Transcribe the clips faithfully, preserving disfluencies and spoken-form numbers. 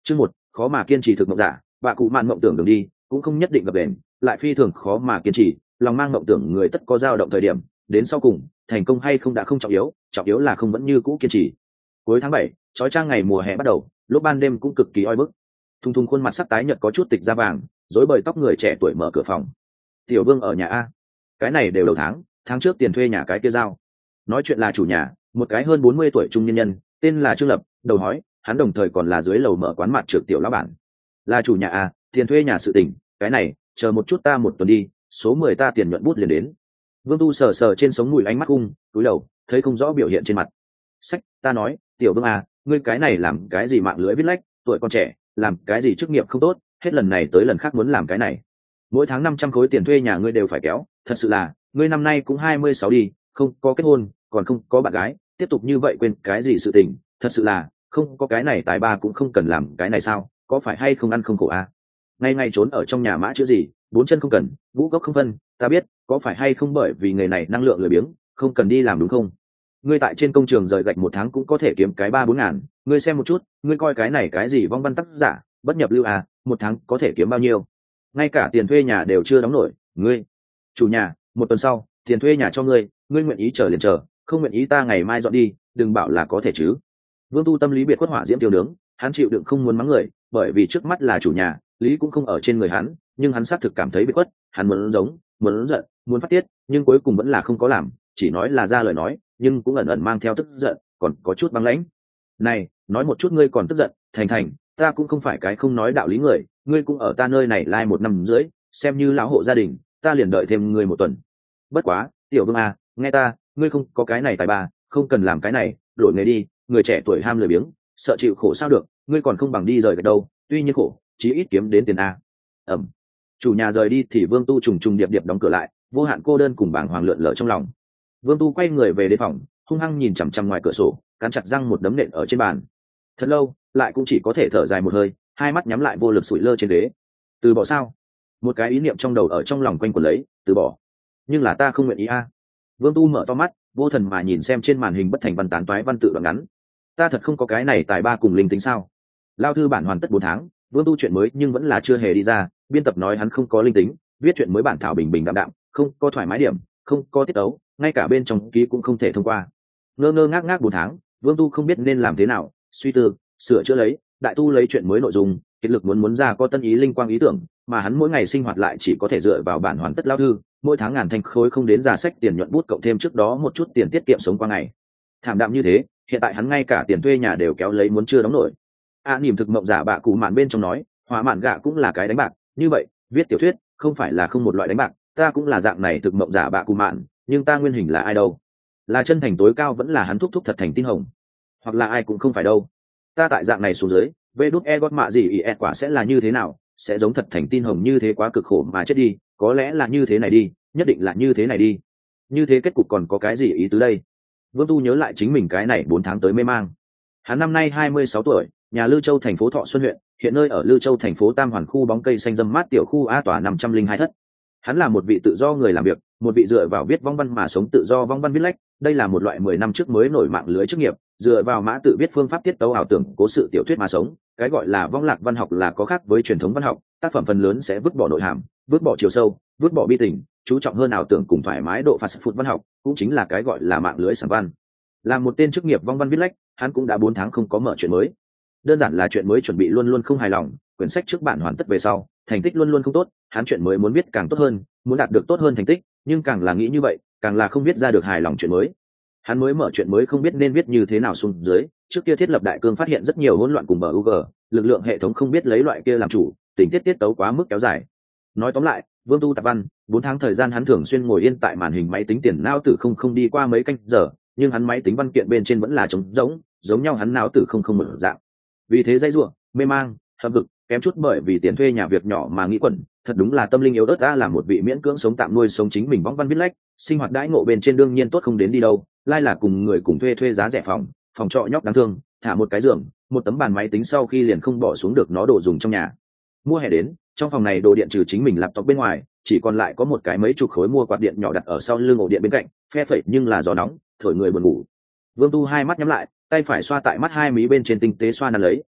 Chương một, khó mà kiên trì thực mộng giả, bà cụ mạn mộng tưởng đường đi, cũng không nhất định gặp đền, lại phi thường khó mà kiên trì, lòng mang mộng tưởng người tất có dao động thời điểm, đến sau cùng, thành công hay không đã không trọng yếu, trọng yếu là không vẫn như cũ kiên trì. Cuối tháng bảy, chói chang ngày mùa hè bắt đầu, lúc ban đêm cũng cực kỳ oi bức. Thung thung khuôn mặt sắc tái nhợt có chút tịch da vàng, rối bời tóc người trẻ tuổi mở cửa phòng. Tiểu Vương ở nhà a. Cái này đều đầu tháng, tháng trước tiền thuê nhà cái kia giao. Nói chuyện là chủ nhà, một cái hơn bốn mươi tuổi trung nhân nhân, tên là Trương Lập, đầu hói, hắn đồng thời còn là dưới lầu mở quán mặt trược tiểu lão bản. Là chủ nhà a, tiền thuê nhà sự tình, cái này, chờ một chút ta một tuần đi, số mười ta tiền nhuận bút liền đến. Vương Tu sờ sờ trên sống mũi ánh mắt cung, cúi đầu, thấy không rõ biểu hiện trên mặt. Sách, ta nói, Tiểu Vương a, ngươi cái này làm cái gì mạng lưới viết lách, tuổi còn trẻ, làm cái gì chức nghiệp không tốt, hết lần này tới lần khác muốn làm cái này. Mỗi tháng năm trăm khối tiền thuê nhà ngươi đều phải kéo, thật sự là, ngươi năm nay cũng hai mươi sáu đi, không có kết hôn, còn không có bạn gái, tiếp tục như vậy quên cái gì sự tình, thật sự là, không có cái này tài ba cũng không cần làm cái này sao, có phải hay không ăn không khổ a? Ngày ngày trốn ở trong nhà mã chữ gì, bốn chân không cần, ngũ gốc không phân, ta biết, có phải hay không bởi vì nghề này năng lượng lười biếng, không cần đi làm đúng không? Ngươi tại trên công trường rời gạch một tháng cũng có thể kiếm cái ba bốn ngàn, ngươi xem một chút, ngươi coi cái này cái gì vong văn tác giả, bất nhập lưu à, một tháng có thể kiếm bao nhiêu? Ngay cả tiền thuê nhà đều chưa đóng nổi, ngươi chủ nhà, một tuần sau, tiền thuê nhà cho ngươi, ngươi nguyện ý chờ liền chờ, không nguyện ý ta ngày mai dọn đi, đừng bảo là có thể chứ. Vương Tu tâm lý biệt khuất hỏa diễm tiêu nướng, hắn chịu đựng không muốn mắng người, bởi vì trước mắt là chủ nhà, lý cũng không ở trên người hắn, nhưng hắn xác thực cảm thấy biệt khuất, hắn muốn giống, muốn giận, muốn phát tiết, nhưng cuối cùng vẫn là không có làm, chỉ nói là ra lời nói, nhưng cũng ẩn ẩn mang theo tức giận, còn có chút băng lãnh. Này, nói một chút ngươi còn tức giận, Thành Thành, ta cũng không phải cái không nói đạo lý người, ngươi cũng ở ta nơi này lai một năm rưỡi, xem như lão hộ gia đình, ta liền đợi thêm ngươi một tuần. Bất quá, Tiểu Vương à, nghe ta, ngươi không có cái này tài ba, không cần làm cái này, đổi nghề đi, người trẻ tuổi ham lười biếng, sợ chịu khổ sao được, ngươi còn không bằng đi rời gạch đâu, tuy nhiên khổ, chí ít kiếm đến tiền a. Ẩm. Chủ nhà rời đi thì Vương Tu trùng trùng điệp điệp đóng cửa lại, vô hạn cô đơn cùng bảng hoàng lượn lờ trong lòng. Vương Tu quay người về đến phòng, hung hăng nhìn chằm chằm ngoài cửa sổ, cắn chặt răng một đấm nện ở trên bàn. Thật lâu, lại cũng chỉ có thể thở dài một hơi, hai mắt nhắm lại vô lực sủi lơ trên ghế. Từ bỏ sao? Một cái ý niệm trong đầu ở trong lòng quanh quẩn lấy, từ bỏ. Nhưng là ta không nguyện ý a. Vương Tu mở to mắt, vô thần mà nhìn xem trên màn hình bất thành văn tán toái văn tự đoạn ngắn. Ta thật không có cái này tài ba cùng linh tính sao? Lao thư bản hoàn tất bốn tháng, Vương Tu chuyện mới nhưng vẫn là chưa hề đi ra, biên tập nói hắn không có linh tính, viết chuyện mới bản thảo bình bình đạm đạm, không có thoải mái điểm, không có tiết ấu, ngay cả bên trong ký cũng không thể thông qua. Ngơ ngơ ngác ngác bốn tháng, Vương Tu không biết nên làm thế nào, suy tư, sửa chữa lấy, đại tu lấy chuyện mới nội dung, kết lực muốn muốn ra có tân ý linh quang ý tưởng, mà hắn mỗi ngày sinh hoạt lại chỉ có thể dựa vào bản hoàn tất lao thư, mỗi tháng ngàn thanh khối không đến giả sách tiền nhuận bút cộng thêm trước đó một chút tiền tiết kiệm sống qua ngày. Thảm đạm như thế, hiện tại hắn ngay cả tiền thuê nhà đều kéo lấy muốn chưa đóng nổi. A à, niềm thực mộng giả bạ cụ mạn bên trong nói, hóa mạn gạ cũng là cái đánh bạc, như vậy, viết tiểu thuyết không phải là không một loại đánh bạc, ta cũng là dạng này thực mộng giả bạ cụ mạn, nhưng ta nguyên hình là ai đâu? Là chân thành tối cao vẫn là hắn thúc thúc thật thành tin hồng, hoặc là ai cũng không phải đâu. Ta tại dạng này xuống dưới, vê đút e gót mạ gì ý e quả sẽ là như thế nào? Sẽ giống thật thành tin hồng như thế quá cực khổ mà chết đi, có lẽ là như thế này đi, nhất định là như thế này đi. Như thế kết cục còn có cái gì ý tứ đây? Vương Tu nhớ lại chính mình cái này bốn tháng tới mê mang. Hắn năm nay hai mươi sáu tuổi, nhà Lư Châu thành phố Thọ Xuân huyện, hiện nơi ở Lư Châu thành phố Tam Hoàn khu bóng cây xanh râm mát tiểu khu A tòa năm trăm linh hai thất. Hắn là một vị tự do người làm việc, một vị dựa vào viết vong văn mà sống tự do vong văn viết lách, đây là một loại mười năm trước mới nổi mạng lưới chức nghiệp, dựa vào mã tự viết phương pháp tiết tấu ảo tưởng, cố sự tiểu thuyết mà sống, cái gọi là vong lạc văn học là có khác với truyền thống văn học, tác phẩm phần lớn sẽ vứt bỏ nội hàm, vứt bỏ chiều sâu, vứt bỏ bi tình, chú trọng hơn ảo tưởng cùng thoải mái độ fast food văn học, cũng chính là cái gọi là mạng lưới sản văn. Là một tên chức nghiệp vong văn viết lách, hắn cũng đã bốn tháng không có mở chuyện mới. Đơn giản là chuyện mới chuẩn bị luôn luôn không hài lòng, quyển sách trước bản hoàn tất về sau, thành tích luôn luôn không tốt, hắn chuyện mới muốn viết càng tốt hơn, muốn đạt được tốt hơn thành tích, nhưng càng là nghĩ như vậy, càng là không viết ra được hài lòng chuyện mới. Hắn mới mở chuyện mới không biết nên viết như thế nào xuống dưới, trước kia thiết lập đại cương phát hiện rất nhiều hỗn loạn cùng bờ u giê, lực lượng hệ thống không biết lấy loại kia làm chủ, tình tiết tiết tấu quá mức kéo dài. Nói tóm lại, Vương Tu tạp văn, bốn tháng thời gian hắn thường xuyên ngồi yên tại màn hình máy tính tiền não tử không không đi qua mấy canh giờ, nhưng hắn máy tính văn kiện bên trên vẫn là trống rỗng, giống nhau hắn não tử không không mở dạng. Vì thế dây rủa, mê mang, hậm hực, kém chút bởi vì tiền thuê nhà việc nhỏ mà nghĩ quẩn, thật đúng là tâm linh yếu ớt ta, là một vị miễn cưỡng sống tạm nuôi sống chính mình võng văn viết lách, sinh hoạt đãi ngộ bên trên đương nhiên tốt không đến đi đâu, lai là cùng người cùng thuê thuê giá rẻ phòng, phòng trọ nhóc đáng thương, thả một cái giường, một tấm bàn máy tính sau khi liền không bỏ xuống được nó đồ dùng trong nhà. Mua hè đến, trong phòng này đồ điện trừ chính mình laptop bên ngoài, chỉ còn lại có một cái mấy chục khối mua quạt điện nhỏ đặt ở sau lưng ổ điện bên cạnh, phe phẩy nhưng là gió nóng, thổi người buồn ngủ. Vương Tu hai mắt nhắm lại, tay phải xoa tại mắt hai mí bên trên tinh tế xoa nắn lấy,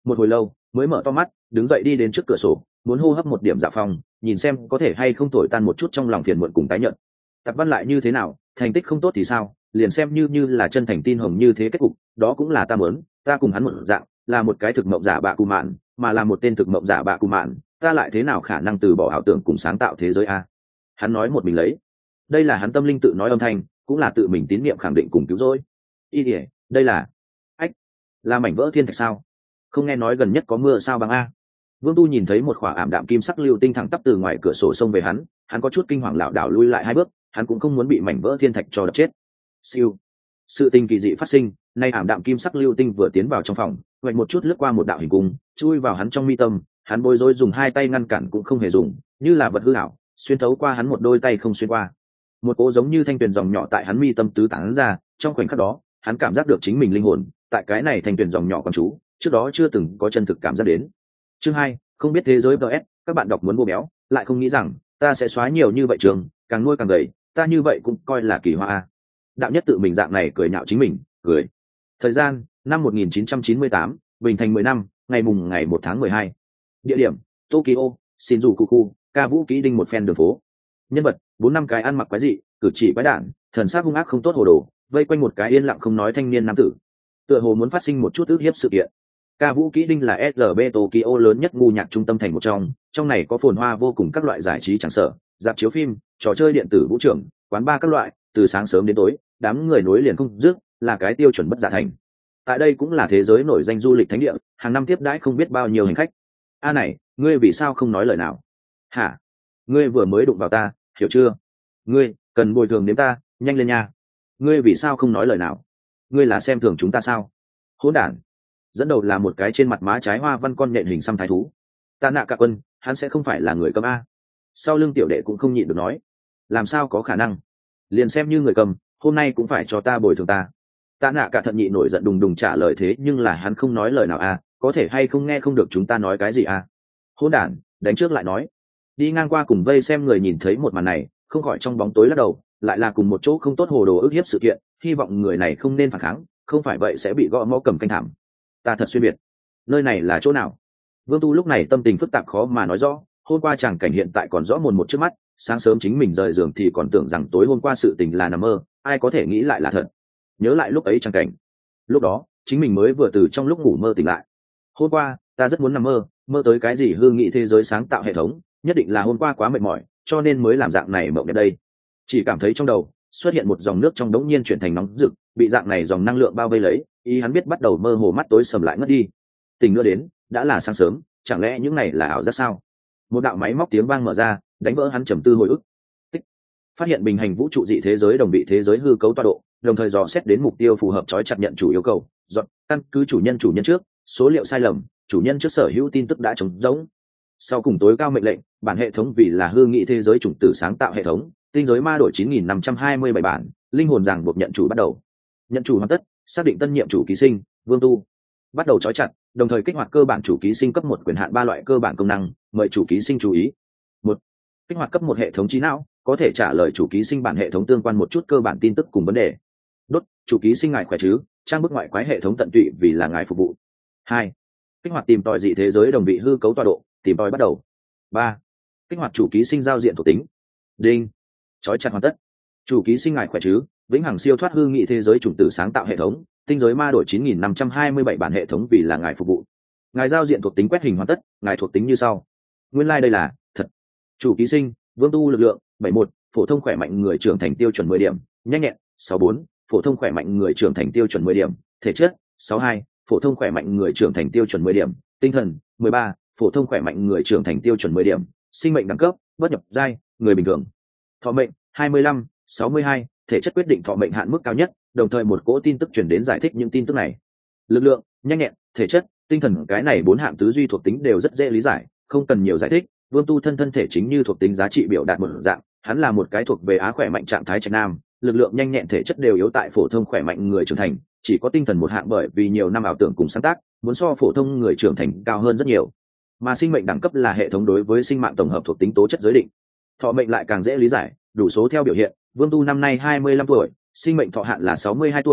một hồi lâu mới mở to mắt, đứng dậy đi đến trước cửa sổ, muốn hô hấp một điểm dạ phong, nhìn xem có thể hay không thổi tan một chút trong lòng phiền muộn cùng tái nhợt. Tạp Văn lại như thế nào, thành tích không tốt thì sao, liền xem như như là chân thành tin hồng như thế kết cục, đó cũng là ta muốn, ta cùng hắn một dạng, là một cái thực mộng giả bạ cù mạn, mà là một tên thực mộng giả bạ cù mạn, ta lại thế nào khả năng từ bỏ ảo tưởng cùng sáng tạo thế giới a? Hắn nói một mình lấy, đây là hắn tâm linh tự nói âm thanh, cũng là tự mình tín niệm khẳng định cùng cứu rỗi. Y ỉa, đây là ách, là mảnh vỡ thiên thạch sao? Không nghe nói gần nhất có mưa sao bằng a? Vương Tu nhìn thấy một khỏa ảm đạm kim sắc lưu tinh thẳng tắp từ ngoài cửa sổ xông về hắn, hắn có chút kinh hoàng lảo đảo lui lại hai bước, hắn cũng không muốn bị mảnh vỡ thiên thạch cho đập chết. Siêu, sự tình kỳ dị phát sinh, nay ảm đạm kim sắc lưu tinh vừa tiến vào trong phòng, vạch một chút lướt qua một đạo hình cung, chui vào hắn trong mi tâm, hắn bối rối dùng hai tay ngăn cản cũng không hề dùng, như là vật hư ảo, xuyên thấu qua hắn một đôi tay không xuyên qua. Một cỗ giống như thanh tuyền dòng nhỏ tại hắn mi tâm tứ tán ra, trong khoảnh khắc đó, hắn cảm giác được chính mình linh hồn, tại cái này thanh tuyền dòng nhỏ con chú, trước đó chưa từng có chân thực cảm giác đến. Chương hai, không biết thế giới vê ét, các bạn đọc muốn mua béo, lại không nghĩ rằng ta sẽ xóa nhiều như vậy trường, càng nuôi càng gầy, ta như vậy cũng coi là kỳ hoa a. Đạo Nhất tự mình dạng này cười nhạo chính mình, cười. Thời gian, năm một nghìn chín trăm chín mươi tám, Bình Thành mười năm, ngày mùng ngày một tháng mười hai. Địa điểm, Tokyo, Shinjuku, ca vũ kỹ đinh một phen đường phố. Nhân vật, bốn năm cái ăn mặc quái dị, cử chỉ quái đản, thần sắc hung ác không tốt hồ đồ, vây quanh một cái yên lặng không nói thanh niên nam tử. Tựa hồ muốn phát sinh một chút ức hiếp sự kiện. Ca vũ kỹ đinh là ét rờ bê Tokyo lớn nhất ngu nhạc trung tâm thành một trong, trong này có phồn hoa vô cùng các loại giải trí chẳng sở, dạp chiếu phim, trò chơi điện tử vũ trường, quán bar các loại, từ sáng sớm đến tối, đám người nối liền không dứt, là cái tiêu chuẩn bất giả thành. Tại đây cũng là thế giới nổi danh du lịch thánh địa, hàng năm tiếp đãi không biết bao nhiêu hành khách. A này, ngươi vì sao không nói lời nào? Hả? Ngươi vừa mới đụng vào ta, hiểu chưa? Ngươi cần bồi thường đến ta, nhanh lên nha. Ngươi vì sao không nói lời nào? Ngươi là xem thường chúng ta sao? Hỗn đản. Dẫn đầu là một cái trên mặt má trái hoa văn con nhện hình xăm thái thú. Ta nạ cả quân, hắn sẽ không phải là người cầm a. Sau lưng tiểu đệ cũng không nhịn được nói, làm sao có khả năng? Liền xem như người cầm, hôm nay cũng phải cho ta bồi thường ta. Ta nạ cả thận nhị nổi giận đùng đùng trả lời, thế nhưng là hắn không nói lời nào a, có thể hay không nghe không được chúng ta nói cái gì a? Hỗn đản, đánh trước lại nói. Đi ngang qua cùng vây xem người nhìn thấy một màn này, không khỏi trong bóng tối lắc đầu, lại là cùng một chỗ không tốt hồ đồ ức hiếp sự kiện, hy vọng người này không nên phản kháng, không phải vậy sẽ bị gõ mõ cầm canh thảm. Ta thật xuyên biệt, nơi này là chỗ nào? Vương Tu lúc này tâm tình phức tạp khó mà nói rõ, hôm qua chàng cảnh hiện tại còn rõ mồn một trước mắt, sáng sớm chính mình rời giường thì còn tưởng rằng tối hôm qua sự tình là nằm mơ, ai có thể nghĩ lại là thật. Nhớ lại lúc ấy chàng cảnh, lúc đó chính mình mới vừa từ trong lúc ngủ mơ tỉnh lại. Hôm qua ta rất muốn nằm mơ, mơ tới cái gì hư nghị thế giới sáng tạo hệ thống, nhất định là hôm qua quá mệt mỏi, cho nên mới làm dạng này mộng đẹp đây. Chỉ cảm thấy trong đầu xuất hiện một dòng nước trong đống nhiên chuyển thành nóng rực, bị dạng này dòng năng lượng bao vây lấy, ý hắn biết bắt đầu mơ hồ, mắt tối sầm lại ngất đi. Tỉnh nữa đến, đã là sáng sớm, chẳng lẽ những này là ảo giác sao? Một đạo máy móc tiếng vang mở ra, đánh vỡ hắn trầm tư hồi ức. Tích. Phát hiện bình hành vũ trụ dị thế giới đồng vị thế giới hư cấu tọa độ, đồng thời dò xét đến mục tiêu phù hợp trói chặt nhận chủ yêu cầu, dọn căn cứ chủ nhân chủ nhân trước, số liệu sai lầm, chủ nhân trước sở hữu tin tức đã trống rỗng. Sau cùng tối cao mệnh lệnh, bản hệ thống vì là hư nghị thế giới chủng tử sáng tạo hệ thống, tinh giới ma đổi chín nghìn năm trăm hai mươi bảy bản, linh hồn ràng buộc nhận chủ bắt đầu. Nhận chủ hoàn tất, xác định tân nhiệm chủ ký sinh, Vương Tu. Bắt đầu trói chặt, đồng thời kích hoạt cơ bản chủ ký sinh cấp một quyền hạn ba loại cơ bản công năng, mời chủ ký sinh chú ý. Một, kích hoạt cấp một hệ thống trí não, có thể trả lời chủ ký sinh bản hệ thống tương quan một chút cơ bản tin tức cùng vấn đề. Đốt, chủ ký sinh ngài khỏe chứ, trang bức ngoại quái hệ thống tận tụy vì là ngài phục vụ. Hai, kích hoạt tìm tòi dị thế giới đồng vị hư cấu tọa độ, tìm tòi bắt đầu. Ba, kích hoạt chủ ký sinh giao diện thuộc tính. Đinh, trói chặt hoàn tất. Chủ ký sinh ngài khỏe chứ, vĩnh hằng siêu thoát hư nghị thế giới chủng tử sáng tạo hệ thống, tinh giới ma đổi chín nghìn năm trăm hai mươi bảy bản hệ thống vì là ngài phục vụ. Ngài giao diện thuộc tính quét hình hoàn tất, ngài thuộc tính như sau. Nguyên lai like đây là thật. Chủ ký sinh, Vương Tu lực lượng bảy mươi mốt, phổ thông khỏe mạnh người trưởng thành tiêu chuẩn mười điểm, nhanh nhẹn sáu mươi bốn, phổ thông khỏe mạnh người trưởng thành tiêu chuẩn mười điểm, thể chất sáu mươi hai, phổ thông khỏe mạnh người trưởng thành tiêu chuẩn mười điểm, tinh thần mười ba, phổ thông khỏe mạnh người trưởng thành tiêu chuẩn mười điểm, sinh mệnh đẳng cấp bất nhập giai, người bình thường. Thọ mệnh hai mươi lăm, sáu mươi hai, thể chất quyết định thọ mệnh hạn mức cao nhất, đồng thời một cỗ tin tức truyền đến giải thích những tin tức này. Lực lượng, nhanh nhẹn, thể chất, tinh thần, cái này bốn hạng tứ duy thuộc tính đều rất dễ lý giải, không cần nhiều giải thích. Vương Tu thân thân thể chính như thuộc tính giá trị biểu đạt một dạng, hắn là một cái thuộc về á khỏe mạnh trạng thái trạch nam, lực lượng, nhanh nhẹn, thể chất đều yếu tại phổ thông khỏe mạnh người trưởng thành, chỉ có tinh thần một hạng bởi vì nhiều năm ảo tưởng cùng sáng tác, muốn so phổ thông người trưởng thành cao hơn rất nhiều. Mà sinh mệnh đẳng cấp là hệ thống đối với sinh mạng tổng hợp thuộc tính tố chất giới định. Thọ mệnh lại càng dễ lý giải, đủ số theo biểu hiện, Vương Tu năm nay hai mươi lăm tuổi, sinh mệnh thọ hạn là sáu mươi hai tuổi,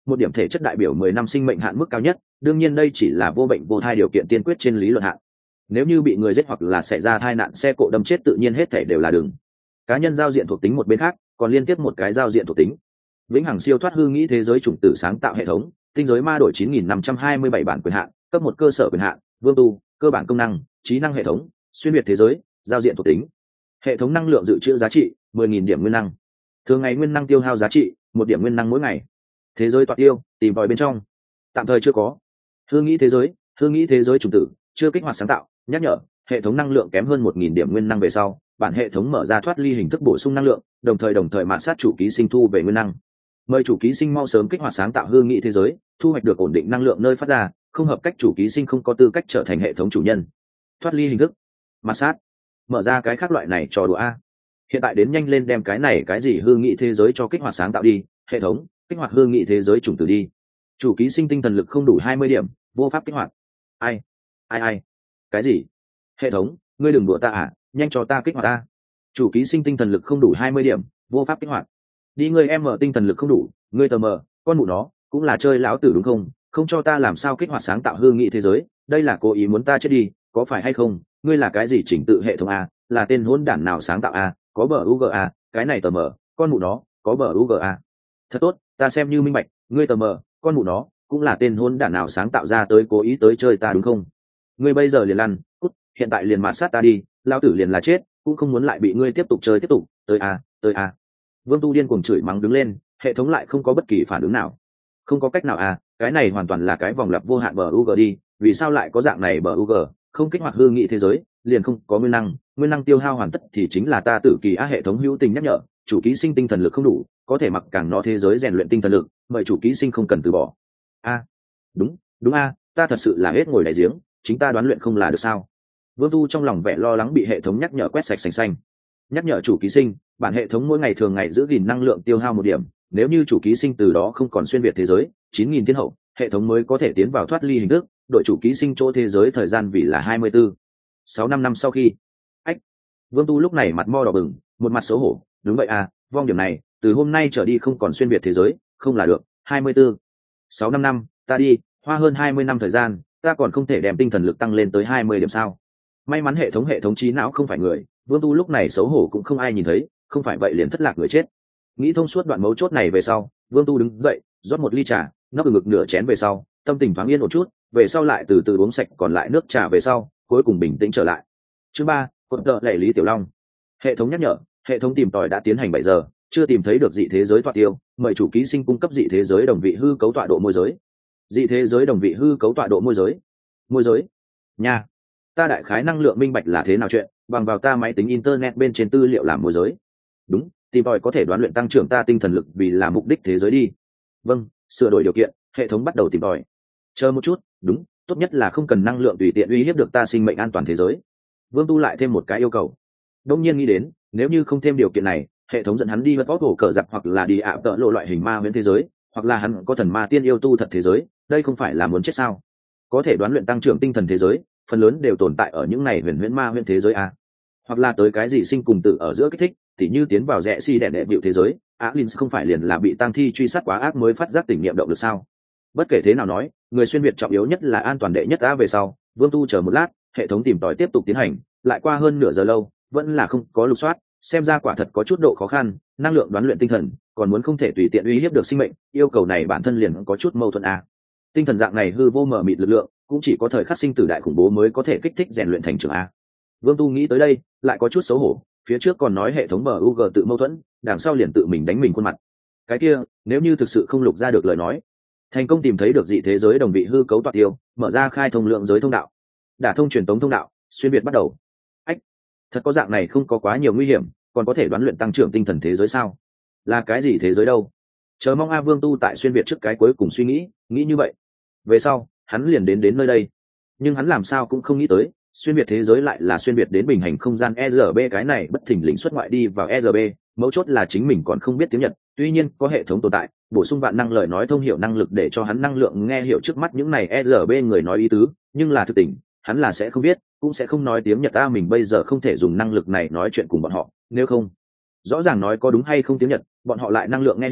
một điểm thể chất đại biểu mười năm sinh mệnh hạn mức cao nhất, đương nhiên đây chỉ là vô bệnh vô thai điều kiện tiên quyết trên lý luận hạn. Nếu như bị người giết hoặc là xảy ra tai nạn xe cộ đâm chết tự nhiên hết thể đều là đường. Cá nhân giao diện thuộc tính một bên khác, còn liên tiếp một cái giao diện thuộc tính. Vĩnh hằng siêu thoát hư nghĩ thế giới chủng tử sáng tạo hệ thống, tinh giới ma đổi chín nghìn năm trăm hai mươi bảy bản quyền hạn, cấp một cơ sở quyền hạn, vương tu, cơ bản công năng, trí năng hệ thống, xuyên việt thế giới, giao diện thuộc tính. Hệ thống năng lượng dự trữ giá trị mười nghìn điểm nguyên năng. Thường ngày nguyên năng tiêu hao giá trị một điểm nguyên năng mỗi ngày. Thế giới toạc tiêu, tìm tòi bên trong. Tạm thời chưa có. Hư nghĩ thế giới, hư nghĩ thế giới chủng tử, chưa kích hoạt sáng tạo, nhắc nhở, hệ thống năng lượng kém hơn một nghìn điểm nguyên năng về sau, bản hệ thống mở ra thoát ly hình thức bổ sung năng lượng, đồng thời đồng thời mạn sát chủ ký sinh thu về nguyên năng. Mời chủ ký sinh mau sớm kích hoạt sáng tạo hư nghĩ thế giới, thu hoạch được ổn định năng lượng nơi phát ra, không hợp cách chủ ký sinh không có tư cách trở thành hệ thống chủ nhân. Thoát ly hình thức, mạn sát, mở ra cái khác loại này trò đùa a. Hiện tại đến nhanh lên đem cái này cái gì hư nghĩ thế giới cho kích hoạt sáng tạo đi, hệ thống, kích hoạt hư nghĩ thế giới chủng tử đi. Chủ ký sinh tinh thần lực không đủ hai mươi điểm, vô pháp kích hoạt. Ai? Ai ai? Cái gì? Hệ thống, ngươi đừng đùa ta à, nhanh cho ta kích hoạt ta. Chủ ký sinh tinh thần lực không đủ hai mươi điểm, vô pháp kích hoạt. Đi ngươi em mở tinh thần lực không đủ, ngươi tờ mờ, con mụ nó, cũng là chơi lão tử đúng không? Không cho ta làm sao kích hoạt sáng tạo hư nghị thế giới, đây là cố ý muốn ta chết đi, có phải hay không? Ngươi là cái gì chỉnh tự hệ thống a, là tên hỗn đản nào sáng tạo a, có bờ u giê a, cái này tờ mờ, con mụ nó, có bờ u giê a. Thật tốt, ta xem như minh bạch, ngươi tờ mờ, con mụ nó, cũng là tên hỗn đản nào sáng tạo ra tới cố ý tới chơi ta đúng không? Ngươi bây giờ liền lăn, cút, hiện tại liền mạt sát ta đi, lão tử liền là chết, cũng không muốn lại bị ngươi tiếp tục chơi tiếp tục, tới a, tới a. Vương Tu điên cuồng chửi mắng đứng lên, hệ thống lại không có bất kỳ phản ứng nào. Không có cách nào à, cái này hoàn toàn là cái vòng lặp vô hạn bờ u giê đi, vì sao lại có dạng này bờ u giê, không kích hoạt hư nghị thế giới, liền không có nguyên năng, nguyên năng tiêu hao hoàn tất thì chính là ta tử kỳ á. Hệ thống hữu tình nhắc nhở, chủ ký sinh tinh thần lực không đủ, có thể mặc càng nó thế giới rèn luyện tinh thần lực, mời chủ ký sinh không cần từ bỏ. A, đúng, đúng a, ta thật sự là hết ngồi đại giếng, chính ta đoán luyện không là được sao? Vương Tu trong lòng vẻ lo lắng bị hệ thống nhắc nhở quét sạch sành xanh. Nhắc nhở chủ ký sinh, bản hệ thống mỗi ngày thường ngày giữ gìn năng lượng tiêu hao một điểm, nếu như chủ ký sinh từ đó không còn xuyên việt thế giới chín nghìn thiên hậu, hệ thống mới có thể tiến vào thoát ly hình thức, đội chủ ký sinh chỗ thế giới thời gian vì là hai mươi tư sáu năm năm sau khi. Ách, Vương Tu lúc này mặt mo đỏ bừng, một mặt xấu hổ, đúng vậy à, vong điểm này từ hôm nay trở đi không còn xuyên việt thế giới, không là được, hai mươi tư sáu năm năm, ta đi, hoa hơn hai mươi năm thời gian, ta còn không thể đem tinh thần lực tăng lên tới hai mươi điểm sao? May mắn hệ thống hệ thống trí não không phải người, Vương Tu lúc này xấu hổ cũng không ai nhìn thấy, không phải vậy liền thất lạc người chết. Nghĩ thông suốt đoạn mấu chốt này về sau, Vương Tu đứng dậy, rót một ly trà, nốc từ ngực nửa chén về sau, tâm tình thoáng yên một chút, về sau lại từ từ uống sạch còn lại nước trà về sau, cuối cùng bình tĩnh trở lại. Chương ba, cột tợ lệ Lý Tiểu Long. Hệ thống nhắc nhở, hệ thống tìm tòi đã tiến hành bảy giờ, chưa tìm thấy được dị thế giới tọa tiêu, mời chủ ký sinh cung cấp dị thế giới đồng vị hư cấu tọa độ môi giới. Dị thế giới đồng vị hư cấu tọa độ môi giới. Môi giới? Nha. Ta đại khái năng lượng minh bạch là thế nào chuyện, bằng vào ta máy tính internet bên trên tư liệu làm môi giới. Đúng, tìm tòi có thể đoán luyện tăng trưởng ta tinh thần lực vì là mục đích thế giới đi. Vâng, sửa đổi điều kiện, hệ thống bắt đầu tìm tòi. Chờ một chút, đúng, tốt nhất là không cần năng lượng tùy tiện uy hiếp được ta sinh mệnh an toàn thế giới. Vương Tu lại thêm một cái yêu cầu. Đông nhiên nghĩ đến, nếu như không thêm điều kiện này, hệ thống dẫn hắn đi vật vót hổ cờ giặc hoặc là đi ạ tợ lộ loại hình ma huyễn thế giới, hoặc là hắn có thần ma tiên yêu tu thật thế giới, đây không phải là muốn chết sao? Có thể đoán luyện tăng trưởng tinh thần thế giới, phần lớn đều tồn tại ở những này huyền huyễn ma huyễn thế giới a, hoặc là tới cái gì sinh cùng tử ở giữa kích thích, tỉ như tiến vào rẽ si đẻ đệ bịu thế giới, Alin không phải liền là bị tang thi truy sát quá ác mới phát giác tỉnh nghiệm động được sao? Bất kể thế nào nói, người xuyên việt trọng yếu nhất là an toàn đệ nhất a. Về sau, Vương Tu chờ một lát, hệ thống tìm tòi tiếp tục tiến hành, lại qua hơn nửa giờ lâu, vẫn là không có lục soát, xem ra quả thật có chút độ khó khăn, năng lượng đoán luyện tinh thần, còn muốn không thể tùy tiện uy hiếp được sinh mệnh, yêu cầu này bản thân liền có chút mâu thuẫn a. Tinh thần dạng này hư vô mờ mịt lực lượng, cũng chỉ có thời khắc sinh tử đại khủng bố mới có thể kích thích rèn luyện thành trưởng a. Vương Tu nghĩ tới đây, lại có chút xấu hổ, phía trước còn nói hệ thống bờ u giê tự mâu thuẫn, đằng sau liền tự mình đánh mình khuôn mặt. Cái kia, nếu như thực sự không lục ra được lời nói, thành công tìm thấy được dị thế giới đồng vị hư cấu tọa tiêu, mở ra khai thông lượng giới thông đạo, đả thông truyền tống thông đạo, xuyên việt bắt đầu. Ách, thật có dạng này không có quá nhiều nguy hiểm, còn có thể đoán luyện tăng trưởng tinh thần thế giới sao? Là cái gì thế giới đâu? Chờ mong a. Vương Tu tại xuyên việt trước cái cuối cùng suy nghĩ, nghĩ như vậy. Về sau, hắn liền đến đến nơi đây, nhưng hắn làm sao cũng không nghĩ tới, xuyên việt thế giới lại là xuyên việt đến bình hành không gian e rờ bê, cái này bất thình lình xuất ngoại đi vào e rờ bê, mấu chốt là chính mình còn không biết tiếng Nhật, tuy nhiên có hệ thống tồn tại, bổ sung vạn năng lời nói thông hiểu năng lực để cho hắn năng lượng nghe hiểu trước mắt những này e rờ bê người nói ý tứ, nhưng là thực tình, hắn là sẽ không biết, cũng sẽ không nói tiếng Nhật ta. Mình bây giờ không thể dùng năng lực này nói chuyện cùng bọn họ, nếu không, rõ ràng nói có đúng hay không tiếng Nhật, bọn họ lại năng lượng nghe hiểu,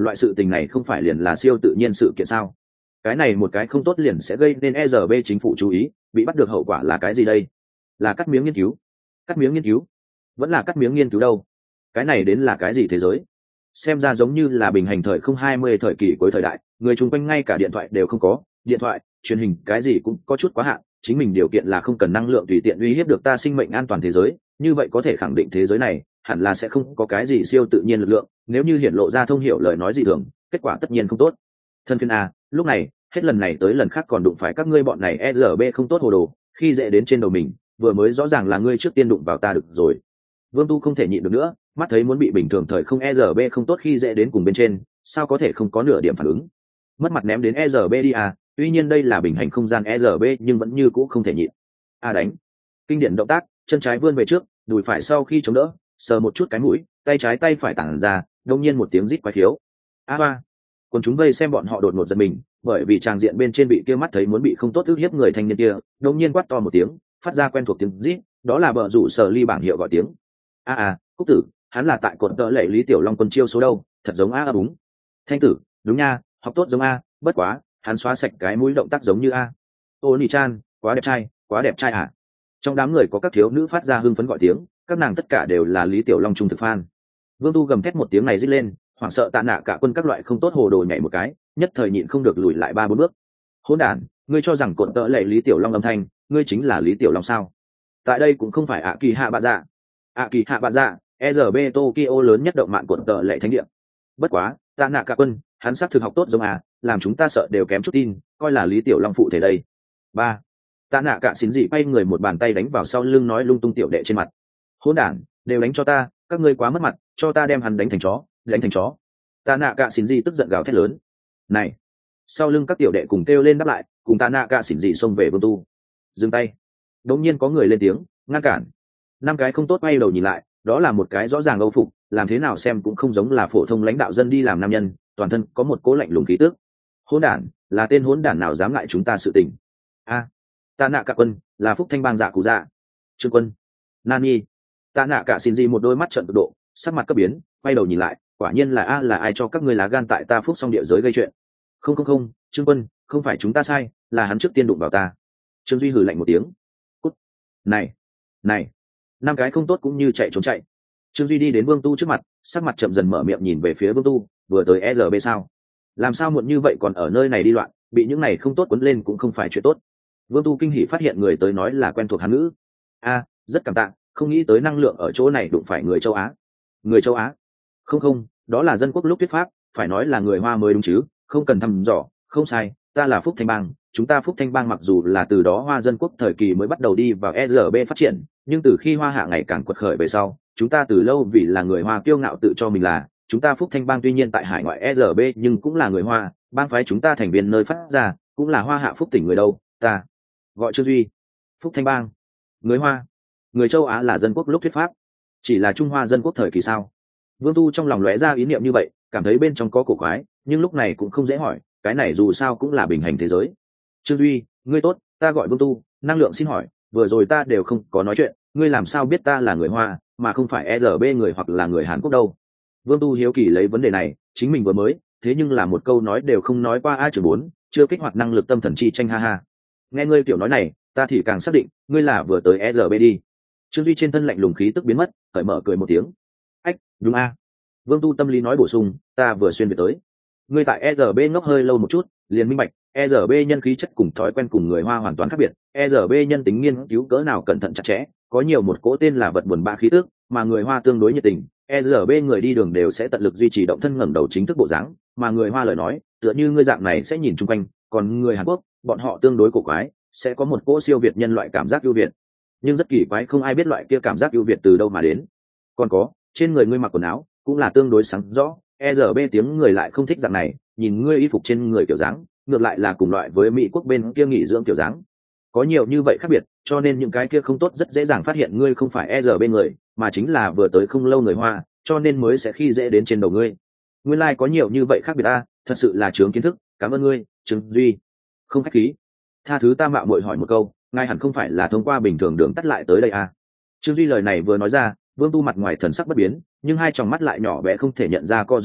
loại sự tình này không phải liền là siêu tự nhiên sự kiện sao? Cái này một cái không tốt liền sẽ gây nên e rờ bê chính phủ chú ý, bị bắt được hậu quả là cái gì đây? Là cắt miếng nghiên cứu? Cắt miếng nghiên cứu? Vẫn là cắt miếng nghiên cứu đâu? Cái này đến là cái gì thế giới? Xem ra giống như là bình hành thời không hai mươi thời kỳ cuối thời đại, người chung quanh ngay cả điện thoại đều không có, điện thoại, truyền hình cái gì cũng có chút quá hạn, chính mình điều kiện là không cần năng lượng tùy tiện uy hiếp được ta sinh mệnh an toàn thế giới, như vậy có thể khẳng định thế giới này hẳn là sẽ không có cái gì siêu tự nhiên lực lượng, nếu như hiển lộ ra thông hiểu lời nói gì thường, kết quả tất nhiên không tốt. Thân phiên a, lúc này, hết lần này tới lần khác còn đụng phải các ngươi bọn này e rờ bê không tốt hồ đồ, khi dễ đến trên đầu mình, vừa mới rõ ràng là ngươi trước tiên đụng vào ta được rồi. Vương Tu không thể nhịn được nữa, mắt thấy muốn bị bình thường thời không e rờ bê không tốt khi dễ đến cùng bên trên, sao có thể không có nửa điểm phản ứng. Mất mặt ném đến e rờ bê đi à, tuy nhiên đây là bình hành không gian e rờ bê nhưng vẫn như cũ không thể nhịn. A đánh. Kinh điển động tác, chân trái vươn về trước, đùi phải sau khi chống đỡ, sờ một chút cái mũi, tay trái tay phải tản ra, đột nhiên một tiếng rít quái khiếu. A ba. Còn chúng vây xem bọn họ đột ngột giật mình, bởi vì tràng diện bên trên bị kia mắt thấy muốn bị không tốt ức hiếp người thanh niên kia, đột nhiên quát to một tiếng, phát ra quen thuộc tiếng rít, đó là bờ rủ sở ly bảng hiệu gọi tiếng. A a, Cúc tử, hắn là tại cột tợ lệ Lý Tiểu Long quân chiêu số đâu, thật giống a a đúng. Thanh tử, đúng nha, học tốt giống a, bất quá, hắn xóa sạch cái mũi động tác giống như a. Ô Nỉ Chan, quá đẹp trai, quá đẹp trai à. Trong đám người có các thiếu nữ phát ra hưng phấn gọi tiếng, các nàng tất cả đều là Lý Tiểu Long trung thực fan. Vương Tu gầm thét một tiếng này rít lên, hoảng sợ tạ nạ cả quân các loại không tốt hồ đồ nhảy một cái, nhất thời nhịn không được lùi lại ba bốn bước. Hỗn đản, ngươi cho rằng cột tợ lệ Lý Tiểu Long âm thanh, ngươi chính là Lý Tiểu Long sao? Tại đây cũng không phải ạ kỳ hạ bạ dạ. ạ kỳ hạ bạ dạ, e rờ bê Tokyo lớn nhất động mạng cột tợ lệ thánh địa. Bất quá, tạ nạ cả quân, hắn xác thực học tốt giống à, làm chúng ta sợ đều kém chút tin, coi là Lý Tiểu Long phụ thể đây. Ba. Tạ nạ cả xín dị bay người một bàn tay đánh vào sau lưng nói lung tung tiểu đệ trên mặt. Hỗn đản, đều đánh cho ta, các ngươi quá mất mặt, cho ta đem hắn đánh thành chó, đánh thành chó. Tạ nạ cả xín dị tức giận gào thét lớn. Này. Sau lưng các tiểu đệ cùng kêu lên đáp lại, cùng tạ nạ cả xín dị xông về Vương Tu. Dừng tay. Đột nhiên có người lên tiếng, ngăn cản. Năm cái không tốt bay đầu nhìn lại, đó là một cái rõ ràng âu phục, làm thế nào xem cũng không giống là phổ thông lãnh đạo dân đi làm nam nhân, toàn thân có một cố lạnh lùng khí tức. Hỗn đản, là tên hỗn đản nào dám ngại chúng ta sự tình? A, tạ nạ cả quân, là phúc thanh bang dạ cụ dạ. Trương quân, Nani. Tạ nạ cả xin gì một đôi mắt trợn cực độ, sắc mặt cấp biến, quay đầu nhìn lại, quả nhiên là a là ai cho các ngươi lá gan tại ta phúc song địa giới gây chuyện? Không không không, Trương quân, không phải chúng ta sai, là hắn trước tiên đụng vào ta. Trương Duy hừ lạnh một tiếng. Cút. Này, này, năm cái không tốt cũng như chạy trốn chạy. Trương Duy đi đến Vương Tu trước mặt, sắc mặt chậm dần mở miệng nhìn về phía Vương Tu, vừa tới e rờ bê sao? Làm sao muộn như vậy còn ở nơi này đi loạn, bị những này không tốt quấn lên cũng không phải chuyện tốt. Vương Tu kinh hỉ phát hiện người tới nói là quen thuộc Hán ngữ. A, rất cảm tạ, không nghĩ tới năng lượng ở chỗ này đụng phải người châu Á. Người châu Á? Không không, đó là dân quốc lúc thuyết pháp, phải nói là người Hoa mới đúng chứ, không cần thăm dò, không sai, ta là Phúc Thanh Bang, chúng ta Phúc Thanh Bang mặc dù là từ đó Hoa dân quốc thời kỳ mới bắt đầu đi vào e rờ bê phát triển, nhưng từ khi Hoa hạ ngày càng quật khởi về sau, chúng ta từ lâu vì là người Hoa kiêu ngạo tự cho mình là, chúng ta Phúc Thanh Bang tuy nhiên tại hải ngoại e rờ bê nhưng cũng là người Hoa, bang phái chúng ta thành viên nơi phát ra, cũng là Hoa hạ Phúc tỉnh người đâu, ta gọi Trương Duy. Phúc Thanh Bang, người Hoa, người châu Á là dân quốc lúc thuyết pháp, chỉ là Trung Hoa dân quốc thời kỳ sao? Vương Tu trong lòng lóe ra ý niệm như vậy, cảm thấy bên trong có cổ quái, nhưng lúc này cũng không dễ hỏi, cái này dù sao cũng là bình hành thế giới. Trương Duy, ngươi tốt, ta gọi Vương Tu, năng lượng xin hỏi, vừa rồi ta đều không có nói chuyện, ngươi làm sao biết ta là người Hoa mà không phải e rờ bê người hoặc là người Hàn Quốc đâu? Vương Tu hiếu kỳ lấy vấn đề này, chính mình vừa mới, thế nhưng là một câu nói đều không nói qua a trường bốn, chưa kích hoạt năng lực tâm thần chi tranh ha ha. Nghe ngươi kiểu nói này, ta thì càng xác định, ngươi là vừa tới e rờ bê đi. Trương Duy trên thân lạnh lùng khí tức biến mất, cởi mở cười một tiếng. Ách, đúng a. Vương Tu tâm lý nói bổ sung, ta vừa xuyên về tới. Ngươi tại e rờ bê ngốc hơi lâu một chút, liền minh bạch, e rờ bê nhân khí chất cùng thói quen cùng người Hoa hoàn toàn khác biệt, e rờ bê nhân tính nghiên cứu cỡ nào cẩn thận chặt chẽ, có nhiều một cỗ tên là vật buồn bã khí tức, mà người Hoa tương đối nhiệt tình, e rờ bê người đi đường đều sẽ tận lực duy trì động thân ngẩng đầu chính thức bộ dáng, mà người Hoa lời nói, tựa như ngươi dạng này sẽ nhìn chung quanh, còn người Hàn Quốc, bọn họ tương đối cổ quái, sẽ có một cỗ siêu việt nhân loại cảm giác ưu việt. Nhưng rất kỳ quái không ai biết loại kia cảm giác ưu việt từ đâu mà đến. Còn có, trên người ngươi mặc quần áo cũng là tương đối sáng rõ, e rờ bê tiếng người lại không thích dạng này, nhìn ngươi y phục trên người kiểu dáng, ngược lại là cùng loại với Mỹ quốc bên kia nghỉ dưỡng kiểu dáng. Có nhiều như vậy khác biệt, cho nên những cái kia không tốt rất dễ dàng phát hiện ngươi không phải e rờ bê người, mà chính là vừa tới không lâu người Hoa, cho nên mới sẽ khi dễ đến trên đầu ngươi. Nguyên lai like có nhiều như vậy khác biệt a, thật sự là chướng kiến thức, cảm ơn ngươi, Trương Duy. Không khách khí. Tha thứ ta mạo muội hỏi một câu, ngài hẳn không phải là thông qua bình thường đường tắt lại tới đây à? Trương Duy lời này vừa nói ra, Vương Tu mặt ngoài thần sắc bất biến, nhưng hai tròng mắt lại nhỏ bé không thể nhận ra co rụt lại,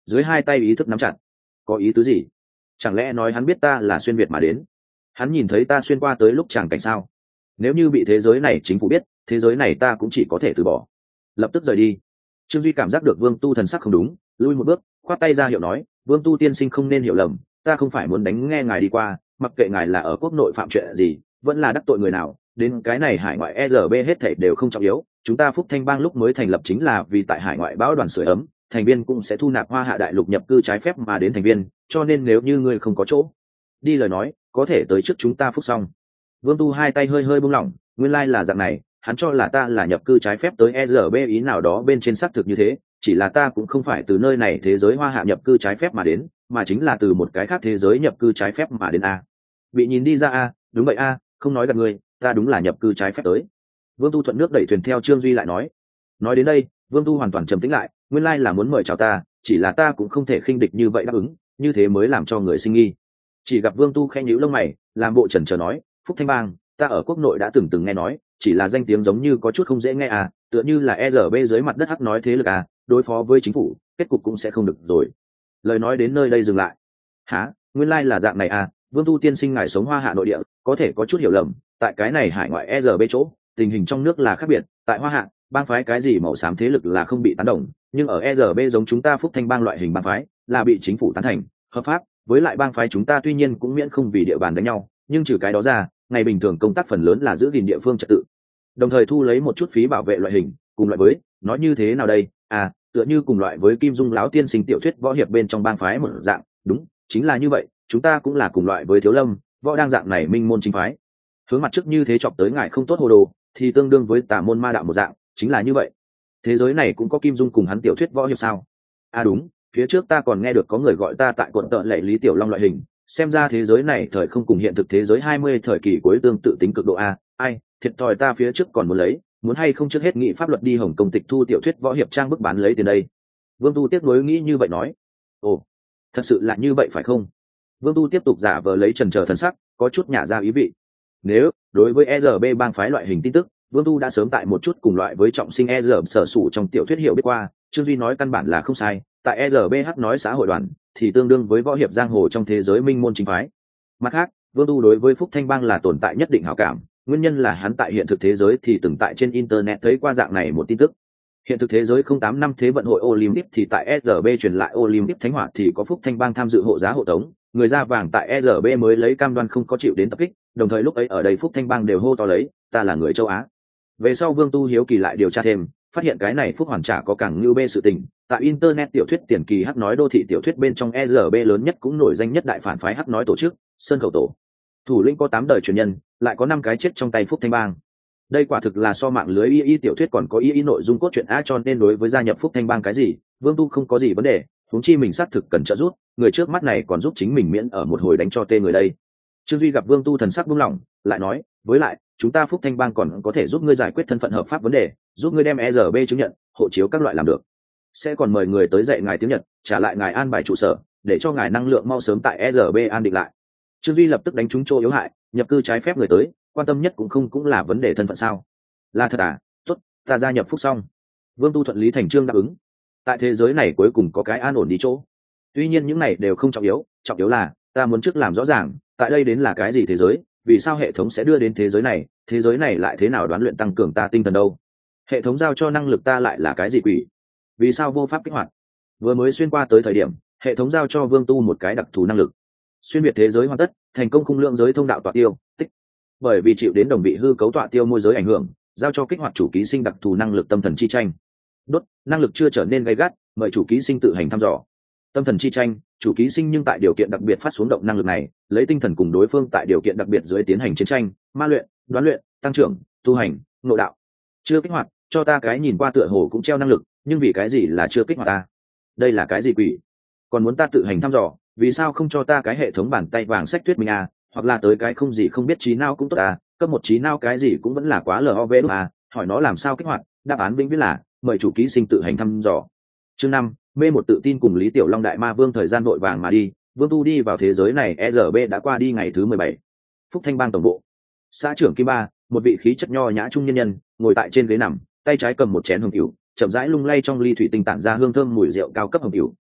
dưới hai tay ý thức nắm chặt. Có ý tứ gì? Chẳng lẽ nói hắn biết ta là xuyên việt mà đến? Hắn nhìn thấy ta xuyên qua tới lúc chẳng cảnh sao? Nếu như bị thế giới này chính phủ biết, thế giới này ta cũng chỉ có thể từ bỏ, lập tức rời đi. Trương Duy cảm giác được Vương Tu thần sắc không đúng, lui một bước, khoát tay ra hiệu nói, Vương Tu tiên sinh không nên hiểu lầm, ta không phải muốn đánh nghe ngài đi qua, mặc kệ ngài là ở quốc nội phạm chuyện gì, vẫn là đắc tội người nào, đến cái này hải ngoại e rờ bê hết thảy đều không trọng yếu. Chúng ta Phúc Thanh Bang lúc mới thành lập chính là vì tại hải ngoại bão đoàn sưởi ấm, thành viên cũng sẽ thu nạp Hoa Hạ đại lục nhập cư trái phép mà đến thành viên, cho nên nếu như ngươi không có chỗ đi lời nói, có thể tới trước chúng ta Phúc xong. Vương Tu hai tay hơi hơi buông lỏng, nguyên lai là dạng này, hắn cho là ta là nhập cư trái phép tới e rờ bê ý nào đó bên trên xác thực như thế, chỉ là ta cũng không phải từ nơi này thế giới Hoa Hạ nhập cư trái phép mà đến, mà chính là từ một cái khác thế giới nhập cư trái phép mà đến a. Bị nhìn đi ra a, đúng vậy a, không nói gạt người, ta đúng là nhập cư trái phép tới. Vương Tu thuận nước đẩy thuyền theo Trương Duy lại nói. Nói đến đây, Vương Tu hoàn toàn trầm tĩnh lại, nguyên lai là muốn mời chào ta, chỉ là ta cũng không thể khinh địch như vậy đáp ứng, như thế mới làm cho người sinh nghi. Chỉ gặp Vương Tu khẽ nhíu lông mày, làm bộ chần chờ nói, Phúc Thanh Bang, ta ở quốc nội đã từng từng nghe nói, chỉ là danh tiếng giống như có chút không dễ nghe à, tựa như là e rờ bê dưới mặt đất hắc nói thế lực à, đối phó với chính phủ, kết cục cũng sẽ không được rồi. Lời nói đến nơi đây dừng lại. Hả, nguyên lai là dạng này à, Vương Tu tiên sinh ngài sống Hoa Hạ nội địa, có thể có chút hiểu lầm, tại cái này hải ngoại e rờ bê chỗ, tình hình trong nước là khác biệt, tại Hoa Hạ, bang phái cái gì màu xám thế lực là không bị tán đồng, nhưng ở e rờ bê giống chúng ta Phúc Thanh Bang loại hình bang phái, là bị chính phủ tán thành, hợp pháp, với lại bang phái chúng ta tuy nhiên cũng miễn không vì địa bàn đánh nhau, nhưng trừ cái đó ra, ngày bình thường công tác phần lớn là giữ gìn địa phương trật tự, đồng thời thu lấy một chút phí bảo vệ loại hình, cùng loại với, nói như thế nào đây, à, tựa như cùng loại với Kim Dung lão tiên sinh tiểu thuyết võ hiệp bên trong bang phái một dạng, đúng, chính là như vậy, chúng ta cũng là cùng loại với Thiếu Lâm, võ đang dạng này minh môn chính phái. Hướng mặt trước như thế chọc tới ngài không tốt hồ đồ, thì tương đương với tà môn ma đạo một dạng, chính là như vậy. Thế giới này cũng có Kim Dung cùng hắn tiểu thuyết võ hiệp sao? À đúng, phía trước ta còn nghe được có người gọi ta tại quận tợ lệ Lý Tiểu Long loại hình, xem ra thế giới này thời không cùng hiện thực thế giới hai mươi thời kỳ cuối tương tự tính cực độ a, ai, thiệt thòi ta phía trước còn muốn lấy, muốn hay không trước hết nghị pháp luật đi Hồng Kông tịch thu tiểu thuyết võ hiệp trang bức bán lấy tiền đây. Vương Tu tiếc nuối nghĩ như vậy nói. Ồ, thật sự là như vậy phải không? Vương Tu tiếp tục giả vờ lấy trần chờ thần sắc, có chút nhả ra ý vị. Nếu đối với e rờ bê bang phái loại hình tin tức, Vương Tu đã sớm tại một chút cùng loại với trọng sinh e rờ sở sủ trong tiểu thuyết hiểu biết qua, Trương Duy nói căn bản là không sai, tại e rờ bê hát nói xã hội đoàn thì tương đương với võ hiệp giang hồ trong thế giới minh môn chính phái. Mặt khác, Vương Tu đối với Phúc Thanh Bang là tồn tại nhất định hảo cảm, nguyên nhân là hắn tại hiện thực thế giới thì từng tại trên internet thấy qua dạng này một tin tức. Hiện thực thế giới không tám năm thế vận hội Olympic thì tại e rờ bê truyền lại Olympic Thánh Hỏa thì có Phúc Thanh Bang tham dự hộ giá hộ tống, người da vàng tại e rờ bê mới lấy cam đoan không có chịu đến tập kích, đồng thời lúc ấy ở đây Phúc Thanh Bang đều hô to lấy, ta là người châu Á. Về sau Vương Tu hiếu kỳ lại điều tra thêm, phát hiện cái này Phúc Hoàn Trả có càng như bê sự tình, tại internet tiểu thuyết tiền kỳ hắc nói đô thị tiểu thuyết bên trong e rờ bê lớn nhất cũng nổi danh nhất đại phản phái hắc nói tổ chức, Sơn Khẩu Tổ. Thủ lĩnh có tám đời truyền nhân, lại có năm cái chết trong tay Phúc Thanh Bang. Đây quả thực là so mạng lưới y y tiểu thuyết còn có y y nội dung cốt truyện a, cho nên đối với gia nhập Phúc Thanh Bang cái gì, Vương Tu không có gì vấn đề, huống chi mình xác thực cần trợ giúp, người trước mắt này còn giúp chính mình miễn ở một hồi đánh cho tê người đây. Trương Duy gặp Vương Tu thần sắc buông lỏng, lại nói, với lại, chúng ta Phúc Thanh Bang còn có thể giúp ngươi giải quyết thân phận hợp pháp vấn đề, giúp ngươi đem e rờ bê chứng nhận, hộ chiếu các loại làm được. Sẽ còn mời người tới dạy ngài tiếng Nhật, trả lại ngài an bài trụ sở, để cho ngài năng lượng mau sớm tại e rờ bê an định lại. Trương Duy lập tức đánh trúng chỗ yếu hại, nhập cư trái phép người tới, quan tâm nhất cũng không cũng là vấn đề thân phận sao? Là thật à? Tốt, ta gia nhập Phúc xong. Vương Tu thuận lý thành chương đáp ứng. Tại thế giới này cuối cùng có cái an ổn đi chỗ. Tuy nhiên những này đều không trọng yếu, trọng yếu là ta muốn trước làm rõ ràng, tại đây đến là cái gì thế giới, vì sao hệ thống sẽ đưa đến thế giới này, thế giới này lại thế nào đoán luyện tăng cường ta tinh thần đâu? Hệ thống giao cho năng lực ta lại là cái gì quỷ? Vì sao vô pháp kích hoạt? Vừa mới xuyên qua tới thời điểm, hệ thống giao cho Vương Tu một cái đặc thù năng lực. Xuyên việt thế giới hoàn tất, thành công khung lượng giới thông đạo tọa tiêu, tích. Bởi vì chịu đến đồng vị hư cấu tọa tiêu môi giới ảnh hưởng, giao cho kích hoạt chủ ký sinh đặc thù năng lực tâm thần chi tranh. Đốt, năng lực chưa trở nên gay gắt, mời chủ ký sinh tự hành thăm dò. Tâm thần chi tranh, chủ ký sinh nhưng tại điều kiện đặc biệt phát xuống động năng lực này, lấy tinh thần cùng đối phương tại điều kiện đặc biệt dưới tiến hành chiến tranh, ma luyện, đoán luyện, tăng trưởng, tu hành, nội đạo. Chưa kích hoạt, cho ta cái nhìn qua tựa hồ cũng treo năng lực, nhưng vì cái gì là chưa kích hoạt ta? Đây là cái gì quỷ? Còn muốn ta tự hành thăm dò, vì sao không cho ta cái hệ thống bàn tay vàng sách thuyết minh à, hoặc là tới cái không gì không biết trí não cũng tốt à, cấp một trí não cái gì cũng vẫn là quá lov đúng à, hỏi nó làm sao kích hoạt, đáp án vĩnh viễn là mời chủ ký sinh tự hành thăm dò. Chương năm, mê một tự tin cùng Lý Tiểu Long đại ma vương thời gian vội vàng mà đi, Vương Tu đi vào thế giới này e rờ bê đã qua đi ngày thứ mười bảy. Phúc Thanh Bang tổng bộ. Xã trưởng Kim Ba, một vị khí chất nho nhã trung nhân nhân, ngồi tại trên ghế nằm, tay trái cầm một chén hồng cửu, chậm rãi lung lay trong ly thủy tinh tản ra hương thơm mùi rượu cao cấp hồng cửu,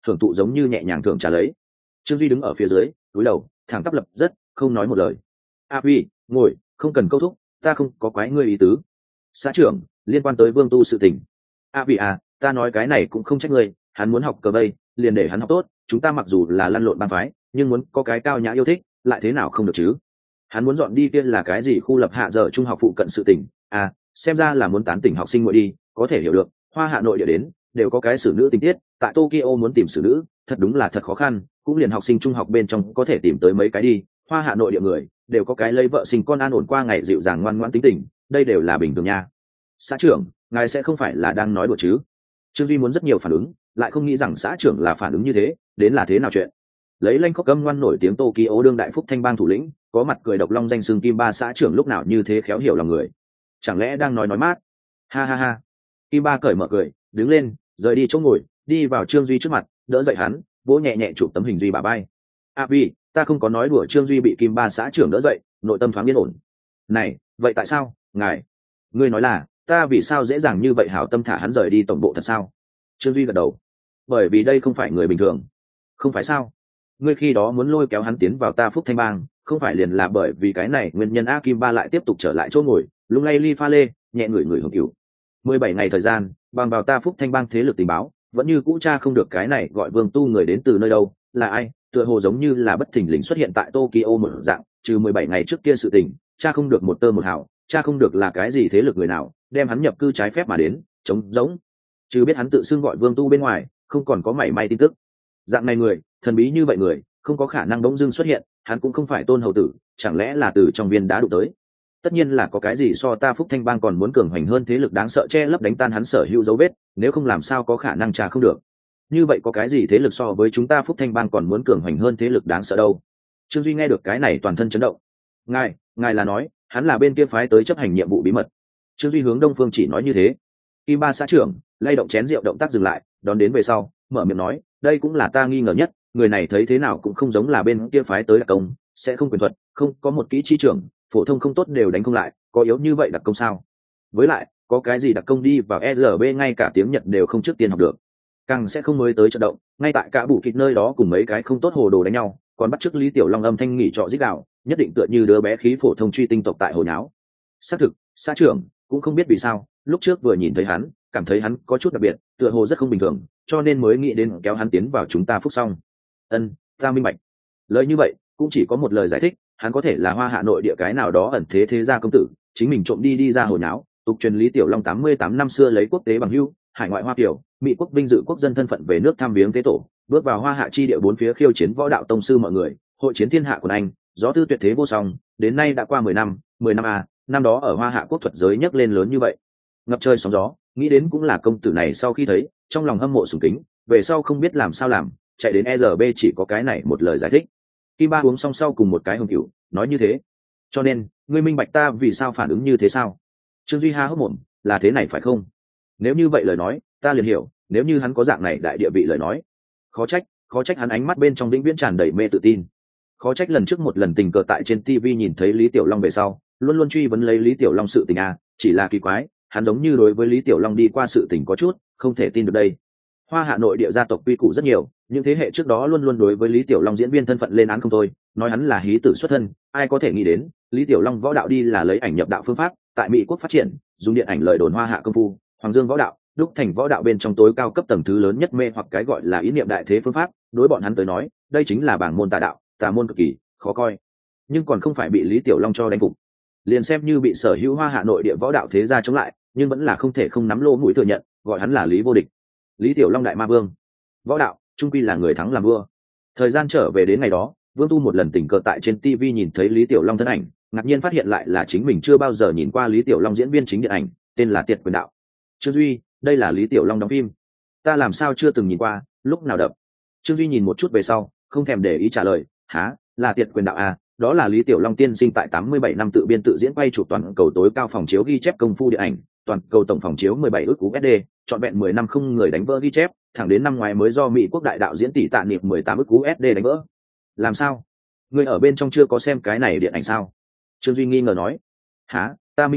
thưởng thụ giống như nhẹ nhàng thưởng trả lấy. Trương Duy đứng ở phía dưới cúi đầu thẳng tắp lập rất không nói một lời. A Vi, ngồi, không cần câu thúc, ta không có quái ngươi ý tứ. Xã trưởng, liên quan tới Vương Tu sự tình. A Vi à, ta nói cái này cũng không trách ngươi, hắn muốn học cờ vây liền để hắn học tốt, chúng ta mặc dù là lăn lộn bang phái nhưng muốn có cái cao nhã yêu thích lại thế nào không được chứ. Hắn muốn dọn đi kia là cái gì khu lập hạ giờ trung học phụ cận sự tỉnh à, xem ra là muốn tán tỉnh học sinh muội đi, có thể hiểu được. Hoa Hạ nội địa đến đều có cái xử nữ tình tiết, tại Tokyo muốn tìm xử nữ thật đúng là thật khó khăn, cũng liền học sinh trung học bên trong có thể tìm tới mấy cái đi. Hoa Hạ nội địa người đều có cái lấy vợ sinh con an ổn qua ngày dịu dàng ngoan ngoãn tính tình, đây đều là bình thường nha. Xã trưởng, ngài sẽ không phải là đang nói đùa chứ? Trương Duy muốn rất nhiều phản ứng, lại không nghĩ rằng xã trưởng là phản ứng như thế, đến là thế nào chuyện. Lấy lanh khóc cấm ngoan nổi tiếng Tokyo đương đại phúc thanh bang thủ lĩnh, có mặt cười độc long danh xưng Kim Ba xã trưởng lúc nào như thế khéo hiểu lòng người, chẳng lẽ đang nói nói mát. Ha ha ha. Kim Ba cởi mở cười, đứng lên rời đi chỗ ngồi, đi vào Trương Duy trước mặt, đỡ dậy hắn, vỗ nhẹ nhẹ chụp tấm hình Duy bả vai. A Vi, ta không có nói đùa. Trương Duy bị Kim Ba xã trưởng đỡ dậy, nội tâm thoáng yên ổn. Này, vậy tại sao ngài ngươi nói là ta vì sao dễ dàng như vậy hảo tâm thả hắn rời đi tổng bộ thật sao? Trương Duy gật đầu. Bởi vì đây không phải người bình thường. Không phải sao? Ngươi khi đó muốn lôi kéo hắn tiến vào ta Phúc Thanh Bang, không phải liền là bởi vì cái này nguyên nhân? A Kim Ba lại tiếp tục trở lại chỗ ngồi, lung lay ly pha lê, nhẹ ngửi ngửi hưởng cửu. mười bảy ngày thời gian, bằng vào ta Phúc Thanh Bang thế lực tình báo, vẫn như cũ tra không được cái này gọi Vương Tu người đến từ nơi đâu, là ai, tựa hồ giống như là bất thình lình xuất hiện tại Tokyo một dạng, trừ mười bảy ngày trước kia sự tình, tra không được một tơ một hào, tra không được là cái gì thế lực người nào đem hắn nhập cư trái phép mà đến, trống rỗng. Chứ biết hắn tự xưng gọi Vương Tu bên ngoài, không còn có mảy may tin tức. Dạng này người, thần bí như vậy người, không có khả năng bỗng dưng xuất hiện, hắn cũng không phải Tôn hầu tử, chẳng lẽ là từ trong viên đá đụng tới? Tất nhiên là có cái gì so ta Phúc Thanh Bang còn muốn cường hoành hơn thế lực đáng sợ che lấp đánh tan hắn sở hữu dấu vết, nếu không làm sao có khả năng tra không được. Như vậy có cái gì thế lực so với chúng ta Phúc Thanh Bang còn muốn cường hoành hơn thế lực đáng sợ đâu? Trương Duy nghe được cái này toàn thân chấn động. Ngài, ngài là nói, hắn là bên kia phái tới chấp hành nhiệm vụ bí mật? Trương Duy hướng Đông Phương chỉ nói như thế. Kim Ba xã trưởng lay động chén rượu động tác dừng lại, đón đến về sau, mở miệng nói, đây cũng là ta nghi ngờ nhất, người này thấy thế nào cũng không giống là bên kia phái tới đặc công, sẽ không quyền thuật, không có một kỹ chi trưởng, phổ thông không tốt đều đánh không lại, có yếu như vậy đặc công sao? Với lại, có cái gì đặc công đi vào e rờ bê ngay cả tiếng Nhật đều không trước tiên học được, càng sẽ không mới tới trận động, ngay tại cả bù kịch nơi đó cùng mấy cái không tốt hồ đồ đánh nhau, còn bắt chước Lý Tiểu Long âm thanh nghỉ trọ rít gào, nhất định tựa như đứa bé khí phổ thông truy tinh tộc tại hồ nháo. Xác thực, xã trưởng cũng không biết vì sao, lúc trước vừa nhìn thấy hắn, cảm thấy hắn có chút đặc biệt, tựa hồ rất không bình thường, cho nên mới nghĩ đến kéo hắn tiến vào chúng ta Phúc Xong. Ân, ta minh bạch. Lời như vậy cũng chỉ có một lời giải thích, hắn có thể là Hoa Hạ nội địa cái nào đó ẩn thế thế gia công tử, chính mình trộm đi đi ra hồ nháo, tục truyền Lý Tiểu Long tám mươi tám năm xưa lấy quốc tế bằng hữu, hải ngoại Hoa Kiều, Mỹ quốc vinh dự quốc dân thân phận về nước thăm viếng tế tổ, bước vào Hoa Hạ chi địa bốn phía khiêu chiến võ đạo tông sư mọi người, hội chiến thiên hạ của anh, gió tư tuyệt thế vô song, đến nay đã qua mười năm, mười năm à, năm đó ở Hoa Hạ quốc thuật giới nhấc lên lớn như vậy, ngập trời sóng gió, nghĩ đến cũng là công tử này sau khi thấy, trong lòng hâm mộ sùng kính, về sau không biết làm sao làm, chạy đến e rờ bê chỉ có cái này một lời giải thích. Kim Ba uống xong sau cùng một cái hồng cửu, nói như thế. Cho nên, ngươi minh bạch ta vì sao phản ứng như thế sao? Trương Duy há hốc mồm, là thế này phải không? Nếu như vậy lời nói, ta liền hiểu, nếu như hắn có dạng này đại địa vị lời nói. Khó trách, khó trách hắn ánh mắt bên trong vĩnh viễn tràn đầy mê tự tin. Khó trách lần trước một lần tình cờ tại trên ti vi nhìn thấy Lý Tiểu Long về sau, luôn luôn truy vấn lấy Lý Tiểu Long sự tình à, chỉ là kỳ quái, hắn giống như đối với Lý Tiểu Long đi qua sự tình có chút, không thể tin được đây. Hoa Hạ nội địa gia tộc quy củ rất nhiều, những thế hệ trước đó luôn luôn đối với Lý Tiểu Long diễn viên thân phận lên án không thôi, nói hắn là hí tử xuất thân, ai có thể nghĩ đến, Lý Tiểu Long võ đạo đi là lấy ảnh nhập đạo phương pháp, tại Mỹ quốc phát triển, dùng điện ảnh lời đồn Hoa Hạ công phu, Hoàng Dương võ đạo, đúc thành võ đạo bên trong tối cao cấp tầng thứ lớn nhất mê hoặc cái gọi là ý niệm đại thế phương pháp, đối bọn hắn tới nói, đây chính là bảng môn tà đạo, tà môn cực kỳ khó coi. Nhưng còn không phải bị Lý Tiểu Long cho đánh phục. Liền xem như bị sở hữu Hoa Hạ nội địa võ đạo thế gia chống lại, nhưng vẫn là không thể không nắm lỗ mũi thừa nhận, gọi hắn là Lý vô địch. Lý Tiểu Long đại ma vương. Võ đạo, trung quy là người thắng làm vua. Thời gian trở về đến ngày đó, Vương Tu một lần tình cờ tại trên ti vi nhìn thấy Lý Tiểu Long thân ảnh, ngạc nhiên phát hiện lại là chính mình chưa bao giờ nhìn qua Lý Tiểu Long diễn viên chính điện ảnh, tên là Tiệt Quyền Đạo. Trương Duy, đây là Lý Tiểu Long đóng phim. Ta làm sao chưa từng nhìn qua, lúc nào đập? Trương Duy nhìn một chút về sau, không thèm để ý trả lời, há, là Tiệt Quyền Đạo à, đó là Lý Tiểu Long tiên sinh tại tám mươi bảy năm tự biên tự diễn quay chụp toàn cầu tối cao phòng chiếu ghi chép công phu điện ảnh, toàn cầu tổng phòng chiếu mười bảy ức u ét đê, trọn vẹn mười năm không người đánh vỡ ghi chép, thẳng đến năm ngoái mới do Mỹ quốc đại đạo diễn tỷ Tạ Niệm mười tám ức u ét đê đánh vỡ. Làm sao? Người ở bên trong chưa có xem cái này điện ảnh sao? Trương Duy nghi ngờ nói. Hả, ta minh bạch,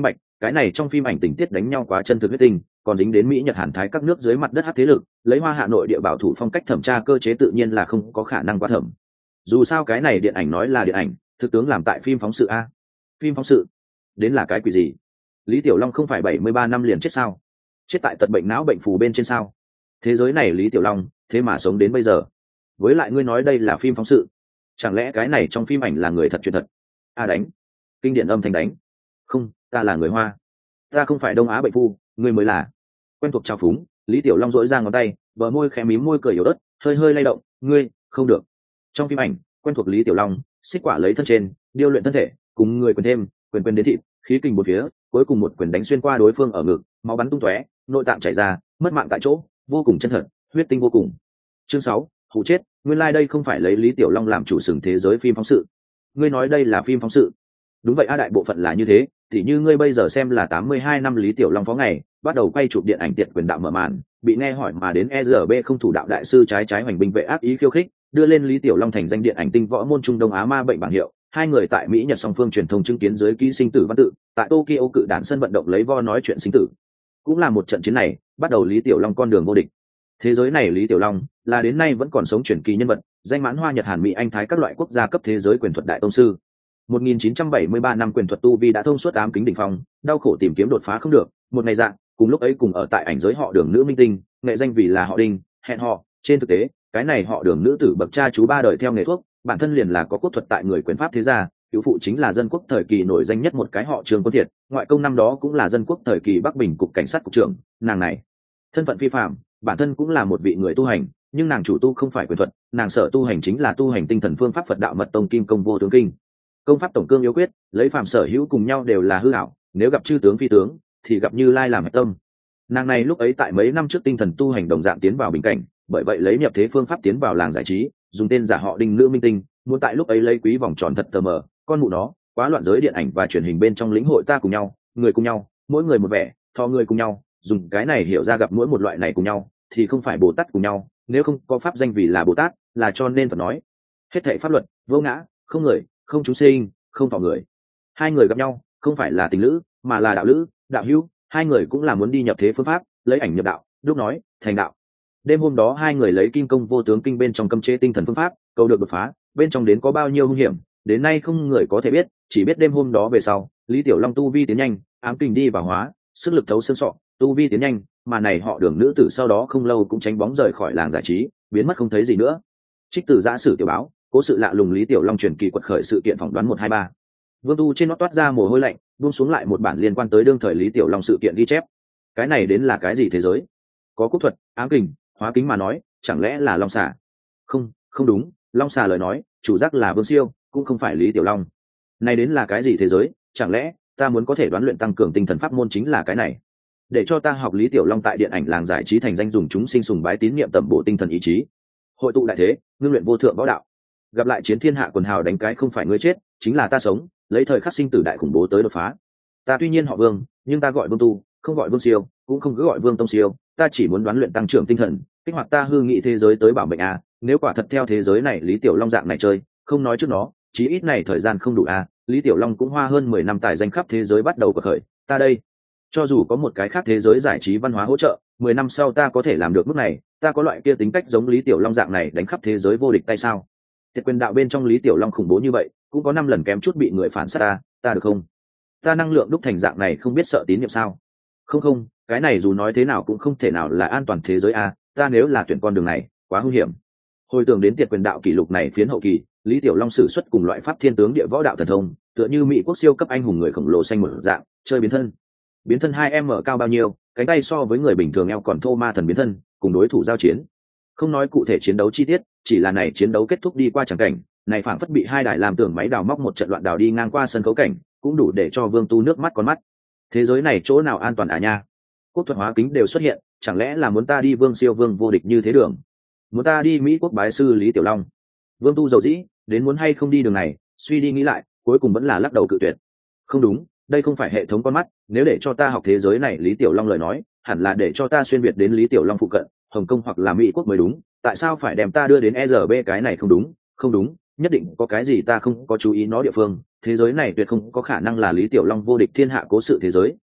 cái này trong phim ảnh tình tiết đánh nhau quá chân thực huyết tinh, còn dính đến Mỹ Nhật Hàn Thái các nước dưới mặt đất hắc thế lực, lấy Hoa Hạ nội địa bảo thủ phong cách thẩm tra cơ chế tự nhiên là không có khả năng quá thẩm. Dù sao cái này điện ảnh nói là điện ảnh, thực tướng làm tại phim phóng sự a. Phim phóng sự? Đến là cái quỷ gì? Lý Tiểu Long không phải bảy mươi ba năm liền chết sao? Chết tại tật bệnh não bệnh phù bên trên sao? Thế giới này Lý Tiểu Long, thế mà sống đến bây giờ. Với lại ngươi nói đây là phim phóng sự, chẳng lẽ cái này trong phim ảnh là người thật chuyện thật? A đánh. Kinh điển âm thanh đánh. Không, ta là người Hoa. Ta không phải Đông Á bệnh phu, ngươi mới là. Quen thuộc trao phúng, Lý Tiểu Long dỗi ra ngón tay, bờ môi khẽ mím môi cười yếu ớt, hơi hơi lay động, ngươi, không được. Trong phim ảnh, quen thuộc Lý Tiểu Long, xích quả lấy thân trên, điêu luyện thân thể, cùng người quyền thêm, quyền quyền đến thịt, khí kình một phía, cuối cùng một quyền đánh xuyên qua đối phương ở ngực, máu bắn tung tóe, nội tạng chảy ra, mất mạng tại chỗ, vô cùng chân thật, huyết tinh vô cùng. Chương sáu, hù chết, nguyên lai like đây không phải lấy Lý Tiểu Long làm chủ sừng thế giới phim phóng sự. Ngươi nói đây là phim phóng sự? Đúng vậy a, đại bộ phận là như thế, thì như ngươi bây giờ xem là tám mươi hai năm Lý Tiểu Long phó ngày, bắt đầu quay chụp điện ảnh tiệt quyền đạo mở màn, bị nghe hỏi mà đến e rờ bê không thủ đạo đại sư trái trái hoành binh vệ ác ý khiêu khích, đưa lên Lý Tiểu Long thành danh điện ảnh tinh võ môn Trung Đông Á ma bệnh bảng hiệu. Hai người tại Mỹ Nhật song phương truyền thông chứng kiến dưới ký sinh tử văn tự, tại Tokyo cự đản sân vận động lấy vo nói chuyện sinh tử. Cũng là một trận chiến này, bắt đầu Lý Tiểu Long con đường vô địch. Thế giới này Lý Tiểu Long là đến nay vẫn còn sống truyền kỳ nhân vật, danh mãn Hoa Nhật Hàn Mỹ Anh Thái các loại quốc gia cấp thế giới quyền thuật đại tông sư. một nghìn chín trăm bảy mươi ba năm quyền thuật tu vi đã thông suốt ám kính đỉnh phong, đau khổ tìm kiếm đột phá không được, một ngày dạng, cùng lúc ấy cùng ở tại ảnh giới họ Đường nữ minh tinh, nghệ danh vì là họ Đinh, hẹn họ, trên thực tế, cái này họ Đường nữ tử bậc cha chú ba đời theo nghề thuốc, bản thân liền là có quốc thuật tại người quyền pháp thế gia, cứu phụ chính là dân quốc thời kỳ nổi danh nhất một cái họ Trương Quân Thiệt, ngoại công năm đó cũng là dân quốc thời kỳ Bắc Bình cục cảnh sát cục trưởng, nàng này, thân phận phi phạm, bản thân cũng là một vị người tu hành, nhưng nàng chủ tu không phải quyền thuật, nàng sở tu hành chính là tu hành tinh thần phương pháp Phật đạo mật tông kim công vô tướng kinh. Công pháp tổng cương yếu quyết, lấy phàm sở hữu cùng nhau đều là hư ảo, nếu gặp chư tướng phi tướng, thì gặp Như Lai làm hạch tâm. Nàng này lúc ấy tại mấy năm trước tinh thần tu hành đồng dạng tiến vào bình cảnh, bởi vậy lấy nhập thế phương pháp tiến vào làng giải trí, dùng tên giả họ Đinh nữ minh tinh, muốn tại lúc ấy lấy quý vòng tròn thật tờ mờ, con mụ nó, quá loạn giới điện ảnh và truyền hình bên trong lĩnh hội ta cùng nhau, người cùng nhau, mỗi người một vẻ, thọ người cùng nhau, dùng cái này hiểu ra gặp mỗi một loại này cùng nhau, thì không phải Bồ Tát cùng nhau, nếu không có pháp danh vì là Bồ Tát, là cho nên phải nói, hết thảy pháp luật, vô ngã, không người, không chúng sinh, không thọ người. Hai người gặp nhau, không phải là tình lữ, mà là đạo lữ, đạo hữu, hai người cũng là muốn đi nhập thế phương pháp, lấy ảnh nhập đạo, lúc nói, thành đạo. Đêm hôm đó hai người lấy kim công vô tướng kinh bên trong cấm chế tinh thần phương pháp, cầu được đột phá, bên trong đến có bao nhiêu hung hiểm, đến nay không người có thể biết, chỉ biết đêm hôm đó về sau, Lý Tiểu Long tu vi tiến nhanh, ám kình đi vào hóa, sức lực thấu xương sọ, tu vi tiến nhanh, mà này họ Đường nữ tử sau đó không lâu cũng tránh bóng rời khỏi làng giải trí, biến mất không thấy gì nữa. Trích từ giã sử tiểu báo, cố sự lạ lùng Lý Tiểu Long truyền kỳ quật khởi sự kiện phỏng đoán một hai ba. Vương Tu trên nó toát ra mồ hôi lạnh, buông xuống lại một bản liên quan tới đương thời Lý Tiểu Long sự kiện ghi chép. Cái này đến là cái gì thế giới? Có quốc thuật, ám kình, hóa kính mà nói, chẳng lẽ là Long xà? Không, không đúng, Long xà lời nói, chủ giác là Vương Siêu, cũng không phải Lý Tiểu Long. Này đến là cái gì thế giới? Chẳng lẽ ta muốn có thể đoán luyện tăng cường tinh thần pháp môn chính là cái này? Để cho ta học Lý Tiểu Long tại điện ảnh làng giải trí thành danh dùng chúng sinh sùng bái tín niệm tẩm bổ tinh thần ý chí, hội tụ đại thế, ngưng luyện vô thượng võ đạo. Gặp lại chiến thiên hạ quần hào đánh cái không phải ngươi chết, chính là ta sống, lấy thời khắc sinh tử đại khủng bố tới đột phá. Ta tuy nhiên họ Vương, nhưng ta gọi Vương Tu, không gọi Vương Siêu, cũng không cứ gọi Vương Tông Siêu, ta chỉ muốn đoán luyện tăng trưởng tinh thần, kích hoạt ta hư nghị thế giới tới bảo mệnh a. Nếu quả thật theo thế giới này Lý Tiểu Long dạng này chơi, không nói trước nó, chí ít này thời gian không đủ a, Lý Tiểu Long cũng hoa hơn mười năm tài danh khắp thế giới bắt đầu cuộc khởi, ta đây, cho dù có một cái khác thế giới giải trí văn hóa hỗ trợ, mười năm sau ta có thể làm được mức này, ta có loại kia tính cách giống Lý Tiểu Long dạng này đánh khắp thế giới vô địch tay sao? Tiệt quyền đạo bên trong Lý Tiểu Long khủng bố như vậy, cũng có năm lần kém chút bị người phản sát ta, ta được không? Ta năng lượng đúc thành dạng này không biết sợ tín nhiệm sao? Không không, cái này dù nói thế nào cũng không thể nào là an toàn thế giới a, ta nếu là tuyển con đường này, quá nguy hiểm. Hồi tưởng đến tiệt quyền đạo kỷ lục này phiến hậu kỳ, Lý Tiểu Long sử xuất cùng loại pháp thiên tướng địa võ đạo thần thông, tựa như Mỹ quốc siêu cấp anh hùng người khổng lồ xanh một dạng, chơi biến thân. Biến thân hai m cao bao nhiêu, cánh tay so với người bình thường eo còn thô ma thần biến thân, cùng đối thủ giao chiến. Không nói cụ thể chiến đấu chi tiết, chỉ là này chiến đấu kết thúc đi qua chẳng cảnh, này phảng phất bị hai đài làm tưởng máy đào móc một trận loạn đào đi ngang qua sân khấu cảnh, cũng đủ để cho Vương Tu nước mắt con mắt. Thế giới này chỗ nào an toàn à nha? Quốc thuật hóa kính đều xuất hiện, chẳng lẽ là muốn ta đi Vương Siêu Vương vô địch như thế đường? Muốn ta đi Mỹ quốc bái sư Lý Tiểu Long? Vương Tu dầu dĩ, đến muốn hay không đi đường này, suy đi nghĩ lại, cuối cùng vẫn là lắc đầu cự tuyệt. Không đúng, đây không phải hệ thống con mắt, nếu để cho ta học thế giới này Lý Tiểu Long lời nói, hẳn là để cho ta xuyên việt đến Lý Tiểu Long phụ cận, Hồng Kông hoặc là Mỹ quốc mới đúng, tại sao phải đem ta đưa đến e rờ bê? Cái này không đúng, không đúng, nhất định có cái gì ta không có chú ý nó địa phương, thế giới này tuyệt không có khả năng là Lý Tiểu Long vô địch thiên hạ cố sự thế giới,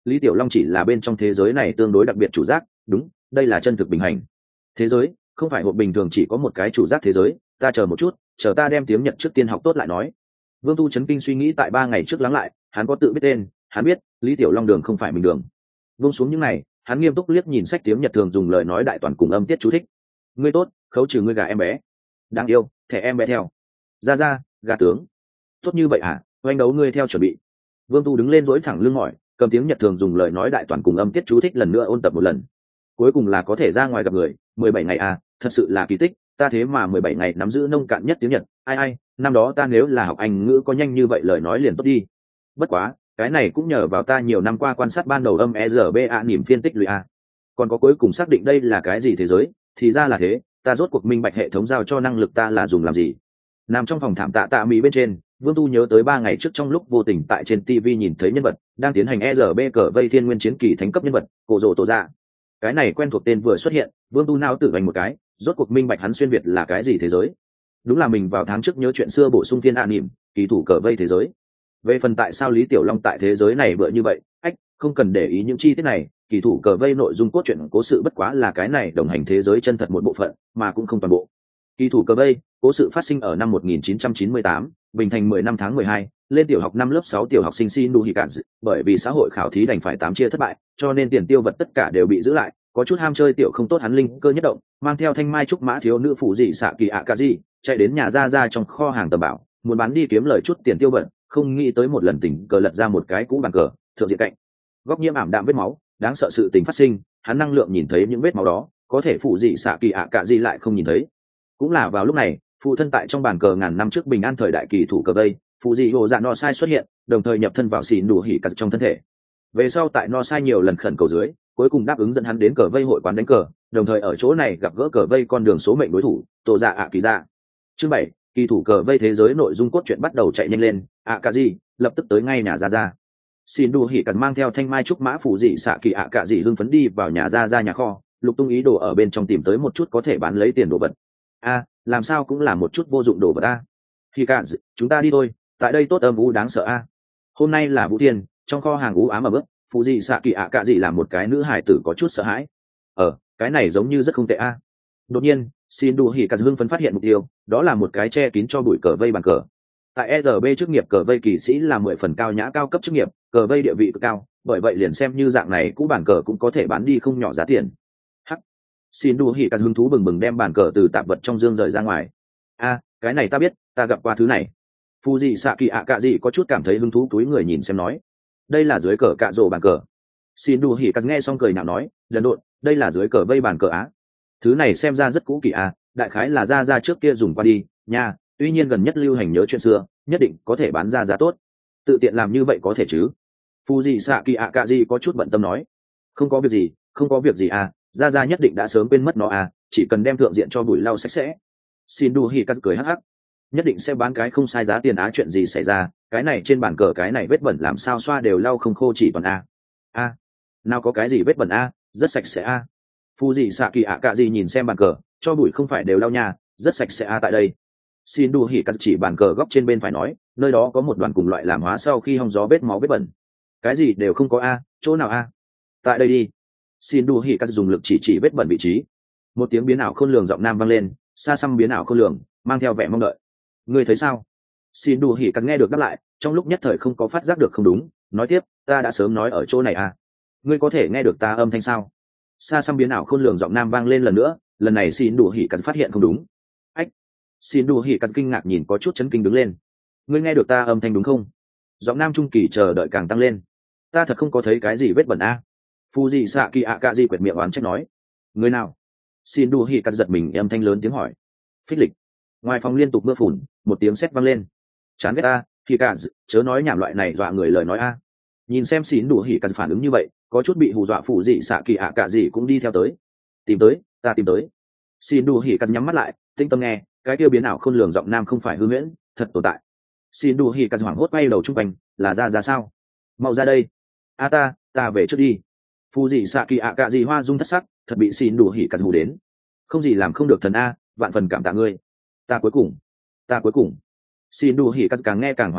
Lý Tiểu Long chỉ là bên trong thế giới này tương đối đặc biệt chủ giác, đúng, đây là chân thực bình hành thế giới, không phải hộp bình thường chỉ có một cái chủ giác thế giới. Ta chờ một chút, chờ ta đem tiếng Nhật trước tiên học tốt lại nói. Vương Tu chấn kinh suy nghĩ tại ba ngày trước lắng lại, hắn có tự biết tên, hắn biết Lý Tiểu Long đường không phải mình đường. Vương xuống những này, hắn nghiêm túc liếc nhìn sách tiếng Nhật thường dùng lời nói đại toàn cùng âm tiết chú thích. Ngươi tốt, khấu trừ ngươi gà em bé. Đáng yêu, thẻ em bé theo. Ra ra, gà tướng. Tốt như vậy à, oanh đấu ngươi theo chuẩn bị. Vương Tu đứng lên dỗi thẳng lưng mỏi, cầm tiếng Nhật thường dùng lời nói đại toàn cùng âm tiết chú thích lần nữa ôn tập một lần. Cuối cùng là có thể ra ngoài gặp người. Mười bảy ngày à, thật sự là kỳ tích. Ta thế mà mười bảy ngày nắm giữ nông cạn nhất tiếng Nhật. Ai ai, năm đó ta nếu là học Anh ngữ có nhanh như vậy lời nói liền tốt đi. Bất quá, cái này cũng nhờ vào ta nhiều năm qua quan sát ban đầu âm e rờ bê a niềm phiên tích lũy a. Còn có cuối cùng xác định đây là cái gì thế giới, thì ra là thế, ta rốt cuộc minh bạch hệ thống giao cho năng lực ta là dùng làm gì. Nằm trong phòng thảm tạ tạ mỹ bên trên, Vương Tu nhớ tới ba ngày trước trong lúc vô tình tại trên ti vi nhìn thấy nhân vật đang tiến hành e rờ bê cờ vây thiên nguyên chiến kỳ thánh cấp nhân vật cổ rồ tổ ra. Cái này quen thuộc tên vừa xuất hiện, Vương Tu não tự vành một cái, rốt cuộc minh bạch hắn xuyên việt là cái gì thế giới. Đúng là mình vào tháng trước nhớ chuyện xưa bổ sung phiên a niệm kỳ thủ cờ vây thế giới. Về phần tại sao Lý Tiểu Long tại thế giới này bựa như vậy, ách, không cần để ý những chi tiết này, kỳ thủ cờ vây nội dung cốt truyện cố sự bất quá là cái này đồng hành thế giới chân thật một bộ phận, mà cũng không toàn bộ. Kỳ thủ cờ vây, cố sự phát sinh ở năm một nghìn chín trăm chín mươi tám, Bình Thành mười năm tháng mười hai, lên tiểu học năm lớp sáu tiểu học sinh Shindu Hikazu, bởi vì xã hội khảo thí đành phải tám chia thất bại, cho nên tiền tiêu vật tất cả đều bị giữ lại, có chút ham chơi tiểu không tốt hắn linh cơ nhất động, mang theo thanh mai trúc mã thiếu nữ phụ dị xạ kỳ ạ cả gì, chạy đến nhà ra ra trong kho hàng tầm bảo, muốn bán đi kiếm lời chút tiền tiêu vật, không nghĩ tới một lần tình cờ lật ra một cái cũ bàn cờ, thượng diện cạnh góc nhiễm ảm đạm vết máu, đáng sợ sự tình phát sinh, hắn năng lượng nhìn thấy những vết máu đó, có thể phụ dị xạ kỳ ạ cả gì lại không nhìn thấy. Cũng là vào lúc này, phụ thân tại trong bàn cờ ngàn năm trước bình an thời đại kỳ thủ cờ vây, phụ dị hồ dạ no sai xuất hiện, đồng thời nhập thân vào xì đủ hỉ cắt trong thân thể. Về sau tại no sai nhiều lần khẩn cầu dưới, cuối cùng đáp ứng dẫn hắn đến cờ vây hội quán đánh cờ, đồng thời ở chỗ này gặp gỡ cờ vây con đường số mệnh đối thủ tổ dạ ạ kỳ dạ. Chương bảy, kỳ thủ cờ vây thế giới nội dung cốt truyện bắt đầu chạy nhanh lên. ạ cả gì lập tức tới ngay nhà ra ra. Xin đu hỉ cắt mang theo thanh mai trúc mã phủ dị xạ kỳ ạ cả gì hưng phấn đi vào nhà ra ra nhà kho, lục tung ý đồ ở bên trong tìm tới một chút có thể bán lấy tiền đồ vật. A, làm sao cũng là một chút vô dụng đồ vật a. Hỉ cả, chúng ta đi thôi, tại đây tốt âm u đáng sợ a. Hôm nay là vũ thiên, trong kho hàng u ám ở bước, phụ dị xạ kỳ ạ cả gì là một cái nữ hài tử có chút sợ hãi. Ờ, cái này giống như rất không tệ a. Đột nhiên, xin đu hỉ cả hưng phấn phát hiện mục tiêu, đó là một cái che kín cho bụi cờ vây bàn cờ. Tại e rờ bê chức nghiệp cờ vây kỳ sĩ là mười phần cao nhã cao cấp chức nghiệp, cờ vây địa vị cực cao, bởi vậy liền xem như dạng này cũ bàn cờ cũng có thể bán đi không nhỏ giá tiền. Hắc. Xin đu hỉ cả hứng thú bừng bừng đem bàn cờ từ tạp vật trong dương rời ra ngoài. A, cái này ta biết, ta gặp qua thứ này. Fuji Saki ạ cạ gì có chút cảm thấy hứng thú túi người nhìn xem nói, đây là dưới cờ cạ rổ bàn cờ. Xin đu hỉ cả nghe xong cười nhạo nói, lần độn, đây là dưới cờ vây bàn cờ á. Thứ này xem ra rất cũ kỹ à, đại khái là ra ra trước kia dùng qua đi nha, tuy nhiên gần nhất lưu hành nhớ chuyện xưa, nhất định có thể bán ra giá tốt. Tự tiện làm như vậy có thể chứ? Fuji Saki ạ cạ gì có chút bận tâm nói, không có việc gì, không có việc gì à, ra ra nhất định đã sớm quên mất nó à, chỉ cần đem thượng diện cho bụi lau sạch sẽ. Xin đu hỉ cả cười hắc hắc, nhất định sẽ bán cái không sai giá tiền á, chuyện gì xảy ra, cái này trên bàn cờ cái này vết bẩn làm sao xoa đều lau không khô chỉ toàn a. A, nào có cái gì vết bẩn a, rất sạch sẽ a. Phu gì xạ kỳ ạ cạ gì nhìn xem bàn cờ, cho bụi không phải đều lau nhà, rất sạch sẽ a tại đây. Xin đu hỉ cắt chỉ bàn cờ góc trên bên phải nói, nơi đó có một đoàn cùng loại làm hóa sau khi hong gió vết máu vết bẩn. Cái gì đều không có a, chỗ nào a? Tại đây đi. Xin đu hỉ cắt dùng lực chỉ chỉ vết bẩn vị trí. Một tiếng biến ảo khôn lường giọng nam vang lên, xa xăm biến ảo khôn lường, mang theo vẻ mong đợi. Ngươi thấy sao? Xin đu hỉ cắt nghe được đáp lại, trong lúc nhất thời không có phát giác được không đúng, nói tiếp, ta đã sớm nói ở chỗ này à. Ngươi có thể nghe được ta âm thanh sao? Xa xăm biến ảo khôn lường giọng nam vang lên lần nữa, lần này xin đu hỉ cắt phát hiện không đúng. Ách! Xin đu hỉ cắt kinh ngạc nhìn có chút chấn kinh đứng lên. Ngươi nghe được ta âm thanh đúng không? Giọng nam trung kỳ chờ đợi càng tăng lên. Ta thật không có thấy cái gì vết bẩn a. À. Fuji Saki Akaji quệt miệng oán trách nói. Người nào? Xin đu hỉ cắt giật mình âm thanh lớn tiếng hỏi. Phích lịch. Ngoài phòng liên tục mưa phùn, một tiếng sét vang lên. Chán ghét ta, thì cả chớ nói nhảm loại này dọa người lời nói a. Nhìn xem xin đủ hỉ cả phản ứng như vậy, có chút bị hù dọa phụ dị xạ kỳ ạ cả gì cũng đi theo tới. Tìm tới, ta tìm tới. Xin đủ hỉ cả nhắm mắt lại, tinh tâm nghe, cái kia biến ảo khôn lường giọng nam không phải hư huyễn, thật tồn tại. Xin đủ hỉ cả hoảng hốt quay đầu trung quanh, là ra ra sao? Mau ra đây. A ta, ta về trước đi. Phụ dị xạ kỳ ạ cả gì hoa dung thất sắc, thật bị xin đủ hỉ cả hù đến. Không gì làm không được thần a, vạn phần cảm tạ ngươi. Ta cuối cùng, ta cuối cùng. Xin đu hỉ cắt càng nghe càng hoảng hốt,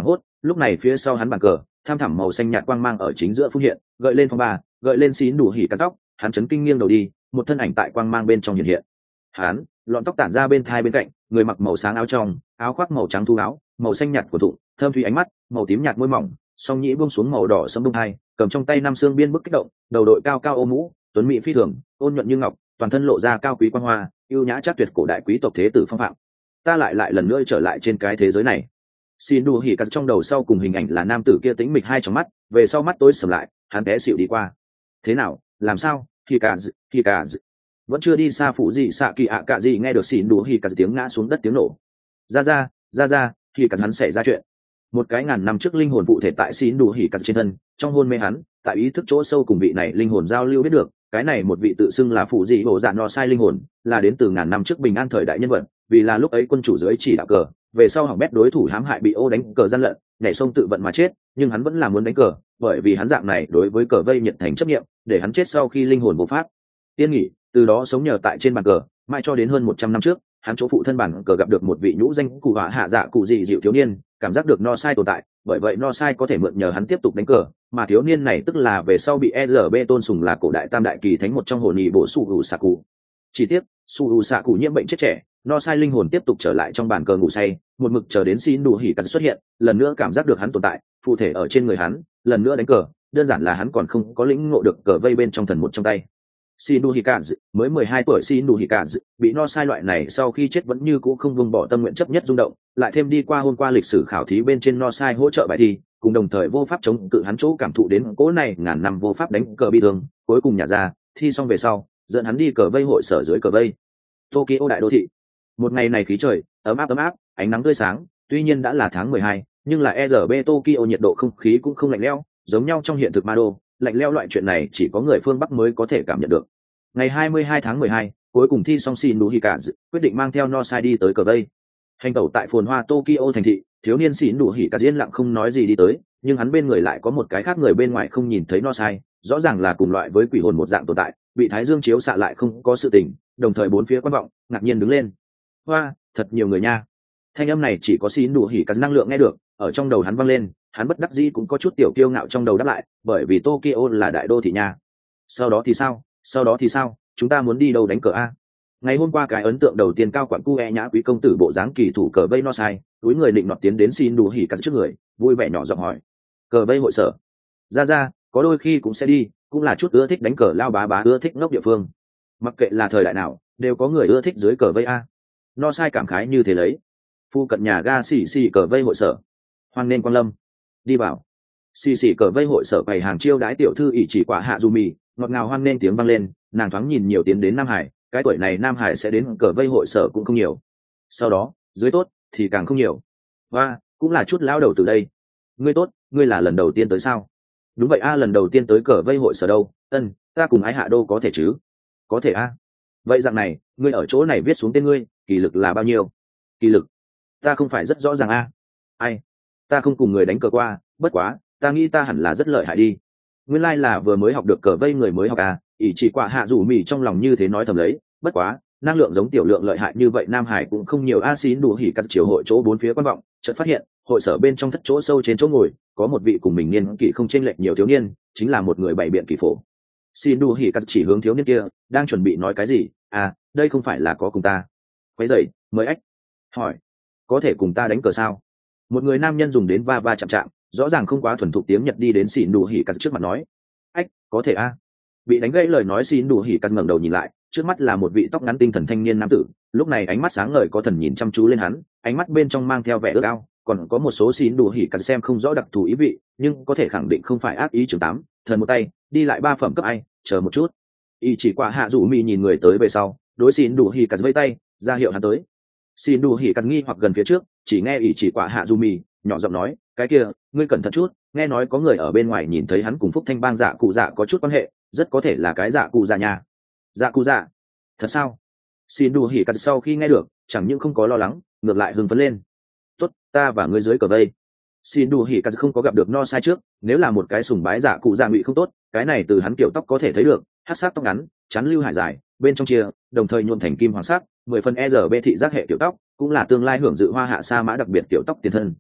lúc này phía sau hắn bàn cờ tham thẳm màu xanh nhạt quang mang ở chính giữa phút hiện gợi lên phong ba gợi lên xín đủ hỉ cắt tóc, hắn chấn kinh nghiêng đầu đi, một thân ảnh tại quang mang bên trong hiện hiện. Hắn lọn tóc tản ra bên thai bên cạnh, người mặc màu sáng áo trong, áo khoác màu trắng thu áo, màu xanh nhạt của thụng, thơm thủy ánh mắt, màu tím nhạt môi mỏng, song nhĩ buông xuống màu đỏ sẫm bông hai, cầm trong tay năm xương biên bức kích động, đầu đội cao cao ô mũ, tuấn mỹ phi thường, ôn nhuận như ngọc, toàn thân lộ ra cao quý quang hoa, yêu nhã chắc tuyệt cổ đại quý tộc thế tử phong phạm. Ta lại lại lần nữa trở lại trên cái thế giới này. Xin đu hỉ cắt trong đầu sau cùng hình ảnh là nam tử kia tĩnh mịch hai trong mắt, về sau mắt tối sầm lại, hắn té xỉu đi qua. Thế nào, làm sao? Hỉ cà hỉ cà vẫn chưa đi xa phụ gì xạ kỳ ạ cả gì nghe được xỉn đu hỉ cắt tiếng ngã xuống đất tiếng nổ. Ra ra, ra ra, hỉ cắt hắn xảy ra chuyện. Một cái ngàn năm trước linh hồn phụ thể tại xỉn đu hỉ cắt trên thân, trong hôn mê hắn, tại ý thức chỗ sâu cùng vị này linh hồn giao lưu biết được, cái này một vị tự xưng là phụ dị bộ dạng no sai linh hồn, là đến từ ngàn năm trước bình an thời đại nhân vật, vì là lúc ấy quân chủ dưới chỉ đạo cờ, về sau hỏng bét đối thủ hãm hại bị ô đánh cờ gian lận, nhảy sông tự vận mà chết, nhưng hắn vẫn là muốn đánh cờ, bởi vì hắn dạng này đối với cờ vây nhiệt thành chấp niệm, để hắn chết sau khi linh hồn vô pháp tiên nghỉ, từ đó sống nhờ tại trên bàn cờ, mãi cho đến hơn một trăm năm trước, hắn chỗ phụ thân bản cờ gặp được một vị nhũ danh cụ hỏa hạ dạ cụ dị dịu thiếu niên, cảm giác được no sai tồn tại, bởi vậy no sai có thể mượn nhờ hắn tiếp tục đánh cờ, mà thiếu niên này tức là về sau bị e rờ bê tôn sùng là cổ đại tam đại kỳ thánh một trong hồn nhị bộ su hữu xạ cụ. Chỉ tiếc, su hữu xạ cụ nhiễm bệnh chết trẻ, no sai linh hồn tiếp tục trở lại trong bàn cờ ngủ say, một mực chờ đến xin đủ hỉ cắt xuất hiện, lần nữa cảm giác được hắn tồn tại, phụ thể ở trên người hắn, lần nữa đánh cờ, đơn giản là hắn còn không có lĩnh ngộ được cờ vây bên trong thần một trong tay. Xin đủ hỉ cắt mới mười hai tuổi, xin đủ hỉ cắt bị no sai loại này sau khi chết vẫn như cũ không buông bỏ tâm nguyện chấp nhất rung động, lại thêm đi qua hôm qua lịch sử khảo thí bên trên no sai hỗ trợ bài thi, cùng đồng thời vô pháp chống cự hắn chỗ cảm thụ đến cố này ngàn năm vô pháp đánh cờ bi thương, cuối cùng nhả ra, thi xong về sau, dẫn hắn đi cờ vây hội sở dưới cờ vây. Tokyo đại đô thị. Một ngày này khí trời ấm áp ấm áp, ánh nắng tươi sáng, tuy nhiên đã là tháng mười hai, nhưng là e rờ bê Tokyo nhiệt độ không khí cũng không lạnh lẽo, giống nhau trong hiện thực ma đô, lạnh lẽo loại chuyện này chỉ có người phương Bắc mới có thể cảm nhận được. Ngày hai mươi hai tháng mười hai, cuối cùng thi xong xin đủ hỉ cả, quyết định mang theo no sai đi tới cờ vây. Hành tẩu tại phồn hoa Tokyo thành thị, thiếu niên xin đủ hỉ cả yên lặng không nói gì đi tới, nhưng hắn bên người lại có một cái khác người bên ngoài không nhìn thấy no sai, rõ ràng là cùng loại với quỷ hồn một dạng tồn tại, bị thái dương chiếu xạ lại không có sự tình, đồng thời bốn phía quan vọng, ngạc nhiên đứng lên. Hoa, thật nhiều người nha. Thanh âm này chỉ có xin đủ hỉ cả năng lượng nghe được, ở trong đầu hắn vang lên, hắn bất đắc dĩ cũng có chút tiểu kiêu ngạo trong đầu đáp lại, bởi vì Tokyo là đại đô thị nha. Sau đó thì sao? Sau đó thì sao? Chúng ta muốn đi đâu đánh cờ a? Ngày hôm qua cái ấn tượng đầu tiên cao quản cu e nhã quý công tử bộ dáng kỳ thủ cờ vây no sai, túi người định nọt tiến đến xin đủ hỉ cả trước người, vui vẻ nhỏ giọng hỏi. Cờ vây hội sở. Ra ra, có đôi khi cũng sẽ đi, cũng là chút ưa thích đánh cờ lao bá bá ưa thích ngốc địa phương. Mặc kệ là thời đại nào, đều có người ưa thích dưới cờ vây a. No sai cảm khái như thế lấy. Phu cận nhà ga xì xì cờ vây hội sở. Hoan nên quan lâm. Đi vào. Xì xì cờ vây hội sở bày hàng chiêu đái tiểu thư ỷ chỉ quả hạ du mì, ngọt ngào hoan nên tiếng vang lên, nàng thoáng nhìn nhiều tiến đến Nam Hải, cái tuổi này Nam Hải sẽ đến cờ vây hội sở cũng không nhiều. Sau đó, dưới tốt thì càng không nhiều. Và cũng là chút lão đầu từ đây. Ngươi tốt, ngươi là lần đầu tiên tới sao? Đúng vậy a, lần đầu tiên tới cờ vây hội sở đâu. Ân, ta cùng ái hạ đô có thể chứ? Có thể a. Vậy dạng này, ngươi ở chỗ này viết xuống tên ngươi, kỳ lực là bao nhiêu? Kỳ lực? Ta không phải rất rõ ràng a. Ai? Ta không cùng người đánh cờ qua, bất quá, ta nghĩ ta hẳn là rất lợi hại đi. Nguyên lai là vừa mới học được cờ vây người mới học à? Ỷ chỉ quả hạ rủ mì trong lòng như thế nói thầm lấy, bất quá, năng lượng giống tiểu lượng lợi hại như vậy Nam Hải cũng không nhiều a. Xin đủ hỉ các chiều hội chỗ bốn phía quan vọng, chợt phát hiện, hội sở bên trong thất chỗ sâu trên chỗ ngồi, có một vị cùng mình niên kỷ không chênh lệch nhiều thiếu niên, chính là một người bảy biện kỳ phổ. Xin đủ hỉ các chỉ hướng thiếu niên kia, đang chuẩn bị nói cái gì, à, đây không phải là có cùng ta. Quấy rầy, mời ách. Hỏi, có thể cùng ta đánh cờ sao? Một người nam nhân dùng đến va va chạm chạm, rõ ràng không quá thuần thục tiếng Nhật đi đến xin đủ hỉ các trước mặt nói. Ách, có thể a. Bị đánh gãy lời nói xin đủ hỉ các ngẩng đầu nhìn lại, trước mắt là một vị tóc ngắn tinh thần thanh niên nam tử, lúc này ánh mắt sáng ngời có thần nhìn chăm chú lên hắn, ánh mắt bên trong mang theo vẻ ước ao, còn có một số xin đủ hỉ các xem không rõ đặc thù ý vị, nhưng có thể khẳng định không phải ác ý trường tám, thần một tay, đi lại ba phẩm cấp ai, chờ một chút. Y chỉ quả hạ rủ mì nhìn người tới về sau, đối xin đủ hỉ các vẫy tay, ra hiệu hắn tới. Xin đủ hỉ các nghi hoặc gần phía trước, chỉ nghe Y chỉ quả hạ rủ mì nhỏ giọng nói, cái kia, ngươi cẩn thận chút, nghe nói có người ở bên ngoài nhìn thấy hắn cùng Phúc Thanh Bang dạ cụ dạ có chút quan hệ, rất có thể là cái dạ cụ dạ nhà. Dạ cụ dạ? Thật sao? Xin đủ hỉ cắt sau khi nghe được, chẳng những không có lo lắng, ngược lại hưng phấn lên. Tốt, ta và ngươi dưới cờ vây. Xin đủ hỉ cắt không có gặp được no sai trước, nếu là một cái sùng bái dạ cụ dạ ngụy không tốt, cái này từ hắn kiểu tóc có thể thấy được, hắc sắc tóc ngắn, chắn lưu hải dài, bên trong chia, đồng thời nhuộm thành kim hoàng sắc, mười phần e rờ bê thị giác hệ tiểu tóc, cũng là tương lai hưởng dự hoa hạ sa mã đặc biệt tiểu tóc tiền thân.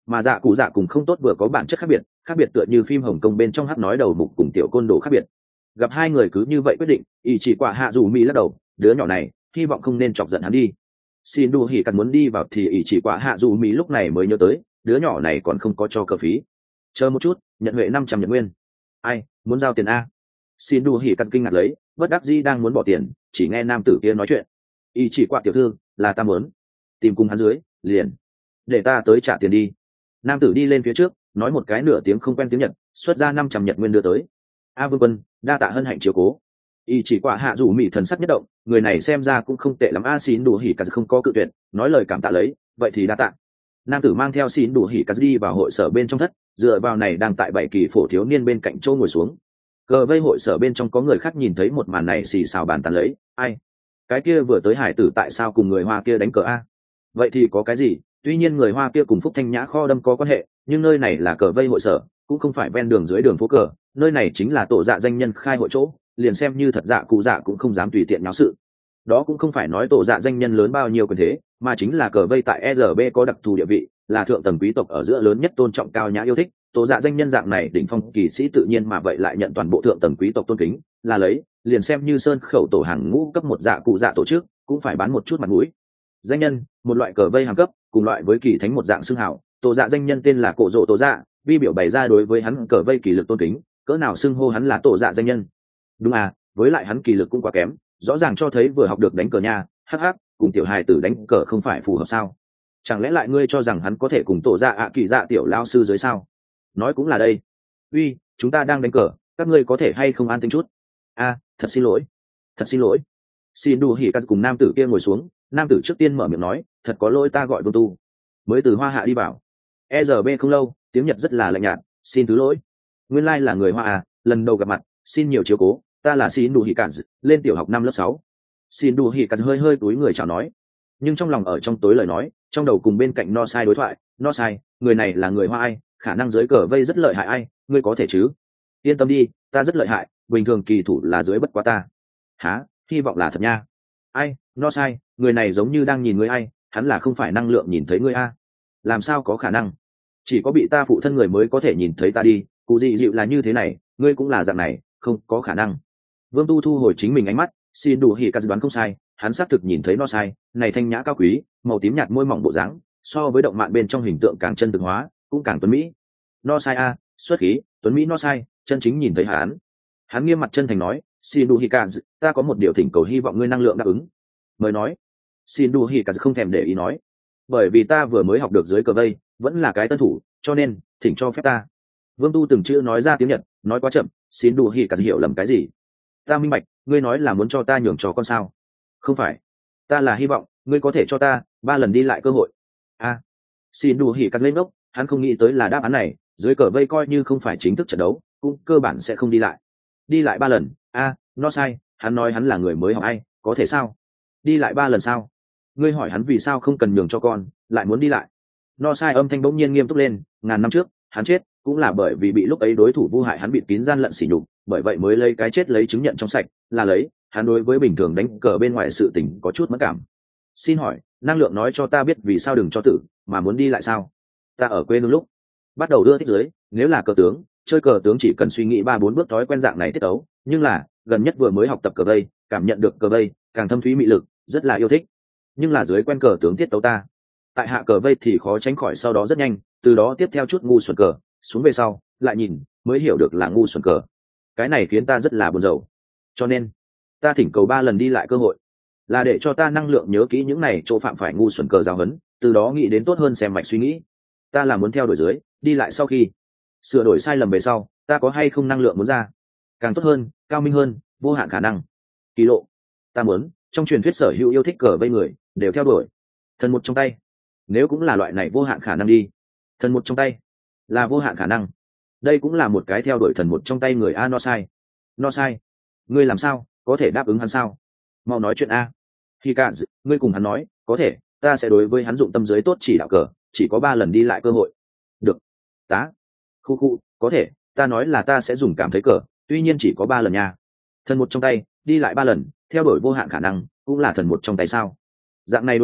mà dạ cụ dạ cùng không tốt vừa có bản chất khác biệt, khác biệt tựa như phim Hồng Kông bên trong hát nói đầu mục cùng tiểu côn đồ khác biệt. Gặp hai người cứ như vậy quyết định, ý chỉ quả hạ dù mỹ lắc đầu, đứa nhỏ này hy vọng không nên chọc giận hắn đi. Xin đu hỉ cắt muốn đi vào thì ý chỉ quả hạ dù mỹ lúc này mới nhớ tới đứa nhỏ này còn không có cho cờ phí. Chờ một chút, nhận huệ năm trăm nhận nguyên. Ai muốn giao tiền a? Xin đu hỉ cắt kinh ngạc lấy, bất đắc dĩ đang muốn bỏ tiền, chỉ nghe nam tử kia nói chuyện. Ý chỉ quả tiểu thư là ta muốn tìm cùng hắn dưới liền để ta tới trả tiền đi. Nam tử đi lên phía trước nói một cái nửa tiếng không quen tiếng Nhật, xuất ra năm trăm nhật nguyên đưa tới. A vương quân đa tạ hân hạnh chiếu cố. Y chỉ quả hạ dù mỹ thần sắc nhất động, người này xem ra cũng không tệ lắm. A xin đủ hỉ cả không có cự tuyệt, nói lời cảm tạ lấy, vậy thì đa tạ. Nam tử mang theo xin đủ hỉ cả đi vào hội sở bên trong thất, dựa vào này đang tại bảy kỳ phổ thiếu niên bên cạnh chỗ ngồi xuống. Cờ vây hội sở bên trong có người khác nhìn thấy một màn này xì xào bàn tán lấy, ai cái kia vừa tới hải tử tại sao cùng người hoa kia đánh cờ a? Vậy thì có cái gì, tuy nhiên người hoa kia cùng Phúc Thanh Nhã kho đâm có quan hệ, nhưng nơi này là cờ vây hội sở, cũng không phải ven đường dưới đường phố cờ, nơi này chính là tổ dạ danh nhân khai hội chỗ, liền xem như thật dạ cụ dạ cũng không dám tùy tiện nháo sự. Đó cũng không phải nói tổ dạ danh nhân lớn bao nhiêu quyền thế, mà chính là cờ vây tại e rờ bê có đặc thù địa vị, là thượng tầng quý tộc ở giữa lớn nhất tôn trọng cao nhã yêu thích. Tổ dạ danh nhân dạng này đỉnh phong kỳ sĩ tự nhiên mà vậy lại nhận toàn bộ thượng tầng quý tộc tôn kính, là lấy liền xem như sơn khẩu tổ hàng ngũ cấp một dạ cụ dạ tổ chức cũng phải bán một chút mặt mũi. Danh nhân, một loại cờ vây hàng cấp, cùng loại với kỳ thánh một dạng xưng hào. Tổ dạ danh nhân tên là cổ rộ tổ dạ, vi biểu bày ra đối với hắn cờ vây kỳ lực tôn kính, cỡ nào xưng hô hắn là tổ dạ danh nhân. Đúng à, với lại hắn kỳ lực cũng quá kém, rõ ràng cho thấy vừa học được đánh cờ nha. Hắc hắc, cùng tiểu hài tử đánh cờ không phải phù hợp sao? Chẳng lẽ lại ngươi cho rằng hắn có thể cùng tổ dạ ạ kỳ dạ tiểu lao sư dưới sao? Nói cũng là đây. Uy, chúng ta đang đánh cờ, các ngươi có thể hay không an tĩnh chút? A, thật xin lỗi, thật xin lỗi. Xin đù hỉ cắt cùng nam tử kia ngồi xuống, nam tử trước tiên mở miệng nói, thật có lỗi, ta gọi Vương Tu, mới từ Hoa Hạ đi vào. e rờ bê không lâu, tiếng Nhật rất là lạnh nhạt, xin thứ lỗi. Nguyên lai là người Hoa à, lần đầu gặp mặt, xin nhiều chiếu cố, ta là xin đù hỉ cắt, lên tiểu học năm lớp sáu. Xin đù hỉ cắt hơi hơi túi người chào nói, nhưng trong lòng ở trong tối lời nói, trong đầu cùng bên cạnh no sai đối thoại, no sai, người này là người Hoa ai, khả năng dưới cờ vây rất lợi hại ai, ngươi có thể chứ? Yên tâm đi, ta rất lợi hại, bình thường kỳ thủ là dưới bất quá ta. Hả? Hy vọng là thật nha. Ai, no sai, người này giống như đang nhìn ngươi ai, hắn là không phải năng lượng nhìn thấy ngươi a? Làm sao có khả năng? Chỉ có bị ta phụ thân người mới có thể nhìn thấy ta đi, cụ dị dịu là như thế này, ngươi cũng là dạng này, không có khả năng. Vương Tu thu hồi chính mình ánh mắt, xin đủ hỉ cắt đoán không sai, hắn xác thực nhìn thấy no sai, này thanh nhã cao quý, màu tím nhạt môi mỏng bộ dáng, so với động mạn bên trong hình tượng càng chân thực hóa, cũng càng tuấn mỹ. No sai a, xuất khí, tuấn mỹ no sai, chân chính nhìn thấy hắn. Hắn nghiêm mặt chân thành nói, xin đủ hỉ cắt, ta có một điều thỉnh cầu hy vọng ngươi năng lượng đáp ứng. Mới nói, xin đủ hỉ cắt không thèm để ý nói, bởi vì ta vừa mới học được dưới cờ vây, vẫn là cái tân thủ, cho nên thỉnh cho phép ta. Vương Tu từng chữ nói ra tiếng Nhật, nói quá chậm, xin đủ hỉ cắt hiểu lầm cái gì. Ta minh bạch, ngươi nói là muốn cho ta nhường cho con sao? Không phải, ta là hy vọng ngươi có thể cho ta ba lần đi lại cơ hội. A, à, xin đủ hỉ cắt lên ngốc, hắn không nghĩ tới là đáp án này, dưới cờ vây coi như không phải chính thức trận đấu, cũng cơ bản sẽ không đi lại. Đi lại ba lần, a, à, nó sai, hắn nói hắn là người mới học ai, có thể sao? Đi lại ba lần sao? Ngươi hỏi hắn vì sao không cần nhường cho con, lại muốn đi lại? No sai âm thanh bỗng nhiên nghiêm túc lên, ngàn năm trước, hắn chết cũng là bởi vì bị lúc ấy đối thủ vu hại hắn bịt kín gian lận sỉ nhục, bởi vậy mới lấy cái chết lấy chứng nhận trong sạch, là lấy hắn đối với bình thường đánh cờ bên ngoài sự tình có chút mất cảm. Xin hỏi, năng lượng nói cho ta biết vì sao đừng cho tử, mà muốn đi lại sao? Ta ở quê hương lúc bắt đầu đưa thích dưới, nếu là cờ tướng, chơi cờ tướng chỉ cần suy nghĩ ba bốn bước thói quen dạng này tiết ấu, nhưng là gần nhất vừa mới học tập cờ vây, cảm nhận được cờ vây càng thâm thúy mị lực, rất là yêu thích. Nhưng là dưới quen cờ tướng tiết tấu ta, tại hạ cờ vây thì khó tránh khỏi sau đó rất nhanh, từ đó tiếp theo chút ngu xuẩn cờ, xuống về sau lại nhìn mới hiểu được là ngu xuẩn cờ. Cái này khiến ta rất là buồn rầu, cho nên ta thỉnh cầu ba lần đi lại cơ hội, là để cho ta năng lượng nhớ kỹ những này chỗ phạm phải ngu xuẩn cờ giáo huấn, từ đó nghĩ đến tốt hơn xem mạch suy nghĩ. Ta là muốn theo đuổi dưới đi lại, sau khi sửa đổi sai lầm về sau, ta có hay không năng lượng muốn ra càng tốt hơn, cao minh hơn, vô hạn khả năng kỳ lộ. Ta muốn trong truyền thuyết sở hữu yêu thích cờ vây người đều theo đuổi thần một trong tay, nếu cũng là loại này vô hạn khả năng đi. Thần một trong tay là vô hạn khả năng, đây cũng là một cái theo đuổi thần một trong tay người. A, no sai, no sai, ngươi làm sao có thể đáp ứng hắn sao? Mau nói chuyện a. Khi cả ngươi cùng hắn nói, có thể, ta sẽ đối với hắn dụng tâm giới tốt chỉ đạo cờ, chỉ có ba lần đi lại cơ hội. Được, tá, khu khu, có thể, ta nói là ta sẽ dùng cảm thấy cờ, tuy nhiên chỉ có ba lần nha. Thần một trong tay đi lại ba lần, theo đuổi vô hạn khả năng, cũng là thần một trong tay sao? Dạng này đối thoại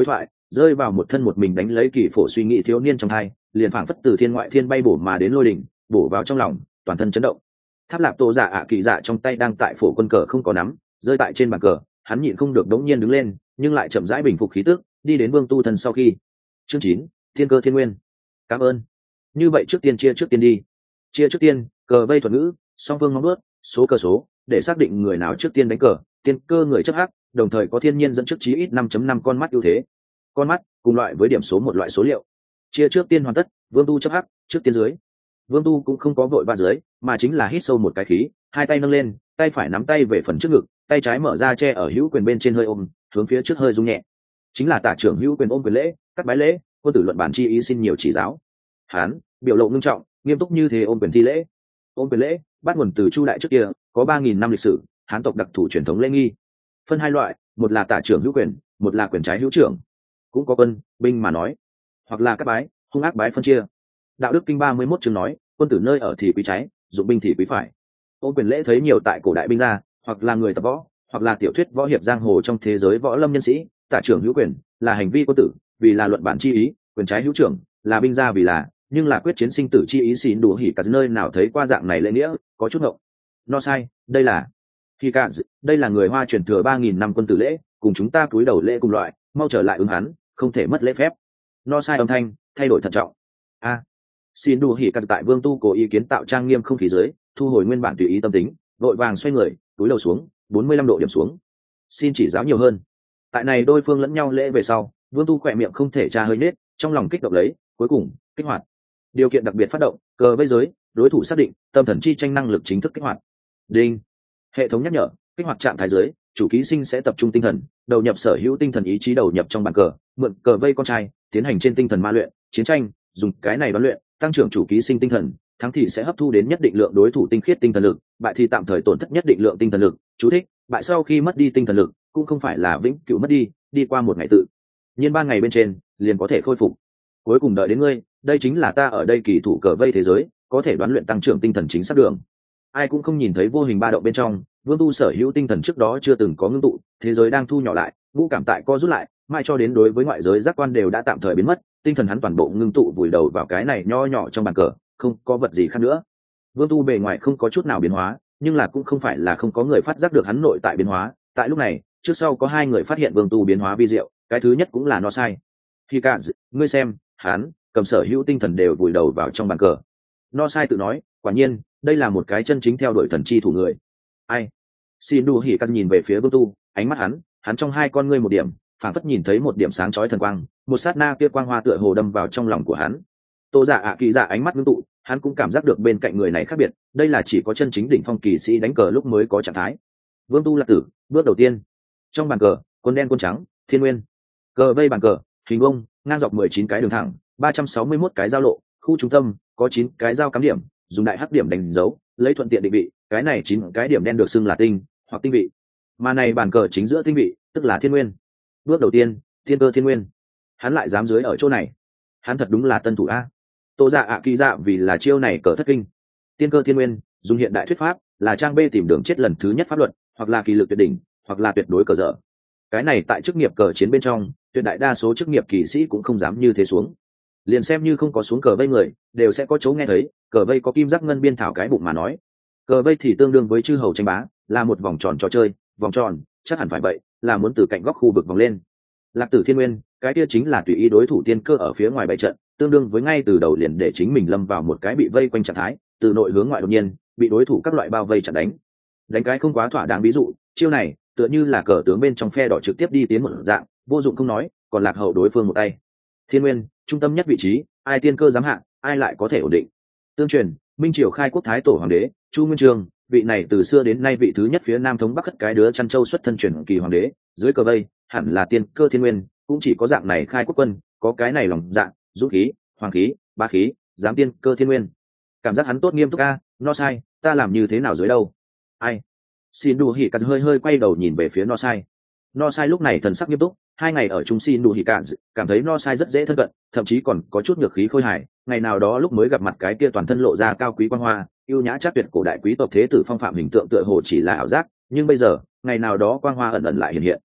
rơi vào một thân một mình đánh lấy kỳ phổ suy nghĩ thiếu niên trong hai, liền phảng phất từ thiên ngoại thiên bay bổ mà đến lôi đỉnh, bổ vào trong lòng, toàn thân chấn động. Tháp lạp tô dạ ạ kỳ dạ trong tay đang tại phổ quân cờ không có nắm, rơi tại trên bàn cờ, hắn nhịn không được đống nhiên đứng lên, nhưng lại chậm rãi bình phục khí tức, đi đến vương tu thân sau khi. Chương chín, thiên cơ thiên nguyên. Cảm ơn. Như vậy trước tiên chia trước tiên đi. Chia trước tiên, cờ vây thuật ngữ, song phương mong bước, số cờ số, để xác định người nào trước tiên đánh cờ, tiên cơ người chấp hắc, đồng thời có thiên nhiên dẫn trước chí ít năm chấm năm con mắt ưu thế. Con mắt cùng loại với điểm số một loại số liệu. Chia trước tiên hoàn tất, vương tu chấp hắc, trước tiên dưới. Vương tu cũng không có vội vã dưới, mà chính là hít sâu một cái khí, hai tay nâng lên, tay phải nắm tay về phần trước ngực, tay trái mở ra che ở hữu quyền bên trên hơi ôm, hướng phía trước hơi rung nhẹ. Chính là tả trưởng hữu quyền ôm quyền lễ, cắt bái lễ, quân tử luận bản chi ý xin nhiều chỉ giáo. Hán, biểu lộ ngưng trọng, nghiêm túc như thế ôm quyền thi lễ. Ôm quyền lễ, bắt nguồn từ Chu đại trước kia, có ba nghìn năm lịch sử, Hán tộc đặc thù truyền thống lễ nghi. Phân hai loại, một là tả trưởng hữu quyền, một là quyền trái hữu trưởng. Cũng có quân, binh mà nói, hoặc là cắt bái, hung ác bái phân chia. Đạo đức kinh ba mươi mốt chương nói, quân tử nơi ở thì quý trái, dụng binh thì quý phải. Ôm quyền lễ thấy nhiều tại cổ đại binh gia, hoặc là người tập võ, hoặc là tiểu thuyết võ hiệp giang hồ trong thế giới võ lâm nhân sĩ. Tả trưởng hữu quyền là hành vi quân tử, vì là luận bản chi ý, quyền trái hữu trưởng là binh gia vì là, nhưng là quyết chiến sinh tử chi ý xín đủ hỉ cả nơi nào thấy qua dạng này lễ nghĩa, có chút ngộng. No sai, đây là hỉ cả, đây là người Hoa truyền thừa ba nghìn năm quân tử lễ, cùng chúng ta cúi đầu lễ cùng loại, mau trở lại ứng hắn, không thể mất lễ phép. No sai âm thanh thay đổi thận trọng. A, xin đủ hỉ cả tại vương tu cố ý kiến tạo trang nghiêm không khí dưới, thu hồi nguyên bản tùy ý tâm tính, vội vàng xoay người, túi đầu xuống, bốn mươi lăm độ điểm xuống. Xin chỉ giáo nhiều hơn. Tại này đôi phương lẫn nhau lễ về sau, vương tu khỏe miệng không thể tra hơi nết, trong lòng kích động lấy, cuối cùng kích hoạt điều kiện đặc biệt phát động, cờ vây giới, đối thủ xác định, tâm thần chi tranh năng lực chính thức kích hoạt. Đinh, hệ thống nhắc nhở, kích hoạt trạng thái giới, chủ ký sinh sẽ tập trung tinh thần, đầu nhập sở hữu tinh thần ý chí đầu nhập trong bàn cờ, mượn cờ vây con trai, tiến hành trên tinh thần ma luyện, chiến tranh, dùng cái này đoán luyện, tăng trưởng chủ ký sinh tinh thần, thắng thì sẽ hấp thu đến nhất định lượng đối thủ tinh khiết tinh thần lực, bại thì tạm thời tổn thất nhất định lượng tinh thần lực. Chú thích: bại sau khi mất đi tinh thần lực, cũng không phải là vĩnh cửu mất đi, đi qua một ngày tự nhiên ba ngày bên trên liền có thể khôi phục. Cuối cùng đợi đến ngươi, đây chính là ta ở đây kỳ thủ cờ vây thế giới, có thể đoán luyện tăng trưởng tinh thần chính xác đường. Ai cũng không nhìn thấy vô hình ba động bên trong, vương tu sở hữu tinh thần trước đó chưa từng có ngưng tụ, thế giới đang thu nhỏ lại, ngũ cảm tại co rút lại, mai cho đến đối với ngoại giới giác quan đều đã tạm thời biến mất, tinh thần hắn toàn bộ ngưng tụ vùi đầu vào cái này nho nhỏ trong bàn cờ, không có vật gì khác nữa. Vương tu bề ngoài không có chút nào biến hóa, nhưng là cũng không phải là không có người phát giác được hắn nội tại biến hóa. Tại lúc này, trước sau có hai người phát hiện vương tu biến hóa vi diệu, cái thứ nhất cũng là No sai. Khi cả ngươi xem, hắn cầm sở hữu tinh thần đều vùi đầu vào trong bàn cờ. No sai tự nói, quả nhiên, đây là một cái chân chính theo đuổi thần chi thủ người. Ai? Xin đu hỉ cắt nhìn về phía vương tu, ánh mắt hắn, hắn trong hai con ngươi một điểm, phảng phất nhìn thấy một điểm sáng chói thần quang, một sát na kia quang hoa tựa hồ đâm vào trong lòng của hắn. Tô Dạ ạ kỳ dạ ánh mắt ngưng tụ, hắn cũng cảm giác được bên cạnh người này khác biệt, đây là chỉ có chân chính đỉnh phong kỳ sĩ đánh cờ lúc mới có trạng thái. Vương tu là tử, bước đầu tiên. Trong bàn cờ, quân đen quân trắng, thiên nguyên. Cờ vây bàn cờ, hình vuông, ngang dọc mười chín cái đường thẳng, ba trăm sáu mươi mốt cái giao lộ, khu trung tâm có chín cái giao cắm điểm, dùng đại hắc điểm đánh dấu, lấy thuận tiện định vị, cái này chín cái điểm đen được xưng là tinh hoặc tinh vị. Mà này bàn cờ chính giữa tinh vị, tức là thiên nguyên. Bước đầu tiên, thiên cơ thiên nguyên. Hắn lại dám dưới ở chỗ này. Hắn thật đúng là tân thủ a. Tô Dạ ạ kỳ dạ vì là chiêu này cờ thất kinh. Tiên cơ thiên nguyên, dùng hiện đại thuyết pháp, là trang B tìm đường chết lần thứ nhất pháp luật, hoặc là kỳ lực tuyệt đỉnh, hoặc là tuyệt đối cờ dở. Cái này tại chức nghiệp cờ chiến bên trong, tuyệt đại đa số chức nghiệp kỳ sĩ cũng không dám như thế xuống. Liền xem như không có xuống cờ vây người, đều sẽ có chỗ nghe thấy, cờ vây có kim giác ngân biên thảo cái bụng mà nói. Cờ vây thì tương đương với chư hầu tranh bá, là một vòng tròn trò chơi, vòng tròn, chắc hẳn phải vậy, là muốn từ cạnh góc khu vực vòng lên. Lạc tử thiên nguyên, cái kia chính là tùy ý đối thủ tiên cơ ở phía ngoài bày trận, tương đương với ngay từ đầu liền để chính mình lâm vào một cái bị vây quanh trạng thái, từ nội hướng ngoại đột nhiên bị đối thủ các loại bao vây chặn đánh. Đánh cái không quá thỏa đáng ví dụ, chiêu này tựa như là cờ tướng bên trong phe đỏ trực tiếp đi tiến một dạng, vô dụng không nói, còn lạc hậu đối phương một tay. Thiên nguyên, trung tâm nhất vị trí, ai tiên cơ giám hạ, ai lại có thể ổn định. Tương truyền, Minh Triều khai quốc thái tổ hoàng đế Chu Nguyên Chương, vị này từ xưa đến nay vị thứ nhất phía nam thống bắc khất cái đứa chăn châu xuất thân truyền kỳ hoàng đế, dưới cờ vây hẳn là tiên cơ thiên nguyên, cũng chỉ có dạng này khai quốc quân, có cái này lòng dạng, dũng khí, hoàng khí, ba khí, dám tiên cơ thiên nguyên. Cảm giác hắn tốt nghiêm túc a. No sai, ta làm như thế nào dưới đâu? Ai? Xin đủ hỉ cắt hơi hơi quay đầu nhìn về phía No sai. No sai lúc này thần sắc nghiêm túc, hai ngày ở chung xin đủ hỉ cắt, cảm thấy No sai rất dễ thân cận, thậm chí còn có chút ngược khí khôi hài. Ngày nào đó lúc mới gặp mặt cái kia toàn thân lộ ra cao quý quang hoa, yêu nhã chắc tuyệt cổ đại quý tộc thế tử phong phạm hình tượng tựa hồ chỉ là ảo giác, nhưng bây giờ, ngày nào đó quang hoa ẩn ẩn lại hiện hiện.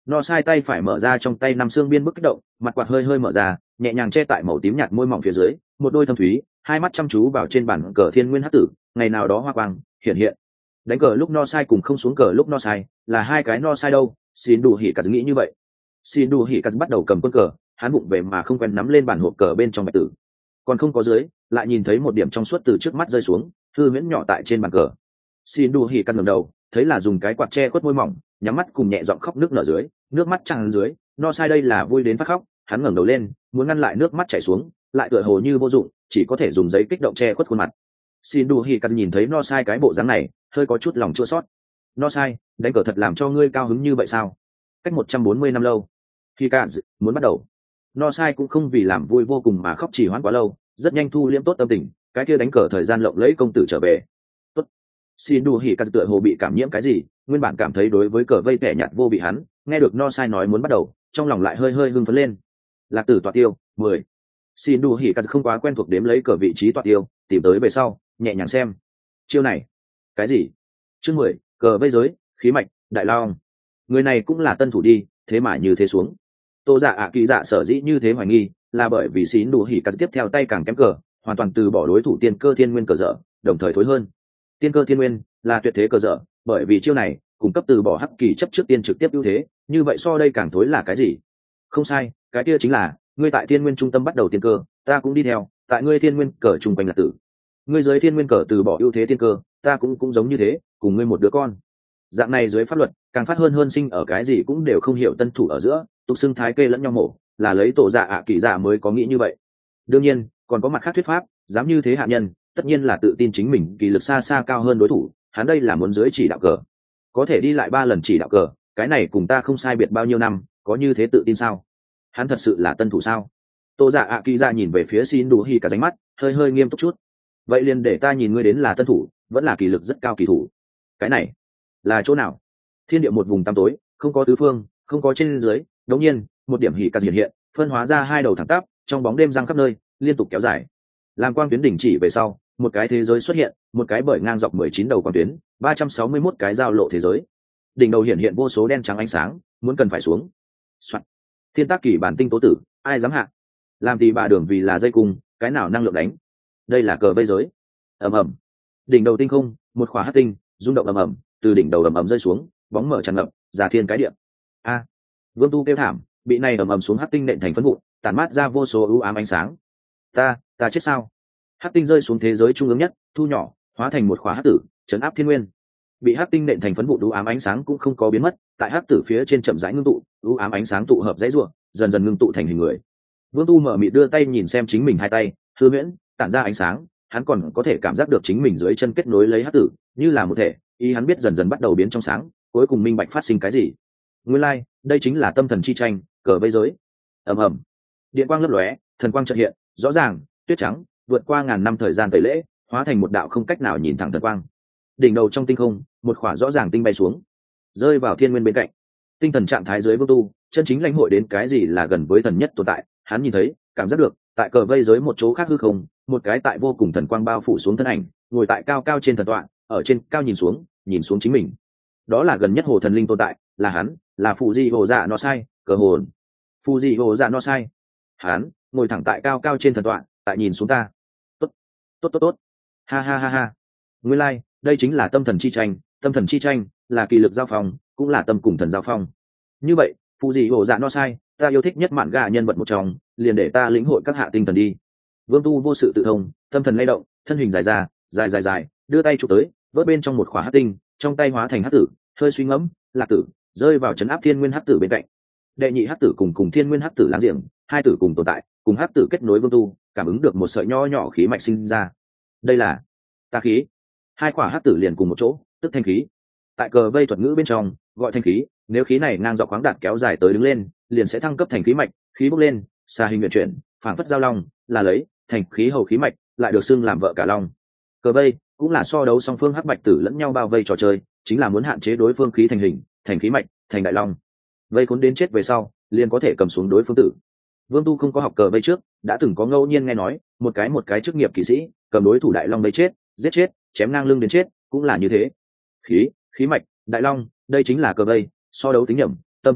No sai tay phải mở ra trong tay năm xương biên bức kích động, mặt quạt hơi hơi mở ra, nhẹ nhàng che tại màu tím nhạt môi mỏng phía dưới, một đôi thâm thúy, hai mắt chăm chú vào trên bản cờ thiên nguyên hắc tử, ngày nào đó hoa quang hiện hiện. Đánh cờ lúc no sai cùng không xuống cờ lúc no sai, là hai cái no sai đâu, xin đủ hỉ cả nghĩ như vậy. Xin đủ hỉ cả bắt đầu cầm quân cờ, hắn bụng về mà không quen nắm lên bản hộp cờ bên trong bạch tử. Còn không có dưới, lại nhìn thấy một điểm trong suốt từ trước mắt rơi xuống, hư huyễn nhỏ tại trên bàn cờ. Xin đủ hỉ cả ngẩng đầu, thấy là dùng cái quạt che khuất môi mỏng, nhắm mắt cùng nhẹ giọng khóc nước nở dưới, nước mắt tràn dưới, no sai đây là vui đến phát khóc, hắn ngẩng đầu lên, muốn ngăn lại nước mắt chảy xuống, lại tựa hồ như vô dụng, chỉ có thể dùng giấy kích động che khuất khuôn mặt. Xin đủ hỉ cả nhìn thấy no sai cái bộ dáng này, hơi có chút lòng chua xót. No sai, đánh cờ thật làm cho ngươi cao hứng như vậy sao? Cách một trăm bốn mươi năm lâu, khi cả muốn bắt đầu. No sai cũng không vì làm vui vô cùng mà khóc chỉ hoãn quá lâu, rất nhanh thu liễm tốt tâm tình, cái kia đánh cờ thời gian lộng lẫy công tử trở về. Tốt. Xin đủ hỉ cả tựa hồ bị cảm nhiễm cái gì, nguyên bản cảm thấy đối với cờ vây kẻ nhạt vô bị hắn, nghe được no sai nói muốn bắt đầu, trong lòng lại hơi hơi hưng phấn lên. Lạc tử tọa tiêu, mười. Xin đủ hỉ cả không quá quen thuộc đếm lấy cờ vị trí tọa tiêu, tìm tới về sau, nhẹ nhàng xem. Chiêu này, cái gì? Chương mười, cờ vây giới, khí mạch, đại long. Người này cũng là tân thủ đi, thế mà như thế xuống. Tô Dạ ạ kỳ dạ sở dĩ như thế hoài nghi, là bởi vì Xin đủ hỉ cả tiếp theo tay càng kém cờ, hoàn toàn từ bỏ đối thủ tiên cơ thiên nguyên cờ dở, đồng thời thối hơn. Tiên cơ thiên nguyên là tuyệt thế cờ dở, bởi vì chiêu này cung cấp từ bỏ hắc kỳ chấp trước tiên trực tiếp ưu thế, như vậy so đây càng thối là cái gì? Không sai, cái kia chính là ngươi tại thiên nguyên trung tâm bắt đầu tiên cơ, ta cũng đi theo, tại ngươi thiên nguyên cờ trung quanh là tử. Ngươi dưới thiên nguyên cờ từ bỏ ưu thế tiên cơ, ta cũng cũng giống như thế, cùng ngươi một đứa con. Dạng này dưới pháp luật, càng phát hơn hơn sinh ở cái gì cũng đều không hiểu tân thủ ở giữa, tục xưng thái kê lẫn nhau mổ, là lấy tổ dạ ạ kỳ dạ mới có nghĩ như vậy. Đương nhiên, còn có mặt khác thuyết pháp, dám như thế hạ nhân, tất nhiên là tự tin chính mình kỳ lực xa xa cao hơn đối thủ, hắn đây là muốn dưới chỉ đạo cờ. Có thể đi lại ba lần chỉ đạo cờ, cái này cùng ta không sai biệt bao nhiêu năm, có như thế tự tin sao? Hắn thật sự là tân thủ sao? Tô dạ ạ kỳ dạ nhìn về phía Xin đủ hỉ cả ránh mắt, hơi hơi nghiêm túc chút. Vậy liền để ta nhìn ngươi đến là tân thủ, vẫn là kỳ lực rất cao kỳ thủ. Cái này là chỗ nào? Thiên địa một vùng tăm tối, không có tứ phương, không có trên dưới, đống nhiên một điểm hỉ cả hiện hiện, phân hóa ra hai đầu thẳng tắp, trong bóng đêm giăng khắp nơi, liên tục kéo dài. Làm quang tuyến đỉnh chỉ về sau, một cái thế giới xuất hiện, một cái bởi ngang dọc mười chín đầu quang tuyến, ba trăm sáu mươi mốt cái giao lộ thế giới. Đỉnh đầu hiện hiện vô số đen trắng ánh sáng, muốn cần phải xuống. Soạn. Thiên tác kỳ bản tinh tố tử, ai dám hạ? Làm thì bà đường vì là dây cung, cái nào năng lượng đánh? Đây là cờ vây giới. Ầm ầm. Đỉnh đầu tinh không, một khóa hắc tinh, rung động ầm ầm, từ đỉnh đầu ầm ầm rơi xuống, bóng mở tràn ngập, giả thiên cái địa. A. Vương Tu kêu thảm, bị này ầm ầm xuống hắc tinh nện thành phấn vụn, tản mát ra vô số u ám ánh sáng. Ta, ta chết sao? Hắc tinh rơi xuống thế giới trung ương nhất, thu nhỏ, hóa thành một khóa hắc tử, chấn áp thiên nguyên. Bị hắc tinh nện thành phấn vụn u ám ánh sáng cũng không có biến mất, tại hắc tử phía trên chậm rãi ngưng tụ, u ám ánh sáng tụ hợp dãy rùa, dần dần ngưng tụ thành hình người. Vương Tu mở mịt đưa tay nhìn xem chính mình hai tay, hư huyễn, tản ra ánh sáng, hắn còn có thể cảm giác được chính mình dưới chân kết nối lấy hắc tử, như là một thể, ý hắn biết dần dần bắt đầu biến trong sáng, cuối cùng minh bạch phát sinh cái gì. Nguyên lai, like, đây chính là tâm thần chi tranh, cờ vây giới. Ầm ầm. Điện quang lấp lóe, thần quang chợt hiện, rõ ràng, tuyết trắng, vượt qua ngàn năm thời gian tẩy lễ, hóa thành một đạo không cách nào nhìn thẳng thần quang. Đỉnh đầu trong tinh không, một khỏa rõ ràng tinh bay xuống, rơi vào thiên nguyên bên cạnh. Tinh thần trạng thái dưới Vương Tu, chân chính lãnh hội đến cái gì là gần với thần nhất tồn tại, hắn nhìn thấy, cảm giác được, tại cờ vây giới một chỗ khác hư không, một cái tại vô cùng thần quang bao phủ xuống thân ảnh, ngồi tại cao cao trên thần tọa, ở trên cao nhìn xuống, nhìn xuống chính mình. Đó là gần nhất hồ thần linh tồn tại, là hắn, là phụ di hồ dạ no sai, cờ hồn. Phụ di hồ dạ no sai. Hắn ngồi thẳng tại cao cao trên thần tọa, tại nhìn xuống ta. Tốt, tốt tốt tốt. Ha ha ha ha. Nguyên lai, like, đây chính là tâm thần chi tranh, tâm thần chi tranh là kỳ lực giao phong, cũng là tâm cùng thần giao phong. Như vậy, phụ di hồ dạ no sai, ta yêu thích nhất mạn gà nhân vật một trong, liền để ta lĩnh hội các hạ tinh thần đi. Vương Tu vô sự tự thông, tâm thần lay động, thân hình dài ra, dài dài dài, đưa tay chụp tới, vớt bên trong một khỏa hắc tinh, trong tay hóa thành hắc tử, hơi suy ngẫm, lạc tử rơi vào chấn áp thiên nguyên hắc tử bên cạnh. Đệ nhị hắc tử cùng cùng thiên nguyên hắc tử láng giềng, hai tử cùng tồn tại, cùng hắc tử kết nối Vương Tu, cảm ứng được một sợi nho nhỏ khí mạch sinh ra. Đây là tà khí. Hai khỏa hắc tử liền cùng một chỗ, tức thanh khí. Tại cờ vây thuật ngữ bên trong, gọi thanh khí, nếu khí này ngang dọc khoáng đạt kéo dài tới đứng lên, liền sẽ thăng cấp thành khí mạch, khí bốc lên, xa hình nguyện chuyển, phảng phất giao long, là lấy thành khí hầu khí mạch, lại được xưng làm vợ cả long. Cờ vây cũng là so đấu song phương hắc bạch tử lẫn nhau bao vây trò chơi, chính là muốn hạn chế đối phương khí thành hình, thành khí mạch, thành đại long. Vây khốn đến chết về sau, liền có thể cầm xuống đối phương tử. Vương Tu không có học cờ vây trước, đã từng có ngẫu nhiên nghe nói, một cái một cái chức nghiệp kỵ sĩ, cầm đối thủ đại long vây chết, giết chết, chém ngang lưng đến chết, cũng là như thế. Khí, khí mạch, đại long, đây chính là cờ vây, so đấu tính nhẩm, tâm thần,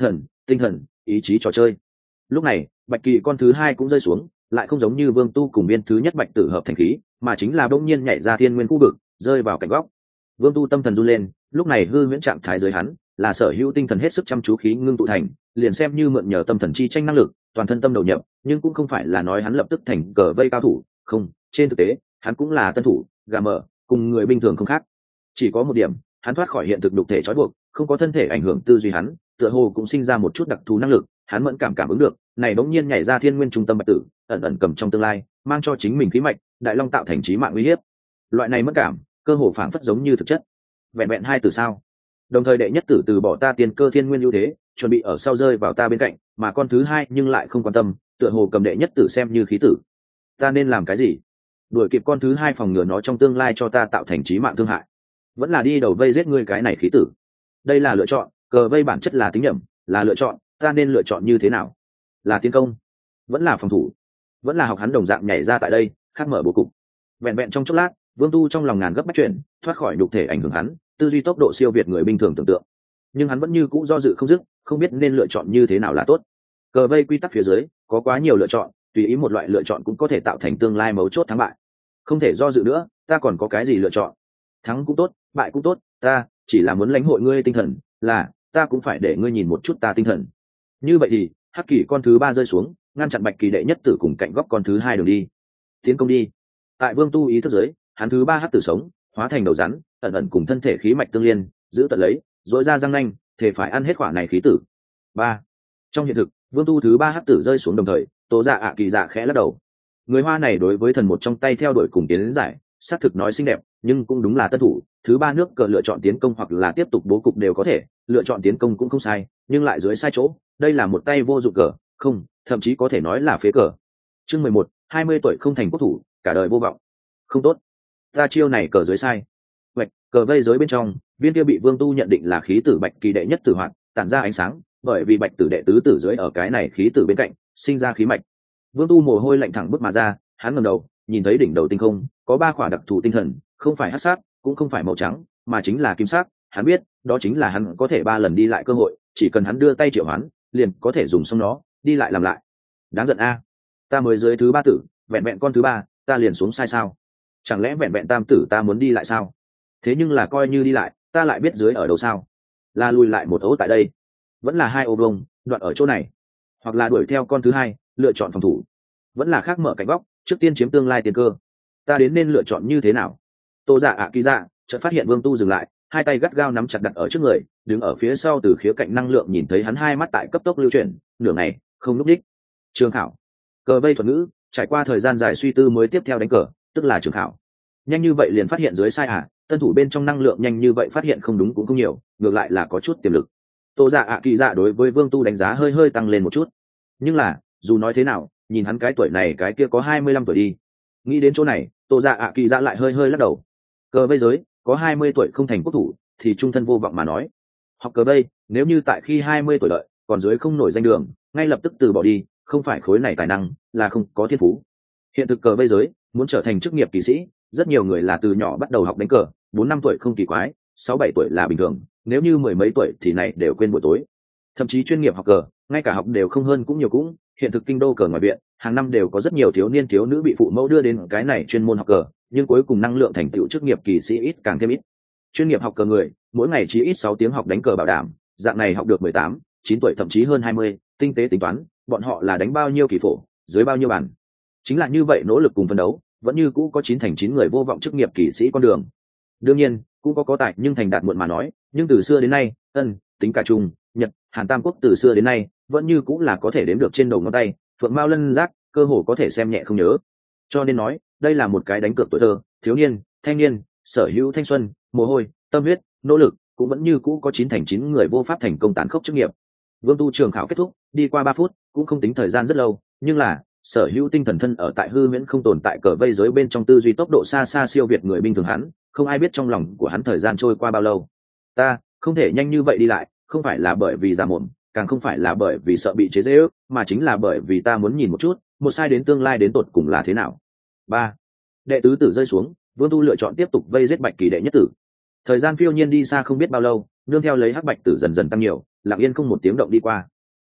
tinh thần, ý chí trò chơi. Lúc này bạch kỳ con thứ hai cũng rơi xuống, lại không giống như vương tu cùng viên thứ nhất bạch tử hợp thành khí, mà chính là bỗng nhiên nhảy ra thiên nguyên khu vực, rơi vào cạnh góc. Vương tu tâm thần run lên, lúc này hư huyễn trạng thái dưới hắn là sở hữu tinh thần hết sức chăm chú khí ngưng tụ thành, liền xem như mượn nhờ tâm thần chi tranh năng lực toàn thân tâm đầu nhập, nhưng cũng không phải là nói hắn lập tức thành cờ vây cao thủ, không, trên thực tế hắn cũng là tân thủ, gà mờ, cùng người bình thường không khác. Chỉ có một điểm, hắn thoát khỏi hiện thực đục thể trói buộc, không có thân thể ảnh hưởng tư duy hắn, tựa hồ cũng sinh ra một chút đặc thù năng lực, hắn mẫn cảm cảm ứng được, này đống nhiên nhảy ra thiên nguyên trung tâm bạch tử, ẩn ẩn cầm trong tương lai, mang cho chính mình khí mạch, đại long tạo thành chí mạng uy hiếp. Loại này mẫn cảm, cơ hồ phảng phất giống như thực chất. Vẹn vẹn hai từ sao? Đồng thời đệ nhất tử từ bỏ ta tiên cơ thiên nguyên ưu thế, chuẩn bị ở sau rơi vào ta bên cạnh, mà con thứ hai nhưng lại không quan tâm, tựa hồ cầm đệ nhất tử xem như khí tử. Ta nên làm cái gì? Đuổi kịp con thứ hai phòng ngừa nó trong tương lai cho ta tạo thành chí mạng thương hại, vẫn là đi đầu vây giết ngươi cái này khí tử? Đây là lựa chọn, cờ vây bản chất là tính nhầm, là lựa chọn, ta nên lựa chọn như thế nào? Là tiến công, vẫn là phòng thủ, vẫn là học hắn đồng dạng nhảy ra tại đây, khát mở bố cục. Vẹn vẹn trong chốc lát, Vương Tu trong lòng ngàn gấp bách chuyển, thoát khỏi nhục thể ảnh hưởng hắn, tư duy tốc độ siêu việt người bình thường tưởng tượng. Nhưng hắn vẫn như cũ do dự không dứt, không biết nên lựa chọn như thế nào là tốt. Cờ vây quy tắc phía dưới có quá nhiều lựa chọn, tùy ý một loại lựa chọn cũng có thể tạo thành tương lai mấu chốt thắng bại. Không thể do dự nữa, ta còn có cái gì lựa chọn? Thắng cũng tốt, bại cũng tốt, ta chỉ là muốn lãnh hội ngươi tinh thần, là ta cũng phải để ngươi nhìn một chút ta tinh thần. Như vậy thì hắc kỳ con thứ ba rơi xuống, ngăn chặn bạch kỳ đệ nhất tử cùng cạnh góc con thứ hai đường đi. Tiến công đi. Tại Vương Tu ý thức dưới, hắn thứ ba hắc tử sống, hóa thành đầu rắn, ẩn ẩn cùng thân thể khí mạch tương liên, giữ tận lấy, dội ra răng nanh, thể phải ăn hết quả này khí tử. Ba. Trong hiện thực, Vương Tu thứ ba hắc tử rơi xuống đồng thời, Tố Dạ ạ kỳ dạ khẽ lắc đầu. Người Hoa này đối với thần một trong tay theo đuổi cùng tiến đến giải, xác thực nói xinh đẹp, nhưng cũng đúng là tân thủ, thứ ba nước cờ lựa chọn tiến công hoặc là tiếp tục bố cục đều có thể, lựa chọn tiến công cũng không sai, nhưng lại dưới sai chỗ, đây là một tay vô dụng cờ, không, thậm chí có thể nói là phế cờ. Chương mười một, hai mươi tuổi không thành quốc thủ, cả đời vô vọng. Không tốt, ta chiêu này cờ dưới sai. Bạch, cờ vây giới bên trong, viên kia bị Vương Tu nhận định là khí tử bạch kỳ đệ nhất tử hoạt, tản ra ánh sáng, bởi vì bạch tử đệ tứ tử dưới ở cái này khí tử bên cạnh, sinh ra khí mạch. Vương Tu mồ hôi lạnh thẳng bước mà ra, hắn ngẩng đầu, nhìn thấy đỉnh đầu tinh không, có ba quả đặc thù tinh thần, không phải hắc sắc, cũng không phải màu trắng, mà chính là kim sắc. Hắn biết, đó chính là hắn có thể ba lần đi lại cơ hội, chỉ cần hắn đưa tay triệu hoán, liền có thể dùng xong nó, đi lại làm lại. Đáng giận a, ta mới dưới thứ ba tử, vẹn vẹn con thứ ba, ta liền xuống sai sao? Chẳng lẽ vẹn vẹn tam tử ta muốn đi lại sao? Thế nhưng là coi như đi lại, ta lại biết dưới ở đâu sao? Là lùi lại một ấu tại đây, vẫn là hai ô vông, đoạn ở chỗ này, hoặc là đuổi theo con thứ hai, lựa chọn phòng thủ, vẫn là khác mở cạnh góc, trước tiên chiếm tương lai tiền cơ. Ta đến nên lựa chọn như thế nào? Tô Dạ ạ kỳ dạ chợt phát hiện Vương Tu dừng lại, hai tay gắt gao nắm chặt đặt ở trước người, đứng ở phía sau từ khía cạnh năng lượng nhìn thấy hắn hai mắt tại cấp tốc lưu chuyển, nửa ngày không lúc đích. Trường khảo, cờ vây thuật ngữ, trải qua thời gian dài suy tư mới tiếp theo đánh cờ, tức là trường khảo. Nhanh như vậy liền phát hiện dưới sai à? Tân thủ bên trong năng lượng nhanh như vậy phát hiện không đúng cũng không nhiều, ngược lại là có chút tiềm lực. Tô Dạ ạ kỳ dạ đối với Vương Tu đánh giá hơi hơi tăng lên một chút, nhưng là dù nói thế nào, nhìn hắn cái tuổi này cái kia có hai mươi lăm tuổi đi. Nghĩ đến chỗ này, Tô Dạ ạ kỳ dạ lại hơi hơi lắc đầu. Cờ vây giới có hai mươi tuổi không thành quốc thủ thì trung thân vô vọng mà nói. Học cờ vây, nếu như tại khi hai mươi tuổi đợi, còn dưới không nổi danh đường, ngay lập tức từ bỏ đi, không phải khối này tài năng, là không có thiên phú. Hiện thực cờ vây giới, muốn trở thành chức nghiệp kỳ sĩ, rất nhiều người là từ nhỏ bắt đầu học đánh cờ, bốn năm tuổi không kỳ quái, sáu bảy tuổi là bình thường, nếu như mười mấy tuổi thì này đều quên buổi tối. Thậm chí chuyên nghiệp học cờ, ngay cả học đều không hơn cũng nhiều cũng, hiện thực kinh đô cờ ngoài viện, hàng năm đều có rất nhiều thiếu niên thiếu nữ bị phụ mẫu đưa đến cái này chuyên môn học cờ, nhưng cuối cùng năng lượng thành tựu chức nghiệp kỳ sĩ ít càng thêm ít. Chuyên nghiệp học cờ người, mỗi ngày chỉ ít sáu tiếng học đánh cờ bảo đảm, dạng này học được mười tám, chín tuổi thậm chí hơn hai mươi, tinh tế tính toán, bọn họ là đánh bao nhiêu kỳ phổ, dưới bao nhiêu bàn. Chính là như vậy nỗ lực cùng phấn đấu, vẫn như cũ có chín thành chín người vô vọng chức nghiệp kỳ sĩ con đường. Đương nhiên, cũng có có tài nhưng thành đạt muộn mà nói, nhưng từ xưa đến nay, ân, tính cả Trung, Nhật, Hàn Tam quốc từ xưa đến nay, vẫn như cũng là có thể đếm được trên đầu ngón tay, phượng mao lân giác, cơ hồ có thể xem nhẹ không nhớ. Cho nên nói, đây là một cái đánh cược tuổi thơ, thiếu niên, thanh niên, sở hữu thanh xuân, mồ hôi, tâm huyết, nỗ lực, cũng vẫn như cũ có chín thành chín người vô pháp thành công tán khốc chức nghiệp. Vương Tu trường khảo kết thúc, đi qua ba phút, cũng không tính thời gian rất lâu, nhưng là sở hữu tinh thần thân ở tại hư huyễn không tồn tại cờ vây giới bên trong tư duy tốc độ xa xa siêu việt người bình thường hắn, không ai biết trong lòng của hắn thời gian trôi qua bao lâu. Ta không thể nhanh như vậy đi lại, không phải là bởi vì già mồm, càng không phải là bởi vì sợ bị chế giễu, mà chính là bởi vì ta muốn nhìn một chút, một sai đến tương lai đến tột cùng là thế nào. Ba, đệ tứ tử rơi xuống, Vương Tu lựa chọn tiếp tục vây giết bạch kỳ đệ nhất tử. Thời gian phiêu nhiên đi xa không biết bao lâu, nương theo lấy hắc bạch tử dần dần tăng nhiều, lặng yên không một tiếng động đi qua.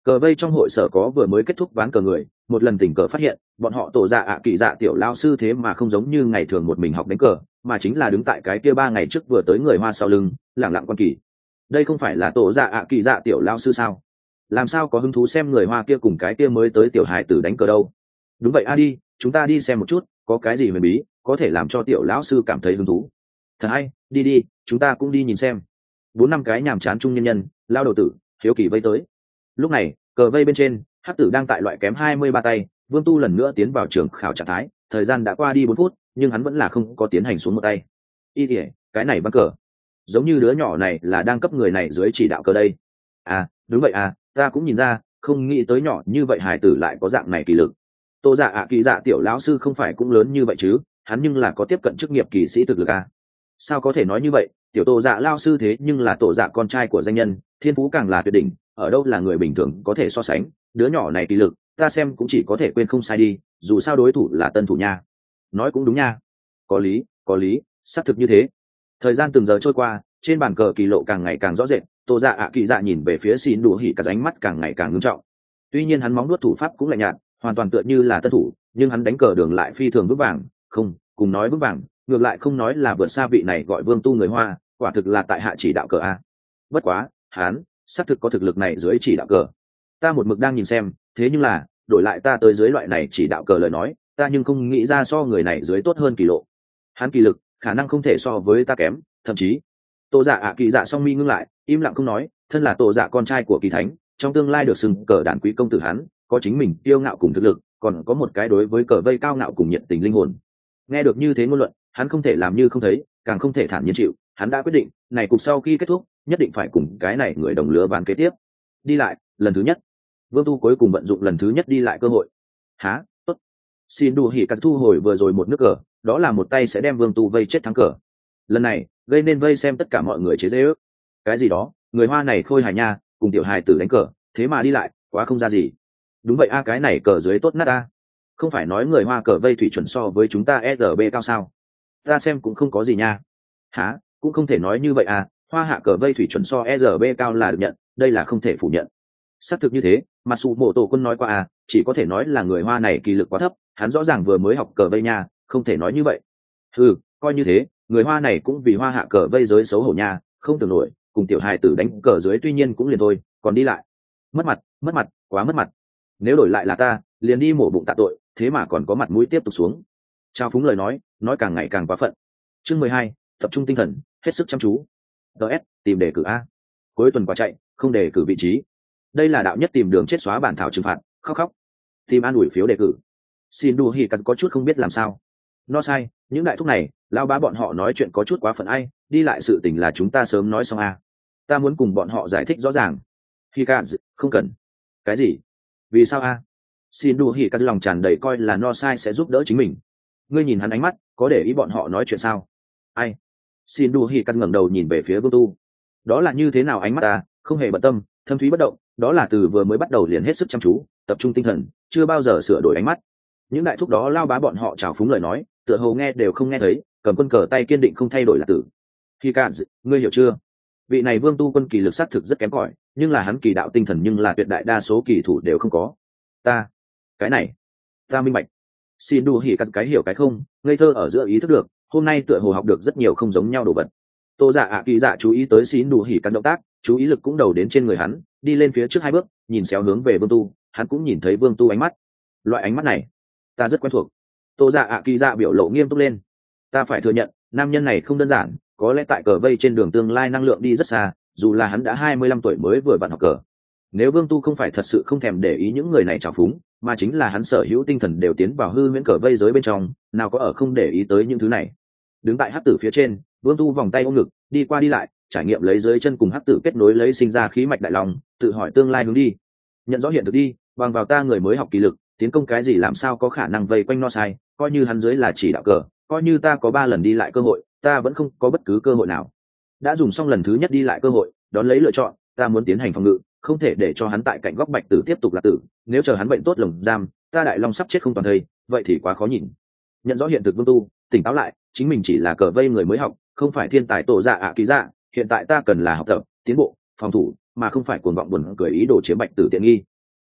Cờ vây trong hội sở có vừa mới kết thúc ván cờ người, một lần tình cờ phát hiện bọn họ tổ dạ ạ kỳ dạ tiểu lao sư thế mà không giống như ngày thường một mình học đánh cờ, mà chính là đứng tại cái kia ba ngày trước vừa tới người hoa sau lưng lẳng lặng quan kỳ. Đây không phải là tổ dạ ạ kỳ dạ tiểu lao sư sao? Làm sao có hứng thú xem người hoa kia cùng cái kia mới tới tiểu hài tử đánh cờ đâu? Đúng vậy, a đi chúng ta đi xem một chút có cái gì huyền bí có thể làm cho tiểu lão sư cảm thấy hứng thú. Thật hay, đi đi chúng ta cũng đi nhìn xem. Bốn năm cái nhàm chán trung nhân nhân lao đầu tử hiếu kỳ vây tới. Lúc này cờ vây bên trên hắc tử đang tại loại kém hai mươi ba tay. Vương Tu lần nữa tiến vào trường khảo trạng thái, thời gian đã qua đi bốn phút nhưng hắn vẫn là không có tiến hành xuống một tay. Y thể cái này bắn cờ giống như đứa nhỏ này là đang cấp người này dưới chỉ đạo cờ đây. À đúng vậy à, ta cũng nhìn ra, không nghĩ tới nhỏ như vậy hài tử lại có dạng này kỳ lực. Tô dạ ạ kỳ dạ tiểu lão sư không phải cũng lớn như vậy chứ, hắn nhưng là có tiếp cận chức nghiệp kỳ sĩ thực lực à. Sao có thể nói như vậy, tiểu tô dạ lao sư thế nhưng là tổ dạ con trai của danh nhân, thiên phú càng là tuyệt đỉnh, ở đâu là người bình thường có thể so sánh. Đứa nhỏ này kỳ lực ta xem cũng chỉ có thể quên không sai đi, dù sao đối thủ là tân thủ nha. Nói cũng đúng nha, có lý có lý, xác thực như thế. Thời gian từng giờ trôi qua, trên bàn cờ kỳ lộ càng ngày càng rõ rệt. Tô dạ ạ kỳ dạ nhìn về phía xin đủ hỉ cả ánh mắt càng ngày càng ngưng trọng. Tuy nhiên hắn móng nuốt thủ pháp cũng lạnh nhạt, hoàn toàn tựa như là tân thủ, nhưng hắn đánh cờ đường lại phi thường vững vàng. Không cùng nói vững vàng, ngược lại không nói là vượt xa vị này gọi Vương Tu người hoa, quả thực là tại hạ chỉ đạo cờ a. Bất quá hắn xác thực có thực lực này dưới chỉ đạo cờ. Ta một mực đang nhìn xem, thế nhưng là đổi lại ta tới dưới loại này chỉ đạo cờ lời nói, ta nhưng không nghĩ ra so người này dưới tốt hơn kỳ lộ. Hắn kỳ lực khả năng không thể so với ta kém, thậm chí Tô dạ ạ kỳ dạ song mi ngưng lại, im lặng không nói. Thân là tổ dạ con trai của kỳ thánh, trong tương lai được sừng cờ đàn quý công tử hắn có chính mình kiêu ngạo cùng thực lực, còn có một cái đối với cờ vây cao ngạo cùng nhiệt tình linh hồn. Nghe được như thế ngôn luận, hắn không thể làm như không thấy, càng không thể thản nhiên chịu. Hắn đã quyết định, này cuộc sau khi kết thúc nhất định phải cùng cái này người đồng lứa ván kế tiếp đi lại lần thứ nhất. Vương Tu cuối cùng vận dụng lần thứ nhất đi lại cơ hội. Há tốt. Xin đủ hỉ cắt thu hồi vừa rồi một nước cờ, đó là một tay sẽ đem Vương Tu vây chết thắng cờ. Lần này gây nên vây xem tất cả mọi người chế giễu. Cái gì đó, người hoa này khôi hài nha, cùng tiểu hài tử đánh cờ thế mà đi lại quá không ra gì. Đúng vậy a, cái này cờ dưới tốt nát a. Không phải nói người hoa cờ vây thủy chuẩn so với chúng ta e rờ bê cao sao? Ta xem cũng không có gì nha. Hả, cũng không thể nói như vậy à, hoa hạ cờ vây thủy chuẩn so e rờ bê cao là được nhận, đây là không thể phủ nhận. Xác thực như thế, mặc dù mộ tổ quân nói qua à, chỉ có thể nói là người hoa này kỳ lực quá thấp, hắn rõ ràng vừa mới học cờ vây nha, không thể nói như vậy. Ừ, coi như thế, người hoa này cũng vì hoa hạ cờ vây giới xấu hổ nha, không tưởng nổi, cùng tiểu hài tử đánh cờ dưới tuy nhiên cũng liền thôi, còn đi lại mất mặt, mất mặt, quá mất mặt. Nếu đổi lại là ta, liền đi mổ bụng tạ tội, thế mà còn có mặt mũi tiếp tục xuống. Trao phúng lời nói, nói càng ngày càng quá phận. Chương mười hai, tập trung tinh thần, hết sức chăm chú. ds tìm đề cử a. Cuối tuần quả chạy, không đề cử vị trí. Đây là đạo nhất tìm đường chết xóa bản thảo trừng phạt, khóc khóc. Tìm an ủi phiếu đề cử. Xin đu hỉ có chút không biết làm sao. Nó sai, những đại thúc này, lao bá bọn họ nói chuyện có chút quá phận ai, đi lại sự tình là chúng ta sớm nói xong a. Ta muốn cùng bọn họ giải thích rõ ràng. Hikazu, không cần. Cái gì? Vì sao a? Xin đu hỉ lòng tràn đầy coi là no sai sẽ giúp đỡ chính mình. Ngươi nhìn hắn ánh mắt, có để ý bọn họ nói chuyện sao? Ai? Xin đu hỉ ngẩng đầu nhìn về phía Vương Tu. Đó là như thế nào ánh mắt ta, không hề bận tâm, thâm thúy bất động, đó là từ vừa mới bắt đầu liền hết sức chăm chú, tập trung tinh thần, chưa bao giờ sửa đổi ánh mắt. Những đại thúc đó lao bá bọn họ trào phúng lời nói, tựa hồ nghe đều không nghe thấy, cầm quân cờ tay kiên định không thay đổi là tử. Hikazu, ngươi hiểu chưa? Vị này Vương Tu quân kỳ lực sát thực rất kém cỏi, nhưng là hắn kỳ đạo tinh thần nhưng là tuyệt đại đa số kỳ thủ đều không có. Ta, cái này, ta minh bạch. Xin đu hỉ cắt cái hiểu cái không, ngây thơ ở giữa ý thức được, hôm nay tựa hồ học được rất nhiều không giống nhau đồ vật. Tô dạ ạ kỳ dạ chú ý tới xin đu hỉ cắt động tác, chú ý lực cũng đầu đến trên người hắn, đi lên phía trước hai bước, nhìn xéo hướng về Vương Tu, hắn cũng nhìn thấy Vương Tu ánh mắt. Loại ánh mắt này, ta rất quen thuộc. Tô dạ ạ kỳ dạ biểu lộ nghiêm túc lên. Ta phải thừa nhận, nam nhân này không đơn giản, có lẽ tại cờ vây trên đường tương lai năng lượng đi rất xa, dù là hắn đã hai mươi lăm tuổi mới vừa vặn học cờ. Nếu Vương Tu không phải thật sự không thèm để ý những người này trào phúng, mà chính là hắn sở hữu tinh thần đều tiến vào hư huyễn cờ vây giới bên trong, nào có ở không để ý tới những thứ này. Đứng tại hắc tử phía trên, Vương Tu vòng tay ôm ngực, đi qua đi lại, trải nghiệm lấy dưới chân cùng hắc tử kết nối lấy sinh ra khí mạch đại lòng, tự hỏi tương lai hướng đi. Nhận rõ hiện thực đi, bằng vào ta người mới học kỳ lực, tiến công cái gì làm sao có khả năng vây quanh no sai, coi như hắn dưới là chỉ đạo cờ, coi như ta có ba lần đi lại cơ hội, ta vẫn không có bất cứ cơ hội nào. Đã dùng xong lần thứ nhất đi lại cơ hội, đón lấy lựa chọn, ta muốn tiến hành phòng ngự, không thể để cho hắn tại cạnh góc bạch tử tiếp tục là tử, nếu chờ hắn bệnh tốt lồng giam, ta đại long sắp chết không toàn thây, vậy thì quá khó nhìn. Nhận rõ hiện thực Vương Tu, tỉnh táo lại, chính mình chỉ là cờ vây người mới học, không phải thiên tài tổ dạ ạ kỳ dạ, hiện tại ta cần là học tập, tiến bộ, phòng thủ, mà không phải cuồng vọng buồn cười ý đồ chiếm bạch tử tiện nghi.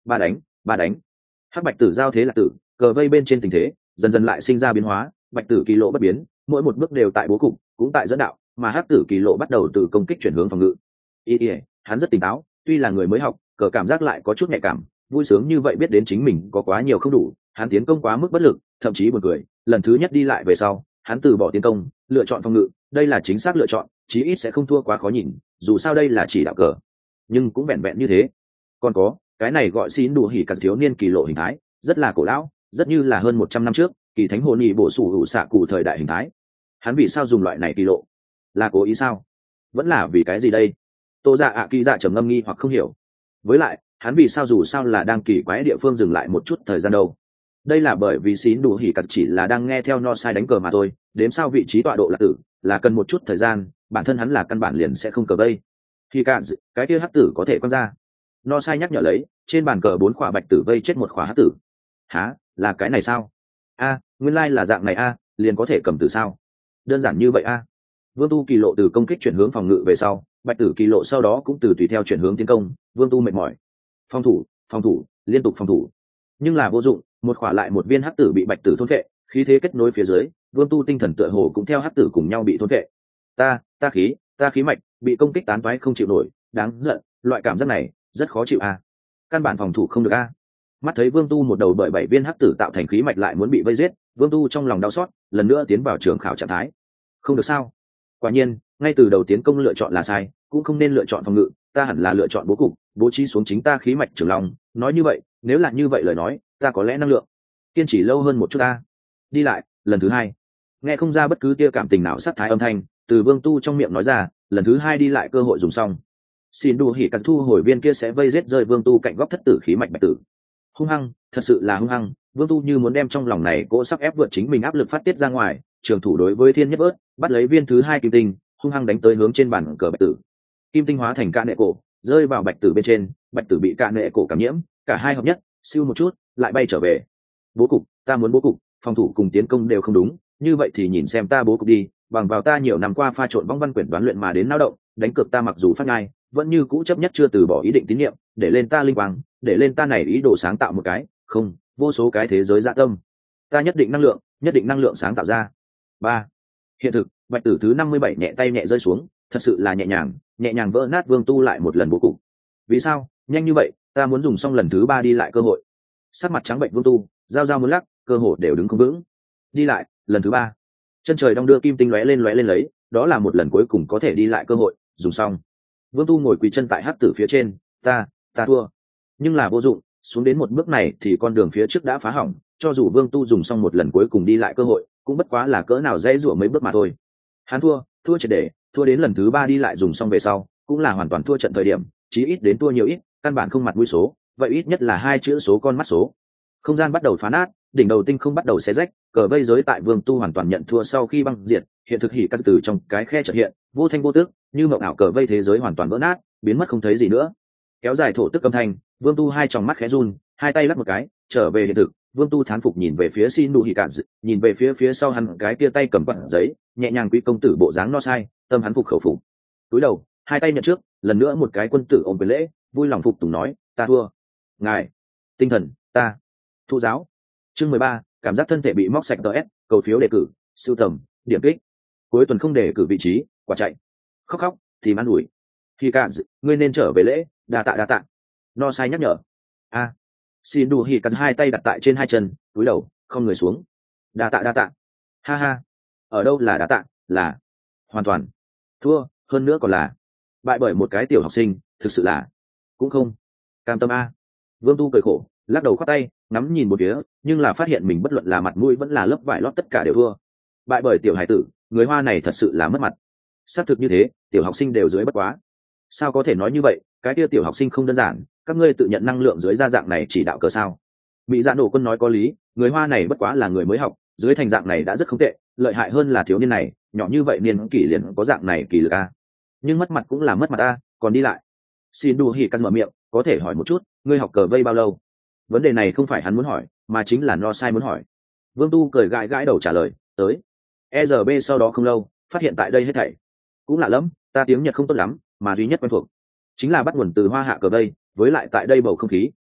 ba đánh ba đánh. Hắc bạch tử giao thế là tử, cờ vây bên trên tình thế dần dần lại sinh ra biến hóa, bạch tử kỳ lộ bất biến, mỗi một bước đều tại bố cục cũng tại dẫn đạo, mà hắc tử kỳ lộ bắt đầu từ công kích chuyển hướng phòng ngự. Ý ý, hắn rất tỉnh táo, tuy là người mới học, cờ cảm giác lại có chút nhạy cảm, vui sướng như vậy biết đến chính mình có quá nhiều không đủ, hắn tiến công quá mức bất lực, thậm chí buồn cười, lần thứ nhất đi lại về sau, hắn từ bỏ tiến công, lựa chọn phòng ngự, đây là chính xác lựa chọn, chí ít sẽ không thua quá khó nhìn, dù sao đây là chỉ đạo cờ. Nhưng cũng vẹn vẹn như thế. Còn có, cái này gọi xin đủ hỉ cả thiếu niên kỳ lộ hình thái, rất là cổ lão, rất như là hơn một trăm năm trước, kỳ thánh hồn nhị bổ sủ hữu xạ cụ thời đại hình thái. Hắn vì sao dùng loại này kỳ lộ? Là cố ý sao? Vẫn là vì cái gì đây? Tô Dạ ạ kỳ dạ trầm ngâm nghi hoặc không hiểu. Với lại, hắn vì sao dù sao là đang kỳ quái địa phương dừng lại một chút thời gian đâu? Đây là bởi vì xín đủ hỉ cắt chỉ là đang nghe theo no sai đánh cờ mà thôi, đếm sao vị trí tọa độ là tử, là cần một chút thời gian, bản thân hắn là căn bản liền sẽ không cờ vây. Thì cả cái kia hắc tử có thể quăng ra. No sai nhắc nhở lấy, trên bàn cờ bốn khỏa bạch tử vây chết một khỏa hắc tử. Hả, là cái này sao? A, nguyên lai là dạng này a, liền có thể cầm tử sao? Đơn giản như vậy a. Vương Tu kỳ lộ từ công kích chuyển hướng phòng ngự về sau, bạch tử kỳ lộ sau đó cũng từ tùy theo chuyển hướng tiến công, Vương Tu mệt mỏi. Phòng thủ, phòng thủ, liên tục phòng thủ. Nhưng là vô dụng, một khỏa lại một viên hắc tử bị bạch tử thôn phệ, khí thế kết nối phía dưới, Vương Tu tinh thần tựa hồ cũng theo hắc tử cùng nhau bị thôn phệ. Ta, ta khí, ta khí mạch bị công kích tán toái không chịu nổi, đáng giận, loại cảm giác này rất khó chịu a. Căn bản phòng thủ không được a. Mắt thấy Vương Tu một đầu bởi bảy viên hắc tử tạo thành khí mạch lại muốn bị vây giết, Vương Tu trong lòng đau xót, lần nữa tiến vào trường khảo trạng thái. Không được sao? Quả nhiên, ngay từ đầu tiến công lựa chọn là sai, cũng không nên lựa chọn phòng ngự, ta hẳn là lựa chọn bố cục, bố trí xuống chính ta khí mạch trường lòng, nói như vậy, nếu là như vậy lời nói, ta có lẽ năng lượng kiên trì lâu hơn một chút ta. Đi lại, lần thứ hai. Nghe không ra bất cứ tia cảm tình nào sát thái âm thanh, từ Vương Tu trong miệng nói ra, lần thứ hai đi lại cơ hội dùng xong. Xin đủ hỉ cắt thu hồi viên kia sẽ vây giết rơi Vương Tu cạnh góc thất tử khí mạch bạch tử. Hung hăng, thật sự là hung hăng, Vương Tu như muốn đem trong lòng này cỗ sắp ép vượt chính mình áp lực phát tiết ra ngoài, trường thủ đối với thiên nhất bớt, bắt lấy viên thứ hai kim tinh, hung hăng đánh tới hướng trên bàn cờ bạch tử. Kim tinh hóa thành cạn nệ cổ, rơi vào bạch tử bên trên, bạch tử bị cạn nệ cổ cảm nhiễm, cả hai hợp nhất, siêu một chút, lại bay trở về. Bố cục, ta muốn bố cục, phòng thủ cùng tiến công đều không đúng, như vậy thì nhìn xem ta bố cục đi, bằng vào ta nhiều năm qua pha trộn vong văn quyển đoán luyện mà đến náo động, đánh cược ta mặc dù phát ngai, vẫn như cũ chấp nhất chưa từ bỏ ý định tín nhiệm, để lên ta linh quang, để lên ta này ý đồ sáng tạo một cái, không, vô số cái thế giới dạ tâm. Ta nhất định năng lượng, nhất định năng lượng sáng tạo ra. Ba. Hiện thực, bạch tử thứ năm mươi bảy nhẹ tay nhẹ rơi xuống, thật sự là nhẹ nhàng, nhẹ nhàng vỡ nát Vương Tu lại một lần bố cục. Vì sao? Nhanh như vậy, ta muốn dùng xong lần thứ ba đi lại cơ hội. Sắc mặt trắng bệnh Vương Tu, giao giao muốn lắc, cơ hội đều đứng không vững. Đi lại, lần thứ ba. Chân trời đong đưa kim tinh lóe lên lóe lên lấy, đó là một lần cuối cùng có thể đi lại cơ hội, dùng xong. Vương Tu ngồi quỳ chân tại hắc tử phía trên, ta, ta thua. Nhưng là vô dụng, xuống đến một bước này thì con đường phía trước đã phá hỏng, cho dù Vương Tu dùng xong một lần cuối cùng đi lại cơ hội, cũng bất quá là cỡ nào dễ rủa mấy bước mà thôi. Hắn thua, thua triệt để, thua đến lần thứ ba đi lại dùng xong về sau, cũng là hoàn toàn thua trận thời điểm, chí ít đến thua nhiều ít, căn bản không mặt mũi số, vậy ít nhất là hai chữ số con mắt số. Không gian bắt đầu phá nát, đỉnh đầu tinh không bắt đầu xé rách, cờ vây giới tại Vương Tu hoàn toàn nhận thua sau khi băng diệt, hiện thực hỉ cắt từ trong cái khe chợt hiện, vô thanh vô tức, như mộng ảo cờ vây thế giới hoàn toàn vỡ nát, biến mất không thấy gì nữa. Kéo dài thổ tức âm thanh, Vương Tu hai tròng mắt khẽ run, hai tay lắc một cái, trở về hiện thực. Vương Tu thán phục nhìn về phía Xin Đủ Hỉ Cạn, nhìn về phía phía sau hắn cái kia tay cầm quặng giấy, nhẹ nhàng quý công tử bộ dáng no sai, tâm hắn phục khẩu phục. Túi đầu, hai tay nhận trước, lần nữa một cái quân tử ôm quyền lễ, vui lòng phục tùng nói, ta thua. Ngài, tinh thần, ta. Thụ giáo. Chương mười ba, cảm giác thân thể bị móc sạch ts, cầu phiếu đề cử, sưu tầm, điểm kích. Cuối tuần không đề cử vị trí, quả chạy. Khóc khóc, tìm ăn ủi. Hỉ Cạn, ngươi nên trở về lễ, đa tạ đa tạ. No sai nhắc nhở. A. Xin Đủ Hỉ Cạn hai tay đặt tại trên hai chân, cúi đầu, không người xuống. Đa tạ đa tạ. Ha ha. Ở đâu là đa tạ, là hoàn toàn thua, hơn nữa còn là bại bởi một cái tiểu học sinh, thực sự là cũng không cam tâm a. Vương Tu cười khổ, lắc đầu khoát tay, ngắm nhìn một phía, nhưng là phát hiện mình bất luận là mặt mũi vẫn là lớp vải lót tất cả đều thua. Bại bởi tiểu hải tử, người Hoa này thật sự là mất mặt. Xác thực như thế, tiểu học sinh đều dưới bất quá. Sao có thể nói như vậy, cái kia tiểu học sinh không đơn giản, các ngươi tự nhận năng lượng dưới gia dạng này chỉ đạo cờ sao? Mỹ Dạ Nổ Quân nói có lý, người Hoa này bất quá là người mới học, dưới thành dạng này đã rất không tệ, lợi hại hơn là thiếu niên này, nhỏ như vậy niên kỷ liền có dạng này kỳ lực a. Nhưng mất mặt cũng là mất mặt a, còn đi lại. Xin Đủ Hỉ Cắt mở miệng, có thể hỏi một chút, ngươi học cờ vây bao lâu? Vấn đề này không phải hắn muốn hỏi, mà chính là no sai muốn hỏi. Vương Tu cười gãi gãi đầu trả lời, tới. e rờ bê sau đó không lâu, phát hiện tại đây hết thảy cũng lạ lắm, ta tiếng Nhật không tốt lắm, mà duy nhất quen thuộc chính là bắt nguồn từ Hoa hạ cờ vây, với lại tại đây bầu không khí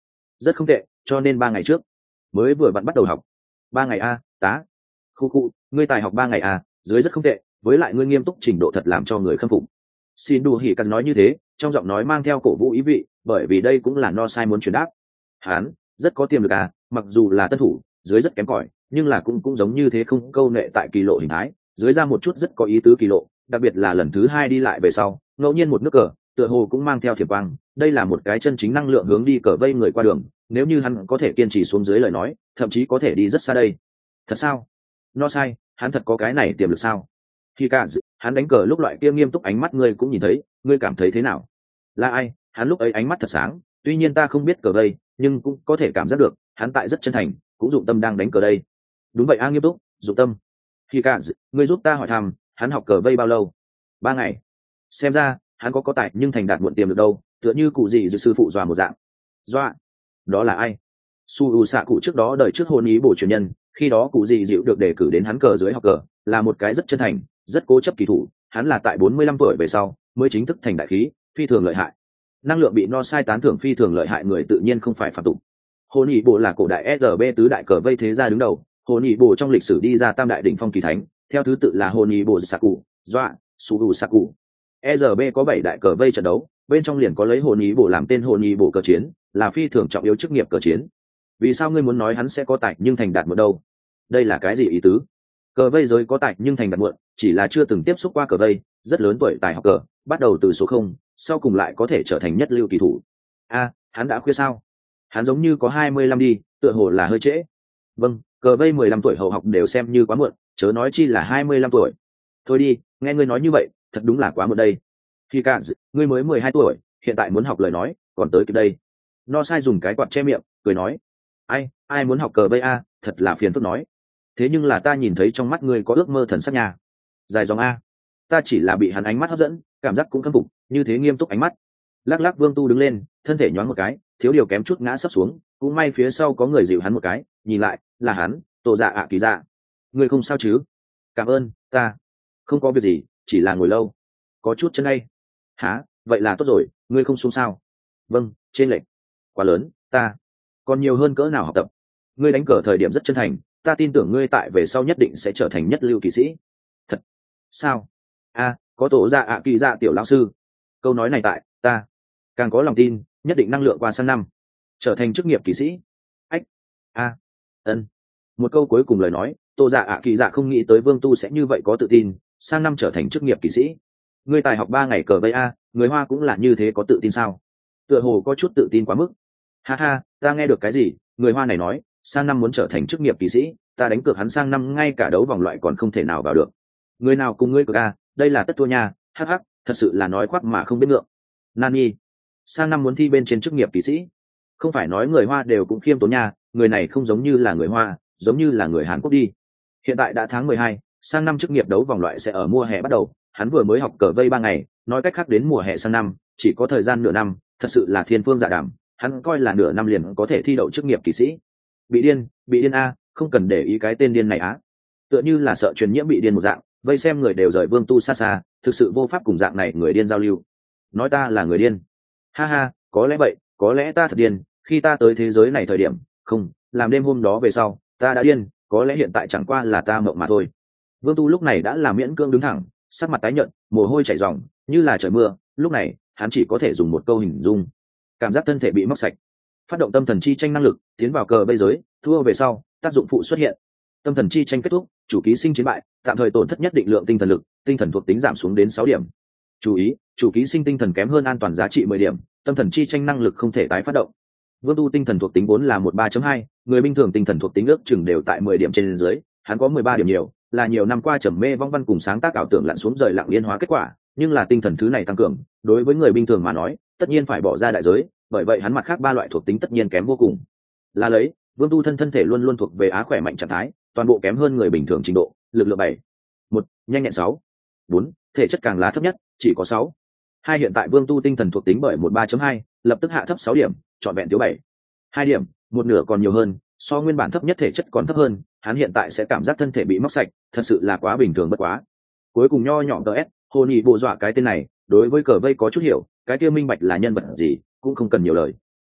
rất không tệ, cho nên ba ngày trước mới vừa vặn bắt đầu học. Ba ngày a, tá. Khu khu, ngươi tài học ba ngày a, dưới rất không tệ, với lại ngươi nghiêm túc trình độ thật làm cho người khâm phục. Xin đù hỉ cắt nói như thế, trong giọng nói mang theo cổ vũ ý vị, bởi vì đây cũng là no sai muốn truyền đáp. Hắn rất có tiềm lực à, mặc dù là tân thủ, dưới rất kém cỏi, nhưng là cũng cũng giống như thế không câu nệ tại kỳ lộ hình thái, dưới ra một chút rất có ý tứ kỳ lộ, đặc biệt là lần thứ hai đi lại về sau, ngẫu nhiên một nước cờ, tựa hồ cũng mang theo thiểm quang, đây là một cái chân chính năng lượng hướng đi cờ vây người qua đường, nếu như hắn có thể kiên trì xuống dưới lời nói, thậm chí có thể đi rất xa đây. Thật sao? No sai, hắn thật có cái này tiềm lực sao? Khi cả hắn đánh cờ lúc loại kia nghiêm túc ánh mắt ngươi cũng nhìn thấy, ngươi cảm thấy thế nào? Là ai? Hắn lúc ấy ánh mắt thật sáng, tuy nhiên ta không biết cờ vây, nhưng cũng có thể cảm giác được, hắn tại rất chân thành, cũng dụng tâm đang đánh cờ đây. Đúng vậy a, nghiêm túc, dụng tâm. Khi cả ngươi giúp ta hỏi thăm, hắn học cờ vây bao lâu? Ba ngày. Xem ra hắn có có tài nhưng thành đạt muộn tiềm được đâu, tựa như cụ gì dự sư phụ dọa một dạng. Dọa? Đó là ai? Su u xạ cụ trước đó đời trước hôn ý bổ truyền nhân, khi đó cụ gì dịu được đề cử đến hắn cờ dưới học cờ, là một cái rất chân thành, rất cố chấp kỳ thủ, hắn là tại bốn mươi lăm tuổi về sau mới chính thức thành đại khí, phi thường lợi hại. Năng lượng bị no sai tán thưởng phi thường lợi hại người tự nhiên không phải phạm tục. Hôn ý bộ là cổ đại S R B tứ đại cờ vây thế gia đứng đầu, hôn ý bộ trong lịch sử đi ra tam đại đỉnh phong kỳ thánh, theo thứ tự là hôn ý bộ Saku, Dọa, Su Saku. S R B có bảy đại cờ vây trận đấu, bên trong liền có lấy hôn ý bộ làm tên hôn ý bộ cờ chiến, là phi thường trọng yếu chức nghiệp cờ chiến. Vì sao ngươi muốn nói hắn sẽ có tài nhưng thành đạt một đâu? Đây là cái gì ý tứ? Cờ vây giới có tài nhưng thành đạt muộn, chỉ là chưa từng tiếp xúc qua cờ vây, rất lớn tuổi tài học cờ, bắt đầu từ số không, sau cùng lại có thể trở thành nhất lưu kỳ thủ. A, hắn đã khuya sao? Hắn giống như có hai mươi lăm đi, tựa hồ là hơi trễ. Vâng, cờ vây mười lăm tuổi hậu học đều xem như quá muộn, chớ nói chi là hai mươi lăm tuổi. Thôi đi, nghe ngươi nói như vậy, thật đúng là quá muộn đây. Khi cả, ngươi mới mười hai tuổi, hiện tại muốn học lời nói, còn tới kịp đây. No sai dùng cái quạt che miệng, cười nói, ai, ai muốn học cờ vây a, thật là phiền phức nói. Thế nhưng là ta nhìn thấy trong mắt ngươi có ước mơ thần sắc nhà. Dài dòng a. Ta chỉ là bị hắn ánh mắt hấp dẫn, cảm giác cũng khâm phục, như thế nghiêm túc ánh mắt. Lắc lắc Vương Tu đứng lên, thân thể nhoáng một cái, thiếu điều kém chút ngã sấp xuống, cũng may phía sau có người dịu hắn một cái, nhìn lại, là hắn, Tổ Dạ ạ Kỳ Dạ. Ngươi không sao chứ? Cảm ơn, ta không có việc gì, chỉ là ngồi lâu, có chút chân ngay. Hả? Vậy là tốt rồi, ngươi không xuống sao? Vâng, trên lệch quá lớn, ta còn nhiều hơn cỡ nào học tập. Ngươi đánh cờ thời điểm rất chân thành, ta tin tưởng ngươi tại về sau nhất định sẽ trở thành nhất lưu kỳ sĩ. Thật sao? A, có Tổ Dạ ạ Kỳ Dạ tiểu lão sư. Câu nói này tại ta càng có lòng tin, nhất định năng lượng qua sang năm trở thành chức nghiệp kỳ sĩ. Ách, a, ân. Một câu cuối cùng lời nói, Tổ Dạ ạ Kỳ Dạ không nghĩ tới Vương Tu sẽ như vậy có tự tin, sang năm trở thành chức nghiệp kỳ sĩ. Ngươi tài học ba ngày cờ vây a, người Hoa cũng là như thế có tự tin sao? Tựa hồ có chút tự tin quá mức. Ha ha, ta nghe được cái gì? Người Hoa này nói, sang năm muốn trở thành chức nghiệp kỳ sĩ, ta đánh cược hắn sang năm ngay cả đấu vòng loại còn không thể nào vào được. Người nào cùng ngươi cược a, đây là tất thua nha, hắc hắc, thật sự là nói khoác mà không biết ngượng. Nani, sang năm muốn thi bên trên chức nghiệp kỳ sĩ, không phải nói người Hoa đều cũng khiêm tốn nha, người này không giống như là người Hoa, giống như là người Hàn Quốc đi. Hiện tại đã tháng mười hai, sang năm chức nghiệp đấu vòng loại sẽ ở mùa hè bắt đầu, hắn vừa mới học cờ vây ba ngày, nói cách khác đến mùa hè sang năm, chỉ có thời gian nửa năm, thật sự là thiên phương dạ đàm, hắn coi là nửa năm liền có thể thi đậu chức nghiệp kỳ sĩ. Bị điên, bị điên a, không cần để ý cái tên điên này á. Tựa như là sợ truyền nhiễm bị điên một dạng, vây xem người đều rời Vương Tu xa xa, thực sự vô pháp cùng dạng này người điên giao lưu. Nói ta là người điên? Ha ha, có lẽ vậy, có lẽ ta thật điên, khi ta tới thế giới này thời điểm, không, làm đêm hôm đó về sau, ta đã điên, có lẽ hiện tại chẳng qua là ta mộng mà thôi. Vương Tu lúc này đã là miễn cưỡng đứng thẳng, sắc mặt tái nhợt, mồ hôi chảy ròng, như là trời mưa, lúc này, hắn chỉ có thể dùng một câu hình dung. Cảm giác thân thể bị móc sạch. Phát động tâm thần chi tranh năng lực, tiến vào cờ bây giới, thua về sau, tác dụng phụ xuất hiện. Tâm thần chi tranh kết thúc, chủ ký sinh chiến bại, tạm thời tổn thất nhất định lượng tinh thần lực, tinh thần thuộc tính giảm xuống đến sáu điểm. Chú ý, chủ ký sinh tinh thần kém hơn an toàn giá trị mười điểm, tâm thần chi tranh năng lực không thể tái phát động. Vương Tu tinh thần thuộc tính vốn là một ba chấm hai, người bình thường tinh thần thuộc tính ước chừng đều tại mười điểm trên dưới, hắn có mười ba điểm nhiều, là nhiều năm qua trầm mê vong văn cùng sáng tác ảo tưởng lặn xuống rời lặng liên hóa kết quả, nhưng là tinh thần thứ này tăng cường, đối với người bình thường mà nói, tất nhiên phải bỏ ra đại giới, bởi vậy hắn mặt khác ba loại thuộc tính tất nhiên kém vô cùng. Là lấy, Vương Tu thân thân thể luôn luôn thuộc về á khỏe mạnh trạng thái, toàn bộ kém hơn người bình thường trình độ, lực lượng bảy, một, nhanh nhẹn sáu, bốn, thể chất càng lá thấp nhất, chỉ có sáu. Hai hiện tại Vương Tu tinh thần thuộc tính bởi một ba chấm hai, lập tức hạ thấp sáu điểm, chọn vẹn thiếu bảy. Hai điểm, một nửa còn nhiều hơn, so nguyên bản thấp nhất thể chất còn thấp hơn, hắn hiện tại sẽ cảm giác thân thể bị móc sạch, thật sự là quá bình thường bất quá. Cuối cùng nho nhỏ ds, Hồ Nhị Bộ dọa cái tên này, đối với cờ vây có chút hiểu, cái kia minh bạch là nhân vật gì, cũng không cần nhiều lời.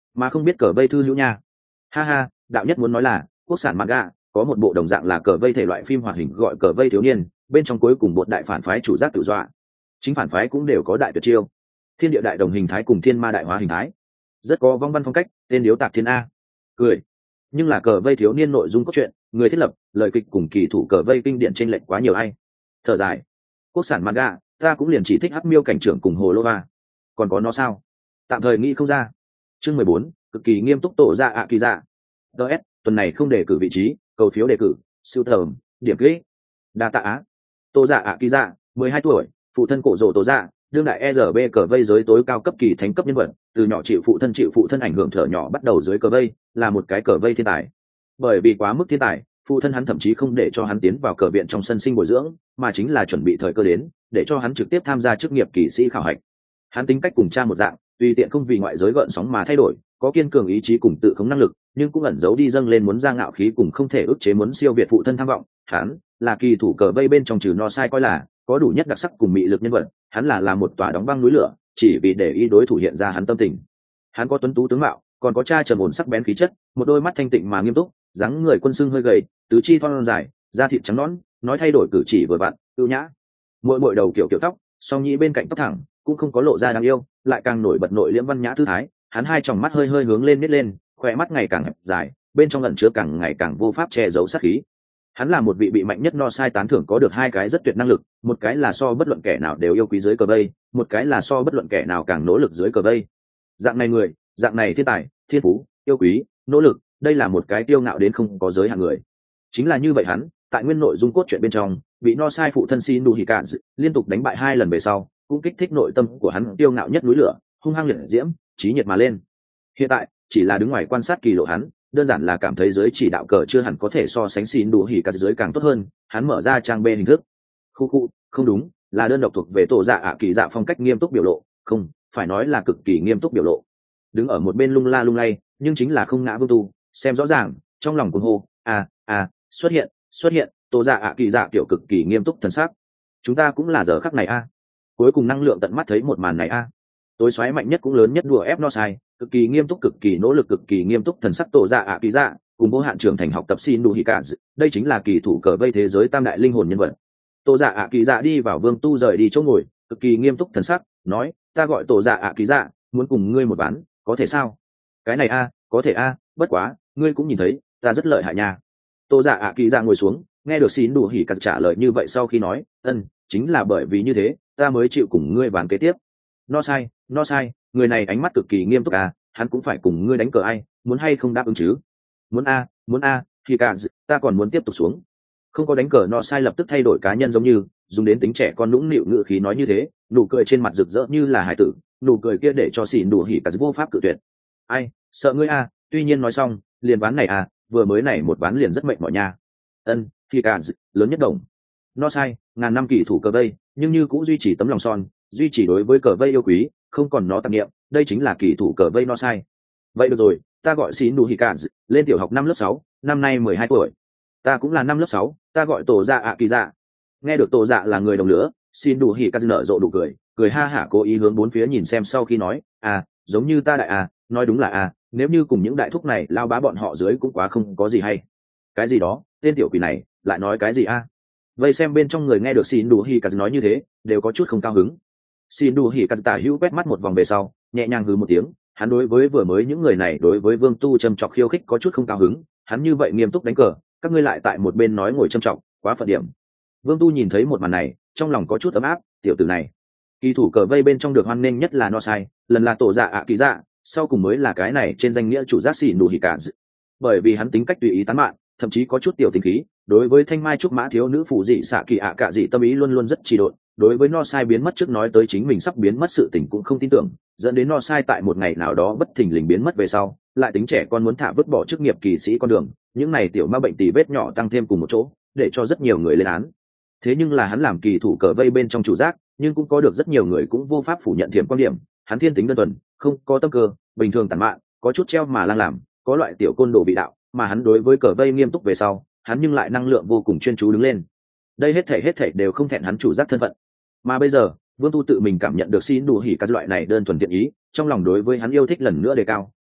mà không biết cờ vây thư hữu nha. Ha ha, đạo nhất muốn nói là quốc sản manga có một bộ đồng dạng là cờ vây thể loại phim hoạt hình gọi cờ vây thiếu niên, bên trong cuối cùng một đại phản phái chủ giác tự dọa, chính phản phái cũng đều có đại tuyệt chiêu, thiên địa đại đồng hình thái cùng thiên ma đại hóa hình thái, rất có vong văn phong cách, tên điếu tạc thiên a. Cười. Nhưng là cờ vây thiếu niên nội dung cốt truyện, người thiết lập, lời kịch cùng kỳ thủ cờ vây kinh điển chênh lệch quá nhiều hay. Thở dài. Quốc sản manga, ta cũng liền chỉ thích Hắc Miêu cảnh trưởng cùng Hồ Lô Va. Còn có nó sao? Tạm thời nghĩ không ra. Chương mười bốn, cực kỳ nghiêm túc tổ ra ạ kỳ dạ. đê ét, tuần này không đề cử vị trí, cầu phiếu đề cử, siêu tầm, điểm kỹ. Đa tạ á. Tổ dạ ạ kỳ dạ, mười hai tuổi, phụ thân cổ rồ tổ dạ, đương đại e rờ bê cờ vây giới tối cao cấp kỳ thánh cấp nhân vật, từ nhỏ chịu phụ thân chịu phụ thân ảnh hưởng thở nhỏ bắt đầu dưới cờ vây, là một cái cờ vây thiên tài. Bởi vì quá mức thiên tài, phụ thân hắn thậm chí không để cho hắn tiến vào cờ viện trong sân sinh bồi dưỡng, mà chính là chuẩn bị thời cơ đến, để cho hắn trực tiếp tham gia chức nghiệp kỳ sĩ khảo hạch. Hắn tính cách cùng cha một dạng, tùy tiện không vì ngoại giới gợn sóng mà thay đổi, có kiên cường ý chí cùng tự khống năng lực, nhưng cũng ẩn giấu đi dâng lên muốn ra ngạo khí cùng không thể ức chế muốn siêu việt phụ thân tham vọng. Hắn là kỳ thủ cờ vây bên trong trừ no sai coi là có đủ nhất đặc sắc cùng mị lực nhân vật, hắn là là một tòa đóng băng núi lửa, chỉ vì để ý đối thủ hiện ra hắn tâm tình. Hắn có tuấn tú tướng mạo, còn có cha trầm ổn sắc bén khí chất, một đôi mắt thanh tịnh mà nghiêm túc, dáng người quân xưng hơi gầy, tứ chi thon dài, da thịt trắng nõn, nói thay đổi cử chỉ vừa vặn, ưu nhã. Mỗi mỗi đầu kiểu kiểu tóc, song nhĩ bên cạnh tóc thẳng, cũng không có lộ ra đáng yêu, lại càng nổi bật nội liễm văn nhã thư thái. Hắn hai tròng mắt hơi hơi hướng lên nít lên, khỏe mắt ngày càng hẹp dài, bên trong ẩn chứa càng ngày càng vô pháp che giấu sát khí. Hắn là một vị bị mạnh nhất no sai tán thưởng có được hai cái rất tuyệt năng lực, một cái là so bất luận kẻ nào đều yêu quý dưới cờ vây, một cái là so bất luận kẻ nào càng nỗ lực dưới cờ vây. Dạng này người, dạng này thiên tài, thiên phú, yêu quý, nỗ lực, đây là một cái tiêu ngạo đến không có giới hạn người. Chính là như vậy hắn, tại nguyên nội dung cốt truyện bên trong, bị no sai phụ thân Shin Hikazu liên tục đánh bại hai lần về sau, cũng kích thích nội tâm của hắn tiêu ngạo nhất núi lửa, hung hăng liệt diễm, chí nhiệt mà lên. Hiện tại, chỉ là đứng ngoài quan sát kỳ lộ hắn, đơn giản là cảm thấy giới chỉ đạo cờ chưa hẳn có thể so sánh Shin Hikazu giới càng tốt hơn, hắn mở ra trang B hình thức. Khu khu, không đúng, là đơn độc thuộc về tổ dạ ạ kỳ dạ phong cách nghiêm túc biểu lộ, không, phải nói là cực kỳ nghiêm túc biểu lộ. Đứng ở một bên lung la lung lay, nhưng chính là không ngã vương tu, xem rõ ràng, trong lòng cuồng hô, à, à, xuất hiện, xuất hiện, tổ dạ ạ kỳ dạ kiểu cực kỳ nghiêm túc thần sắc. Chúng ta cũng là giờ khắc này a. Cuối cùng năng lượng tận mắt thấy một màn này a. Tối xoáy mạnh nhất cũng lớn nhất đùa ép no sai, cực kỳ nghiêm túc cực kỳ nỗ lực cực kỳ nghiêm túc thần sắc tổ dạ ạ kỳ dạ, cùng vô hạn trưởng thành học tập Shin Hikazu, đây chính là kỳ thủ cờ vây thế giới tam đại linh hồn nhân vật. Tổ dạ ạ kỳ dạ đi vào vương tu rời đi chỗ ngồi, cực kỳ nghiêm túc thần sắc, nói, ta gọi tổ dạ ạ kỳ dạ, muốn cùng ngươi một ván, có thể sao? Cái này a, có thể a, bất quá, ngươi cũng nhìn thấy, ta rất lợi hại nha. Tổ dạ ạ kỳ dạ ngồi xuống, nghe được Shin Hikazu trả lời như vậy sau khi nói, ân, chính là bởi vì như thế, ta mới chịu cùng ngươi ván kế tiếp. No sai, no sai, người này ánh mắt cực kỳ nghiêm túc à, hắn cũng phải cùng ngươi đánh cờ ai, muốn hay không đáp ứng chứ? Muốn a, muốn a, Hikazu, ta còn muốn tiếp tục xuống. Không có đánh cờ no sai lập tức thay đổi cá nhân giống như, dùng đến tính trẻ con nũng nịu ngữ khí nói như thế, nụ cười trên mặt rực rỡ như là hải tử, nụ cười kia để cho Shin Hikazu vô pháp cự tuyệt. Ai, sợ ngươi a, tuy nhiên nói xong, liền ván này à, vừa mới này một ván liền rất mệt mỏi nha. Ân, Hikazu, lớn nhất đồng. No sai, ngàn năm kỳ thủ cờ vây, nhưng như cũng duy trì tấm lòng son, duy trì đối với cờ vây yêu quý, không còn nó tạp niệm, đây chính là kỳ thủ cờ vây no sai. Vậy được rồi, ta gọi Shin Hikazu, lên tiểu học năm lớp sáu, năm nay mười hai tuổi. Ta cũng là năm lớp sáu, ta gọi tổ dạ ạ kỳ dạ. Nghe được tổ dạ là người đồng lứa, Shin Hikazu nở rộ nụ cười, cười ha hả cố ý hướng bốn phía nhìn xem sau khi nói, à, giống như ta đại à, nói đúng là à, nếu như cùng những đại thúc này lao bá bọn họ dưới cũng quá không có gì hay. Cái gì đó, tên tiểu quỷ này, lại nói cái gì a? À? Vậy xem bên trong người nghe được Shin Hikazu nói như thế, đều có chút không cao hứng. Shin Hikazu tả hữu quét mắt một vòng về sau, nhẹ nhàng hừ một tiếng, hắn đối với vừa mới những người này đối với Vương Tu châm chọc khiêu khích có chút không cao hứng, hắn như vậy nghiêm túc đánh cờ, các ngươi lại tại một bên nói ngồi châm chọc, quá phận điểm. Vương Tu nhìn thấy một màn này, trong lòng có chút ấm áp, tiểu tử này, kỳ thủ cờ vây bên trong được hoan nghênh nhất là no sai, lần là tổ dạ ạ kỳ dạ, sau cùng mới là cái này trên danh nghĩa chủ giác Shin Hikazu. Bởi vì hắn tính cách tùy ý tán mạn, thậm chí có chút tiểu tình khí, đối với thanh mai trúc mã thiếu nữ phụ dị xạ kỳ ạ cả dị tâm ý luôn luôn rất trì độn, đối với no sai biến mất trước nói tới chính mình sắp biến mất sự tình cũng không tin tưởng, dẫn đến no sai tại một ngày nào đó bất thình lình biến mất về sau, lại tính trẻ con muốn thả vứt bỏ chức nghiệp kỳ sĩ con đường, những này tiểu ma bệnh tỉ vết nhỏ tăng thêm cùng một chỗ, để cho rất nhiều người lên án. Thế nhưng là hắn làm kỳ thủ cờ vây bên trong chủ giác, nhưng cũng có được rất nhiều người cũng vô pháp phủ nhận thiểm quan điểm, hắn thiên tính đơn thuần, không có tâm cơ, bình thường tàn mạn, có chút treo mà lang làm, có loại tiểu côn đồ bị đạo, mà hắn đối với cờ vây nghiêm túc về sau, hắn nhưng lại năng lượng vô cùng chuyên chú đứng lên. Đây hết thảy hết thảy đều không thẹn hắn chủ giác thân phận. Mà bây giờ, Vương Tu tự mình cảm nhận được Shin Hikazu loại này đơn thuần thiện ý, trong lòng đối với hắn yêu thích lần nữa đề cao,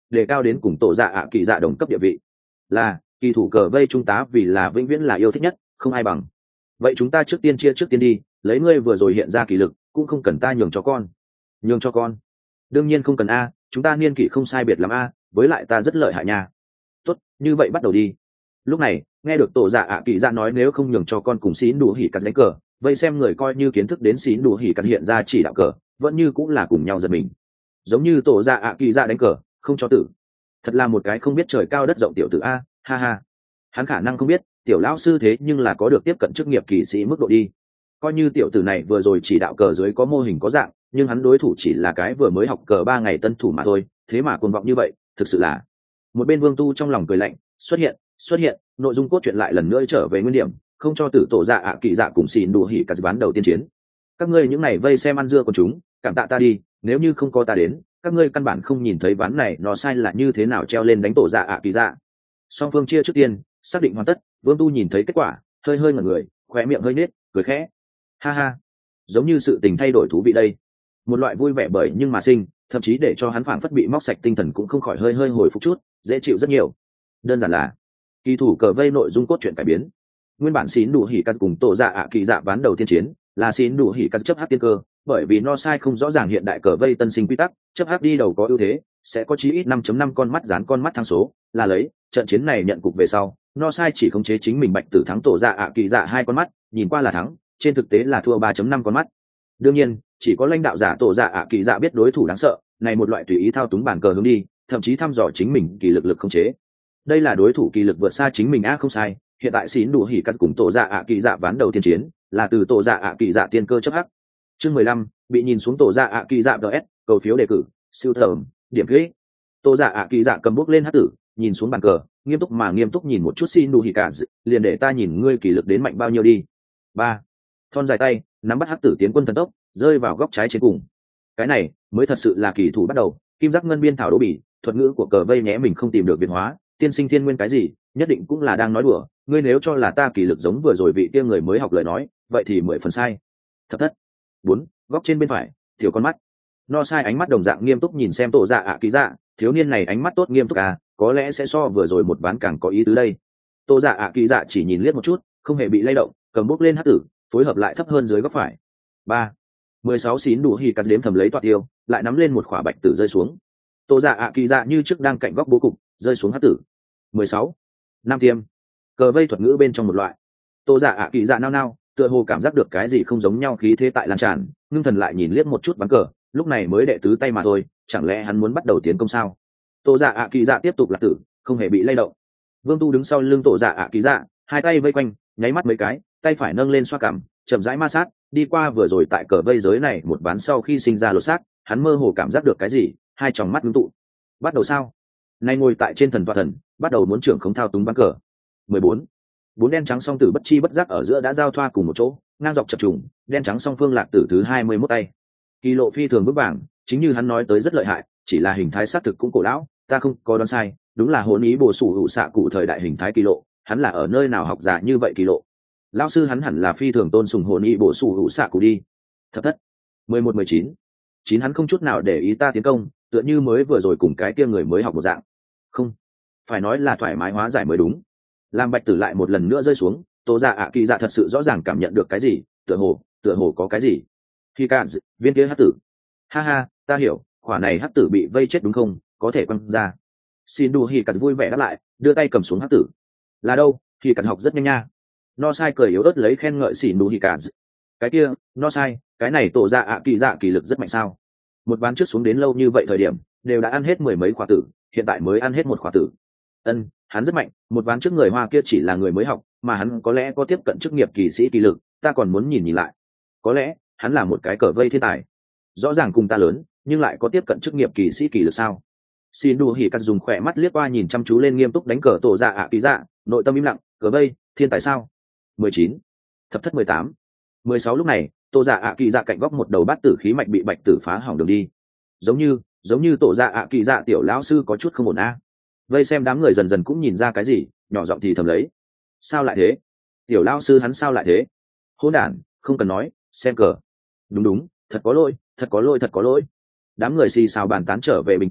đề cao đến cùng tổ dạ ạ kỳ dạ đồng cấp địa vị. Là kỳ thủ cờ vây trung tá vì là vĩnh viễn là yêu thích nhất, không ai bằng. Vậy chúng ta trước tiên chia trước tiên đi, lấy ngươi vừa rồi hiện ra kỳ lực cũng không cần ta nhường cho con. Nhường cho con? Đương nhiên không cần a, chúng ta niên kỷ không sai biệt lắm a, với lại ta rất lợi hại nha. Tốt, như vậy bắt đầu đi. Lúc này nghe được tổ dạ ạ kỳ dạ nói nếu không nhường cho con cùng xín đủ hỉ cắt đánh cờ, vậy xem người coi như kiến thức đến xín đủ hỉ cắt hiện ra chỉ đạo cờ vẫn như cũng là cùng nhau giật mình. Giống như tổ dạ ạ kỳ dạ đánh cờ không cho tử, thật là một cái không biết trời cao đất rộng tiểu tử a, ha ha. Hắn khả năng không biết tiểu lão sư thế nhưng là có được tiếp cận chức nghiệp kỳ sĩ mức độ đi. Coi như tiểu tử này vừa rồi chỉ đạo cờ dưới có mô hình có dạng, nhưng hắn đối thủ chỉ là cái vừa mới học cờ ba ngày tân thủ mà thôi, thế mà cuồng vọng như vậy thực sự là. Một bên Vương Tu trong lòng cười lạnh, xuất hiện xuất hiện nội dung cốt truyện lại lần nữa trở về nguyên điểm, không cho tử tổ dạ ạ kỳ dạ cùng xỉn đủ hỉ cả bán đầu tiên chiến. Các ngươi những này vây xem ăn dưa của chúng, cảm tạ ta đi, nếu như không có ta đến, các ngươi căn bản không nhìn thấy ván này nó sai là như thế nào treo lên đánh tổ dạ ạ kỳ dạ. Song phương chia trước tiên xác định hoàn tất, Vương Tu nhìn thấy kết quả hơi hơi ngẩn người, khóe miệng hơi nết cười khẽ, ha ha, giống như sự tình thay đổi thú vị đây. Một loại vui vẻ bởi nhưng mà sinh, thậm chí để cho hắn phảng phất bị móc sạch tinh thần cũng không khỏi hơi hơi hồi phục chút, dễ chịu rất nhiều. Đơn giản là kỳ thủ cờ vây nội dung cốt truyện cải biến. Nguyên bản xín đủ hỉ cắt cùng tổ dạ ạ kỳ dạ ván đầu tiên chiến là xín đủ hỉ cắt chấp hát tiên cơ, bởi vì no sai không rõ ràng hiện đại cờ vây tân sinh quy tắc, chấp hát đi đầu có ưu thế, sẽ có chí ít năm chấm năm con mắt dán con mắt thắng số, là lấy trận chiến này nhận cục về sau, no sai chỉ khống chế chính mình bạch tử thắng tổ dạ ạ kỳ dạ hai con mắt, nhìn qua là thắng, trên thực tế là thua ba chấm năm con mắt. Đương nhiên chỉ có lãnh đạo giả tổ dạ ạ kỳ dạ biết đối thủ đáng sợ này, một loại tùy ý thao túng bản cờ hướng đi, thậm chí thăm dò chính mình kỳ lực lực khống chế. Đây là đối thủ kỳ lực vượt xa chính mình a, không sai. Hiện tại xín đủ hỉ cắt cùng tổ dạ ạ kỳ dạ ván đầu tiên chiến là từ tổ dạ ạ kỳ dạ tiên cơ chấp hắc. Chương mười lăm bị nhìn xuống tổ dạ ạ kỳ dạ ds, cầu phiếu đề cử, siêu thẩm, điểm kỹ. Tổ dạ ạ kỳ dạ cầm bút lên hắc tử, nhìn xuống bàn cờ, nghiêm túc mà nghiêm túc nhìn một chút xín đủ hỉ cắt, liền để ta nhìn ngươi kỳ lực đến mạnh bao nhiêu đi. Ba. Thon dài tay nắm bắt hắc tử tiến quân thần tốc, rơi vào góc trái trên cùng. Cái này mới thật sự là kỳ thủ bắt đầu, kim giác ngân biên thảo đố bỉ, thuật ngữ của cờ vây nhé mình không tìm được biến hóa, tiên sinh thiên nguyên cái gì, nhất định cũng là đang nói đùa, ngươi nếu cho là ta kỳ lực giống vừa rồi vị kia người mới học lời nói, vậy thì mười phần sai. Thập thất. Bốn, góc trên bên phải, thiếu con mắt. No sai ánh mắt đồng dạng nghiêm túc nhìn xem tổ dạ ạ kỳ dạ, thiếu niên này ánh mắt tốt nghiêm túc à, có lẽ sẽ so vừa rồi một ván càng có ý tứ đây. Tổ dạ ạ kỳ dạ chỉ nhìn liếc một chút, không hề bị lay động, cầm bút lên hắc tử, phối hợp lại thấp hơn dưới góc phải. Ba. Mười sáu xín đủ hỉ cắt đếm thầm lấy toạc tiêu, lại nắm lên một khỏa bạch tử rơi xuống. Tổ dạ ạ kỳ dạ như trước đang cạnh góc bố cục, rơi xuống hắc tử. Mười sáu. Năm tiêm. Cờ vây thuật ngữ bên trong một loại. Tổ dạ ạ kỳ dạ nao nao, tựa hồ cảm giác được cái gì không giống nhau khí thế tại lan tràn, ngưng thần lại nhìn liếc một chút ván cờ, lúc này mới đệ tứ tay mà thôi, chẳng lẽ hắn muốn bắt đầu tiến công sao? Tổ dạ ạ kỳ dạ tiếp tục là tử, không hề bị lay động. Vương Tu đứng sau lưng tổ dạ ạ kỳ dạ, hai tay vây quanh, nháy mắt mấy cái, tay phải nâng lên xoa cằm, chậm rãi ma sát, đi qua vừa rồi tại cờ vây giới này một ván sau khi sinh ra lột xác, hắn mơ hồ cảm giác được cái gì, hai tròng mắt ngưng tụ. Bắt đầu sao? Nay ngồi tại trên thần tọa thần, bắt đầu muốn trưởng không thao túng ván cờ. Mười bốn. Bốn đen trắng song tử bất chi bất giác ở giữa đã giao thoa cùng một chỗ, ngang dọc chập trùng, đen trắng song phương lạc tử thứ hai mươi mốt tay. Kỳ lộ phi thường bước vàng, chính như hắn nói tới rất lợi hại, chỉ là hình thái xác thực cũng cổ lão, ta không có đoán sai, đúng là hồn ý bổ sủ hữu xạ cụ thời đại hình thái kỳ lộ, hắn là ở nơi nào học giả như vậy kỳ lộ? Lão sư hắn hẳn là phi thường tôn sùng hồn ý bổ sủ hữu xạ cụ đi. Thập thất. Mười một mười chín. Chín hắn không chút nào để ý ta tiến công, tựa như mới vừa rồi cùng cái kia người mới học một dạng. Không, phải nói là thoải mái hóa giải mới đúng. Làm bạch tử lại một lần nữa rơi xuống, tổ dạ ạ kỳ dạ thật sự rõ ràng cảm nhận được cái gì, tựa hồ tựa hồ có cái gì. Khi ca viên kia hắc tử, ha ha, ta hiểu, khỏa này hắc tử bị vây chết đúng không, có thể quăng ra. Xin đù hì cà vui vẻ đáp lại, đưa tay cầm xuống hắc tử. Là đâu? Hì cà học rất nhanh nha. No sai cười yếu ớt lấy khen ngợi xỉn đù hì cà. Cái kia, no sai, cái này tổ dạ ạ kỳ dạ kỳ lực rất mạnh sao? Một ván trước xuống đến lâu như vậy thời điểm, đều đã ăn hết mười mấy khỏa tử, hiện tại mới ăn hết một khỏa tử. Ân, hắn rất mạnh, một ván trước người Hoa kia chỉ là người mới học, mà hắn có lẽ có tiếp cận chức nghiệp kỳ sĩ kỳ lực, ta còn muốn nhìn nhìn lại. Có lẽ, hắn là một cái cờ vây thiên tài. Rõ ràng cùng ta lớn, nhưng lại có tiếp cận chức nghiệp kỳ sĩ kỳ lực sao? Xin đù hỉ cắt dùng khỏe mắt liếc qua nhìn chăm chú lên nghiêm túc đánh cờ tổ dạ ạ kỳ dạ, nội tâm im lặng, cờ vây, thiên tài sao? Mười chín. Thập thất mười tám. Mười sáu lúc này, tổ dạ ạ kỳ dạ cạnh góc một đầu bát tử khí mạch bị bạch tử phá hỏng đường đi. Giống như, giống như tổ dạ ạ kỳ dạ tiểu lão sư có chút không ổn a. Vây xem đám người dần dần cũng nhìn ra cái gì, nhỏ giọng thì thầm lấy. Sao lại thế? Tiểu lão sư hắn sao lại thế? Hỗn đản, không cần nói, xem cờ. Đúng đúng, thật có lỗi, thật có lỗi, thật có lỗi. Đám người xì xào bàn tán trở về bình tĩnh,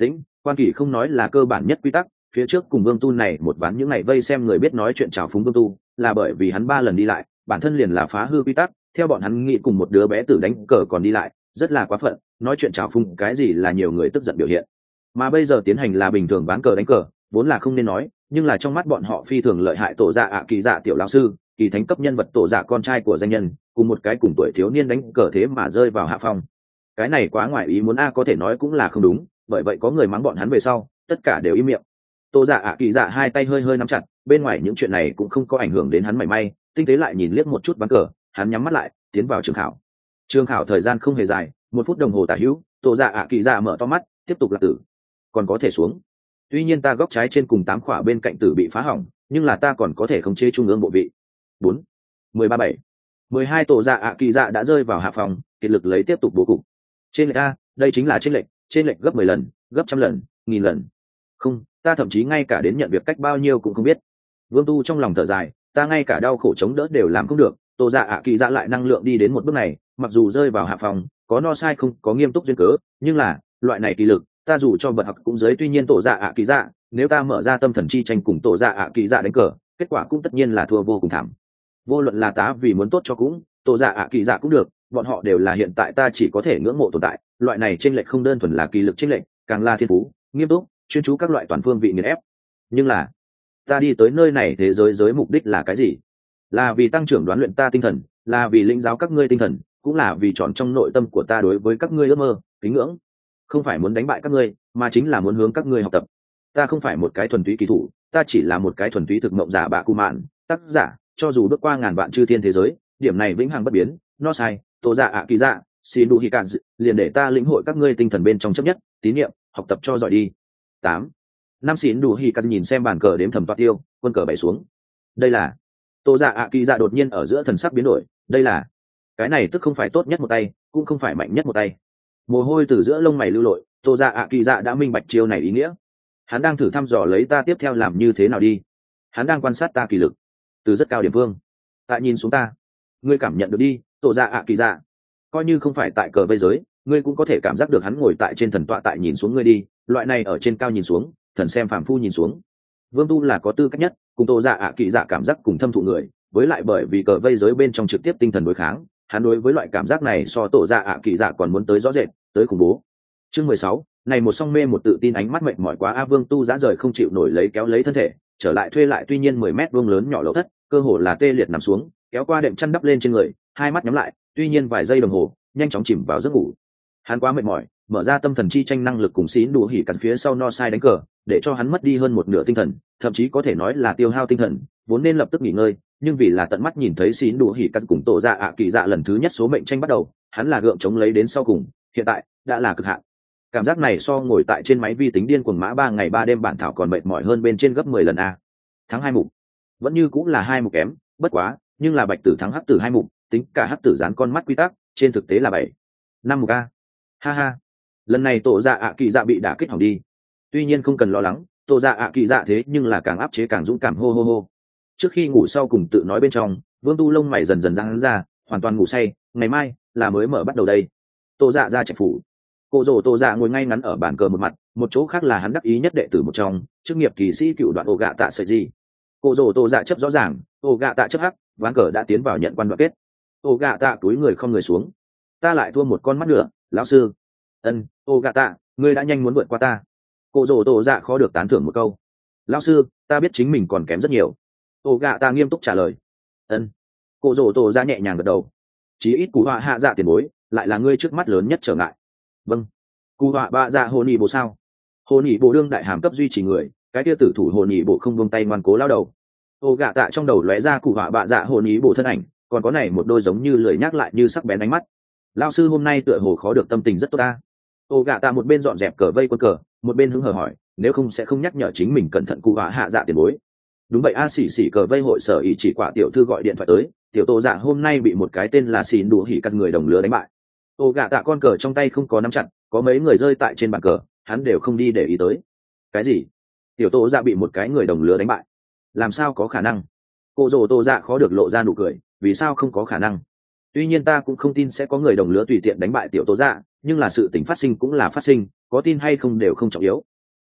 Quan kỷ không nói là cơ bản nhất quy tắc, phía trước cùng Vương Tu này một ván những ngày vây xem người biết nói chuyện chào phúng Vương Tu, là bởi vì hắn ba lần đi lại, bản thân liền là phá hư quy tắc, theo bọn hắn nghĩ cùng một đứa bé tử đánh cờ còn đi lại, rất là quá phận, nói chuyện chào phúng cái gì là nhiều người tức giận biểu hiện. Mà bây giờ tiến hành là bình thường ván cờ đánh cờ, vốn là không nên nói, nhưng là trong mắt bọn họ phi thường lợi hại tổ dạ ạ kỳ dạ tiểu lão sư, kỳ thánh cấp nhân vật tổ dạ con trai của danh nhân, cùng một cái cùng tuổi thiếu niên đánh cờ thế mà rơi vào hạ phong. Cái này quá ngoài ý muốn a, có thể nói cũng là không đúng, bởi vậy có người mắng bọn hắn về sau, tất cả đều im miệng. Tô dạ ạ kỳ dạ hai tay hơi hơi nắm chặt, bên ngoài những chuyện này cũng không có ảnh hưởng đến hắn mảy may, tinh tế lại nhìn liếc một chút ván cờ, hắn nhắm mắt lại, tiến vào trường khảo. Trường khảo thời gian không hề dài, một phút đồng hồ tả hữu, Tô dạ ạ kỳ dạ mở to mắt, tiếp tục là tử. Còn có thể xuống. Tuy nhiên ta góc trái trên cùng tám khỏa bên cạnh tử bị phá hỏng, nhưng là ta còn có thể khống chế trung ương bộ vị. Bốn, mười ba bảy, mười hai tổ dạ ạ kỳ dạ đã rơi vào hạ phòng, kiệt lực lấy tiếp tục bố cục. Trên lệch a, đây chính là trên lệch, trên lệch gấp mười lần, gấp trăm lần, nghìn lần. Không, ta thậm chí ngay cả đến nhận việc cách bao nhiêu cũng không biết. Vương Tu trong lòng thở dài, ta ngay cả đau khổ chống đỡ đều làm không được, tổ dạ ạ kỳ dạ lại năng lượng đi đến một bước này, mặc dù rơi vào hạ phòng, có no sai không, có nghiêm túc duyên cớ, nhưng là loại này kỳ lực, ta dù cho bật học cũng giới, tuy nhiên tổ dạ ạ kỳ dạ, nếu ta mở ra tâm thần chi tranh cùng tổ dạ ạ kỳ dạ đánh cờ, kết quả cũng tất nhiên là thua vô cùng thảm. Vô luận là tá vì muốn tốt cho cũng, tổ dạ ạ kỳ dạ cũng được, bọn họ đều là hiện tại ta chỉ có thể ngưỡng mộ tồn tại, loại này chênh lệch không đơn thuần là kỳ lực chênh lệch, càng là thiên phú, nghiêm túc, chuyên chú các loại toàn phương vị nghiền ép. Nhưng là, ta đi tới nơi này thế giới giới mục đích là cái gì? Là vì tăng trưởng đoán luyện ta tinh thần, là vì lĩnh giáo các ngươi tinh thần, cũng là vì chọn trong nội tâm của ta đối với các ngươi ước mơ, kính ngưỡng. Không phải muốn đánh bại các ngươi, mà chính là muốn hướng các ngươi học tập. Ta không phải một cái thuần túy kỳ thủ, ta chỉ là một cái thuần túy thực mộng giả bạ cụ mạn, tác giả, cho dù bước qua ngàn vạn chư thiên thế giới, điểm này vĩnh hằng bất biến, no sai, tổ dạ ạ kỳ dạ, xin đủ hikazu, liền để ta lĩnh hội các ngươi tinh thần bên trong chấp nhất, tín niệm, học tập cho giỏi đi. Tám, năm xin đủ hikazu nhìn xem bàn cờ đếm thầm toa tiêu, quân cờ bảy xuống. Đây là, tổ dạ ạ kỳ dạ đột nhiên ở giữa thần sắc biến đổi, đây là, cái này tức không phải tốt nhất một tay, cũng không phải mạnh nhất một tay. Mồ hôi từ giữa lông mày lưu lội, tổ dạ ạ kỳ dạ đã minh bạch chiêu này ý nghĩa. Hắn đang thử thăm dò lấy ta tiếp theo làm như thế nào đi. Hắn đang quan sát ta kỳ lực từ rất cao điểm phương, tại nhìn xuống ta, ngươi cảm nhận được đi, tổ dạ ạ kỳ dạ. Coi như không phải tại cờ vây giới, ngươi cũng có thể cảm giác được hắn ngồi tại trên thần tọa tại nhìn xuống ngươi đi, loại này ở trên cao nhìn xuống, thần xem phàm phu nhìn xuống. Vương Tu là có tư cách nhất, cùng tổ dạ ạ kỳ dạ cảm giác cùng thâm thụ người, với lại bởi vì cờ vây giới bên trong trực tiếp tinh thần đối kháng, hắn đối với loại cảm giác này so tổ dạ ạ kỳ dạ còn muốn tới rõ rệt, tới khủng bố. Chương mười sáu, này một song mê một tự tin ánh mắt mệt mỏi quá a. Vương Tu dã rời không chịu nổi lấy kéo lấy thân thể, trở lại thuê lại tuy nhiên mười mét vuông lớn nhỏ lỗ thất, cơ hồ là tê liệt nằm xuống, kéo qua đệm chăn đắp lên trên người, hai mắt nhắm lại, tuy nhiên vài giây đồng hồ, nhanh chóng chìm vào giấc ngủ. Hắn quá mệt mỏi, mở ra tâm thần chi tranh năng lực cùng xín đủ hỉ cắn phía sau no sai đánh cờ, để cho hắn mất đi hơn một nửa tinh thần, thậm chí có thể nói là tiêu hao tinh thần, vốn nên lập tức nghỉ ngơi, nhưng vì là tận mắt nhìn thấy xín đủ hỉ cắn cùng tổ dạ ạ kỳ dạ lần thứ nhất số mệnh tranh bắt đầu, hắn là gượng chống lấy đến sau cùng, hiện tại đã là cực hạn. Cảm giác này so ngồi tại trên máy vi tính điên cuồng mã ba ngày ba đêm bản thảo còn mệt mỏi hơn bên trên gấp mười lần a. Thắng hai mục, vẫn như cũng là hai mục kém, bất quá, nhưng là bạch tử thắng hắc tử hai mục, tính cả hắc tử dán con mắt quy tắc, trên thực tế là bảy, năm mục a. Ha ha, lần này tổ dạ ạ kỳ dạ bị đả kích hỏng đi. Tuy nhiên không cần lo lắng, tổ dạ ạ kỳ dạ thế nhưng là càng áp chế càng dũng cảm hô hô hô. Trước khi ngủ sau cùng tự nói bên trong, Vương Tu lông mày dần dần giãn ra, hoàn toàn ngủ say, ngày mai là mới mở bắt đầu đây. Tổ dạ ra trạch phủ. Cô rồ tổ dạ ngồi ngay ngắn ở bàn cờ một mặt, một chỗ khác là hắn đắc ý nhất đệ tử một trong, chức nghiệp kỳ sĩ cựu đoạn ổ gạ tạ sợi gì. Cô rồ tổ dạ chấp rõ ràng, ổ gạ tạ chấp hắc, ván cờ đã tiến vào nhận quan đoạn kết. Ổ gạ tạ túi người không người xuống. Ta lại thua một con mắt nữa, lão sư. Ân, ổ gạ tạ, ngươi đã nhanh muốn vượt qua ta. Cô rồ tổ dạ khó được tán thưởng một câu. Lão sư, ta biết chính mình còn kém rất nhiều. Ổ gạ tạ nghiêm túc trả lời. Ân. Cô rồ tổ dạ nhẹ nhàng gật đầu. Chí ít cú họa hạ dạ tiền bối, lại là ngươi trước mắt lớn nhất trở ngại. Vâng. Cú họa bạ dạ hồ nhị bộ sao? Hồ nhị bộ đương đại hàm cấp duy trì người, cái kia tử thủ hồ nhị bộ không buông tay ngoan cố lao đầu. Ô gạ tạ trong đầu lóe ra cú họa bạ dạ hồ nhị bộ thân ảnh, còn có này một đôi giống như lười nhắc lại như sắc bén ánh mắt. Lão sư hôm nay tựa hồ khó được tâm tình rất tốt ta. Ô gạ tạ một bên dọn dẹp cờ vây quân cờ, một bên hứng hờ hỏi, nếu không sẽ không nhắc nhở chính mình cẩn thận cú họa hạ dạ tiền bối. Đúng vậy a, xỉ xỉ cờ vây hội sở ý chỉ quả tiểu thư gọi điện thoại tới, tiểu tô dạ hôm nay bị một cái tên là xỉn đủ hỉ cắt người đồng lứa đánh bại. Ô gạ tạ con cờ trong tay không có nắm chặt, có mấy người rơi tại trên bàn cờ, hắn đều không đi để ý tới. Cái gì? Tiểu tô dạ bị một cái người đồng lứa đánh bại? Làm sao có khả năng? Cô rồ tô dạ khó được lộ ra nụ cười, vì sao không có khả năng? Tuy nhiên ta cũng không tin sẽ có người đồng lứa tùy tiện đánh bại tiểu tô dạ, nhưng là sự tình phát sinh cũng là phát sinh, có tin hay không đều không trọng yếu.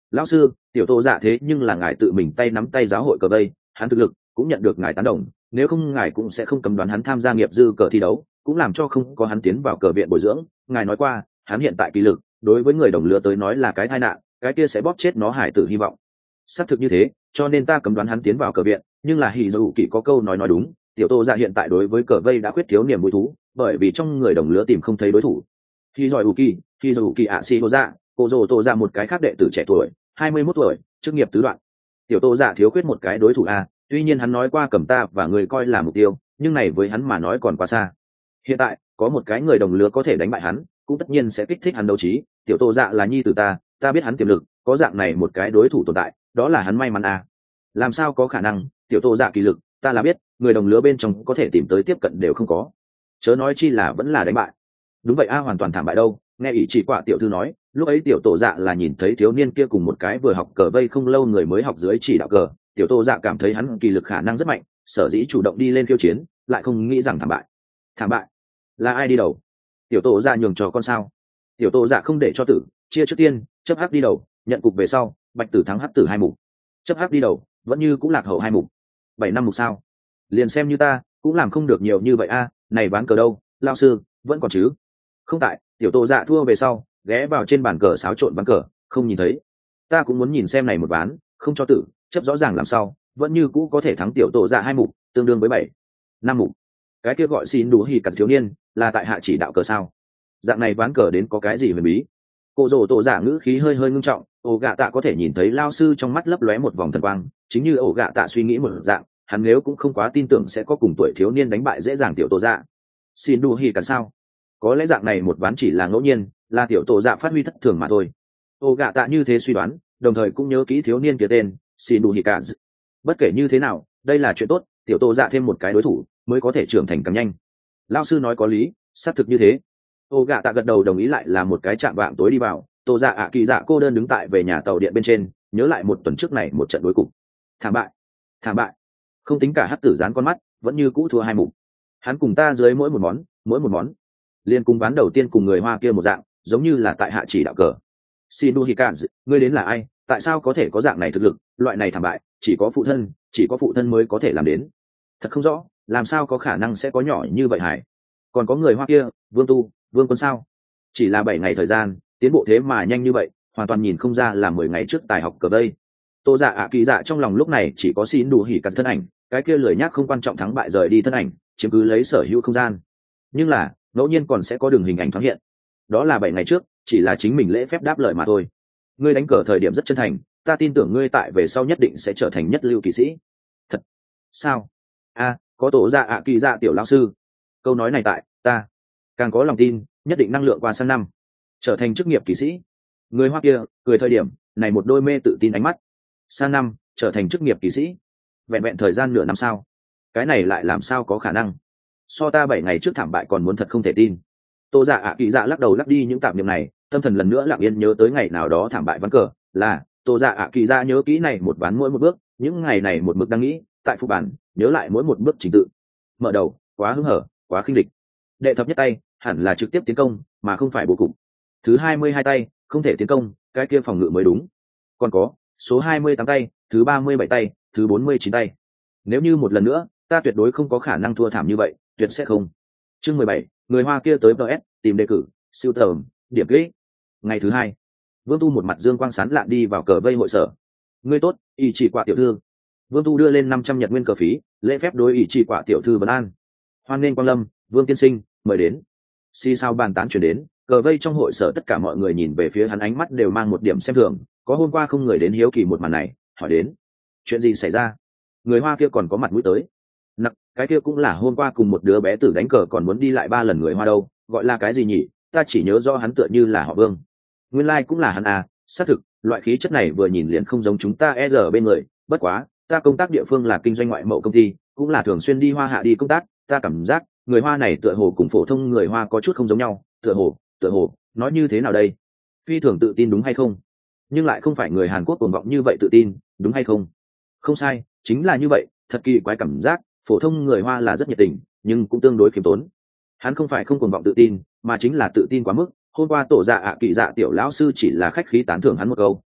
Lão sư, tiểu tô dạ thế nhưng là ngài tự mình tay nắm tay giáo hội cờ vây, hắn thực lực cũng nhận được ngài tán đồng, nếu không ngài cũng sẽ không cấm đoán hắn tham gia nghiệp dư cờ thi đấu, cũng làm cho không có hắn tiến vào cờ viện bồi dưỡng. Ngài nói qua hắn hiện tại kỳ lực đối với người đồng lứa tới nói là cái tai nạn, cái kia sẽ bóp chết nó hải tử hy vọng. Xác thực như thế, cho nên ta cấm đoán hắn tiến vào cờ viện. Nhưng là hỉ dù kỳ có câu nói nói đúng, tiểu tô dạ hiện tại đối với cờ vây đã khuyết thiếu niềm vui thú, bởi vì trong người đồng lứa tìm không thấy đối thủ. Khi giỏi Uki, khi rồi Uki ạ xì tô dạ, cô dồ tô dạ một cái khác đệ tử trẻ tuổi, hai mươi mốt tuổi, chức nghiệp tứ đoạn. Tiểu tô dạ thiếu khuyết một cái đối thủ a, tuy nhiên hắn nói qua cầm ta và người coi là mục tiêu, nhưng này với hắn mà nói còn quá xa. Hiện tại có một cái người đồng lứa có thể đánh bại hắn, cũng tất nhiên sẽ kích thích hắn đấu trí. Tiểu tô dạ là nhi tử ta, ta biết hắn tiềm lực, có dạng này một cái đối thủ tồn tại, đó là hắn may mắn a. Làm sao có khả năng? Tiểu tô dạ kỳ lực ta là biết, người đồng lứa bên trong có thể tìm tới tiếp cận đều không có, chớ nói chi là vẫn là đánh bại. Đúng vậy a, hoàn toàn thảm bại đâu. Nghe ý chỉ quả tiểu thư nói, lúc ấy tiểu tổ dạ là nhìn thấy thiếu niên kia cùng một cái vừa học cờ vây không lâu người mới học dưới chỉ đạo cờ, tiểu tổ dạ cảm thấy hắn kỳ lực khả năng rất mạnh, sở dĩ chủ động đi lên khiêu chiến, lại không nghĩ rằng thảm bại. Thảm bại là ai đi đầu? Tiểu tổ dạ nhường cho con sao? Tiểu tổ dạ không để cho tử, chia trước tiên, chấp hắc đi đầu, nhận cục về sau, bạch tử thắng hắc tử hai mục. Chấp hắc đi đầu vẫn như cũng lạc hậu hai mục, bảy năm mục sao? Liền xem như ta cũng làm không được nhiều như vậy a. Này ván cờ đâu, lao sư vẫn còn chứ? Không tại. Tiểu tô dạ thua về sau ghé vào trên bàn cờ xáo trộn ván cờ, không nhìn thấy. Ta cũng muốn nhìn xem này một ván, không cho tử chấp rõ ràng làm sao vẫn như cũ có thể thắng tiểu tô dạ hai mục, tương đương với bảy năm mục. Cái kia gọi xin đủ hỉ cả thiếu niên là tại hạ chỉ đạo cờ sao? Dạng này ván cờ đến có cái gì huyền bí? Cô rồ tổ giả ngữ khí hơi hơi ngưng trọng, ổ gạ tạ có thể nhìn thấy lao sư trong mắt lấp lóe một vòng thần quang, chính như ổ gạ tạ suy nghĩ một dạng, hắn nếu cũng không quá tin tưởng sẽ có cùng tuổi thiếu niên đánh bại dễ dàng tiểu tổ dạ. Xin đu hỉ cả sao? Có lẽ dạng này một ván chỉ là ngẫu nhiên, là tiểu tổ dạ phát huy thất thường mà thôi. Ổ gạ tạ như thế suy đoán, đồng thời cũng nhớ kỹ thiếu niên kia tên xin đu hỉ cả. Bất kể như thế nào, đây là chuyện tốt, tiểu tổ dạ thêm một cái đối thủ mới có thể trưởng thành càng nhanh. Lao sư nói có lý, xác thực như thế. Ô gạ tạ gật đầu đồng ý. Lại là một cái chạm vạng tối đi vào, tô dạ ạ kỳ dạ cô đơn đứng tại về nhà tàu điện bên trên, nhớ lại một tuần trước này một trận đối cục. Thảm bại, thảm bại. Không tính cả hắc tử dán con mắt, vẫn như cũ thua hai mục. Hắn cùng ta dưới mỗi một món, mỗi một món liên cùng ván đầu tiên cùng người hoa kia một dạng, giống như là tại hạ chỉ đạo cờ. Shinu Hikazu, ngươi đến là ai? Tại sao có thể có dạng này thực lực? Loại này thảm bại chỉ có phụ thân, chỉ có phụ thân mới có thể làm đến. Thật không rõ, làm sao có khả năng sẽ có nhỏ như vậy hải? Còn có người hoa kia, Vương Tu, Vương Quân sao? Chỉ là bảy ngày thời gian, tiến bộ thế mà nhanh như vậy, hoàn toàn nhìn không ra là mười ngày trước tài học cờ vây. Tô dạ ạ kỳ dạ trong lòng lúc này chỉ có xin đủ hỉ cắt thân ảnh, cái kia lười nhác không quan trọng thắng bại rời đi thân ảnh, chiếm cứ lấy sở hữu không gian. Nhưng là ngẫu nhiên còn sẽ có đường hình ảnh thoáng hiện, đó là bảy ngày trước, chỉ là chính mình lễ phép đáp lời mà thôi. Ngươi đánh cờ thời điểm rất chân thành, ta tin tưởng ngươi tại về sau nhất định sẽ trở thành nhất lưu kỵ sĩ. Thật sao? A, có tổ dạ ạ kỳ dạ tiểu lão sư. Câu nói này tại ta càng có lòng tin, nhất định năng lượng qua sang năm trở thành chức nghiệp kỵ sĩ. Người hoa kia cười thời điểm này một đôi mê tự tin ánh mắt. Sang năm trở thành chức nghiệp kỵ sĩ, vẹn vẹn thời gian nửa năm sao? Cái này lại làm sao có khả năng? So ta bảy ngày trước thảm bại còn muốn thật không thể tin. Tô dạ ạ kỳ dạ lắc đầu lắc đi những tạp niệm này, tâm thần lần nữa lặng yên nhớ tới ngày nào đó thảm bại ván cờ. Là tô dạ ạ kỳ dạ nhớ kỹ này một ván mỗi một bước, những ngày này một mực đang nghĩ tại phụ bản, nhớ lại mỗi một bước trình tự. Mở đầu quá hứng hở, quá khinh địch. Đệ thập nhất tay hẳn là trực tiếp tiến công mà không phải bố cục. Thứ hai mươi hai tay không thể tiến công, cái kia phòng ngự mới đúng. Còn có số hai mươi tám tay, thứ ba mươi bảy tay, thứ bốn mươi chín tay. Nếu như một lần nữa, ta tuyệt đối không có khả năng thua thảm như vậy, tuyệt sẽ không. Chương mười bảy, người hoa kia tới vê ét tìm đề cử, siêu tầm, điểm kỹ. Ngày thứ hai, Vương Tu một mặt dương quang sán lạn đi vào cờ vây hội sở. Ngươi tốt, ý chỉ quả tiểu thư. Vương Tu đưa lên năm trăm nhật nguyên cờ phí, lễ phép đối ý chỉ quả tiểu thư vấn an. Hoan nghênh quang lâm, Vương tiên sinh, mời đến. Xì sao bàn tán chuyển đến, cờ vây trong hội sở tất cả mọi người nhìn về phía hắn ánh mắt đều mang một điểm xem thường. Có hôm qua không người đến hiếu kỳ một màn này, hỏi đến chuyện gì xảy ra. Người hoa kia còn có mặt mũi tới. Nặc, cái kia cũng là hôm qua cùng một đứa bé tử đánh cờ còn muốn đi lại ba lần người hoa đâu, gọi là cái gì nhỉ? Ta chỉ nhớ do hắn tựa như là họ Vương. Nguyên lai like cũng là hắn à? Xác thực, loại khí chất này vừa nhìn liền không giống chúng ta e giờ bên người. Bất quá, ta công tác địa phương là kinh doanh ngoại mậu công ty, cũng là thường xuyên đi hoa hạ đi công tác, ta cảm giác người hoa này tựa hồ cùng phổ thông người hoa có chút không giống nhau. Tựa hồ, tựa hồ, nói như thế nào đây? Phi thường tự tin đúng hay không? Nhưng lại không phải người Hàn Quốc cuồng vọng như vậy tự tin, đúng hay không? Không sai, chính là như vậy. Thật kỳ quái cảm giác, phổ thông người hoa là rất nhiệt tình, nhưng cũng tương đối khiêm tốn. Hắn không phải không cuồng vọng tự tin, mà chính là tự tin quá mức. Hôm qua tổ dạ ạ kỳ dạ tiểu lão sư chỉ là khách khí tán thưởng hắn một câu,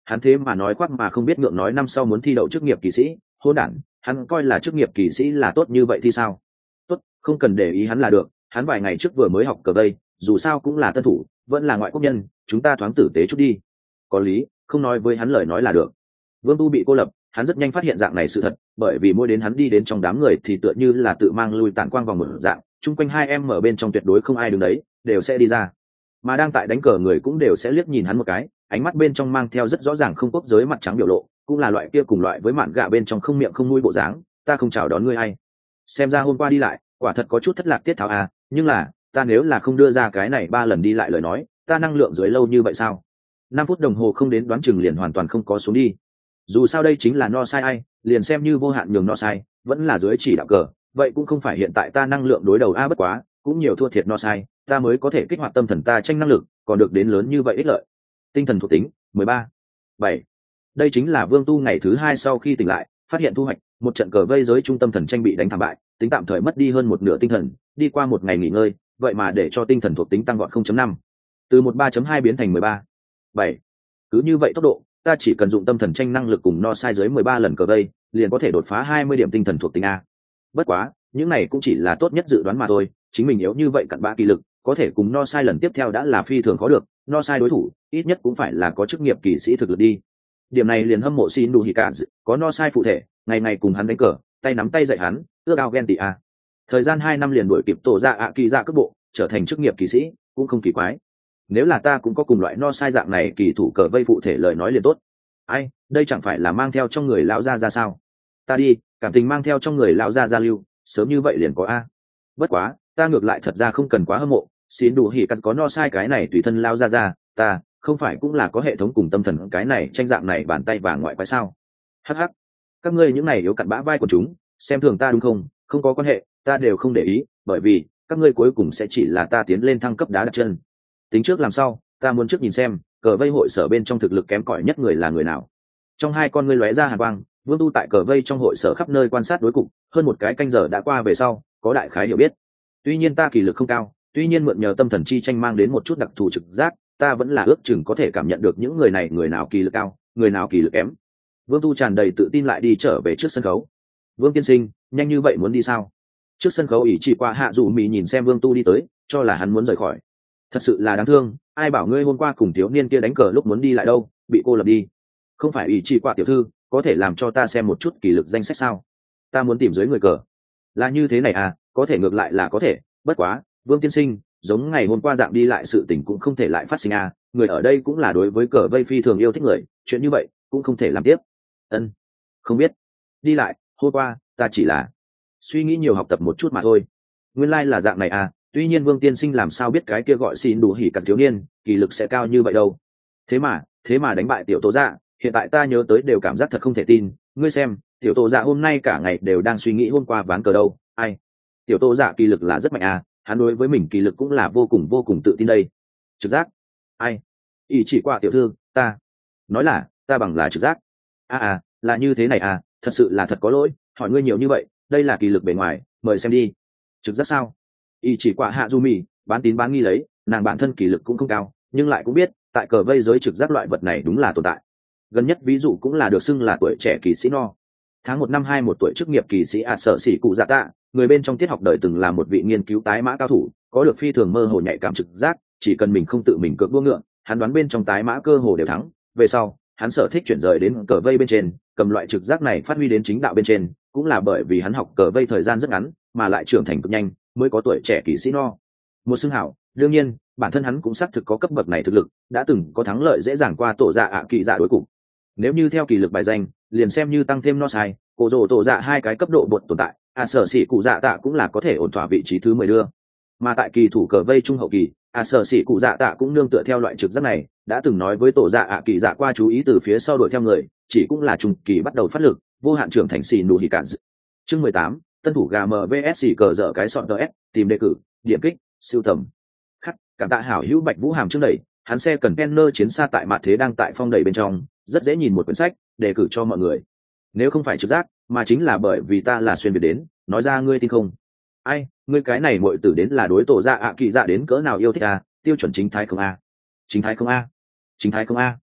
hắn thế mà nói khoác mà không biết ngượng, nói năm sau muốn thi đậu chức nghiệp kỳ sĩ. Hỗn đản, hắn coi là chức nghiệp kỳ sĩ là tốt như vậy thì sao? Tốt, không cần để ý hắn là được. Hắn vài ngày trước vừa mới học cờ vây, dù sao cũng là tân thủ, vẫn là ngoại quốc nhân, chúng ta thoáng tử tế chút đi. Có lý, không nói với hắn lời nói là được. Vương Tu bị cô lập, hắn rất nhanh phát hiện dạng này sự thật, bởi vì mỗi đến hắn đi đến trong đám người thì tựa như là tự mang lui tản quang vòng một dạng, chung quanh hai em ở bên trong tuyệt đối không ai đứng đấy, đều sẽ đi ra. Mà đang tại đánh cờ người cũng đều sẽ liếc nhìn hắn một cái, ánh mắt bên trong mang theo rất rõ ràng không quốc giới mặt trắng biểu lộ, cũng là loại kia cùng loại với mạn gạ bên trong không miệng không mũi bộ dáng, ta không chào đón ngươi hay. Xem ra hôm qua đi lại, quả thật có chút thất lạc tiết tháo à, nhưng là, ta nếu là không đưa ra cái này ba lần đi lại lời nói, ta năng lượng dưới lâu như vậy sao? Năm phút đồng hồ không đến đoán chừng liền hoàn toàn không có xuống đi. Dù sao đây chính là no sai ai, liền xem như vô hạn nhường no sai, vẫn là dưới chỉ đạo cờ, vậy cũng không phải hiện tại ta năng lượng đối đầu a, bất quá, cũng nhiều thua thiệt no sai, ta mới có thể kích hoạt tâm thần ta tranh năng lực, còn được đến lớn như vậy ích lợi. Tinh thần thuộc tính mười ba. bảy. Đây chính là Vương Tu ngày thứ hai sau khi tỉnh lại, phát hiện thu hoạch, một trận cờ vây giới trung tâm thần tranh bị đánh thảm bại, tính tạm thời mất đi hơn một nửa tinh thần, đi qua một ngày nghỉ ngơi, vậy mà để cho tinh thần thuộc tính tăng vọt không chấm năm, từ một ba chấm hai biến thành mười ba. bảy. Cứ như vậy tốc độ, ta chỉ cần dụng tâm thần tranh năng lực cùng no sai dưới mười ba lần cờ vây, liền có thể đột phá hai mươi điểm tinh thần thuộc tính a. Bất quá, những này cũng chỉ là tốt nhất dự đoán mà thôi, chính mình yếu như vậy cặn bã kỳ lực, có thể cùng no sai lần tiếp theo đã là phi thường khó được, no sai đối thủ, ít nhất cũng phải là có chức nghiệp kỳ sĩ thực lực đi. Điểm này liền hâm mộ xin đủ hỉ cả, có no sai phụ thể, ngày ngày cùng hắn đánh cờ, tay nắm tay dạy hắn, ước ao ghen tị a. Thời gian hai năm liền đuổi kịp tổ ra ạ kỳ dạ cấp bộ, trở thành chức nghiệp kỳ sĩ, cũng không kỳ quái. Nếu là ta cũng có cùng loại no sai dạng này kỳ thủ cờ vây phụ thể lời nói liền tốt. Ai, đây chẳng phải là mang theo trong người lão gia ra sao? Ta đi, cảm tình mang theo trong người lão gia gia lưu, sớm như vậy liền có a. Bất quá, ta ngược lại thật ra không cần quá hâm mộ, xin đủ hỉ cắt có no sai cái này tùy thân lão gia ra, ta không phải cũng là có hệ thống cùng tâm thần cái này tranh dạng này bàn tay vàng ngoại quái sao? Hắc hắc, các ngươi những này yếu cặn bã vai của chúng, xem thường ta đúng không? Không có quan hệ, ta đều không để ý, bởi vì các ngươi cuối cùng sẽ chỉ là ta tiến lên thăng cấp đá đặt chân. Tính trước làm sao, ta muốn trước nhìn xem cờ vây hội sở bên trong thực lực kém cỏi nhất người là người nào. Trong hai con ngươi lóe ra hàn quang, Vương Tu tại cờ vây trong hội sở khắp nơi quan sát đối cục, hơn một cái canh giờ đã qua về sau, có đại khái hiểu biết. Tuy nhiên ta kỳ lực không cao, tuy nhiên mượn nhờ tâm thần chi tranh mang đến một chút đặc thù trực giác, ta vẫn là ước chừng có thể cảm nhận được những người này người nào kỳ lực cao, người nào kỳ lực kém. Vương Tu tràn đầy tự tin lại đi trở về trước sân khấu. Vương tiên sinh, nhanh như vậy muốn đi sao? Trước sân khấu ỷ chỉ qua hạ dù mì nhìn xem Vương Tu đi tới, cho là hắn muốn rời khỏi. Thật sự là đáng thương, ai bảo ngươi hôm qua cùng thiếu niên kia đánh cờ lúc muốn đi lại đâu, bị cô lập đi. Không phải ỷ chỉ qua tiểu thư, có thể làm cho ta xem một chút kỳ lực danh sách sao? Ta muốn tìm dưới người cờ. Là như thế này à, có thể ngược lại là có thể, bất quá, Vương tiên sinh, giống ngày hôm qua dạng đi lại sự tình cũng không thể lại phát sinh à, người ở đây cũng là đối với cờ vây phi thường yêu thích người, chuyện như vậy cũng không thể làm tiếp. Ân, không biết. Đi lại, hôm qua, ta chỉ là suy nghĩ nhiều học tập một chút mà thôi. Nguyên lai like là dạng này à, tuy nhiên Vương tiên sinh làm sao biết cái kia gọi xin đủ hỉ cả thiếu niên, kỳ lực sẽ cao như vậy đâu. Thế mà, thế mà đánh bại tiểu Tố Dạ, hiện tại ta nhớ tới đều cảm giác thật không thể tin, ngươi xem, tiểu Tố Dạ hôm nay cả ngày đều đang suy nghĩ hôm qua ván cờ đâu, ai. Tiểu Tố Dạ kỳ lực là rất mạnh à, hắn đối với mình kỳ lực cũng là vô cùng vô cùng tự tin đây. Trực giác? Ai? Ý chỉ qua tiểu thư, ta. Nói là, ta bằng là trực giác. À à, là như thế này à, thật sự là thật có lỗi, hỏi ngươi nhiều như vậy, đây là kỳ lực bề ngoài, mời xem đi. Trực giác sao? Ý chỉ qua hạ du mì, bán tín bán nghi lấy, nàng bản thân kỳ lực cũng không cao, nhưng lại cũng biết, tại cờ vây giới trực giác loại vật này đúng là tồn tại. Gần nhất ví dụ cũng là được xưng là tuổi trẻ kỳ sĩ no. Tháng một năm hai một tuổi chức nghiệp kỳ sĩ ạ sở sĩ cụ dạ tạ, người bên trong tiết học đời từng là một vị nghiên cứu tái mã cao thủ, có được phi thường mơ hồ nhạy cảm trực giác, chỉ cần mình không tự mình cược đua ngựa, hắn đoán bên trong tái mã cơ hồ đều thắng. Về sau, hắn sở thích chuyển rời đến cờ vây bên trên, cầm loại trực giác này phát huy đến chính đạo bên trên, cũng là bởi vì hắn học cờ vây thời gian rất ngắn, mà lại trưởng thành cực nhanh, mới có tuổi trẻ kỳ sĩ no. Một xưng hảo, đương nhiên, bản thân hắn cũng xác thực có cấp bậc này thực lực, đã từng có thắng lợi dễ dàng qua tổ dạ ạ kỳ dạ đối cục. Nếu như theo kỳ lực bài danh, liền xem như tăng thêm no sai, cổ rồ tổ dạ hai cái cấp độ bột tồn tại, à sở sĩ cụ dạ tạ cũng là có thể ổn thỏa vị trí thứ mười đưa. Mà tại kỳ thủ cờ vây trung hậu kỳ, à sở sĩ cụ dạ tạ cũng nương tựa theo loại trực giác này, đã từng nói với tổ dạ ạ kỳ dạ qua chú ý từ phía sau đuổi theo người, chỉ cũng là trung kỳ bắt đầu phát lực, vô hạn trưởng thành xì nụ hỉ cản. Chương mười tám, tân thủ gà em vê ét xì cờ dở cái sọn ds, tìm đề cử, điểm kích, siêu tầm. Khắc, cảm tạ hảo hữu Bạch Vũ Hàm chương đẩy, hắn xe cần Kenner chiến xa tại mặt thế đang tại phong đẩy bên trong, rất dễ nhìn một quyển sách, đề cử cho mọi người. Nếu không phải trực giác, mà chính là bởi vì ta là xuyên việt đến, nói ra ngươi tin không? Ai, ngươi cái này muội tử đến là đối tổ dạ ạ kỳ dạ đến cỡ nào yêu thích à, tiêu chuẩn chính thái không a? Chính thái không a? Chính thái không a?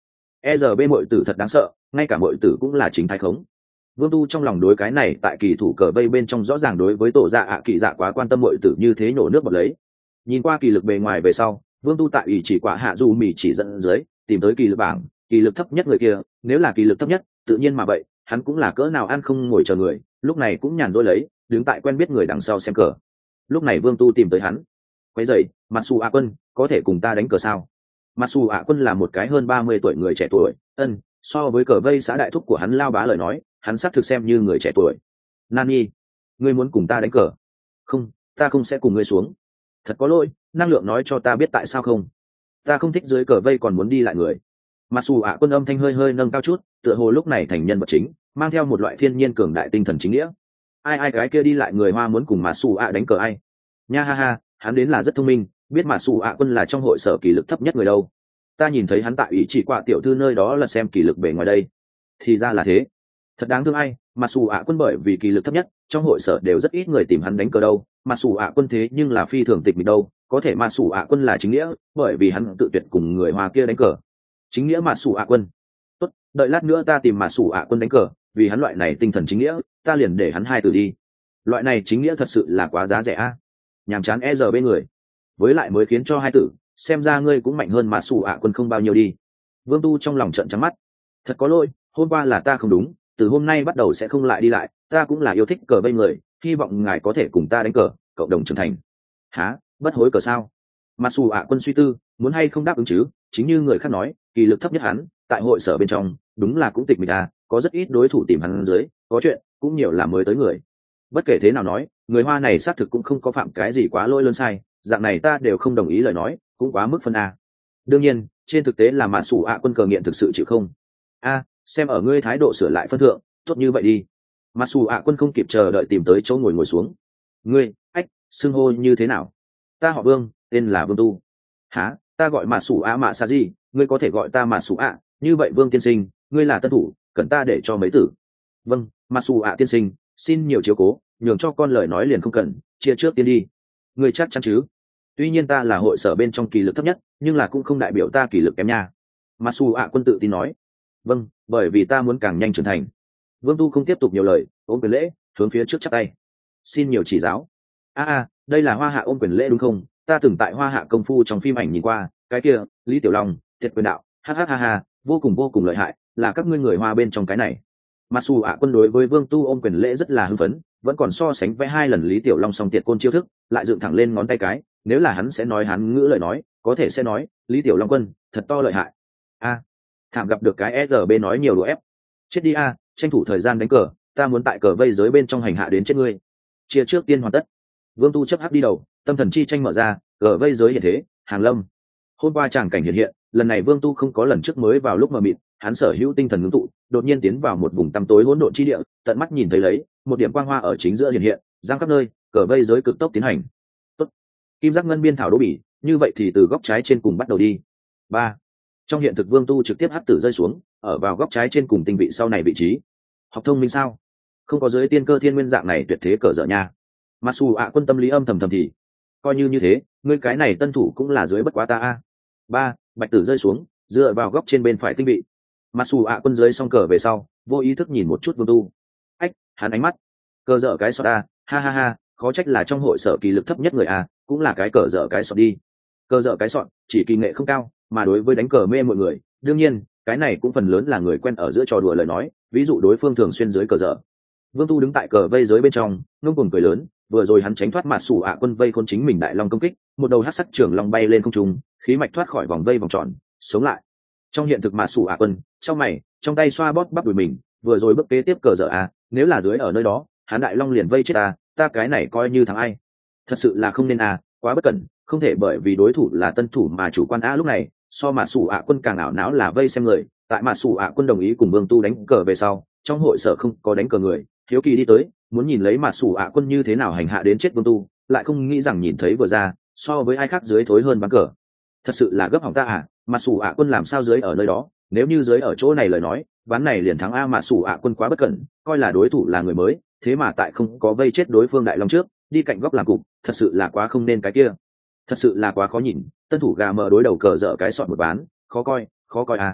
e rờ bê muội tử thật đáng sợ, ngay cả muội tử cũng là chính thái khống. Vương Tu trong lòng đối cái này tại kỳ thủ cờ vây bên trong rõ ràng đối với tổ dạ ạ kỳ dạ quá quan tâm muội tử như thế nổ nước bọt lấy. Nhìn qua kỳ lực bề ngoài về sau, Vương Tu tại ủy chỉ quả hạ dù mì chỉ dẫn dưới, tìm tới kỳ lực bảng, kỳ lực thấp nhất người kia, nếu là kỳ lực thấp nhất, tự nhiên mà vậy, hắn cũng là cỡ nào ăn không ngồi chờ người, lúc này cũng nhàn rỗi lấy, đứng tại quen biết người đằng sau xem cờ. Lúc này Vương Tu tìm tới hắn, quay dậy, Matsu A Quân, có thể cùng ta đánh cờ sao? Matsu A Quân là một cái hơn ba mươi tuổi người trẻ tuổi, ân, so với cờ vây xã đại thúc của hắn lao bá lời nói, hắn xác thực xem như người trẻ tuổi. Nani, ngươi muốn cùng ta đánh cờ? Không, ta không sẽ cùng ngươi xuống. Thật có lỗi, năng lượng nói cho ta biết tại sao không. Ta không thích dưới cờ vây còn muốn đi lại người. Matsu A Quân âm thanh hơi hơi nâng cao chút, tựa hồ lúc này thành nhân vật chính, mang theo một loại thiên nhiên cường đại tinh thần chính nghĩa. Ai ai cái kia đi lại người Hoa muốn cùng Matsu A đánh cờ ai? Nha ha ha, hắn đến là rất thông minh, biết Matsu A Quân là trong hội sở kỷ lực thấp nhất người đâu. Ta nhìn thấy hắn tại ủy chỉ quả tiểu thư nơi đó là xem kỷ lực bề ngoài đây. Thì ra là thế. Thật đáng thương ai, Matsu A Quân bởi vì kỷ lực thấp nhất, trong hội sở đều rất ít người tìm hắn đánh cờ đâu. Matsu A Quân thế nhưng là phi thường tịch mịch đâu, có thể Matsu A Quân là chính nghĩa, bởi vì hắn tự tuyệt cùng người Hoa kia đánh cờ. Chính nghĩa Matsu A Quân. Tốt, đợi lát nữa ta tìm Matsu A Quân đánh cờ, vì hắn loại này tinh thần chính nghĩa, ta liền để hắn hai từ đi. Loại này chính nghĩa thật sự là quá giá rẻ a. Nhàm chán e giờ bên người, với lại mới khiến cho hai tử, xem ra ngươi cũng mạnh hơn Matsu A Quân không bao nhiêu đi. Vương Tu trong lòng trợn trắng mắt, thật có lỗi, hôm qua là ta không đúng, từ hôm nay bắt đầu sẽ không lại đi lại, ta cũng là yêu thích cờ vây người, hy vọng ngài có thể cùng ta đánh cờ, cộng đồng trưởng thành. Hả, bất hối cờ sao? Matsu A Quân suy tư, muốn hay không đáp ứng chứ, chính như người khác nói, kỳ lực thấp nhất hắn, tại hội sở bên trong, đúng là cũng tịch mịch à, có rất ít đối thủ tìm hắn dưới, có chuyện, cũng nhiều là mới tới người. Bất kể thế nào nói, người Hoa này xác thực cũng không có phạm cái gì quá lỗi lớn sai, dạng này ta đều không đồng ý lời nói, cũng quá mức phân a. Đương nhiên, trên thực tế là Matsu A Quân cờ nghiện thực sự chịu không. A, xem ở ngươi thái độ sửa lại phân thượng, tốt như vậy đi. Matsu A Quân không kịp chờ đợi tìm tới chỗ ngồi ngồi xuống. Ngươi, ách, xưng hô như thế nào? Ta họ Vương, tên là Vương Tu. Hả, ta gọi Matsu A Mạ Sa gì, ngươi có thể gọi ta Matsu A, như vậy Vương tiên sinh, ngươi là tân thủ, cần ta để cho mấy tử. Vâng, Matsu A tiên sinh, xin nhiều chiếu cố, nhường cho con lời nói liền không cần, chia trước tiên đi. Ngươi chắc chắn chứ? Tuy nhiên ta là hội sở bên trong kỳ lực thấp nhất, nhưng là cũng không đại biểu ta kỳ lực kém nha. Matsu A Quân tự tin nói. Vâng, bởi vì ta muốn càng nhanh trưởng thành. Vương Tu không tiếp tục nhiều lời, ôm quyền lễ, hướng phía trước chắp tay. Xin nhiều chỉ giáo. A a, đây là Hoa Hạ ôm quyền lễ đúng không? Ta từng tại Hoa Hạ công phu trong phim ảnh nhìn qua, cái kia, Lý Tiểu Long, Thiệt Quyền Đạo, ha ha ha ha, vô cùng vô cùng lợi hại, là các ngươi người Hoa bên trong cái này. Matsu A Quân đối với Vương Tu ôm quyền lễ rất là hưng phấn, vẫn còn so sánh với hai lần Lý Tiểu Long song tiệt côn chiêu thức, lại dựng thẳng lên ngón tay cái, nếu là hắn sẽ nói hắn ngữ lời nói, có thể sẽ nói, Lý Tiểu Long quân, thật to lợi hại. A, thảm gặp được cái e rờ bê nói nhiều đùa ép. Chết đi a, tranh thủ thời gian đánh cờ, ta muốn tại cờ vây giới bên trong hành hạ đến chết ngươi. Chia trước tiên hoàn tất. Vương Tu chấp hắc đi đầu, tâm thần chi tranh mở ra, cờ vây giới hiện thế, hàng lâm. Hôm qua tràng cảnh hiện hiện, lần này Vương Tu không có lần trước mới vào lúc mờ mịt, hắn sở hữu tinh thần ngưng tụ, đột nhiên tiến vào một vùng tăm tối hỗn độn chi địa, tận mắt nhìn thấy lấy, một điểm quang hoa ở chính giữa hiện hiện, giang khắp nơi, cờ vây giới cực tốc tiến hành. Tốt. Kim giác ngân biên thảo đỗ bỉ, như vậy thì từ góc trái trên cùng bắt đầu đi. Ba. Trong hiện thực Vương Tu trực tiếp hắc tử rơi xuống, ở vào góc trái trên cùng tinh vị sau này vị trí. Học thông minh sao? Không có giới tiên cơ thiên nguyên dạng này tuyệt thế cờ dở nha. Matsu A Quân tâm lý âm thầm thầm thì, coi như như thế, ngươi cái này tân thủ cũng là dưới bất quá ta a. Ba. Bạch tử rơi xuống, dựa vào góc trên bên phải tinh vị. Matsu A Quân dưới xong cờ về sau, vô ý thức nhìn một chút Vương Tu. Ách, hắn ánh mắt, cờ dở cái sọt a, ha ha ha, khó trách là trong hội sở kỳ lực thấp nhất người a, cũng là cái cờ dở cái sọt đi. Cờ dở cái sọt, chỉ kỳ nghệ không cao, mà đối với đánh cờ mê mọi người, đương nhiên, cái này cũng phần lớn là người quen ở giữa trò đùa lời nói, ví dụ đối phương thường xuyên dưới cờ dở. Vương Tu đứng tại cờ vây giới bên trong, ngông cuồng cười lớn, vừa rồi hắn tránh thoát Matsu A Quân vây khốn chính mình đại long công kích, một đầu hắc sắc trường long bay lên không trung, khí mạch thoát khỏi vòng vây vòng tròn, sống lại. Trong hiện thực Matsu A Quân, trong mày, trong tay xoa bóp bắp đùi mình, vừa rồi bước kế tiếp cờ dở a, nếu là dưới ở nơi đó, hắn đại long liền vây chết ta, ta cái này coi như thắng ai. Thật sự là không nên a, quá bất cẩn, không thể bởi vì đối thủ là tân thủ mà chủ quan a. Lúc này, so Matsu A Quân càng ảo não là vây xem người, tại Matsu A Quân đồng ý cùng Vương Tu đánh cờ về sau, trong hội sở không có đánh cờ người, hiếu kỳ đi tới, muốn nhìn lấy Matsu A Quân như thế nào hành hạ đến chết Vương Tu, lại không nghĩ rằng nhìn thấy vừa ra, so với ai khác dưới thối hơn bán cờ. Thật sự là gấp hỏng ta à, Matsu A Quân làm sao dưới ở nơi đó, nếu như dưới ở chỗ này lời nói, ván này liền thắng a. Matsu A Quân quá bất cẩn, coi là đối thủ là người mới, thế mà tại không có vây chết đối phương đại long trước, đi cạnh góc làm cục, thật sự là quá không nên cái kia. Thật sự là quá khó nhìn, tân thủ gà mờ đối đầu cờ dở cái sọt một ván, khó coi, khó coi à.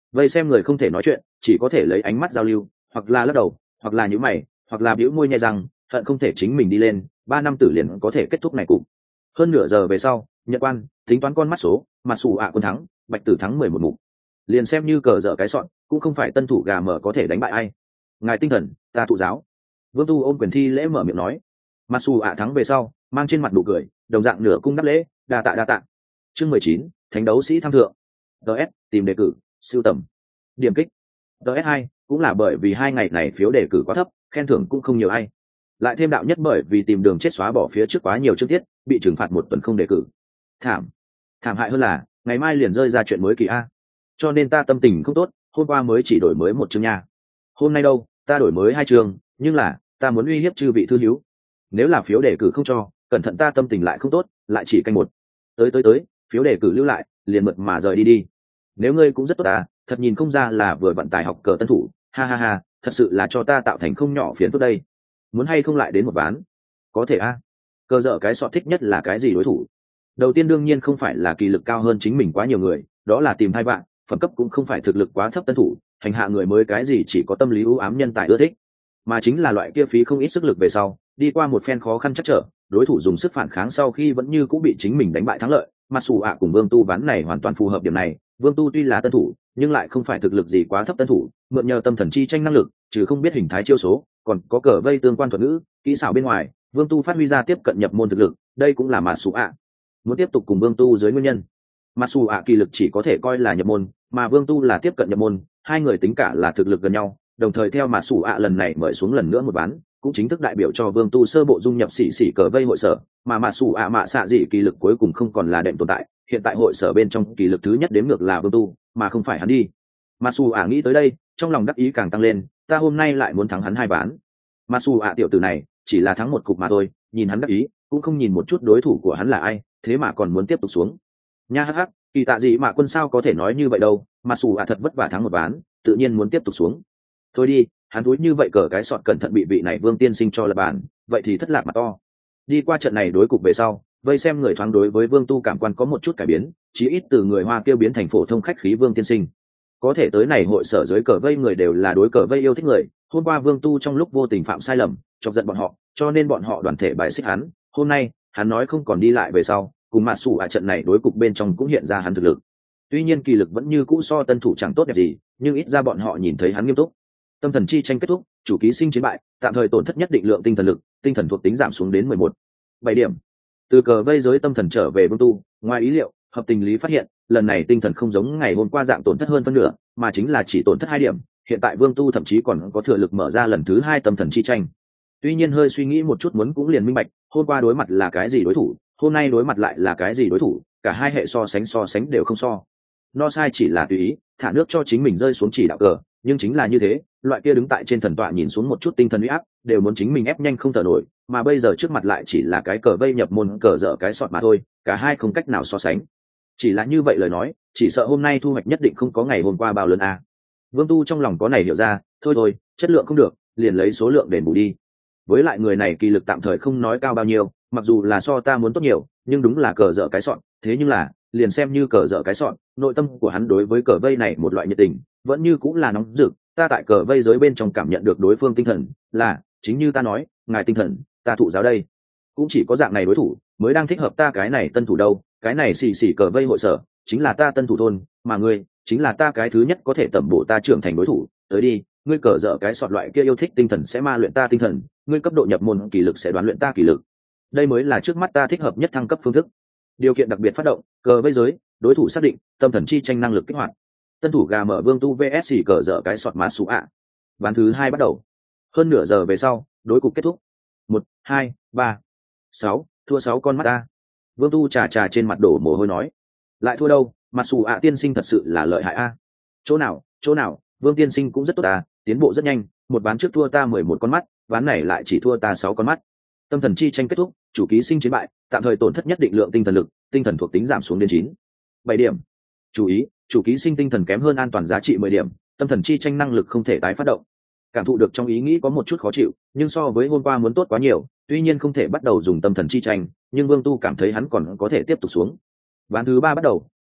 Vây xem người không thể nói chuyện, chỉ có thể lấy ánh mắt giao lưu, hoặc là lắc đầu, hoặc là nhíu mày, hoặc là bĩu môi nhẹ rằng hận không thể chính mình đi lên, ba năm tử liền có thể kết thúc này cục. Hơn nửa giờ về sau, Nhật Quan tính toán con mắt số, mà sủ ạ quân thắng, Bạch Tử thắng mười một mục. Liền xem như cờ dở cái sọn, cũng không phải tân thủ gà mở có thể đánh bại ai. Ngài tinh thần, ta thụ giáo. Vương Tu ôm quyền thi lễ mở miệng nói. Mà sủ ạ thắng về sau, mang trên mặt nụ cười, đồng dạng nửa cung đáp lễ, đa tạ đa tạ. Chương mười chín, thánh đấu sĩ tham thượng. ds tìm đề cử, siêu tầm, điểm kích. ds hai cũng là bởi vì hai ngày này phiếu đề cử quá thấp, khen thưởng cũng không nhiều ai. Lại thêm đạo nhất bởi vì tìm đường chết xóa bỏ phía trước quá nhiều chương tiết, bị trừng phạt một tuần không đề cử. Thảm, thảm hại hơn là ngày mai liền rơi ra chuyện mới kỳ a. Cho nên ta tâm tình không tốt, hôm qua mới chỉ đổi mới một chương nha. Hôm nay đâu, ta đổi mới hai chương, nhưng là ta muốn uy hiếp chư vị thư hiếu. Nếu là phiếu đề cử không cho, cẩn thận ta tâm tình lại không tốt, lại chỉ canh một. Tới tới tới, phiếu đề cử lưu lại, liền mượt mà rời đi đi. Nếu ngươi cũng rất tốt à, thật nhìn không ra là vừa vận tài học cờ tân thủ, ha ha ha, thật sự là cho ta tạo thành không nhỏ phiền phức đây. Muốn hay không lại đến một ván? Có thể a. À. Cờ dở cái sọ thích nhất là cái gì đối thủ? Đầu tiên đương nhiên không phải là kỳ lực cao hơn chính mình quá nhiều người, đó là tìm hai bạn, phẩm cấp cũng không phải thực lực quá thấp tân thủ, hành hạ người mới cái gì chỉ có tâm lý ưu ám nhân tài ưa thích, mà chính là loại kia phí không ít sức lực về sau, đi qua một phen khó khăn chắc trở, đối thủ dùng sức phản kháng sau khi vẫn như cũng bị chính mình đánh bại thắng lợi. Mà sủ ạ cùng Vương Tu ván này hoàn toàn phù hợp điểm này. Vương Tu tuy là tân thủ, nhưng lại không phải thực lực gì quá thấp tân thủ, mượn nhờ tâm thần chi tranh năng lực, trừ không biết hình thái chiêu số, còn có cờ vây tương quan thuật ngữ, kỹ xảo bên ngoài, Vương Tu phát huy ra tiếp cận nhập môn thực lực, đây cũng là mà sủ ạ muốn tiếp tục cùng Vương Tu dưới nguyên nhân. Mà sủ ạ kỳ lực chỉ có thể coi là nhập môn, mà Vương Tu là tiếp cận nhập môn, hai người tính cả là thực lực gần nhau, đồng thời theo mà sủ ạ lần này mời xuống lần nữa một ván, cũng chính thức đại biểu cho Vương Tu sơ bộ dung nhập xỉ xỉ cờ vây hội sở, mà mà sủ ạ mạ xạ dị kỳ lực cuối cùng không còn là đệm tồn tại, hiện tại hội sở bên trong kỳ lực thứ nhất đếm ngược là Vương Tu, mà không phải hắn đi. Mà sủ ạ nghĩ tới đây, trong lòng đắc ý càng tăng lên, ta hôm nay lại muốn thắng hắn hai ván. Mà sủ ạ tiểu tử này chỉ là thắng một cục mà thôi, nhìn hắn đắc ý, cũng không nhìn một chút đối thủ của hắn là ai, thế mà còn muốn tiếp tục xuống. Nha hắc hắc, kỳ tạ gì mà quân sao có thể nói như vậy đâu, mà sủ ạ thật vất vả thắng một ván, tự nhiên muốn tiếp tục xuống. Thôi đi, hắn túi như vậy cờ cái sọt cẩn thận bị vị này Vương tiên sinh cho là bàn, vậy thì thất lạc mặt to. Đi qua trận này đối cục về sau, vây xem người thoáng đối với Vương Tu cảm quan có một chút cải biến, chí ít từ người Hoa kêu biến thành phổ thông khách khí Vương tiên sinh. Có thể tới này hội sở dưới cờ vây người đều là đối cờ vây yêu thích người, hôm qua Vương Tu trong lúc vô tình phạm sai lầm, chọc giận bọn họ, cho nên bọn họ đoàn thể bài xích hắn. Hôm nay, hắn nói không còn đi lại về sau, cùng mạ sủ ở trận này đối cục bên trong cũng hiện ra hắn thực lực. Tuy nhiên kỳ lực vẫn như cũ so tân thủ chẳng tốt đẹp gì, nhưng ít ra bọn họ nhìn thấy hắn nghiêm túc. Tâm thần chi tranh kết thúc, chủ ký sinh chiến bại, tạm thời tổn thất nhất định lượng tinh thần lực, tinh thần thuộc tính giảm xuống đến mười một. bảy điểm. Từ cờ vây giới tâm thần trở về Vương Tu, ngoài ý liệu, hợp tình lý phát hiện, lần này tinh thần không giống ngày hôm qua dạng tổn thất hơn phân nửa, mà chính là chỉ tổn thất hai điểm, hiện tại Vương Tu thậm chí còn có thừa lực mở ra lần thứ hai tâm thần chi tranh. Tuy nhiên hơi suy nghĩ một chút muốn cũng liền minh bạch, hôm qua đối mặt là cái gì đối thủ, hôm nay đối mặt lại là cái gì đối thủ, cả hai hệ so sánh so sánh đều không so. No sai chỉ là tùy ý, thả nước cho chính mình rơi xuống chỉ đạo cờ, nhưng chính là như thế, loại kia đứng tại trên thần tọa nhìn xuống một chút tinh thần uy áp, đều muốn chính mình ép nhanh không thở nổi, mà bây giờ trước mặt lại chỉ là cái cờ vây nhập môn cờ dở cái sọt mà thôi, cả hai không cách nào so sánh. Chỉ là như vậy lời nói, chỉ sợ hôm nay thu hoạch nhất định không có ngày hôm qua bao lớn a. Vương Tu trong lòng có này hiểu ra, thôi thôi, chất lượng không được, liền lấy số lượng đền bù đi. Với lại người này kỳ lực tạm thời không nói cao bao nhiêu, mặc dù là so ta muốn tốt nhiều, nhưng đúng là cờ dở cái sọt, thế nhưng là liền xem như cờ dở cái sọt, nội tâm của hắn đối với cờ vây này một loại nhiệt tình, vẫn như cũng là nóng rực. Ta tại cờ vây giới bên trong cảm nhận được đối phương tinh thần, là chính như ta nói, ngài tinh thần, ta thụ giáo đây. Cũng chỉ có dạng này đối thủ mới đang thích hợp ta cái này tân thủ đâu, cái này xì xì cờ vây hội sở, chính là ta tân thủ thôn, mà ngươi chính là ta cái thứ nhất có thể tẩm bổ ta trưởng thành đối thủ. Tới đi, ngươi cờ dở cái sọt loại kia yêu thích tinh thần sẽ ma luyện ta tinh thần, ngươi cấp độ nhập môn kỳ lực sẽ đoán luyện ta kỳ lực. Đây mới là trước mắt ta thích hợp nhất thăng cấp phương thức. Điều kiện đặc biệt phát động, cờ vây giới, đối thủ xác định, tâm thần chi tranh năng lực kích hoạt. Tân thủ gà mở Vương Tu vs cờ dở cái sọt má sủ ạ. Ván thứ hai bắt đầu. Hơn nửa giờ về sau, đối cục kết thúc. Một, hai, ba, sáu, thua sáu con mắt ta. Vương Tu trà trà trên mặt đổ mồ hôi nói, lại thua đâu, mặt sủ ạ tiên sinh thật sự là lợi hại a. Chỗ nào, chỗ nào, Vương tiên sinh cũng rất tốt ta, tiến bộ rất nhanh, một ván trước thua ta mười một con mắt, ván này lại chỉ thua ta sáu con mắt. Tâm thần chi tranh kết thúc, chủ ký sinh chiến bại, tạm thời tổn thất nhất định lượng tinh thần lực, tinh thần thuộc tính giảm xuống đến chín. bảy điểm. Chú ý, chủ ký sinh tinh thần kém hơn an toàn giá trị mười điểm, tâm thần chi tranh năng lực không thể tái phát động. Cảm thụ được trong ý nghĩ có một chút khó chịu, nhưng so với hôm qua muốn tốt quá nhiều, tuy nhiên không thể bắt đầu dùng tâm thần chi tranh, nhưng Vương Tu cảm thấy hắn còn có thể tiếp tục xuống. Ván thứ ba bắt đầu,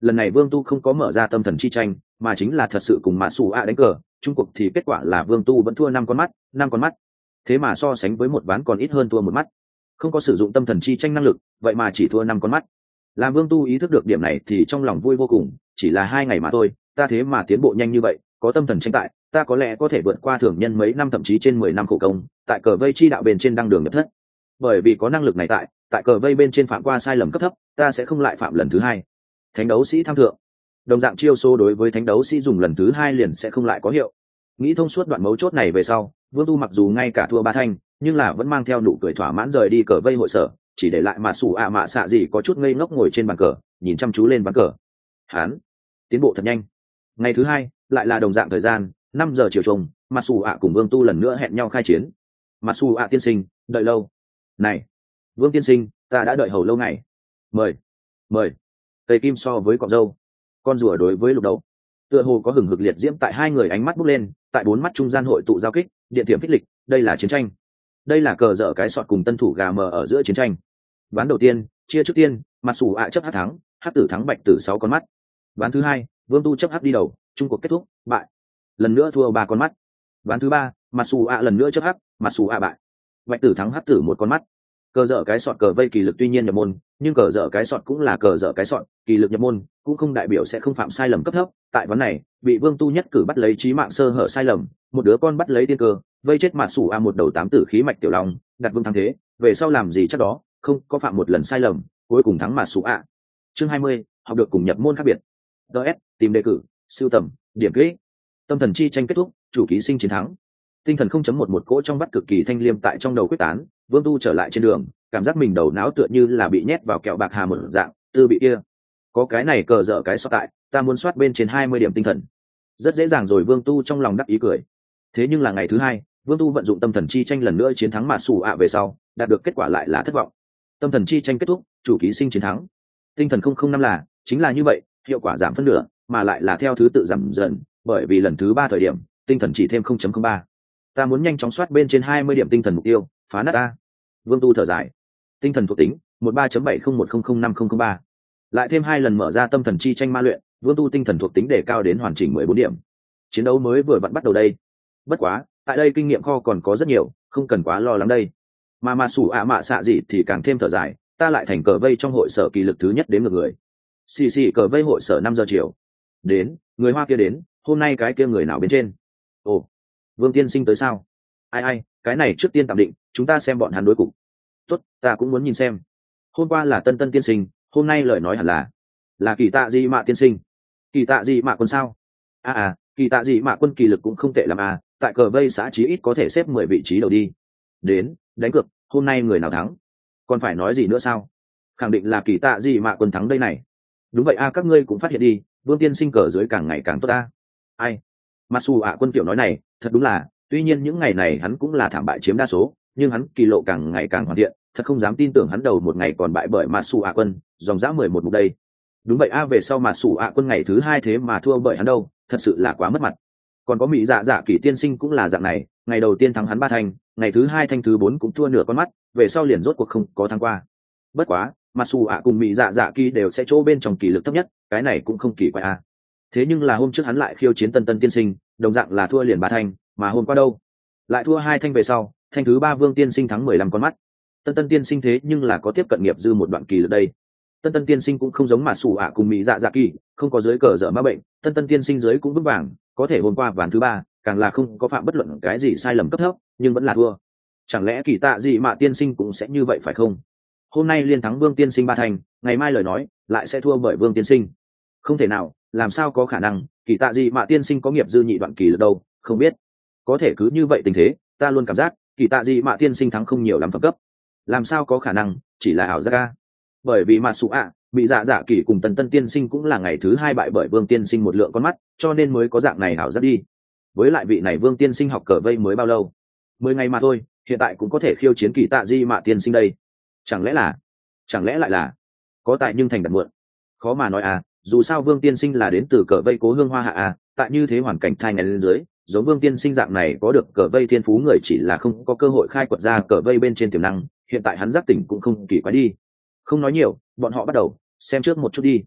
lần này Vương Tu không có mở ra tâm thần chi tranh, mà chính là thật sự cùng Mã Sủ ạ đánh cờ. Trung cuộc thì kết quả là Vương Tu vẫn thua năm con mắt, năm con mắt. Thế mà so sánh với một ván còn ít hơn thua một mắt. Không có sử dụng tâm thần chi tranh năng lực, vậy mà chỉ thua năm con mắt. Làm Vương Tu ý thức được điểm này thì trong lòng vui vô cùng, chỉ là hai ngày mà thôi, ta thế mà tiến bộ nhanh như vậy, có tâm thần tranh tại, ta có lẽ có thể vượt qua thường nhân mấy năm thậm chí trên mười năm khổ công, tại cờ vây chi đạo bên trên đăng đường nhập thất. Bởi vì có năng lực này tại, tại cờ vây bên trên phạm qua sai lầm cấp thấp, ta sẽ không lại phạm lần thứ hai. Thánh đấu sĩ tham thượng, đồng dạng chiêu số đối với thánh đấu sĩ dùng lần thứ hai liền sẽ không lại có hiệu. Nghĩ thông suốt đoạn mấu chốt này về sau, Vương Tu mặc dù ngay cả thua ba thanh, nhưng là vẫn mang theo nụ cười thỏa mãn rời đi cờ vây hội sở, chỉ để lại mà sủ ạ mạ xạ gì có chút ngây ngốc ngồi trên bàn cờ, nhìn chăm chú lên bàn cờ. Hán tiến bộ thật nhanh. Ngày thứ hai lại là đồng dạng thời gian, năm giờ chiều trùng, mà sủ ạ cùng Vương Tu lần nữa hẹn nhau khai chiến. Mà sủ ạ tiên sinh, đợi lâu. Này, Vương tiên sinh, ta đã đợi hầu lâu ngày. Mời, mời. Tây kim so với cọp dâu, con rùa đối với lục đấu, tựa hồ có hừng hực liệt diễm tại hai người ánh mắt bốc lên, tại bốn mắt trung gian hội tụ giao kích, điện tiệm phích lịch, đây là chiến tranh. Đây là cờ dở cái sọt cùng tân thủ gà mờ ở giữa chiến tranh. Ván đầu tiên, chia trước tiên, mà sủ ạ chấp hát thắng, hát tử thắng bạch tử sáu con mắt. Ván thứ hai, Vương Tu chấp hát đi đầu, trung cuộc kết thúc, bại. Lần nữa thua ba con mắt. Ván thứ ba, mà sủ ạ lần nữa chấp hát, mà sủ ạ bại. Bạch tử thắng hát tử một con mắt. Cờ dở cái sọt cờ vây kỳ lực tuy nhiên nhập môn, nhưng cờ dở cái sọt cũng là cờ dở cái sọt, kỳ lực nhập môn cũng không đại biểu sẽ không phạm sai lầm cấp thấp. Tại ván này, bị Vương Tu nhất cử bắt lấy chí mạng sơ hở sai lầm, một đứa con bắt lấy tiên cơ, vây chết mà sủ a một đầu tám tử khí mạch tiểu long, đặt vương thắng thế, về sau làm gì chắc đó, không có phạm một lần sai lầm, cuối cùng thắng mà sủ a. Chương hai mươi, học được cùng nhập môn khác biệt. đê ét, tìm đề cử, sưu tầm, điểm kỹ. Tâm thần chi tranh kết thúc, chủ ký sinh chiến thắng. Tinh thần không chấm một một cỗ trong vắt cực kỳ thanh liêm tại trong đầu quyết tán, Vương Tu trở lại trên đường, cảm giác mình đầu não tựa như là bị nhét vào kẹo bạc hà một dạng, tư bị kia. Có cái này cờ dở cái sọt tại, ta muốn soát bên trên hai mươi điểm tinh thần. Rất dễ dàng rồi, Vương Tu trong lòng đắc ý cười. Thế nhưng là ngày thứ hai, Vương Tu vận dụng tâm thần chi tranh lần nữa chiến thắng mà sủ ạ về sau, đạt được kết quả lại là thất vọng. Tâm thần chi tranh kết thúc, chủ ký sinh chiến thắng. Tinh thần không không năm là chính là như vậy, hiệu quả giảm phân nửa, mà lại là theo thứ tự giảm dần, bởi vì lần thứ ba thời điểm, tinh thần chỉ thêm không chấm không ba. Ta muốn nhanh chóng soát bên trên hai mươi điểm tinh thần mục tiêu, phá nát ta. Vương Tu thở dài. Tinh thần thuộc tính một ba chấm bảy không một không không năm không không ba. Lại thêm hai lần mở ra tâm thần chi tranh ma luyện, Vương Tu tinh thần thuộc tính đề cao đến hoàn chỉnh mười bốn điểm. Chiến đấu mới vừa vặn bắt đầu đây. Bất quá, tại đây kinh nghiệm kho còn có rất nhiều, không cần quá lo lắng đây. Mà mà sủ ạ mạ xạ gì thì càng thêm thở dài, ta lại thành cờ vây trong hội sở kỳ lực thứ nhất đến ngược người. Xì xì cờ vây hội sở năm giờ chiều. Đến, người Hoa kia đến, hôm nay cái kia người nào bên trên? Ồ, Vương tiên sinh tới sao? Ai ai, cái này trước tiên tạm định, chúng ta xem bọn hắn đối cục. Tốt, ta cũng muốn nhìn xem. Hôm qua là Tân Tân tiên sinh, hôm nay lời nói hẳn là là Kỳ Tạ Dị Mạ tiên sinh. Kỳ Tạ Dị Mạ quân sao? À à, Kỳ Tạ Dị Mạ quân kỳ lực cũng không tệ lắm à, tại cờ vây xã chí ít có thể xếp mười vị trí đầu đi. Đến, đánh cược, hôm nay người nào thắng? Còn phải nói gì nữa sao? Khẳng định là Kỳ Tạ Dị Mạ quân thắng đây này. Đúng vậy a, à, các ngươi cũng phát hiện đi, Vương tiên sinh cờ dưới càng ngày càng tốt a. À. Ai? Masu ạ quân kiểu nói này, thật đúng là, tuy nhiên những ngày này hắn cũng là thảm bại chiếm đa số, nhưng hắn kỳ lộ càng ngày càng hoàn thiện, thật không dám tin tưởng hắn đầu một ngày còn bại bởi Masu ạ quân, dòng dã mười một mục đây. Đúng vậy a, à, về sau Masu ạ quân ngày thứ hai thế mà thua bởi hắn đâu, thật sự là quá mất mặt. Còn có mỹ dạ dạ kỳ tiên sinh cũng là dạng này, ngày đầu tiên thắng hắn ba thanh, ngày thứ hai thanh thứ bốn cũng thua nửa con mắt, về sau liền rốt cuộc không có thắng qua. Bất quá, Masu ạ cùng mỹ dạ dạ kỳ đều sẽ chỗ bên trong kỳ lực thấp nhất, cái này cũng không kỳ quái a. À. Thế nhưng là hôm trước hắn lại khiêu chiến Tân Tân tiên sinh, đồng dạng là thua liền ba thanh, mà hôm qua đâu lại thua hai thanh về sau, thanh thứ ba Vương tiên sinh thắng mười lăm con mắt. Tân Tân tiên sinh thế nhưng là có tiếp cận nghiệp dư một đoạn kỳ lực đây. Tân Tân tiên sinh cũng không giống mà sủ ạ cùng mỹ dạ dạ kỳ, không có dưới cờ dở ma bệnh, Tân Tân tiên sinh dưới cũng vững vàng, có thể hôm qua ván thứ ba càng là không có phạm bất luận cái gì sai lầm cấp thấp, nhưng vẫn là thua. Chẳng lẽ Kỳ Tạ Dị Mạ tiên sinh cũng sẽ như vậy phải không? Hôm nay liên thắng Vương tiên sinh ba thành, ngày mai lời nói lại sẽ thua bởi Vương tiên sinh. Không thể nào, làm sao có khả năng? Kỳ Tạ Dị Mạ tiên sinh có nghiệp dư nhị đoạn kỳ lực đâu, không biết. Có thể cứ như vậy tình thế, ta luôn cảm giác Kỳ Tạ Dị Mạ tiên sinh thắng không nhiều lắm phẩm cấp. Làm sao có khả năng, chỉ là ảo giác a. Bởi vì mà sụ ạ bị dạ dạ kỳ cùng Tần Tân tiên sinh cũng là ngày thứ hai bại bởi Vương tiên sinh một lượng con mắt, cho nên mới có dạng này ảo giác đi. Với lại vị này Vương tiên sinh học cờ vây mới bao lâu, mười ngày mà thôi, hiện tại cũng có thể khiêu chiến Kỳ Tạ Dị Mạ tiên sinh đây. Chẳng lẽ là chẳng lẽ lại là có tại nhưng thành đặt muộn, khó mà nói à. Dù sao Vương tiên sinh là đến từ cờ vây cố hương hoa hạ à, tại như thế hoàn cảnh thai ngày lên dưới, giống Vương tiên sinh dạng này có được cờ vây thiên phú người chỉ là không có cơ hội khai quật ra cờ vây bên trên tiềm năng, hiện tại hắn giác tỉnh cũng không kỳ quái đi. Không nói nhiều, bọn họ bắt đầu xem trước một chút đi.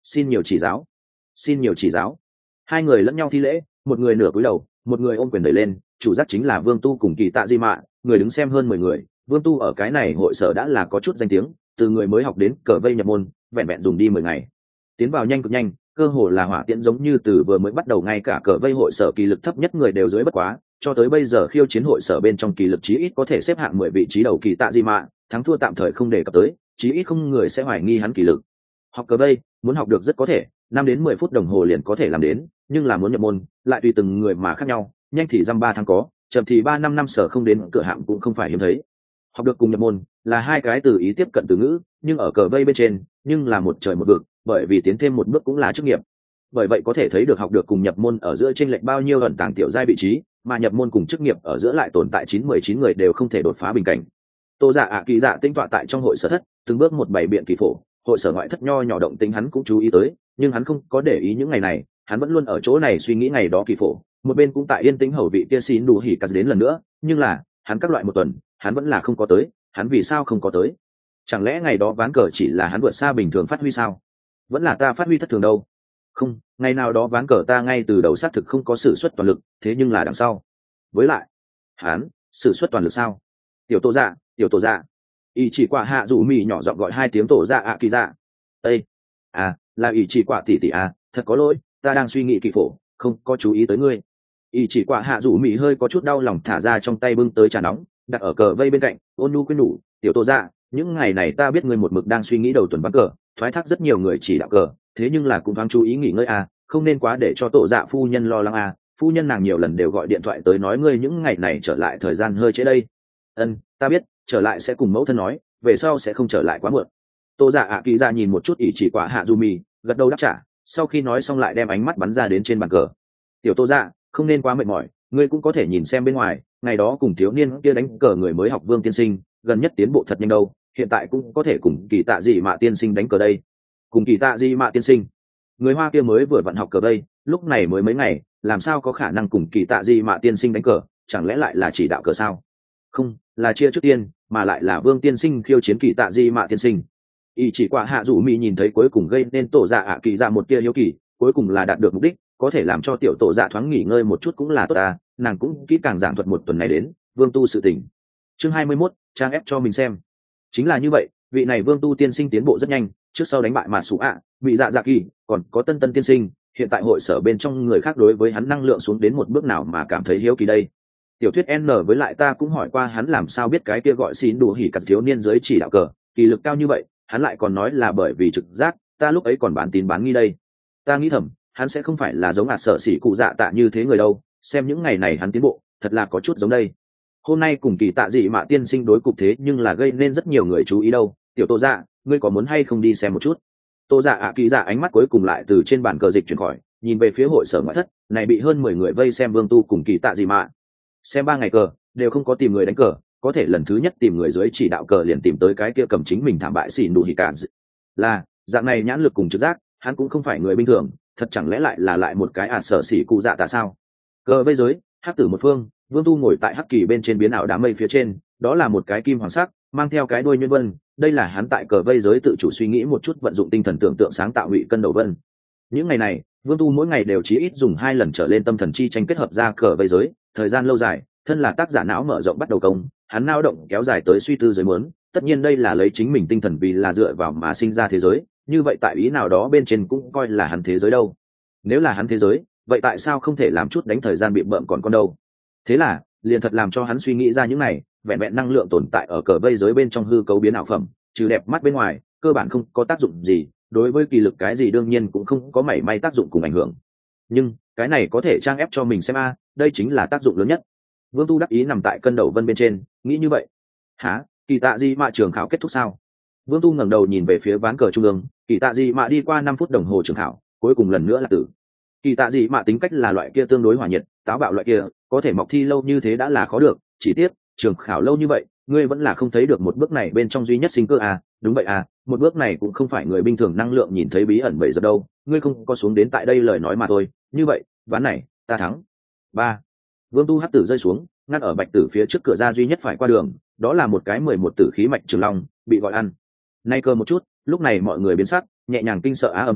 xin nhiều chỉ giáo, xin nhiều chỉ giáo. Hai người lẫn nhau thi lễ, một người nửa cúi đầu, một người ôm quyền đẩy lên. Chủ giác chính là Vương Tu cùng Kỳ Tạ Di Mạ, người đứng xem hơn mười người. Vương Tu ở cái này hội sở đã là có chút danh tiếng, từ người mới học đến cờ vây nhập môn, vẹn vẹn dùng đi mười ngày, tiến vào nhanh cực nhanh, cơ hồ là hỏa tiễn, giống như từ vừa mới bắt đầu ngay cả cờ vây hội sở kỳ lực thấp nhất người đều dưới bất quá, cho tới bây giờ khiêu chiến hội sở bên trong kỳ lực chí ít có thể xếp hạng mười vị trí đầu Kỳ Tạ Di Mạ, thắng thua tạm thời không đề cập tới, chí ít không người sẽ hoài nghi hắn kỳ lực. Học cờ vây, muốn học được rất có thể, năm đến mười phút đồng hồ liền có thể làm đến, nhưng là muốn nhập môn, lại tùy từng người mà khác nhau, nhanh thì dăm ba tháng có, chậm thì ba năm năm sở không đến cửa hạng cũng không phải hiếm thấy. Học được cùng nhập môn là hai cái từ ý tiếp cận từ ngữ, nhưng ở cờ vây bên trên, nhưng là một trời một vực, bởi vì tiến thêm một bước cũng là chức nghiệp. Bởi vậy có thể thấy được học được cùng nhập môn ở giữa chênh lệch bao nhiêu ẩn tàng tiểu giai vị trí, mà nhập môn cùng chức nghiệp ở giữa lại tồn tại chín mười chín người đều không thể đột phá bình cảnh. Tô Dạ ạ Kỳ Dạ tinh tọa tại trong hội sở thất, từng bước một bảy biện kỳ phổ, hội sở ngoại thất nho nhỏ động tính hắn cũng chú ý tới, nhưng hắn không có để ý những ngày này, hắn vẫn luôn ở chỗ này suy nghĩ ngày đó kỳ phổ, một bên cũng tại yên tĩnh hầu vị kia xin đủ hỉ cắt đến lần nữa, nhưng là hắn các loại một tuần, hắn vẫn là không có tới. Hắn vì sao không có tới? Chẳng lẽ ngày đó ván cờ chỉ là hắn vượt xa bình thường phát huy sao? Vẫn là ta phát huy thất thường đâu? Không, ngày nào đó ván cờ ta ngay từ đầu xác thực không có sử xuất toàn lực, thế nhưng là đằng sau. Với lại, hắn sử xuất toàn lực sao? Tiểu Tô Dạ, tiểu Tô Dạ. Ý chỉ quả hạ rủ mì nhỏ giọng gọi hai tiếng Tổ Dạ ạ Kỳ Dạ. Ê, à, là ý chỉ quả tỷ tỷ à, thật có lỗi, ta đang suy nghĩ kỳ phổ, không có chú ý tới ngươi. Ý chỉ quả hạ rủ mì hơi có chút đau lòng thả ra trong tay bưng tới trà nóng, đặt ở cờ vây bên cạnh, ôn nhu khuyên nhủ, tiểu Tô Dạ, những ngày này ta biết ngươi một mực đang suy nghĩ đầu tuần ván cờ, thoái thác rất nhiều người chỉ đạo cờ, thế nhưng là cũng thoáng chú ý nghỉ ngơi à, không nên quá để cho Tổ Dạ phu nhân lo lắng à, phu nhân nàng nhiều lần đều gọi điện thoại tới nói ngươi những ngày này trở lại thời gian hơi trễ đây. Ân, ta biết, trở lại sẽ cùng mẫu thân nói, về sau sẽ không trở lại quá muộn. Tô Dạ ạ Kỳ Dạ nhìn một chút ý chỉ quả hạ du mì, gật đầu đáp trả, sau khi nói xong lại đem ánh mắt bắn ra đến trên bàn cờ. Tiểu Tô Dạ, không nên quá mệt mỏi, ngươi cũng có thể nhìn xem bên ngoài, ngày đó cùng thiếu niên kia đánh cờ người mới học Vương tiên sinh, gần nhất tiến bộ thật nhanh đâu, hiện tại cũng có thể cùng Kỳ Tạ Dị Mạ tiên sinh đánh cờ đây. Cùng Kỳ Tạ Dị Mạ tiên sinh? Người Hoa kia mới vừa vận học cờ đây, lúc này mới mấy ngày, làm sao có khả năng cùng Kỳ Tạ Dị Mạ tiên sinh đánh cờ, chẳng lẽ lại là chỉ đạo cờ sao? Không, là chia trước tiên, mà lại là Vương tiên sinh khiêu chiến Kỳ Tạ Dị Mạ tiên sinh. Ý chỉ quả hạ rủ mì nhìn thấy cuối cùng gây nên Tổ Dạ ạ Kỳ Dạ một tia hiếu kỳ, cuối cùng là đạt được mục đích, có thể làm cho tiểu Tổ Dạ thoáng nghỉ ngơi một chút cũng là tốt à, nàng cũng kỹ càng giảng thuật một tuần này đến Vương tu sự tình. Chương hai mươi mốt, trang ép cho mình xem. Chính là như vậy, vị này Vương tu tiên sinh tiến bộ rất nhanh, trước sau đánh bại Mạt Sủ ạ, vị Dạ Dạ Kỳ, còn có Tân Tân tiên sinh, hiện tại hội sở bên trong người khác đối với hắn năng lượng xuống đến một bước nào mà cảm thấy hiếu kỳ đây. Tiểu thuyết N với lại ta cũng hỏi qua hắn làm sao biết cái kia gọi xin đủ hỉ cắt thiếu niên giới chỉ đạo cờ, kỳ lực cao như vậy, hắn lại còn nói là bởi vì trực giác, ta lúc ấy còn bán tín bán nghi đây. Ta nghĩ thầm, hắn sẽ không phải là giống ạt sở xỉ cụ dạ tạ như thế người đâu, xem những ngày này hắn tiến bộ, thật là có chút giống đây. Hôm nay cùng Kỳ Tạ Dị Mạ tiên sinh đối cục thế nhưng là gây nên rất nhiều người chú ý đâu. Tiểu Tô Dạ, ngươi có muốn hay không đi xem một chút? Tô Dạ ạ Kỳ Dạ ánh mắt cuối cùng lại từ trên bàn cờ dịch chuyển khỏi, nhìn về phía hội sở ngoại thất, này bị hơn mười người vây xem Vương tu cùng Kỳ Tạ Dị Mạ. Xem ba ngày cờ, đều không có tìm người đánh cờ, có thể lần thứ nhất tìm người dưới chỉ đạo cờ liền tìm tới cái kia cầm chính mình thảm bại xỉ nụ hỉ cả. Là, dạng này nhãn lực cùng trực giác, hắn cũng không phải người bình thường, thật chẳng lẽ lại là lại một cái ả sở xỉ cụ dạ tạ sao? Cờ vây giới, hắc tử một phương, Vương tu ngồi tại hắc kỳ bên trên biến ảo đám mây phía trên, đó là một cái kim hoàng sắc, mang theo cái đuôi nhuyễn vân, đây là hắn tại cờ vây giới tự chủ suy nghĩ một chút vận dụng tinh thần tưởng tượng sáng tạo ngụy cân đầu vân. Những ngày này, Vương tu mỗi ngày đều chí ít dùng hai lần trở lên tâm thần chi tranh kết hợp ra cờ vây giới, thời gian lâu dài, thân là tác giả não mở rộng bắt đầu công, hắn nao động kéo dài tới suy tư giới muốn, tất nhiên đây là lấy chính mình tinh thần vì là dựa vào mà sinh ra thế giới, như vậy tại ý nào đó bên trên cũng coi là hắn thế giới đâu. Nếu là hắn thế giới, vậy tại sao không thể làm chút đánh thời gian bị bợm còn con đâu? Thế là, liền thật làm cho hắn suy nghĩ ra những này, vẹn vẹn năng lượng tồn tại ở cờ vây giới bên trong hư cấu biến ảo phẩm, trừ đẹp mắt bên ngoài, cơ bản không có tác dụng gì, đối với kỳ lực cái gì đương nhiên cũng không có mảy may tác dụng cùng ảnh hưởng. Nhưng, cái này có thể trang ép cho mình xem a, đây chính là tác dụng lớn nhất. Vương tu đắc ý nằm tại cân đầu vân bên trên, nghĩ như vậy. Hả, Kỳ Tạ Dị Mạ trường khảo kết thúc sao? Vương tu ngẩng đầu nhìn về phía ván cờ trung ương, Kỳ Tạ Dị Mạ đi qua năm phút đồng hồ trường khảo, cuối cùng lần nữa là tử. Kỳ Tạ Dị Mạ tính cách là loại kia tương đối hỏa nhiệt, táo bạo loại kia, có thể mọc thi lâu như thế đã là khó được, chỉ tiếc, trường khảo lâu như vậy, ngươi vẫn là không thấy được một bước này bên trong duy nhất sinh cơ à? Đúng vậy à, một bước này cũng không phải người bình thường năng lượng nhìn thấy bí ẩn bậy giật đâu, ngươi không có xuống đến tại đây lời nói mà thôi, như vậy, ván này, ta thắng. Ba. Vương tu hắc tử rơi xuống, ngăn ở bạch tử phía trước cửa ra duy nhất phải qua đường, đó là một cái mười một tử khí mạch trường long, bị gọi ăn. Nay cơ một chút, lúc này mọi người biến sắc, nhẹ nhàng kinh sợ á âm thanh,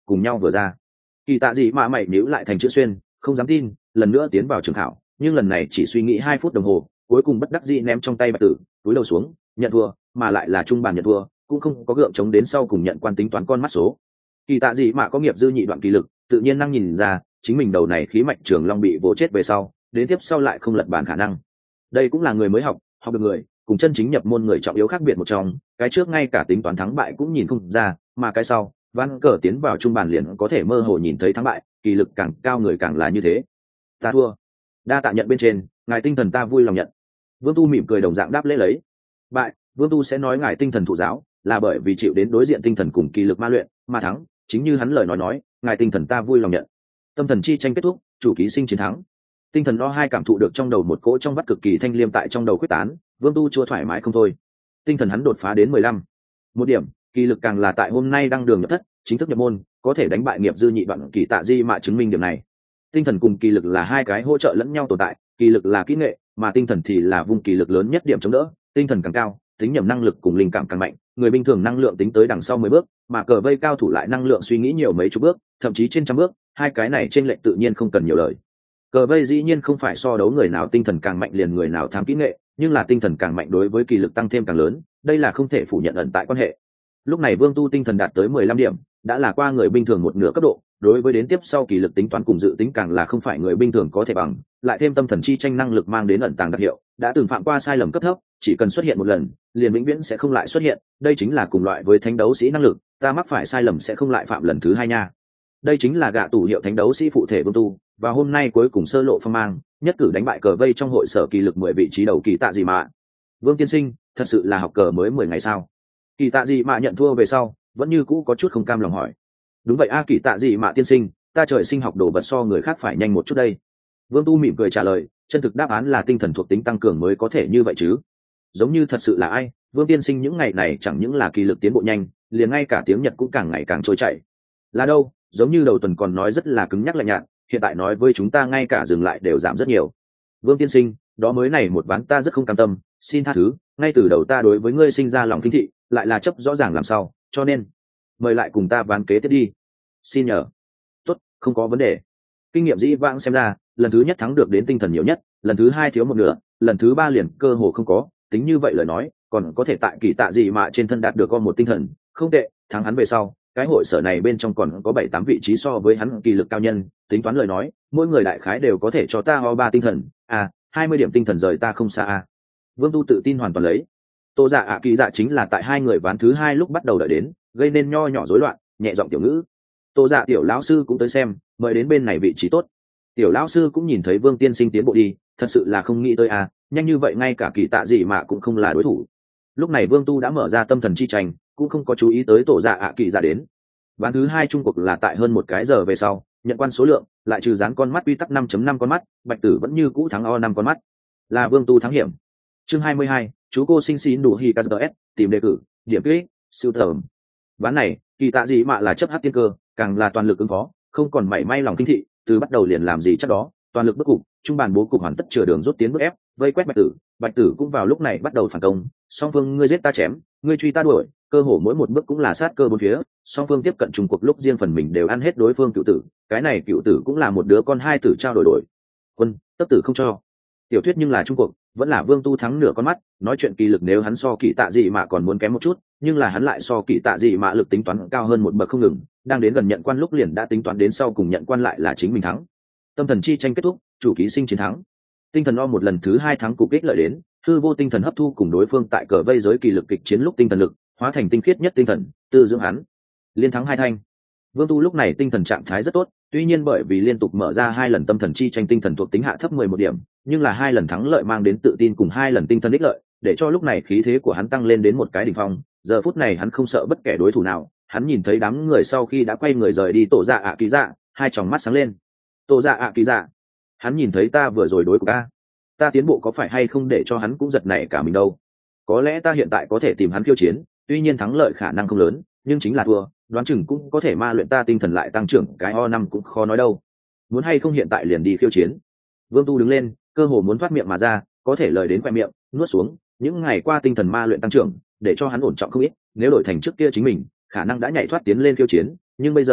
cùng nhau vừa ra. Kỳ tạ gì mà mày níu lại thành chữ xuyên, không dám tin, lần nữa tiến vào trường khảo, nhưng lần này chỉ suy nghĩ hai phút đồng hồ, cuối cùng bất đắc dĩ ném trong tay bạch tử, túi đầu xuống, nhận thua, mà lại là trung bàn nhận thua, cũng không có gượng chống đến sau cùng nhận quan tính toán con mắt số. Kỳ tạ gì mà có nghiệp dư nhị đoạn kỳ lực, tự nhiên năng nhìn ra, chính mình đầu này khí mạch trường long bị vỗ chết về sau, đến tiếp sau lại không lật bàn khả năng. Đây cũng là người mới học, học được người, cùng chân chính nhập môn người trọng yếu khác biệt một trong, cái trước ngay cả tính toán thắng bại cũng nhìn không ra, mà cái sau, ván cờ tiến vào trung bàn liền có thể mơ hồ nhìn thấy thắng bại, kỳ lực càng cao người càng là như thế. Ta thua. Đa tạ nhận bên trên, ngài tinh thần ta vui lòng nhận. Vương Tu mỉm cười đồng dạng đáp lễ lấy. Bại, Vương Tu sẽ nói ngài tinh thần thụ giáo, là bởi vì chịu đến đối diện tinh thần cùng kỳ lực ma luyện, mà thắng, chính như hắn lời nói nói, ngài tinh thần ta vui lòng nhận. Tâm thần chi tranh kết thúc, chủ ký sinh chiến thắng. Tinh thần đo hai cảm thụ được trong đầu một cỗ trong vắt cực kỳ thanh liêm tại trong đầu quyết tán, Vương Tu chua thoải mái không thôi. Tinh thần hắn đột phá đến mười lăm. Một điểm, kỳ lực càng là tại hôm nay đang đường nhập thất, chính thức nhập môn, có thể đánh bại nghiệp dư nhị đoạn kỳ tạ di mạ chứng minh điểm này. Tinh thần cùng kỳ lực là hai cái hỗ trợ lẫn nhau tồn tại, kỳ lực là kỹ nghệ, mà tinh thần thì là vùng kỳ lực lớn nhất điểm chống đỡ. Tinh thần càng cao, tính nhầm năng lực cùng linh cảm càng mạnh, người bình thường năng lượng tính tới đằng sau mười bước, mà cờ vây cao thủ lại năng lượng suy nghĩ nhiều mấy chục bước, thậm chí trên trăm bước, hai cái này trên lệnh tự nhiên không cần nhiều lời. Cờ vây dĩ nhiên không phải so đấu người nào tinh thần càng mạnh liền người nào thắng kỹ nghệ, nhưng là tinh thần càng mạnh đối với kỳ lực tăng thêm càng lớn, đây là không thể phủ nhận ẩn tại quan hệ. Lúc này Vương Tu tinh thần đạt tới mười lăm điểm, đã là qua người bình thường một nửa cấp độ, đối với đến tiếp sau kỳ lực tính toán cùng dự tính càng là không phải người bình thường có thể bằng, lại thêm tâm thần chi tranh năng lực mang đến ẩn tàng đặc hiệu, đã từng phạm qua sai lầm cấp thấp, chỉ cần xuất hiện một lần, liền vĩnh viễn sẽ không lại xuất hiện, đây chính là cùng loại với thánh đấu sĩ năng lực, ta mắc phải sai lầm sẽ không lại phạm lần thứ hai nha. Đây chính là gạ tủ hiệu thánh đấu sĩ phụ thể Vương Tu, và hôm nay cuối cùng sơ lộ phong mang, nhất cử đánh bại cờ vây trong hội sở kỳ lực mười vị trí đầu kỳ tạ gì mà. Vương tiên sinh, thật sự là học cờ mới mười ngày sao? Kỳ tạ gì mà nhận thua về sau, vẫn như cũ có chút không cam lòng hỏi. Đúng vậy a, kỳ tạ gì mà tiên sinh, ta trời sinh học đồ vật so người khác phải nhanh một chút đây. Vương Tu mỉm cười trả lời, chân thực đáp án là tinh thần thuộc tính tăng cường mới có thể như vậy chứ. Giống như thật sự là ai, Vương tiên sinh những ngày này chẳng những là kỳ lực tiến bộ nhanh, liền ngay cả tiếng Nhật cũng càng ngày càng trôi chảy. Là đâu, giống như đầu tuần còn nói rất là cứng nhắc lạnh nhạt, hiện tại nói với chúng ta ngay cả dừng lại đều giảm rất nhiều. Vương tiên sinh, đó mới này một ván ta rất không cam tâm, xin tha thứ, ngay từ đầu ta đối với ngươi sinh ra lòng kinh thị, lại là chấp rõ ràng làm sao, cho nên mời lại cùng ta ván kế tiếp đi. Xin nhờ. Tốt, không có vấn đề. Kinh nghiệm dĩ vãng xem ra, lần thứ nhất thắng được đến tinh thần nhiều nhất, lần thứ hai thiếu một nửa, lần thứ ba liền cơ hồ không có, tính như vậy lời nói, còn có thể tại kỳ tạ gì mà trên thân đạt được con một tinh thần, không tệ, thắng hắn về sau, cái hội sở này bên trong còn có bảy tám vị trí so với hắn kỳ lực cao nhân, tính toán lời nói, mỗi người đại khái đều có thể cho ta ho ba tinh thần, à, hai mươi điểm tinh thần rời ta không xa à. Vương Tu tự tin hoàn toàn lấy. Tô Dạ ạ kỳ dạ chính là tại hai người ván thứ hai lúc bắt đầu đợi đến, gây nên nho nhỏ rối loạn, nhẹ giọng tiểu ngữ. Tô Dạ tiểu lão sư cũng tới xem, mời đến bên này vị trí tốt. Tiểu lão sư cũng nhìn thấy Vương tiên sinh tiến bộ đi, thật sự là không nghĩ tới à, nhanh như vậy ngay cả kỳ tạ gì mà cũng không là đối thủ. Lúc này Vương Tu đã mở ra tâm thần chi tranh, cũng không có chú ý tới Tổ Dạ ạ kỳ dạ đến. Ván thứ hai trung cuộc là tại hơn một cái giờ về sau, nhận quan số lượng, lại trừ dán con mắt quy tắc năm chấm năm con mắt, Bạch Tử vẫn như cũ thắng o năm con mắt. Là Vương Tu thắng hiểm. Chương hai mươi hai, chú cô sinh xin đủ hi ca s, tìm đề cử, điểm kích, siêu tầm. Ván này, kỳ tạ gì mà là chấp hát tiên cơ, càng là toàn lực ứng phó, không còn mảy may lòng kinh thị, từ bắt đầu liền làm gì chắc đó, toàn lực bức cục, trung bàn bố cục hoàn tất chừa đường rút tiến bước ép, vây quét Bạch Tử, Bạch Tử cũng vào lúc này bắt đầu phản công, song phương ngươi giết ta chém, ngươi truy ta đuổi, cơ hồ mỗi một bước cũng là sát cơ bốn phía, song phương tiếp cận trung cuộc lúc riêng phần mình đều ăn hết đối phương cựu tử, cái này cựu tử cũng là một đứa con hai tử trao đổi đổi. Quân, tất tử không cho. Tiểu thuyết nhưng là trung cuộc, vẫn là Vương Tu thắng nửa con mắt, nói chuyện kỳ lực nếu hắn so kỳ tạ gì mà còn muốn kém một chút, nhưng là hắn lại so kỳ tạ gì mà lực tính toán cao hơn một bậc không ngừng, đang đến gần nhận quan lúc liền đã tính toán đến sau cùng nhận quan lại là chính mình thắng. Tâm thần chi tranh kết thúc, chủ ký sinh chiến thắng. Tinh thần o một lần thứ hai thắng cục kích lợi đến, hư vô tinh thần hấp thu cùng đối phương tại cờ vây giới kỳ lực kịch chiến lúc tinh thần lực hóa thành tinh khiết nhất tinh thần, tư dưỡng hắn. Liên thắng hai thanh. Vương Tu lúc này tinh thần trạng thái rất tốt, tuy nhiên bởi vì liên tục mở ra hai lần tâm thần chi tranh tinh thần thuộc tính hạ thấp mười một điểm, nhưng là hai lần thắng lợi mang đến tự tin cùng hai lần tinh thần ích lợi, để cho lúc này khí thế của hắn tăng lên đến một cái đỉnh phong. Giờ phút này hắn không sợ bất kể đối thủ nào, hắn nhìn thấy đám người sau khi đã quay người rời đi Tổ Dạ ạ kỳ dạ, hai tròng mắt sáng lên. Tổ Dạ ạ kỳ dạ, hắn nhìn thấy ta vừa rồi đối của ta, ta tiến bộ có phải hay không để cho hắn cũng giật nảy cả mình đâu. Có lẽ ta hiện tại có thể tìm hắn khiêu chiến, tuy nhiên thắng lợi khả năng không lớn, nhưng chính là thua, đoán chừng cũng có thể ma luyện ta tinh thần lại tăng trưởng cái o năm cũng khó nói đâu. Muốn hay không hiện tại liền đi khiêu chiến. Vương Tu đứng lên, cơ hồ muốn thoát miệng mà ra, có thể lời đến khoe miệng nuốt xuống, những ngày qua tinh thần ma luyện tăng trưởng để cho hắn ổn trọng không ít, nếu đổi thành trước kia chính mình khả năng đã nhảy thoát tiến lên khiêu chiến, nhưng bây giờ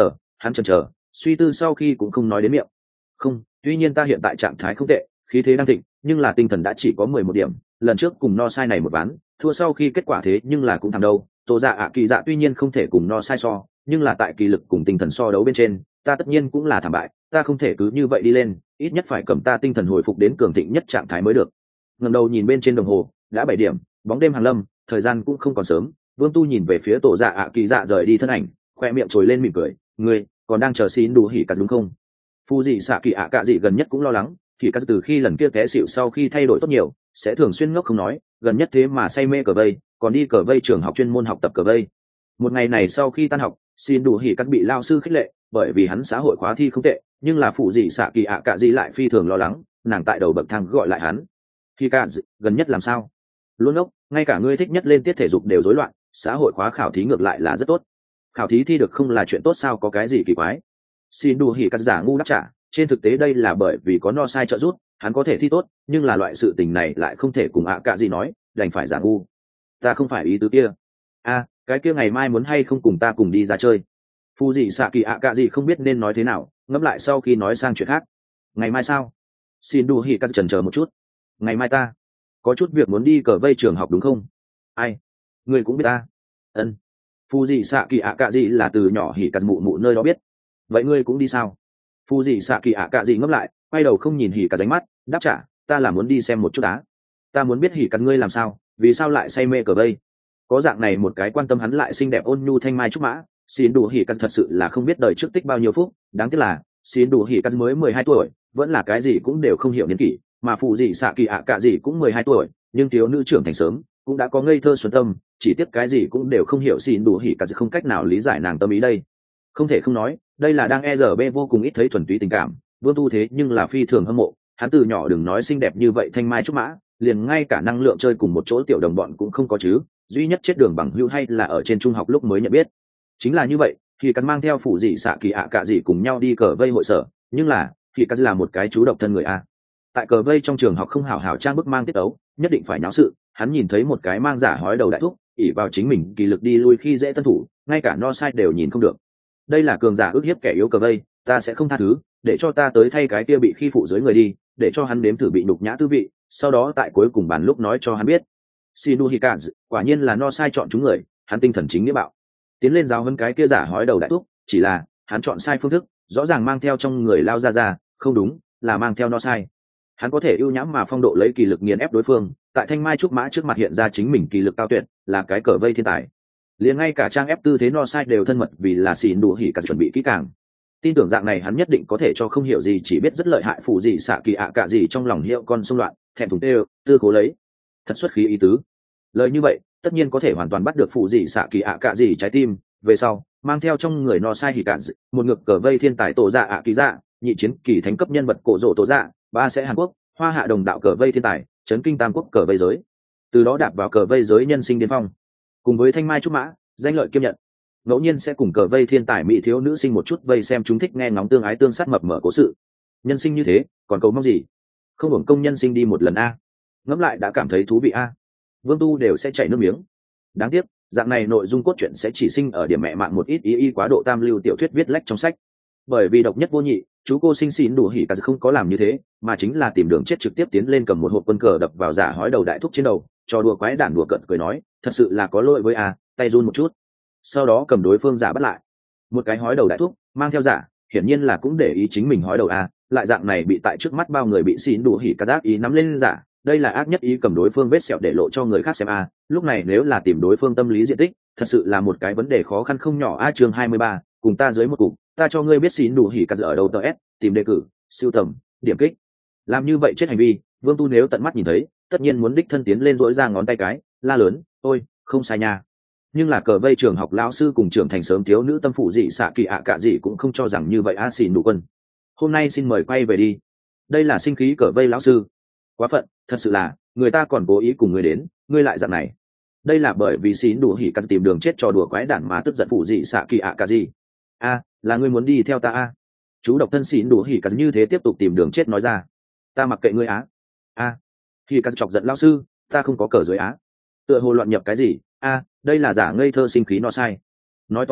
hắn chần chờ suy tư sau khi cũng không nói đến miệng. Không, tuy nhiên ta hiện tại trạng thái không tệ, khí thế đang thịnh, nhưng là tinh thần đã chỉ có mười một điểm, lần trước cùng no sai này một ván thua sau khi kết quả thế nhưng là cũng thằng đâu. Tô dạ ạ kỳ dạ tuy nhiên không thể cùng no sai so, nhưng là tại kỳ lực cùng tinh thần so đấu bên trên ta tất nhiên cũng là thảm bại, ta không thể cứ như vậy đi lên, ít nhất phải cầm ta tinh thần hồi phục đến cường thịnh nhất trạng thái mới được. Ngẩng đầu nhìn bên trên đồng hồ, đã bảy điểm, bóng đêm hàng lâm, thời gian cũng không còn sớm. Vương Tu nhìn về phía tổ dạ ạ kỳ dạ rời đi thân ảnh, khoe miệng trồi lên mỉm cười, ngươi còn đang chờ xin đủ hỉ cả đúng không? Phu dị xạ kỳ ạ cạ dị gần nhất cũng lo lắng, thì cả từ khi lần kia té xịu sau khi thay đổi tốt nhiều, sẽ thường xuyên ngốc không nói, gần nhất thế mà say mê cờ vây, còn đi cờ vây trường học chuyên môn học tập cờ vây. Một ngày này sau khi tan học, xin đủ hỉ cắt bị lao sư khích lệ, bởi vì hắn xã hội khóa thi không tệ, nhưng là phụ dị xạ kỳ ạ cạ dị lại phi thường lo lắng, nàng tại đầu bậc thang gọi lại hắn. Thì cả gần nhất làm sao? Luôn ốc, ngay cả ngươi thích nhất lên tiết thể dục đều rối loạn, xã hội khóa khảo thí ngược lại là rất tốt. Khảo thí thi được không là chuyện tốt sao, có cái gì kỳ quái? Xin đủ hỉ cắt giả ngu đáp trả, trên thực tế đây là bởi vì có no sai trợ giúp, hắn có thể thi tốt, nhưng là loại sự tình này lại không thể cùng ạ cạ dị nói, đành phải giả ngu. Ta không phải ý tứ kia. A, à, cái kia ngày mai muốn hay không cùng ta cùng đi ra chơi? Phu dị xạ kỳ ạ cạ dị không biết nên nói thế nào, ngẫm lại sau khi nói sang chuyện khác. Ngày mai sao? Xin đủ hỉ cắt chần chờ một chút. Ngày mai ta có chút việc muốn đi cờ vây trường học đúng không? Ai? Ngươi cũng biết ta. Ân. Phu dị xạ kỳ ạ cạ dị là từ nhỏ hỉ cắt mụ mụ nơi đó biết. Vậy ngươi cũng đi sao? Phu dị xạ kỳ ạ cạ dị ngấp lại, quay đầu không nhìn hỉ cắt, ánh mắt đáp trả, ta là muốn đi xem một chút đá. Ta muốn biết hỉ cắt ngươi làm sao, vì sao lại say mê cờ vây? Có dạng này một cái quan tâm hắn lại xinh đẹp ôn nhu thanh mai trúc mã, xin đủ hỉ cắt thật sự là không biết đời trước tích bao nhiêu phúc. Đáng tiếc là xin đủ hỉ cắt mới mười hai tuổi, vẫn là cái gì cũng đều không hiểu niên kỷ, mà phụ dị xạ kỳ ạ cạ dị cũng mười hai tuổi, nhưng thiếu nữ trưởng thành sớm, cũng đã có ngây thơ xuân tâm, chỉ tiếc cái gì cũng đều không hiểu. Xin đủ hỉ cắt không cách nào lý giải nàng tâm ý đây. Không thể không nói, đây là đang e rờ bê vô cùng ít thấy thuần túy tình cảm. Vương Tu thế nhưng là phi thường hâm mộ, hắn từ nhỏ đừng nói xinh đẹp như vậy thanh mai trúc mã, liền ngay cả năng lượng chơi cùng một chỗ tiểu đồng bọn cũng không có chứ, duy nhất chết đường bằng hữu hay là ở trên trung học lúc mới nhận biết. Chính là như vậy, thì cắt mang theo phụ dị xạ kỳ ạ cạ dị cùng nhau đi cờ vây hội sở, nhưng là thì cắt là một cái chú độc thân người a. Tại cờ vây trong trường học không hảo hảo trang bức mang tiết ấu, nhất định phải náo sự, hắn nhìn thấy một cái mang giả hói đầu đại thúc, ỉ vào chính mình kỳ lực đi lui khi dễ tân thủ, ngay cả no sai đều nhìn không được. Đây là cường giả ức hiếp kẻ yếu cờ vây, ta sẽ không tha thứ, để cho ta tới thay cái kia bị khi phụ dưới người đi, để cho hắn nếm thử bị nhục nhã tư vị, sau đó tại cuối cùng bàn lúc nói cho hắn biết. Shinu Hikaz, quả nhiên là no sai chọn chúng người, hắn tinh thần chính nghĩa bạo, tiến lên giáo huấn cái kia giả hói đầu đại thúc, chỉ là hắn chọn sai phương thức, rõ ràng mang theo trong người lao ra ra, không đúng, là mang theo no sai. Hắn có thể ưu nhãm mà phong độ lấy kỳ lực nghiền ép đối phương, tại thanh mai trúc mã trước mặt hiện ra chính mình kỳ lực cao tuyệt, là cái cờ vây thiên tài. Liền ngay cả trang ép tư thế no sai đều thân mật vì là xỉn đủ hỉ cả chuẩn bị kỹ càng. Tin tưởng dạng này hắn nhất định có thể cho không hiểu gì chỉ biết rất lợi hại phụ gì xạ kỳ ạ cả gì trong lòng hiệu con xung loạn, thẹn thùng tê tư cố lấy. Thật xuất khí ý tứ. Lời như vậy, tất nhiên có thể hoàn toàn bắt được phụ gì xạ kỳ ạ cả gì trái tim, về sau, mang theo trong người no sai hỉ cả một ngực cờ vây thiên tài tổ dạ ạ kỳ dạ, nhị chiến kỳ thánh cấp nhân vật cổ rộ tổ dạ, ba sẽ Hàn Quốc, hoa hạ đồng đạo cờ vây thiên tài, chấn kinh tam quốc cờ vây giới. Từ đó đạp vào cờ vây giới nhân sinh điên phong. Cùng với thanh mai trúc mã, danh lợi kiêm nhận, ngẫu nhiên sẽ cùng cờ vây thiên tài mỹ thiếu nữ sinh một chút vây xem chúng thích nghe ngóng tương ái tương sát mập mở cố sự. Nhân sinh như thế, còn cầu mong gì? Không hưởng công nhân sinh đi một lần a. Ngẫm lại đã cảm thấy thú vị a. Vương Tu đều sẽ chảy nước miếng. Đáng tiếc, dạng này nội dung cốt truyện sẽ chỉ sinh ở điểm mẹ mạng một ít ý y quá độ tam lưu tiểu thuyết viết lách trong sách. Bởi vì độc nhất vô nhị, chú cô sinh xỉn đủ hỉ cả không có làm như thế, mà chính là tìm đường chết trực tiếp tiến lên cầm một hộp quân cờ đập vào giả hói đầu đại thúc trên đầu, cho đùa quái đản đùa cợt cười nói, thật sự là có lỗi với a, tay run một chút. Sau đó cầm đối phương giả bắt lại. Một cái hói đầu đại thúc mang theo giả, hiển nhiên là cũng để ý chính mình hói đầu a, lại dạng này bị tại trước mắt bao người bị xỉn đủ hỉ cả giác ý nắm lên giả, đây là ác nhất ý cầm đối phương vết sẹo để lộ cho người khác xem a. Lúc này nếu là tìm đối phương tâm lý diện tích, thật sự là một cái vấn đề khó khăn không nhỏ a. Chương hai mươi ba, cùng ta dưới một cục, ta cho ngươi biết xỉn đủ hỉ cả ở đâu tờ s, tìm đề cử, siêu tầm, điểm kích. Làm như vậy chết hành vi, Vương Tu nếu tận mắt nhìn thấy, tất nhiên muốn đích thân tiến lên dỗi ra ngón tay cái, la lớn, ôi, không sai nha. Nhưng là cờ vây trường học lão sư cùng trưởng thành sớm thiếu nữ tâm phụ dị xạ kỳ ạ cả gì cũng không cho rằng như vậy a. Xỉn đủ quân, hôm nay xin mời quay về đi. Đây là sinh khí cờ vây lão sư. Quá phận, thật sự là, người ta còn cố ý cùng ngươi đến, ngươi lại dạng này. Đây là bởi vì xỉn đủ hỉ cả tìm đường chết cho đùa quái đản mà tức giận phụ dị xạ kỳ ạ cả gì. A, là ngươi muốn đi theo ta a. Chú độc thân xỉn đủ hỉ cả như thế tiếp tục tìm đường chết nói ra. Ta mặc kệ ngươi á. A, hỉ cả chọc giận lão sư, ta không có cờ dưới á. Tựa hồ loạn nhập cái gì? A, đây là giả ngây thơ sinh khí no sai. Nói tóm lại,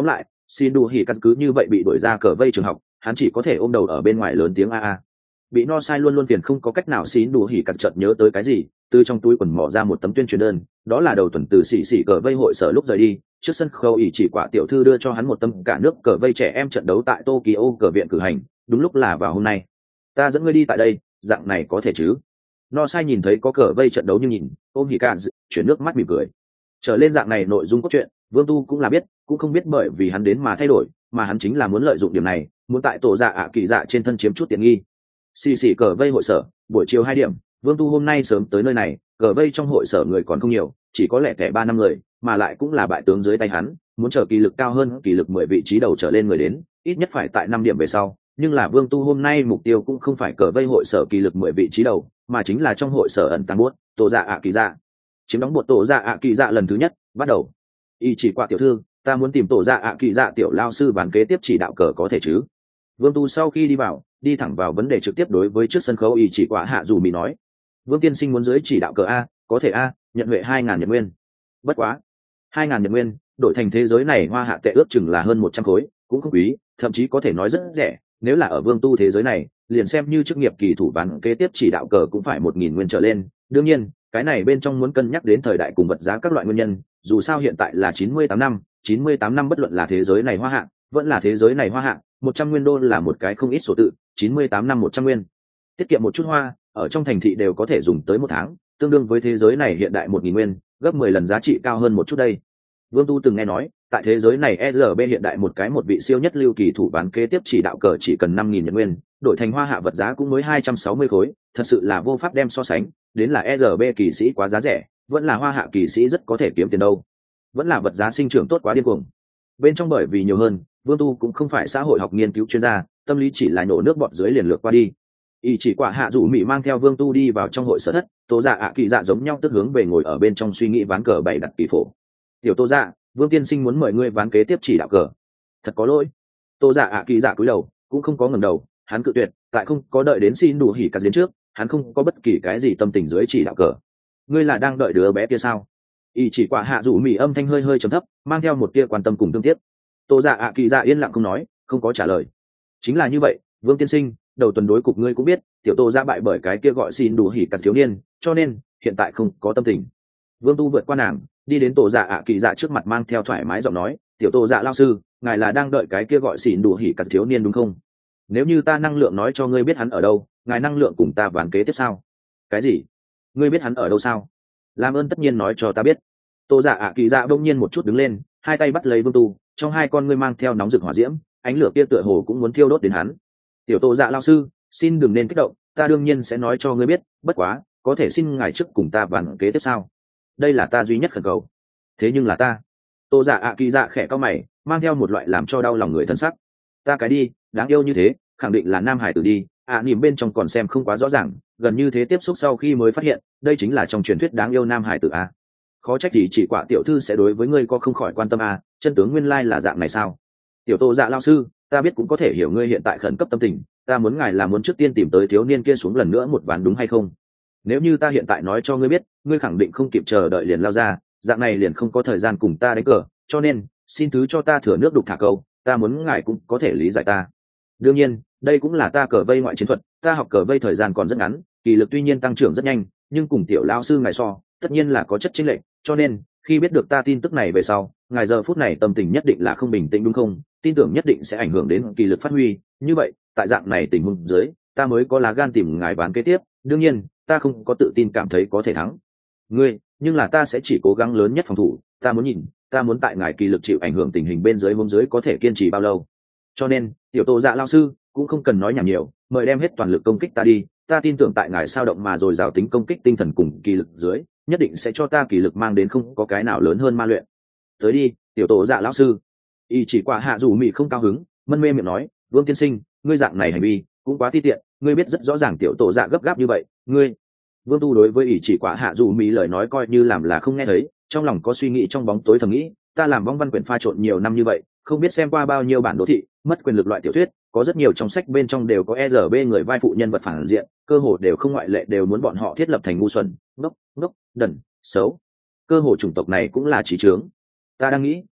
xin đu hỉ cắt cứ như vậy bị đuổi ra cờ vây trường học, hắn chỉ có thể ôm đầu ở bên ngoài lớn tiếng a a. Bị no sai luôn luôn phiền không có cách nào, xin đu hỉ cắt chợt nhớ tới cái gì, từ trong túi quần mỏ ra một tấm tuyên truyền đơn, đó là đầu tuần từ xỉ xỉ cờ vây hội sở lúc rời đi trước sân khấu ỷ chỉ quả tiểu thư đưa cho hắn một tấm cả nước cờ vây trẻ em trận đấu tại Tokyo cờ viện cử hành, đúng lúc là vào hôm nay. Ta dẫn ngươi đi tại đây, dạng này có thể chứ? No sai nhìn thấy có cờ vây trận đấu nhưng nhìn ôm hỉ cả chuyển nước mắt mỉm cười. Trở lên dạng này nội dung cốt truyện, Vương Tu cũng là biết, cũng không biết bởi vì hắn đến mà thay đổi, mà hắn chính là muốn lợi dụng điểm này, muốn tại tổ dạ ạ kỳ dạ trên thân chiếm chút tiện nghi. Xì xì cờ vây hội sở, buổi chiều hai điểm, Vương Tu hôm nay sớm tới nơi này, cờ vây trong hội sở người còn không nhiều, chỉ có lẻ tẻ ba năm người, mà lại cũng là bại tướng dưới tay hắn, muốn chờ kỳ lực cao hơn kỳ lực mười vị trí đầu trở lên người đến, ít nhất phải tại năm điểm về sau. Nhưng là Vương Tu hôm nay mục tiêu cũng không phải cờ vây hội sở kỳ lực mười vị trí đầu, mà chính là trong hội sở ẩn tàng buốt, tổ dạ ạ kỳ dạ. Chiếm đóng buộc tổ dạ ạ kỳ dạ lần thứ nhất, bắt đầu. Y chỉ qua tiểu thư, ta muốn tìm tổ dạ ạ kỳ dạ tiểu lao sư bàn kế tiếp chỉ đạo cờ có thể chứ? Vương Tu sau khi đi vào, đi thẳng vào vấn đề trực tiếp đối với trước sân khấu Y chỉ qua hạ dù mỹ nói. Vương tiên sinh muốn dưới chỉ đạo cờ a, có thể a, nhận huệ hai ngàn nhật nguyên. Bất quá, hai ngàn nhật nguyên, đổi thành thế giới này hoa hạ tệ ước chừng là hơn một trăm khối, cũng không quý, thậm chí có thể nói rất rẻ. Nếu là ở Vương Tu thế giới này, liền xem như chức nghiệp kỳ thủ bán kế tiếp chỉ đạo cờ cũng phải một nghìn nguyên trở lên. Đương nhiên, cái này bên trong muốn cân nhắc đến thời đại cùng vật giá các loại nguyên nhân, dù sao hiện tại là chín mươi tám năm, chín mươi tám năm bất luận là thế giới này hoa hạ, vẫn là thế giới này hoa hạ, một trăm nguyên đô là một cái không ít số tự, chín mươi tám năm một trăm nguyên. Tiết kiệm một chút hoa, ở trong thành thị đều có thể dùng tới một tháng, tương đương với thế giới này hiện đại một nghìn nguyên, gấp mười lần giá trị cao hơn một chút đây. Vương Tu từng nghe nói, tại thế giới này e rờ bê hiện đại một cái một vị siêu nhất lưu kỳ thủ bán kế tiếp chỉ đạo cờ chỉ cần năm nghìn nhật nguyên, đổi thành hoa hạ vật giá cũng mới hai trăm sáu mươi khối, thật sự là vô pháp đem so sánh, đến là e rờ bê kỳ sĩ quá giá rẻ, vẫn là hoa hạ kỳ sĩ rất có thể kiếm tiền đâu. Vẫn là vật giá sinh trưởng tốt quá điên cuồng. Bên trong bởi vì nhiều hơn, Vương Tu cũng không phải xã hội học nghiên cứu chuyên gia, tâm lý chỉ là nhổ nước bọt dưới liền lược qua đi. Y chỉ quả hạ rủ mỹ mang theo Vương Tu đi vào trong hội sở thất, Tô Dạ ạ kỳ dạ giống nhau tức hướng về ngồi ở bên trong suy nghĩ ván cờ bày đặt kỳ phổ. Tiểu Tô Dạ, Vương tiên sinh muốn mời ngươi ván kế tiếp chỉ đạo cờ. Thật có lỗi. Tô Dạ ạ kỳ dạ cúi đầu, cũng không có ngẩng đầu, hắn cự tuyệt, tại không có đợi đến xin đủ hỉ cắt đến trước, hắn không có bất kỳ cái gì tâm tình dưới chỉ đạo cờ. Ngươi là đang đợi đứa bé kia sao? Y chỉ quả hạ rủ mỹ âm thanh hơi hơi trầm thấp, mang theo một tia quan tâm cùng tương tiếc. Tô Dạ ạ kỳ dạ yên lặng không nói, không có trả lời. Chính là như vậy, Vương tiên sinh, đầu tuần đối cục ngươi cũng biết, tiểu Tô Dạ bại bởi cái kia gọi xin đủ hỉ cắt thiếu niên, cho nên hiện tại không có tâm tình. Vương Tu vượt qua nàng, đi đến Tô Dạ ạ kỳ dạ trước mặt mang theo thoải mái giọng nói, tiểu Tô Dạ lao sư, ngài là đang đợi cái kia gọi xin đủ hỉ cắt thiếu niên đúng không? Nếu như ta năng lượng nói cho ngươi biết hắn ở đâu, ngài năng lượng cùng ta ván kế tiếp sao? Cái gì? Ngươi biết hắn ở đâu sao? Làm ơn tất nhiên nói cho ta biết. Tô Dạ ạ kỳ dạ đông nhiên một chút đứng lên, hai tay bắt lấy Vương Tu, trong hai con ngươi mang theo nóng rực hỏa diễm, ánh lửa kia tựa hồ cũng muốn thiêu đốt đến hắn. Tiểu Tô Dạ lao sư, xin đừng nên kích động, ta đương nhiên sẽ nói cho ngươi biết, bất quá, có thể xin ngài trước cùng ta ván kế tiếp sao? Đây là ta duy nhất khẩn cầu. Thế nhưng là ta. Tô Dạ ạ kỳ dạ khẽ cau mày, mang theo một loại làm cho đau lòng người thân sắc. Ta cái đi, đáng yêu như thế, khẳng định là nam hải tử đi, ạ à, nhìn bên trong còn xem không quá rõ ràng, gần như thế tiếp xúc sau khi mới phát hiện, đây chính là trong truyền thuyết đáng yêu nam hải tử a. Khó trách gì chỉ quả tiểu thư sẽ đối với ngươi có không khỏi quan tâm a, chân tướng nguyên lai là dạng này sao? Tiểu Tô Dạ lao sư, ta biết cũng có thể hiểu ngươi hiện tại khẩn cấp tâm tình, ta muốn ngài là muốn trước tiên tìm tới thiếu niên kia xuống lần nữa một ván đúng hay không? Nếu như ta hiện tại nói cho ngươi biết, ngươi khẳng định không kịp chờ đợi liền lao ra, dạng này liền không có thời gian cùng ta đánh cờ, cho nên xin thứ cho ta thừa nước đục thả câu, ta muốn ngài cũng có thể lý giải ta. Đương nhiên, đây cũng là ta cờ vây ngoại chiến thuật, ta học cờ vây thời gian còn rất ngắn, kỳ lực tuy nhiên tăng trưởng rất nhanh, nhưng cùng tiểu lao sư ngài so, tất nhiên là có chất chênh lệch, cho nên khi biết được ta tin tức này về sau, ngài giờ phút này tâm tình nhất định là không bình tĩnh đúng không? Tin tưởng nhất định sẽ ảnh hưởng đến kỳ lực phát huy, như vậy, tại dạng này tình huống dưới, ta mới có lá gan tìm ngài ván kế tiếp, đương nhiên, ta không có tự tin cảm thấy có thể thắng ngươi, nhưng là ta sẽ chỉ cố gắng lớn nhất phòng thủ, ta muốn nhìn, ta muốn tại ngài kỳ lực chịu ảnh hưởng tình hình bên dưới hôm dưới có thể kiên trì bao lâu. Cho nên, tiểu Tô Dạ lao sư cũng không cần nói nhảm nhiều, mời đem hết toàn lực công kích ta đi, ta tin tưởng tại ngài sao động mà rồi rào tính công kích tinh thần cùng kỳ lực dưới, nhất định sẽ cho ta kỳ lực mang đến không có cái nào lớn hơn ma luyện. Tới đi, tiểu Tô Dạ lão sư. Y chỉ quả hạ dù mị không cao hứng, mân mê miệng nói, Vương tiên sinh, ngươi dạng này hành vi cũng quá ti tiện, ngươi biết rất rõ ràng tiểu Tô Dạ gấp gáp như vậy, ngươi. Vương Tu đối với ỷ chỉ quả hạ dù mỹ lời nói coi như làm là không nghe thấy, trong lòng có suy nghĩ trong bóng tối thầm nghĩ, ta làm vong văn quyển pha trộn nhiều năm như vậy, không biết xem qua bao nhiêu bản đô thị, mất quyền lực loại tiểu thuyết, có rất nhiều trong sách bên trong đều có e rờ bê người vai phụ nhân vật phản diện, cơ hồ đều không ngoại lệ đều muốn bọn họ thiết lập thành ngu xuẩn, ngốc, ngốc, đần, xấu. Cơ hồ chủng tộc này cũng là trí trướng. Ta đang nghĩ,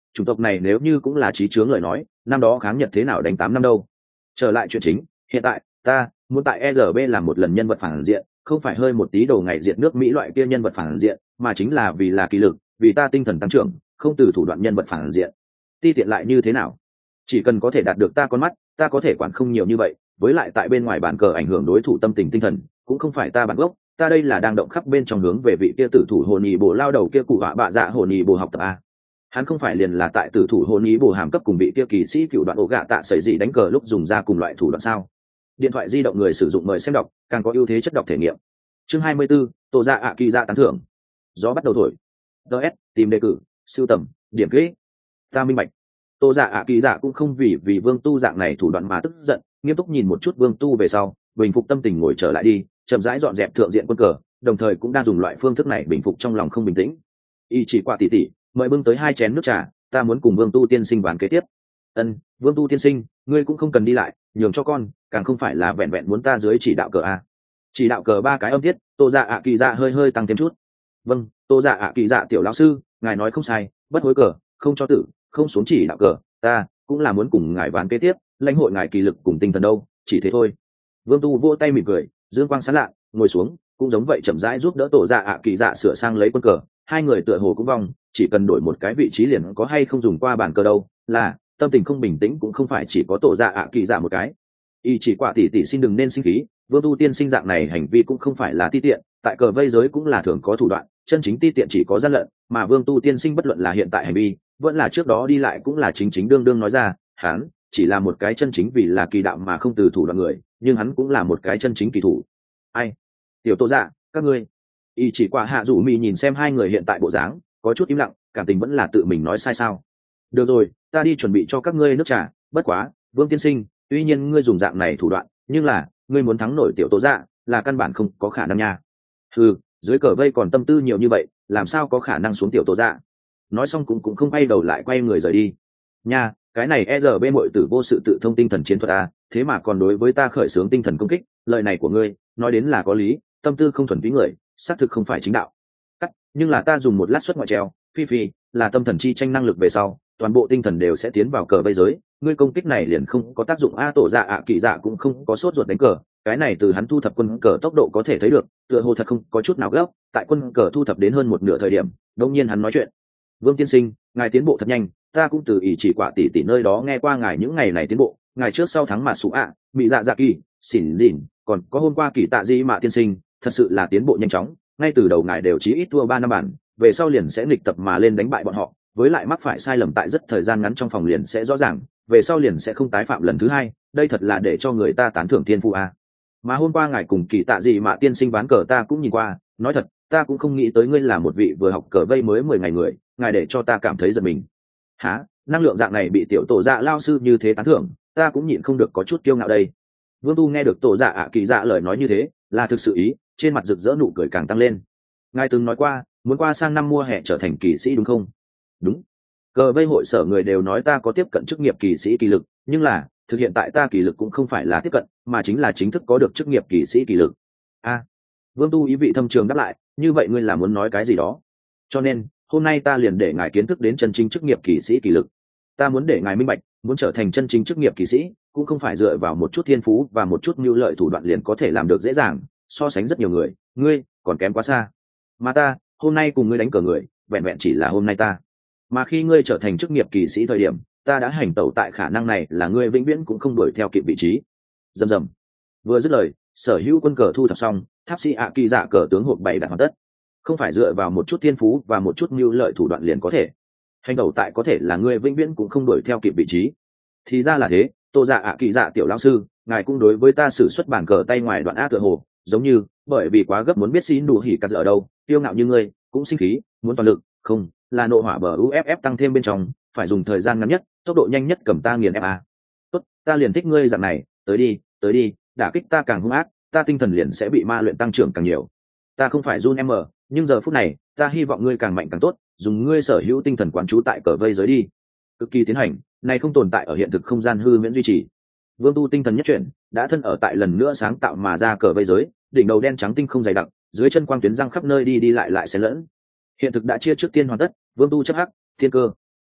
chủng tộc này nếu như cũng là trí chướng lời nói, năm đó kháng Nhật thế nào đánh tám năm đâu. Trở lại chuyện chính, hiện tại ta muốn tại e rờ bê làm một lần nhân vật phản diện, không phải hơi một tí đầu ngày diệt nước Mỹ loại kia nhân vật phản diện, mà chính là vì là kỳ lực, vì ta tinh thần tăng trưởng, không từ thủ đoạn nhân vật phản diện. Ti tiện lại như thế nào? Chỉ cần có thể đạt được ta con mắt, ta có thể quản không nhiều như vậy, với lại tại bên ngoài bàn cờ ảnh hưởng đối thủ tâm tình tinh thần, cũng không phải ta bản gốc, ta đây là đang động khắp bên trong hướng về vị kia tử thủ hồn ý bổ lao đầu kia cụ họa bạ dạ hồn ý bổ học tập a. Hắn không phải liền là tại tử thủ hồn ý bổ hàm cấp cùng vị kia kỳ sĩ cựu đoạn ổ gạ tạ sẩy gì đánh cờ lúc dùng ra cùng loại thủ đoạn sao? Điện thoại di động người sử dụng mời xem đọc, càng có ưu thế chất đọc thể nghiệm. Chương hai mươi 24, tổ dạ ạ kỳ dạ tán thưởng. Gió bắt đầu thổi. ds tìm đề cử, sưu tầm, điểm kỹ. Ta minh bạch. Tô dạ ạ kỳ dạ cũng không vì vì vương tu dạng này thủ đoạn mà tức giận, nghiêm túc nhìn một chút vương tu về sau, bình phục tâm tình ngồi trở lại đi, chậm rãi dọn dẹp thượng diện quân cờ, đồng thời cũng đang dùng loại phương thức này bình phục trong lòng không bình tĩnh. Y chỉ qua tỉ tỉ, mời bưng tới hai chén nước trà, ta muốn cùng vương tu tiên sinh ván kế tiếp. Ân, vương tu tiên sinh, ngươi cũng không cần đi lại, nhường cho con, càng không phải là vẹn vẹn muốn ta dưới chỉ đạo cờ a. Chỉ đạo cờ ba cái âm tiết, tô dạ ạ kỳ dạ hơi hơi tăng thêm chút. Vâng, tô dạ ạ kỳ dạ tiểu lão sư, ngài nói không sai, bất hối cờ, không cho tử, không xuống chỉ đạo cờ, ta cũng là muốn cùng ngài ván kế tiếp, lãnh hội ngài kỳ lực cùng tinh thần đâu, chỉ thế thôi. Vương tu vỗ tay mỉm cười, dương quang sáng lạ, ngồi xuống, cũng giống vậy chậm rãi giúp đỡ tổ dạ ạ kỳ dạ sửa sang lấy quân cờ, hai người tựa hồ cũng vong, chỉ cần đổi một cái vị trí liền có hay không dùng qua bàn cờ đâu, là tâm tình không bình tĩnh cũng không phải chỉ có tổ dạ ạ kỳ dạ một cái. Y chỉ quả tỷ tỷ xin đừng nên sinh khí, vương tu tiên sinh dạng này hành vi cũng không phải là ti tiện, tại cờ vây giới cũng là thường có thủ đoạn, chân chính ti tiện chỉ có gian lận, mà vương tu tiên sinh bất luận là hiện tại hành vi vẫn là trước đó đi lại cũng là chính chính đương đương nói ra, hắn chỉ là một cái chân chính vì là kỳ đạo mà không từ thủ đoạn người, nhưng hắn cũng là một cái chân chính kỳ thủ. Ai? Tiểu Tô dạ, các ngươi. Y chỉ quả hạ rủ mì nhìn xem hai người hiện tại bộ dáng, có chút im lặng, cảm tình vẫn là tự mình nói sai sao? Được rồi, ta đi chuẩn bị cho các ngươi nước trà, bất quá, Vương tiên sinh, tuy nhiên ngươi dùng dạng này thủ đoạn, nhưng là, ngươi muốn thắng nổi Tiểu Tô dạ, là căn bản không có khả năng nha. Ừ, dưới cờ vây còn tâm tư nhiều như vậy, làm sao có khả năng xuống Tiểu Tô dạ? Nói xong cũng cũng không quay đầu lại quay người rời đi. Nha, cái này e rờ bê muội tử vô sự tự thông tinh thần chiến thuật à, thế mà còn đối với ta khởi xướng tinh thần công kích, lời này của ngươi, nói đến là có lý, tâm tư không thuần túy người, xác thực không phải chính đạo. Cắt, nhưng là ta dùng một lát suất ngoại treo, phi phi, là tâm thần chi tranh năng lực về sau, toàn bộ tinh thần đều sẽ tiến vào cờ vây giới, ngươi công kích này liền không có tác dụng a. Tổ dạ ạ kỳ dạ cũng không có sốt ruột đánh cờ, cái này từ hắn thu thập quân cờ tốc độ có thể thấy được, tựa hồ thật không có chút nào gấp, tại quân cờ thu thập đến hơn một nửa thời điểm, đột nhiên hắn nói chuyện. Vương tiên sinh, ngài tiến bộ thật nhanh, ta cũng từ ý chỉ quả tỷ tỷ nơi đó nghe qua ngài những ngày này tiến bộ, ngài trước sau thắng mà sụ ạ, mỹ dạ dạ kỳ, xỉn dỉn, còn có hôm qua kỳ tạ di mạ tiên sinh, thật sự là tiến bộ nhanh chóng, ngay từ đầu ngài đều chí ít thua ba năm bản, về sau liền sẽ nghịch tập mà lên đánh bại bọn họ, với lại mắc phải sai lầm tại rất thời gian ngắn trong phòng liền sẽ rõ ràng, về sau liền sẽ không tái phạm lần thứ hai, đây thật là để cho người ta tán thưởng thiên phụ a. Mà hôm qua ngài cùng kỳ tạ di mạ tiên sinh ván cờ ta cũng nhìn qua, nói thật, ta cũng không nghĩ tới ngươi là một vị vừa học cờ vây mới mười ngày người, ngài để cho ta cảm thấy giật mình. Hả, năng lượng dạng này bị tiểu tổ dạ lao sư như thế tán thưởng, ta cũng nhịn không được có chút kiêu ngạo đây. Vương tu nghe được tổ dạ ạ kỳ dạ lời nói như thế, là thực sự ý, trên mặt rực rỡ nụ cười càng tăng lên. Ngài từng nói qua, muốn qua sang năm mùa hè trở thành kỳ sĩ đúng không? Đúng. Cờ vây hội sở người đều nói ta có tiếp cận chức nghiệp kỳ sĩ kỳ lực, nhưng là, thực hiện tại ta kỳ lực cũng không phải là tiếp cận, mà chính là chính thức có được chức nghiệp kỳ sĩ kỳ lực. A. Vương tu ý vị thâm trường đáp lại, như vậy ngươi là muốn nói cái gì đó? Cho nên, hôm nay ta liền để ngài kiến thức đến chân chính chức nghiệp kỳ sĩ kỳ lực. Ta muốn để ngài minh bạch, muốn trở thành chân chính chức nghiệp kỳ sĩ, cũng không phải dựa vào một chút thiên phú và một chút mưu lợi thủ đoạn liền có thể làm được dễ dàng, so sánh rất nhiều người, ngươi còn kém quá xa. Mà ta, hôm nay cùng ngươi đánh cờ người, vẹn vẹn chỉ là hôm nay ta. Mà khi ngươi trở thành chức nghiệp kỳ sĩ thời điểm, ta đã hành tẩu tại khả năng này là ngươi vĩnh viễn cũng không đuổi theo kịp vị trí. Rầm rầm. Vừa dứt lời, sở hữu quân cờ thu thập xong, tháp sĩ ạ kỳ dạ cờ tướng hộp bày đặt hoàn tất. Không phải dựa vào một chút thiên phú và một chút mưu lợi thủ đoạn liền có thể hành đầu tại có thể là ngươi vĩnh viễn cũng không đuổi theo kịp vị trí. Thì ra là thế, tô dạ ạ kỳ dạ tiểu lão sư, ngài cũng đối với ta sử xuất bản cờ tay ngoài đoạn a tựa hồ giống như bởi vì quá gấp muốn biết xin đủ hỉ cắt ở đâu, tiêu ngạo như ngươi cũng sinh khí muốn toàn lực, không là nộ hỏa bờ uff tăng thêm bên trong, phải dùng thời gian ngắn nhất, tốc độ nhanh nhất cầm ta nghiền ép a. Tốt, ta liền thích ngươi dạng này, tới đi tới đi, đả kích ta càng hung ác, ta tinh thần liền sẽ bị ma luyện tăng trưởng càng nhiều. Ta không phải run em mờ, nhưng giờ phút này ta hy vọng ngươi càng mạnh càng tốt, dùng ngươi sở hữu tinh thần quán trú tại cờ vây giới đi. Cực kỳ tiến hành này không tồn tại ở hiện thực không gian hư miễn duy trì. Vương tu tinh thần nhất chuyển, đã thân ở tại lần nữa sáng tạo mà ra cờ vây giới, đỉnh đầu đen trắng tinh không dày đặc, dưới chân quang tuyến răng khắp nơi đi đi lại lại xen lẫn. Hiện thực đã chia trước tiên hoàn tất, vương tu chấp hắc thiên cơ.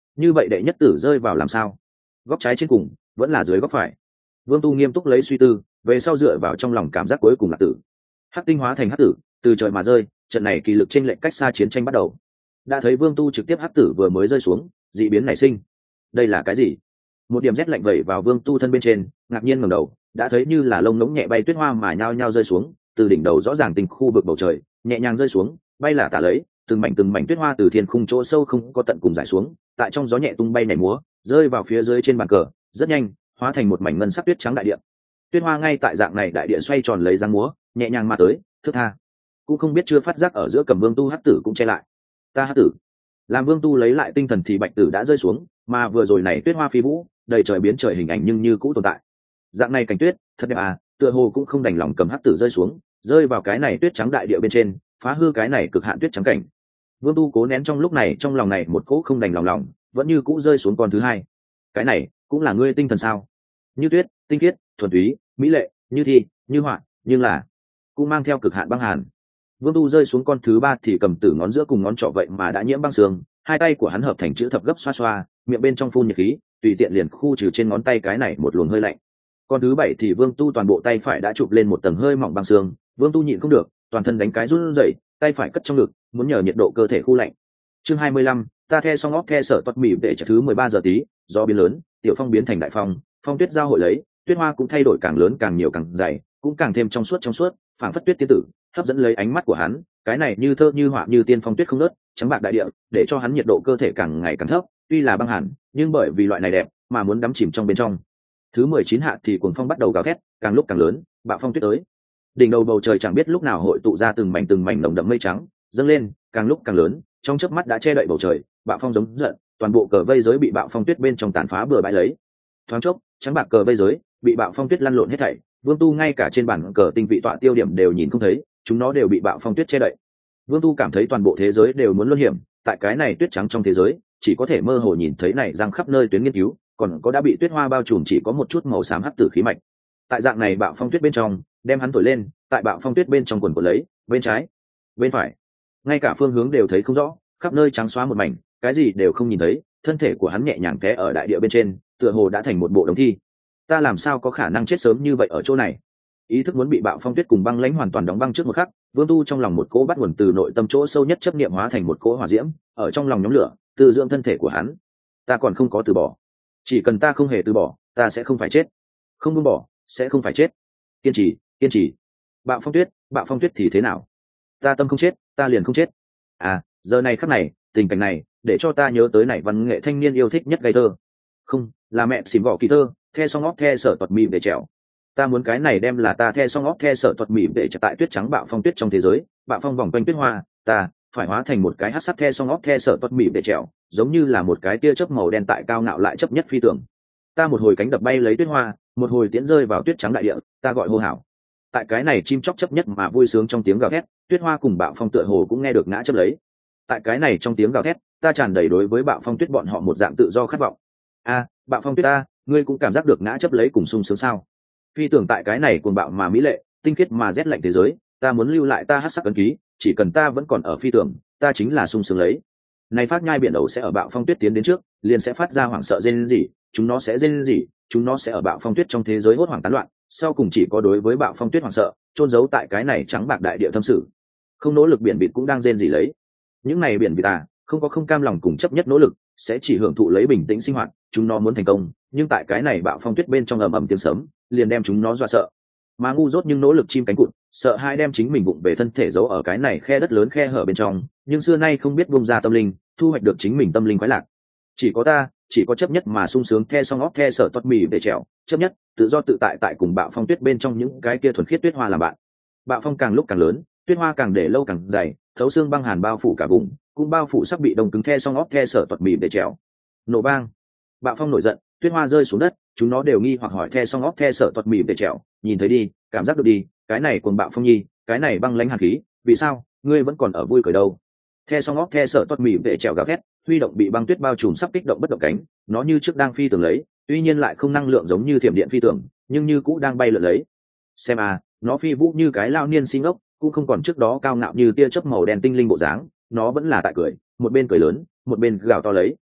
như vậy đệ nhất tử rơi vào làm sao? Góc trái trên cùng vẫn là dưới góc phải? Vương Tu nghiêm túc lấy suy tư, về sau dựa vào trong lòng cảm giác cuối cùng là tử. Hắc tinh hóa thành hắc tử, từ trời mà rơi, trận này kỳ lực chênh lệch cách xa chiến tranh bắt đầu. Đã thấy Vương Tu trực tiếp hắc tử vừa mới rơi xuống, dị biến nảy sinh. Đây là cái gì? Một điểm rét lạnh vẩy vào Vương Tu thân bên trên, ngạc nhiên ngẩng đầu, đã thấy như là lông ngỗng nhẹ bay tuyết hoa mà nhao nhao rơi xuống, từ đỉnh đầu rõ ràng tình khu vực bầu trời, nhẹ nhàng rơi xuống, bay là tả lấy, từng mảnh từng mảnh tuyết hoa từ thiên khung chỗ sâu không có tận cùng rải xuống, tại trong gió nhẹ tung bay nhảy múa, rơi vào phía dưới trên bàn cờ, rất nhanh, hóa thành một mảnh ngân sắc tuyết trắng đại địa. Tuyết hoa ngay tại dạng này đại địa xoay tròn lấy dáng múa, nhẹ nhàng mà tới, thước tha. Cũng không biết chưa phát giác ở giữa cầm Vương Tu hắc tử cũng che lại. Ta hắc tử. Làm Vương Tu lấy lại tinh thần thì bạch tử đã rơi xuống, mà vừa rồi này tuyết hoa phi vũ, đầy trời biến trời hình ảnh nhưng như cũ tồn tại. Dạng này cảnh tuyết, thật đẹp à, tựa hồ cũng không đành lòng cầm hắc tử rơi xuống, rơi vào cái này tuyết trắng đại địa bên trên, phá hư cái này cực hạn tuyết trắng cảnh. Vương Tu cố nén trong lúc này trong lòng này một cỗ không đành lòng lòng, vẫn như cũ rơi xuống con thứ hai. Cái này cũng là ngươi tinh thần sao? Như tuyết, tinh khiết, thuần túy, mỹ lệ, như thi, như họa, nhưng là cũng mang theo cực hạn băng hàn. Vương Tu rơi xuống con thứ ba thì cầm tử ngón giữa cùng ngón trỏ vậy mà đã nhiễm băng sương, hai tay của hắn hợp thành chữ thập gấp xoa xoa, miệng bên trong phun nhiệt khí, tùy tiện liền khu trừ trên ngón tay cái này một luồng hơi lạnh. Con thứ bảy thì Vương Tu toàn bộ tay phải đã chụp lên một tầng hơi mỏng băng sương, Vương Tu nhịn không được, toàn thân đánh cái run rẩy, tay phải cất trong ngực, muốn nhờ nhiệt độ cơ thể khu lạnh. Chương hai mươi lăm, ta the song óc the sở toát mỉ về thứ mười ba giờ tí, gió biến lớn, tiểu phong biến thành đại phong, phong tuyết giao hội lấy, tuyết hoa cũng thay đổi càng lớn càng nhiều càng dày, cũng càng thêm trong suốt trong suốt, phảng phất tuyết tiên tử, hấp dẫn lấy ánh mắt của hắn, cái này như thơ như họa như tiên phong tuyết không nớt, trắng bạc đại địa, để cho hắn nhiệt độ cơ thể càng ngày càng thấp, tuy là băng hàn, nhưng bởi vì loại này đẹp, mà muốn đắm chìm trong bên trong. Thứ mười chín hạ thì cuồng phong bắt đầu gào thét, càng lúc càng lớn, bạo phong tuyết tới. Đỉnh đầu bầu trời chẳng biết lúc nào hội tụ ra từng mảnh từng mảnh nồng đậm mây trắng, dâng lên, càng lúc càng lớn, trong chớp mắt đã che đậy bầu trời, bạo phong giống giận, toàn bộ cờ vây giới bị bạo phong tuyết bên trong tàn phá bừa bãi lấy. Thoáng chốc, trắng bạc cờ vây giới bị bạo phong tuyết lăn lộn hết thảy, Vương Tu ngay cả trên bản cờ tinh vị tọa tiêu điểm đều nhìn không thấy, chúng nó đều bị bạo phong tuyết che đậy. Vương Tu cảm thấy toàn bộ thế giới đều muốn luân hiểm, tại cái này tuyết trắng trong thế giới, chỉ có thể mơ hồ nhìn thấy này răng khắp nơi tuyến nghiên cứu, còn có đã bị tuyết hoa bao trùm chỉ có một chút màu xám hắc tử khí mạch. Tại dạng này bạo phong tuyết bên trong, đem hắn thổi lên, tại bạo phong tuyết bên trong quần của lấy, bên trái, bên phải, ngay cả phương hướng đều thấy không rõ, khắp nơi trắng xóa một mảnh, cái gì đều không nhìn thấy, thân thể của hắn nhẹ nhàng té ở đại địa bên trên, tựa hồ đã thành một bộ đống thi. Ta làm sao có khả năng chết sớm như vậy ở chỗ này? Ý thức muốn bị bạo phong tuyết cùng băng lãnh hoàn toàn đóng băng trước một khắc, Vương Tu trong lòng một cỗ bắt nguồn từ nội tâm chỗ sâu nhất chấp niệm hóa thành một cỗ hỏa diễm, ở trong lòng nhóm lửa, từ dưỡng thân thể của hắn. Ta còn không có từ bỏ, chỉ cần ta không hề từ bỏ, ta sẽ không phải chết, không buông bỏ, sẽ không phải chết. Kiên trì, kiên trì. Bạo phong tuyết, bạo phong tuyết thì thế nào? Ta tâm không chết, ta liền không chết. À, giờ này khắc này, tình cảnh này, để cho ta nhớ tới này văn nghệ thanh niên yêu thích nhất gây thơ. Không, là mẹ xỉm gõ kỳ thơ, the song óc the sở tuật mì về trèo. Ta muốn cái này đem là ta the song óc the sở tuật mì về trèo tại tuyết trắng bạo phong tuyết trong thế giới, bạo phong vòng quanh tuyết hoa, ta phải hóa thành một cái hắc sắc the song óc the sở tuật mì về trèo, giống như là một cái tia chớp màu đen tại cao ngạo lại chấp nhất phi tưởng. Ta một hồi cánh đập bay lấy tuyết hoa, một hồi tiễn rơi vào tuyết trắng đại địa, ta gọi hô hào. Tại cái này chim chóc chấp nhất mà vui sướng trong tiếng gào thét, tuyết hoa cùng bạo phong tựa hồ cũng nghe được ngã chấp lấy. Tại cái này trong tiếng gào thét, ta tràn đầy đối với bạo phong tuyết bọn họ một dạng tự do khát vọng. A, bạo phong tuyết ta, ngươi cũng cảm giác được ngã chấp lấy cùng sung sướng sao? Phi tưởng tại cái này cuồng bạo mà mỹ lệ, tinh khiết mà rét lạnh thế giới, ta muốn lưu lại ta hắc sắc ấn ký, chỉ cần ta vẫn còn ở phi tưởng, ta chính là sung sướng lấy. Này phát nhai biển ấu sẽ ở bạo phong tuyết tiến đến trước, liền sẽ phát ra hoảng sợ rên rỉ, chúng nó sẽ rên rỉ, chúng nó sẽ ở bạo phong tuyết trong thế giới hốt hoảng tán loạn, sau cùng chỉ có đối với bạo phong tuyết hoảng sợ, chôn giấu tại cái này trắng bạc đại địa thâm sự. Không nỗ lực biển vịt cũng đang rên rỉ lấy. Những này biển vịt à, không có không cam lòng cùng chấp nhất nỗ lực, sẽ chỉ hưởng thụ lấy bình tĩnh sinh hoạt, chúng nó muốn thành công, nhưng tại cái này bạo phong tuyết bên trong ầm ầm tiếng sấm, liền đem chúng nó dọa sợ. Mà ngu dốt nhưng nỗ lực chim cánh cụt, sợ hai đem chính mình bụng về thân thể giấu ở cái này khe đất lớn khe hở bên trong, nhưng xưa nay không biết buông ra tâm linh, thu hoạch được chính mình tâm linh khoái lạc. Chỉ có ta, chỉ có chấp nhất mà sung sướng the song óc the sở toát mì về trèo, chấp nhất, tự do tự tại tại cùng bạo phong tuyết bên trong những cái kia thuần khiết tuyết hoa làm bạn. Bạo phong càng lúc càng lớn, tuyết hoa càng để lâu càng dày, thấu xương băng hàn bao phủ cả vùng, cũng bao phủ sắp bị đông cứng the song óc the sở toát mì về trèo. Nổ bang, bạo phong nổi giận, tuyết hoa rơi xuống đất, chúng nó đều nghi hoặc hỏi the song óc the sở toát mì về trèo, nhìn thấy đi, cảm giác được đi, cái này cuồng bạo phong nhi, cái này băng lãnh hàn khí, vì sao ngươi vẫn còn ở vui cười đâu? The song óc the sở toát mì về trèo gào thét, huy động bị băng tuyết bao trùm sắp kích động bất động cánh, nó như trước đang phi tường lấy, tuy nhiên lại không năng lượng giống như thiểm điện phi tường, nhưng như cũ đang bay lượn lấy. Xem à, nó phi vũ như cái lao niên sinh ốc, cũng không còn trước đó cao ngạo như tia chớp màu đen tinh linh bộ dáng, nó vẫn là tại cười, một bên cười lớn, một bên gào to lấy.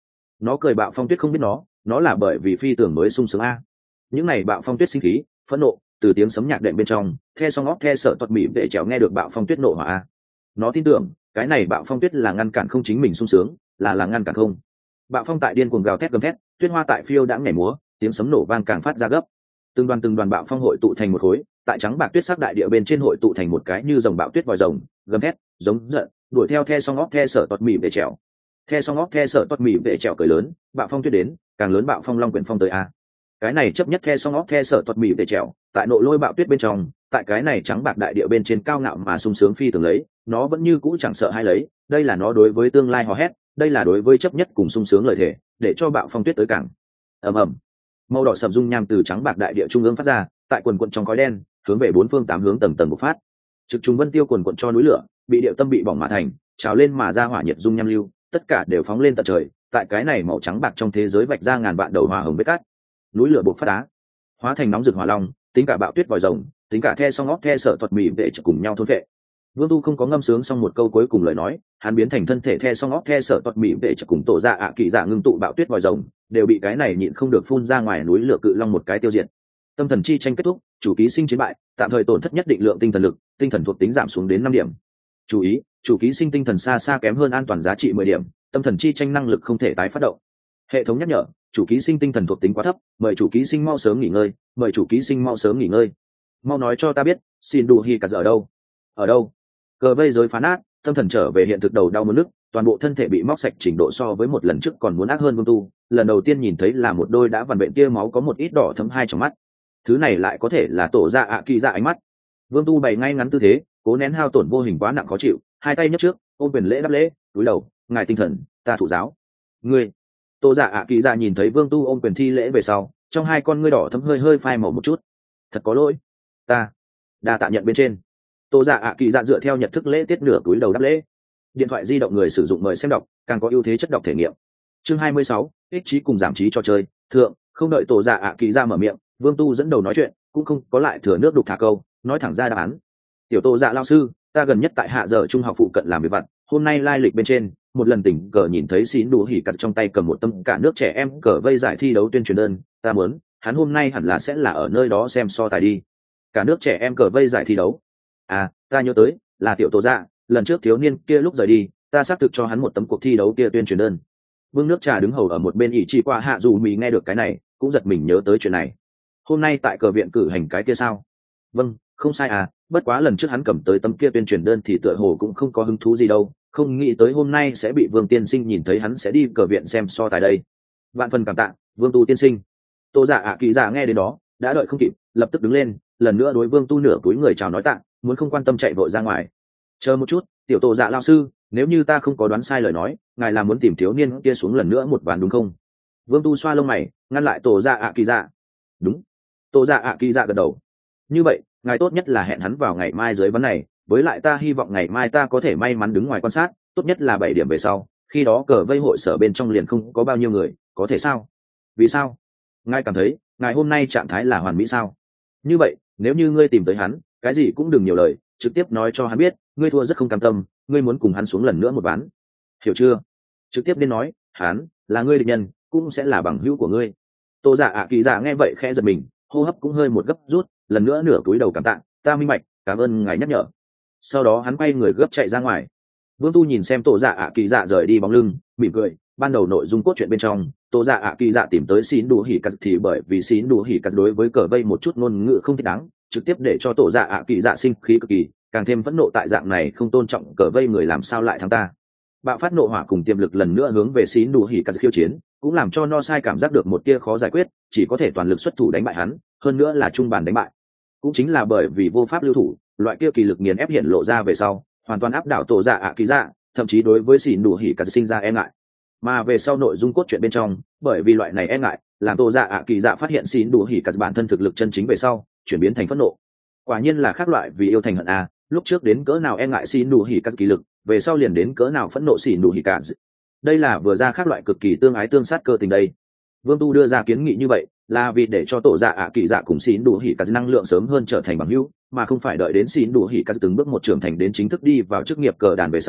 Nó cười bạo phong tuyết không biết nó nó là bởi vì phi tưởng mới sung sướng a. Những này bạo phong tuyết sinh khí phẫn nộ từ tiếng sấm nhạc đệm bên trong the song óc the sợ tuật mỉ vệ trèo nghe được bạo phong tuyết nộ hỏa a. Nó tin tưởng cái này bạo phong tuyết là ngăn cản không chính mình sung sướng, là là ngăn cản không. Bạo phong tại điên cuồng gào thét gầm thét, tuyết hoa tại phiêu đãng nhảy múa, tiếng sấm nổ vang càng phát ra gấp. Từng đoàn từng đoàn bạo phong hội tụ thành một khối, tại trắng bạc tuyết sắc đại địa bên trên hội tụ thành một cái như dòng bạo tuyết vòi rồng, gầm thét, giống giận, đuổi theo the song óc the sợ tuật mỉ vệ trèo. The song óc the sợ tuật mỉ vệ trèo cười lớn, bạo phong tuyết đến, càng lớn bạo phong long quyển phong tới a. Cái này chấp nhất the song óc the sợ tuật mỉ vệ trèo, tại nộ lôi bạo tuyết bên trong, tại cái này trắng bạc đại địa bên trên cao ngạo mà sung sướng phi thường lấy, nó vẫn như cũ chẳng sợ hai lấy, đây là nó đối với tương lai hò hét, đây là đối với chấp nhất cùng sung sướng lời thề, để cho bạo phong tuyết tới cảng. Ầm ầm, màu đỏ sậm dung nham từ trắng bạc đại địa trung ương phát ra, tại quần quần trong khói đen, hướng về bốn phương tám hướng tầng tầng bộc phát. Trực trùng vân tiêu quần quần cho núi lửa, bị điệu tâm bị bỏng mà thành, trào lên mà ra hỏa nhiệt dung nham lưu, tất cả đều phóng lên tận trời, tại cái này màu trắng bạc trong thế giới vạch ra ngàn vạn đầu hỏa hồng vết cát. Núi lửa bộc phát đá, hóa thành nóng rực hỏa long, tính cả bạo tuyết vòi rồng, tính cả the song óc the sợ tuật mỉ vệ cùng nhau thôn vệ. Vương Tu không có ngâm sướng xong một câu cuối cùng lời nói, hắn biến thành thân thể the song óc the sợ tuật mỉ vệ cùng tổ ra ạ kỳ dạ ngưng tụ bạo tuyết vòi rồng, đều bị cái này nhịn không được phun ra ngoài núi lửa cự long một cái tiêu diệt. Tâm thần chi tranh kết thúc, chủ ký sinh chiến bại, tạm thời tổn thất nhất định lượng tinh thần lực, tinh thần thuộc tính giảm xuống đến năm điểm. Chú ý, chủ ký sinh tinh thần xa xa kém hơn an toàn giá trị mười điểm, tâm thần chi tranh năng lực không thể tái phát động. Hệ thống nhắc nhở, chủ ký sinh tinh thần thuộc tính quá thấp, mời chủ ký sinh mau sớm nghỉ ngơi, mời chủ ký sinh mau sớm nghỉ ngơi. Mau nói cho ta biết, xin đủ hi cả giờ ở đâu? Ở đâu? Cờ vây rối phá nát, tâm thần trở về hiện thực đầu đau muốn nức, toàn bộ thân thể bị móc sạch trình độ so với một lần trước còn muốn ác hơn. Vương Tu lần đầu tiên nhìn thấy là một đôi đã vằn bệnh kia máu có một ít đỏ thấm hai trong mắt. Thứ này lại có thể là tổ ra ạ kỳ dạ ánh mắt. Vương Tu bày ngay ngắn tư thế, cố nén hao tổn vô hình quá nặng khó chịu, hai tay nhấc trước, ôm quyền lễ đáp lễ, cúi đầu, ngài tinh thần, ta thụ giáo. Ngươi, tổ dạ ạ kỳ dạ nhìn thấy Vương Tu ôm quyền thi lễ về sau, trong hai con ngươi đỏ thấm hơi hơi phai màu một chút. Thật có lỗi, ta đa tạ nhận bên trên. Tổ dạ ạ kỳ dạ dựa theo nhận thức lễ tiết nửa cúi đầu đáp lễ. Điện thoại di động người sử dụng mời xem đọc, càng có ưu thế chất đọc thể nghiệm. Chương hai mươi sáu, ích trí cùng giảm trí cho chơi. Thượng, không đợi tổ dạ ạ kỳ dạ mở miệng, Vương Tu dẫn đầu nói chuyện, cũng không có lại thừa nước đục thả câu, nói thẳng ra đáp án. Tiểu tổ dạ lao sư, ta gần nhất tại hạ giờ trung học phụ cận làm việc vặt, hôm nay lai lịch bên trên, một lần tình cờ nhìn thấy xín đủ hỉ cắt trong tay cầm một tấm cả nước trẻ em cờ vây giải thi đấu tuyên truyền đơn, ta muốn, hắn hôm nay hẳn là sẽ là ở nơi đó xem so tài đi. Cả nước trẻ em cờ vây giải thi đấu. À, ta nhớ tới, là tiểu tổ dạ, lần trước thiếu niên kia lúc rời đi, ta xác thực cho hắn một tấm cuộc thi đấu kia tuyên truyền đơn. Vương nước trà đứng hầu ở một bên ỷ chỉ qua hạ dù mì nghe được cái này, cũng giật mình nhớ tới chuyện này. Hôm nay tại cờ viện cử hành cái kia sao? Vâng, không sai à, bất quá lần trước hắn cầm tới tấm kia tuyên truyền đơn thì tựa hồ cũng không có hứng thú gì đâu, không nghĩ tới hôm nay sẽ bị Vương tiên sinh nhìn thấy hắn sẽ đi cờ viện xem so tài đây. Vạn phần cảm tạ, Vương Tu tiên sinh. Tô giả ạ kỳ giả nghe đến đó, đã đợi không kịp, lập tức đứng lên, lần nữa đối Vương Tu nửa túi người chào nói tạ, muốn không quan tâm chạy vội ra ngoài. Chờ một chút, tiểu tổ dạ lao sư, nếu như ta không có đoán sai lời nói, ngài là muốn tìm thiếu niên kia xuống lần nữa một ván đúng không? Vương Tu xoa lông mày, ngăn lại tổ dạ ạ kỳ giả. Đúng. Tổ dạ ạ kỳ giả gật đầu. Như vậy, ngài tốt nhất là hẹn hắn vào ngày mai dưới vấn này, với lại ta hy vọng ngày mai ta có thể may mắn đứng ngoài quan sát, tốt nhất là bảy điểm về sau, khi đó cờ vây hội sở bên trong liền không có bao nhiêu người, có thể sao? Vì sao? Ngài cảm thấy, ngài hôm nay trạng thái là hoàn mỹ sao? Như vậy, nếu như ngươi tìm tới hắn, cái gì cũng đừng nhiều lời, trực tiếp nói cho hắn biết, ngươi thua rất không cam tâm, ngươi muốn cùng hắn xuống lần nữa một ván. Hiểu chưa? Trực tiếp đến nói, hắn là ngươi địch nhân, cũng sẽ là bằng hữu của ngươi. Tô giả ạ kỳ giả nghe vậy khẽ giật mình, hô hấp cũng hơi một gấp rút, lần nữa nửa túi đầu cảm tạ, ta minh bạch, cảm ơn ngài nhắc nhở. Sau đó hắn quay người gấp chạy ra ngoài. Vương Tu nhìn xem tổ dạ ạ kỳ dạ rời đi bóng lưng, mỉm cười. Ban đầu nội dung cốt truyện bên trong, tổ dạ ạ kỳ dạ tìm tới xín đủ hỉ cắt thì bởi vì xín đủ hỉ cắt đối với cờ vây một chút ngôn ngữ không thích đáng, trực tiếp để cho tổ dạ ạ kỳ dạ sinh khí cực kỳ, càng thêm phẫn nộ tại dạng này không tôn trọng cờ vây người làm sao lại thắng ta. Bạo phát nộ hỏa cùng tiềm lực lần nữa hướng về xín đủ hỉ cắt khiêu chiến, cũng làm cho No Sai cảm giác được một tia khó giải quyết, chỉ có thể toàn lực xuất thủ đánh bại hắn, hơn nữa là trung bàn đánh bại. Cũng chính là bởi vì vô pháp lưu thủ, loại kia kỳ lực nghiền ép hiện lộ ra về sau, hoàn toàn áp đảo tổ dạ ạ kỳ dạ, thậm chí đối với xỉn đủ hỉ cắt sinh ra e ngại. Mà về sau nội dung cốt truyện bên trong, bởi vì loại này e ngại, làm tổ dạ ạ kỳ dạ phát hiện xỉn đủ hỉ cắt bản thân thực lực chân chính về sau, chuyển biến thành phẫn nộ. Quả nhiên là khác loại vì yêu thành hận a, lúc trước đến cỡ nào e ngại xỉn đủ hỉ cắt kỳ lực, về sau liền đến cỡ nào phẫn nộ xỉn đủ hỉ cắt. Đây là vừa ra khác loại cực kỳ tương ái tương sát cơ tình đây. Vương Tu đưa ra kiến nghị như vậy, là vì để cho tổ dạ ạ kỳ dạ cùng xỉn đủ hỉ cắt năng lượng sớm hơn trở thành bằng hữu, mà không phải đợi đến xỉn đủ hỉ cắt từng bước một trưởng thành đến chính thức đi vào chức nghiệp cờ đàn về sau,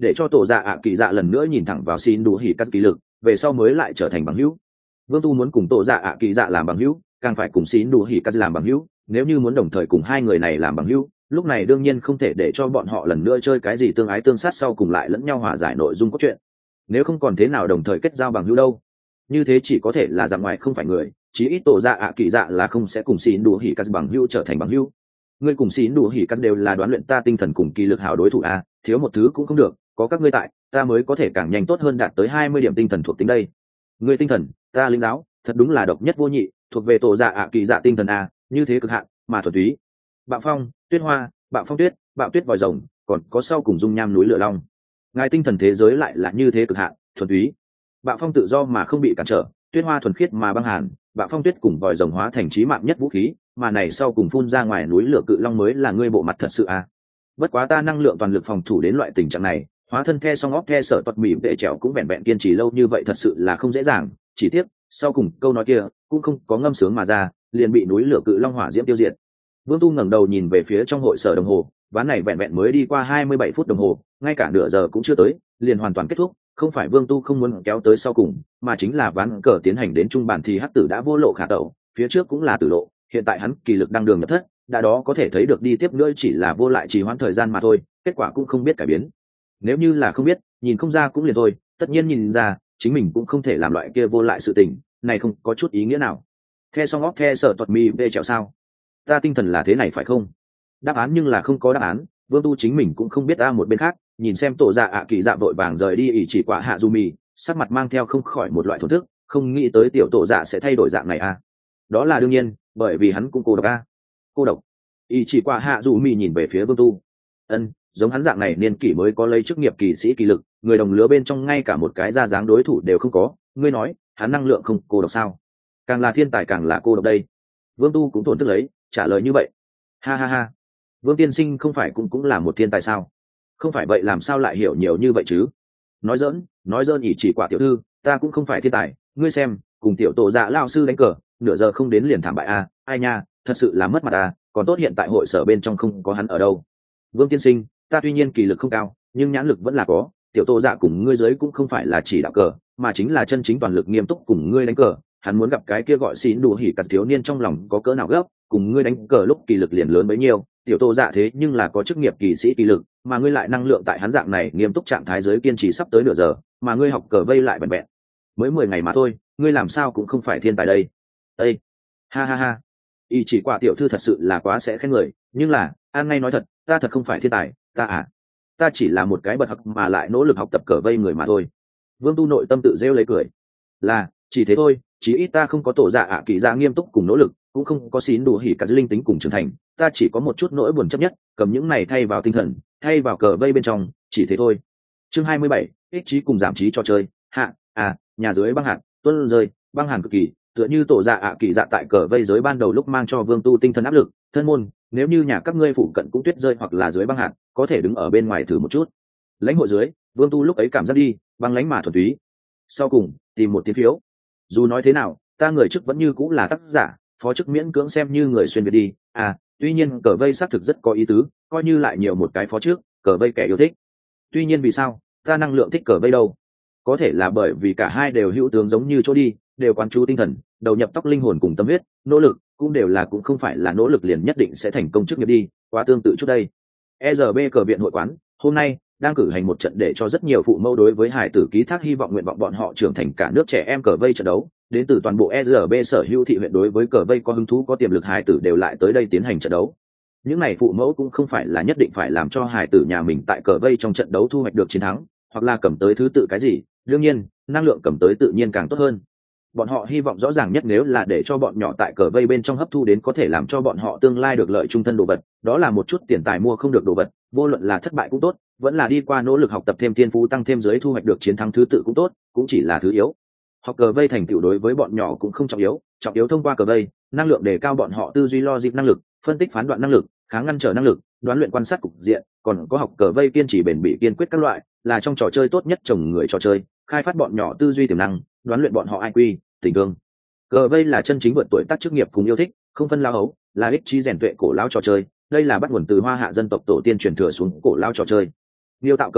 để cho tổ dạ ạ kỳ dạ lần nữa nhìn thẳng vào xin đủ hỉ cắt kỳ lực, về sau mới lại trở thành bằng hữu. Vương Tu muốn cùng tổ dạ ạ kỳ dạ làm bằng hữu, càng phải cùng xin đủ hỉ cắt làm bằng hữu. Nếu như muốn đồng thời cùng hai người này làm bằng hữu, lúc này đương nhiên không thể để cho bọn họ lần nữa chơi cái gì tương ái tương sát sau cùng lại lẫn nhau hòa giải nội dung cốt truyện. Nếu không còn thế nào đồng thời kết giao bằng hữu đâu. Như thế chỉ có thể là dạng ngoài không phải người, chí ít tổ dạ ạ kỳ dạ là không sẽ cùng xin đủ hỉ cắt bằng hữu trở thành bằng hữu. Ngươi cùng xin đủ hỉ cắt đều là đoán luyện ta tinh thần cùng kỳ lực hảo đối thủ a, thiếu một thứ cũng không được, có các ngươi tại, ta mới có thể càng nhanh tốt hơn đạt tới hai mươi điểm tinh thần thuộc tính đây. Ngươi tinh thần, ta linh giáo, thật đúng là độc nhất vô nhị, thuộc về tổ dạ ạ kỳ dạ tinh thần a, như thế cực hạn, mà thuần túy. Bạo phong, tuyết hoa, bạo phong tuyết, bạo tuyết vòi rồng, còn có sau cùng dung nham núi lửa long. Ngài tinh thần thế giới lại là như thế cực hạn, thuần túy. Bạo phong tự do mà không bị cản trở, tuyết hoa thuần khiết mà băng hàn, bạo phong tuyết cùng vòi rồng hóa thành chí mạng nhất vũ khí, mà này sau cùng phun ra ngoài núi lửa cự long mới là ngươi bộ mặt thật sự a. Bất quá ta năng lượng toàn lực phòng thủ đến loại tình trạng này, hóa thân the song óc the sở tuật mỉ vệ trèo cũng vẹn vẹn kiên trì lâu như vậy thật sự là không dễ dàng. Chỉ tiếc sau cùng câu nói kia cũng không có ngâm sướng mà ra, liền bị núi lửa cự long hỏa diễm tiêu diệt. Vương Tu ngẩng đầu nhìn về phía trong hội sở đồng hồ, ván này vẹn vẹn mới đi qua hai mươi bảy phút đồng hồ, ngay cả nửa giờ cũng chưa tới, liền hoàn toàn kết thúc. Không phải Vương Tu không muốn kéo tới sau cùng, mà chính là ván cờ tiến hành đến trung bản thì hắc tử đã vô lộ khả tẩu, phía trước cũng là tử lộ, hiện tại hắn kỳ lực đang đường nhập thất, đã đó có thể thấy được đi tiếp nữa chỉ là vô lại trì hoãn thời gian mà thôi, kết quả cũng không biết cải biến. Nếu như là không biết, nhìn không ra cũng liền thôi, tất nhiên nhìn ra, chính mình cũng không thể làm loại kia vô lại sự tình, này không có chút ý nghĩa nào. The song óc the sở tuật mi về chèo sao? Ta tinh thần là thế này phải không? Đáp án nhưng là không có đáp án, Vương Tu chính mình cũng không biết. A một bên khác, nhìn xem tổ dạ ạ kỳ dạ vội vàng rời đi ỷ chỉ quả hạ du mì, sắc mặt mang theo không khỏi một loại thổn thức, không nghĩ tới tiểu tổ dạ sẽ thay đổi dạng này a. Đó là đương nhiên, bởi vì hắn cũng cô độc a. Cô độc. ỷ chỉ quả hạ du mì nhìn về phía Vương Tu. Ân, giống hắn dạng này niên kỷ mới có lấy chức nghiệp kỳ sĩ kỳ lực, người đồng lứa bên trong ngay cả một cái ra dáng đối thủ đều không có, ngươi nói, hắn năng lượng không cô độc sao? Càng là thiên tài càng là cô độc đây. Vương Tu cũng thổn thức lấy, trả lời như vậy. Ha ha ha. Vương tiên sinh không phải cũng cũng là một thiên tài sao? Không phải vậy làm sao lại hiểu nhiều như vậy chứ? Nói giỡn, nói giỡn ỷ chỉ quả tiểu thư, ta cũng không phải thiên tài, ngươi xem, cùng tiểu tổ dạ lao sư đánh cờ, nửa giờ không đến liền thảm bại a, ai nha, thật sự là mất mặt a, còn tốt hiện tại hội sở bên trong không có hắn ở đâu. Vương tiên sinh, ta tuy nhiên kỳ lực không cao, nhưng nhãn lực vẫn là có, tiểu tổ dạ cùng ngươi giới cũng không phải là chỉ đạo cờ, mà chính là chân chính toàn lực nghiêm túc cùng ngươi đánh cờ. Hắn muốn gặp cái kia gọi xín đủ hỉ cặt thiếu niên trong lòng có cỡ nào gấp, cùng ngươi đánh cờ lúc kỳ lực liền lớn bấy nhiêu. Tiểu tô dạ thế nhưng là có chức nghiệp kỳ sĩ kỳ lực, mà ngươi lại năng lượng tại hắn dạng này nghiêm túc trạng thái giới kiên trì sắp tới nửa giờ, mà ngươi học cờ vây lại bận bẹn mới mười ngày mà thôi, ngươi làm sao cũng không phải thiên tài đây. Ê, ha ha ha, ý chỉ quả tiểu thư thật sự là quá sẽ khen người, nhưng là an ngay nói thật, ta thật không phải thiên tài, ta à, ta chỉ là một cái bật học mà lại nỗ lực học tập cờ vây người mà thôi. Vương Tu nội tâm tự rêu lấy cười, là chỉ thế thôi, chỉ ít ta không có tổ dạ ạ kỳ dạ nghiêm túc cùng nỗ lực, cũng không có xín đủ hỉ cả dư linh tính cùng trưởng thành, ta chỉ có một chút nỗi buồn chấp nhất, cầm những này thay vào tinh thần, thay vào cờ vây bên trong, chỉ thế thôi. Chương hai mươi bảy, ích trí cùng giảm trí cho chơi. Hạ, à, nhà dưới băng hạt, tuôn rơi, băng hàn cực kỳ, tựa như tổ dạ ạ kỳ dạ tại cờ vây giới ban đầu lúc mang cho Vương Tu tinh thần áp lực, thân môn, nếu như nhà các ngươi phụ cận cũng tuyết rơi hoặc là dưới băng hạt, có thể đứng ở bên ngoài thử một chút. Lãnh hội dưới, Vương Tu lúc ấy cảm giác đi, băng lãnh mà thuần túy. Sau cùng, tìm một tiếng phiếu. Dù nói thế nào, ta người trước vẫn như cũng là tác giả, phó chức miễn cưỡng xem như người xuyên việt đi. À, tuy nhiên cờ vây xác thực rất có ý tứ, coi như lại nhiều một cái phó trước, cờ vây kẻ yêu thích. Tuy nhiên vì sao, ta năng lượng thích cờ vây đâu? Có thể là bởi vì cả hai đều hữu tướng giống như chỗ đi, đều quán chú tinh thần, đầu nhập tóc linh hồn cùng tâm huyết, nỗ lực, cũng đều là cũng không phải là nỗ lực liền nhất định sẽ thành công chức nghiệp đi, quá tương tự chút đây. e rờ bê cờ viện hội quán, hôm nay đang cử hành một trận để cho rất nhiều phụ mẫu đối với hải tử ký thác hy vọng nguyện vọng bọn họ trưởng thành cả nước trẻ em cờ vây trận đấu, đến từ toàn bộ e rờ bê sở hữu thị huyện đối với cờ vây có hứng thú có tiềm lực hải tử đều lại tới đây tiến hành trận đấu. Những này phụ mẫu cũng không phải là nhất định phải làm cho hải tử nhà mình tại cờ vây trong trận đấu thu hoạch được chiến thắng, hoặc là cầm tới thứ tự cái gì, đương nhiên, năng lượng cầm tới tự nhiên càng tốt hơn. Bọn họ hy vọng rõ ràng nhất nếu là để cho bọn nhỏ tại cờ vây bên trong hấp thu đến có thể làm cho bọn họ tương lai được lợi trung thân đồ vật, đó là một chút tiền tài mua không được đồ vật, vô luận là thất bại cũng tốt, vẫn là đi qua nỗ lực học tập thêm thiên phú tăng thêm giới thu hoạch được chiến thắng thứ tự cũng tốt, cũng chỉ là thứ yếu. Học cờ vây thành tựu đối với bọn nhỏ cũng không trọng yếu, trọng yếu thông qua cờ vây, năng lượng đề cao bọn họ tư duy logic năng lực, phân tích phán đoạn năng lực, kháng ngăn trở năng lực, đoán luyện quan sát cục diện, còn có học cờ vây kiên trì bền bỉ kiên quyết các loại, là trong trò chơi tốt nhất chồng người trò chơi, khai phát bọn nhỏ tư duy tiềm năng, đoán luyện bọn họ i kiu, tình thương. Cờ vây là chân chính vượt tuổi tác chức nghiệp cùng yêu thích, không phân lao ấu, là ích trí rèn tuệ cổ lao trò chơi, đây là bắt nguồn từ Hoa Hạ dân tộc tổ tiên truyền thừa xuống cổ lao trò chơi. Nghiêu tạo cờ vây,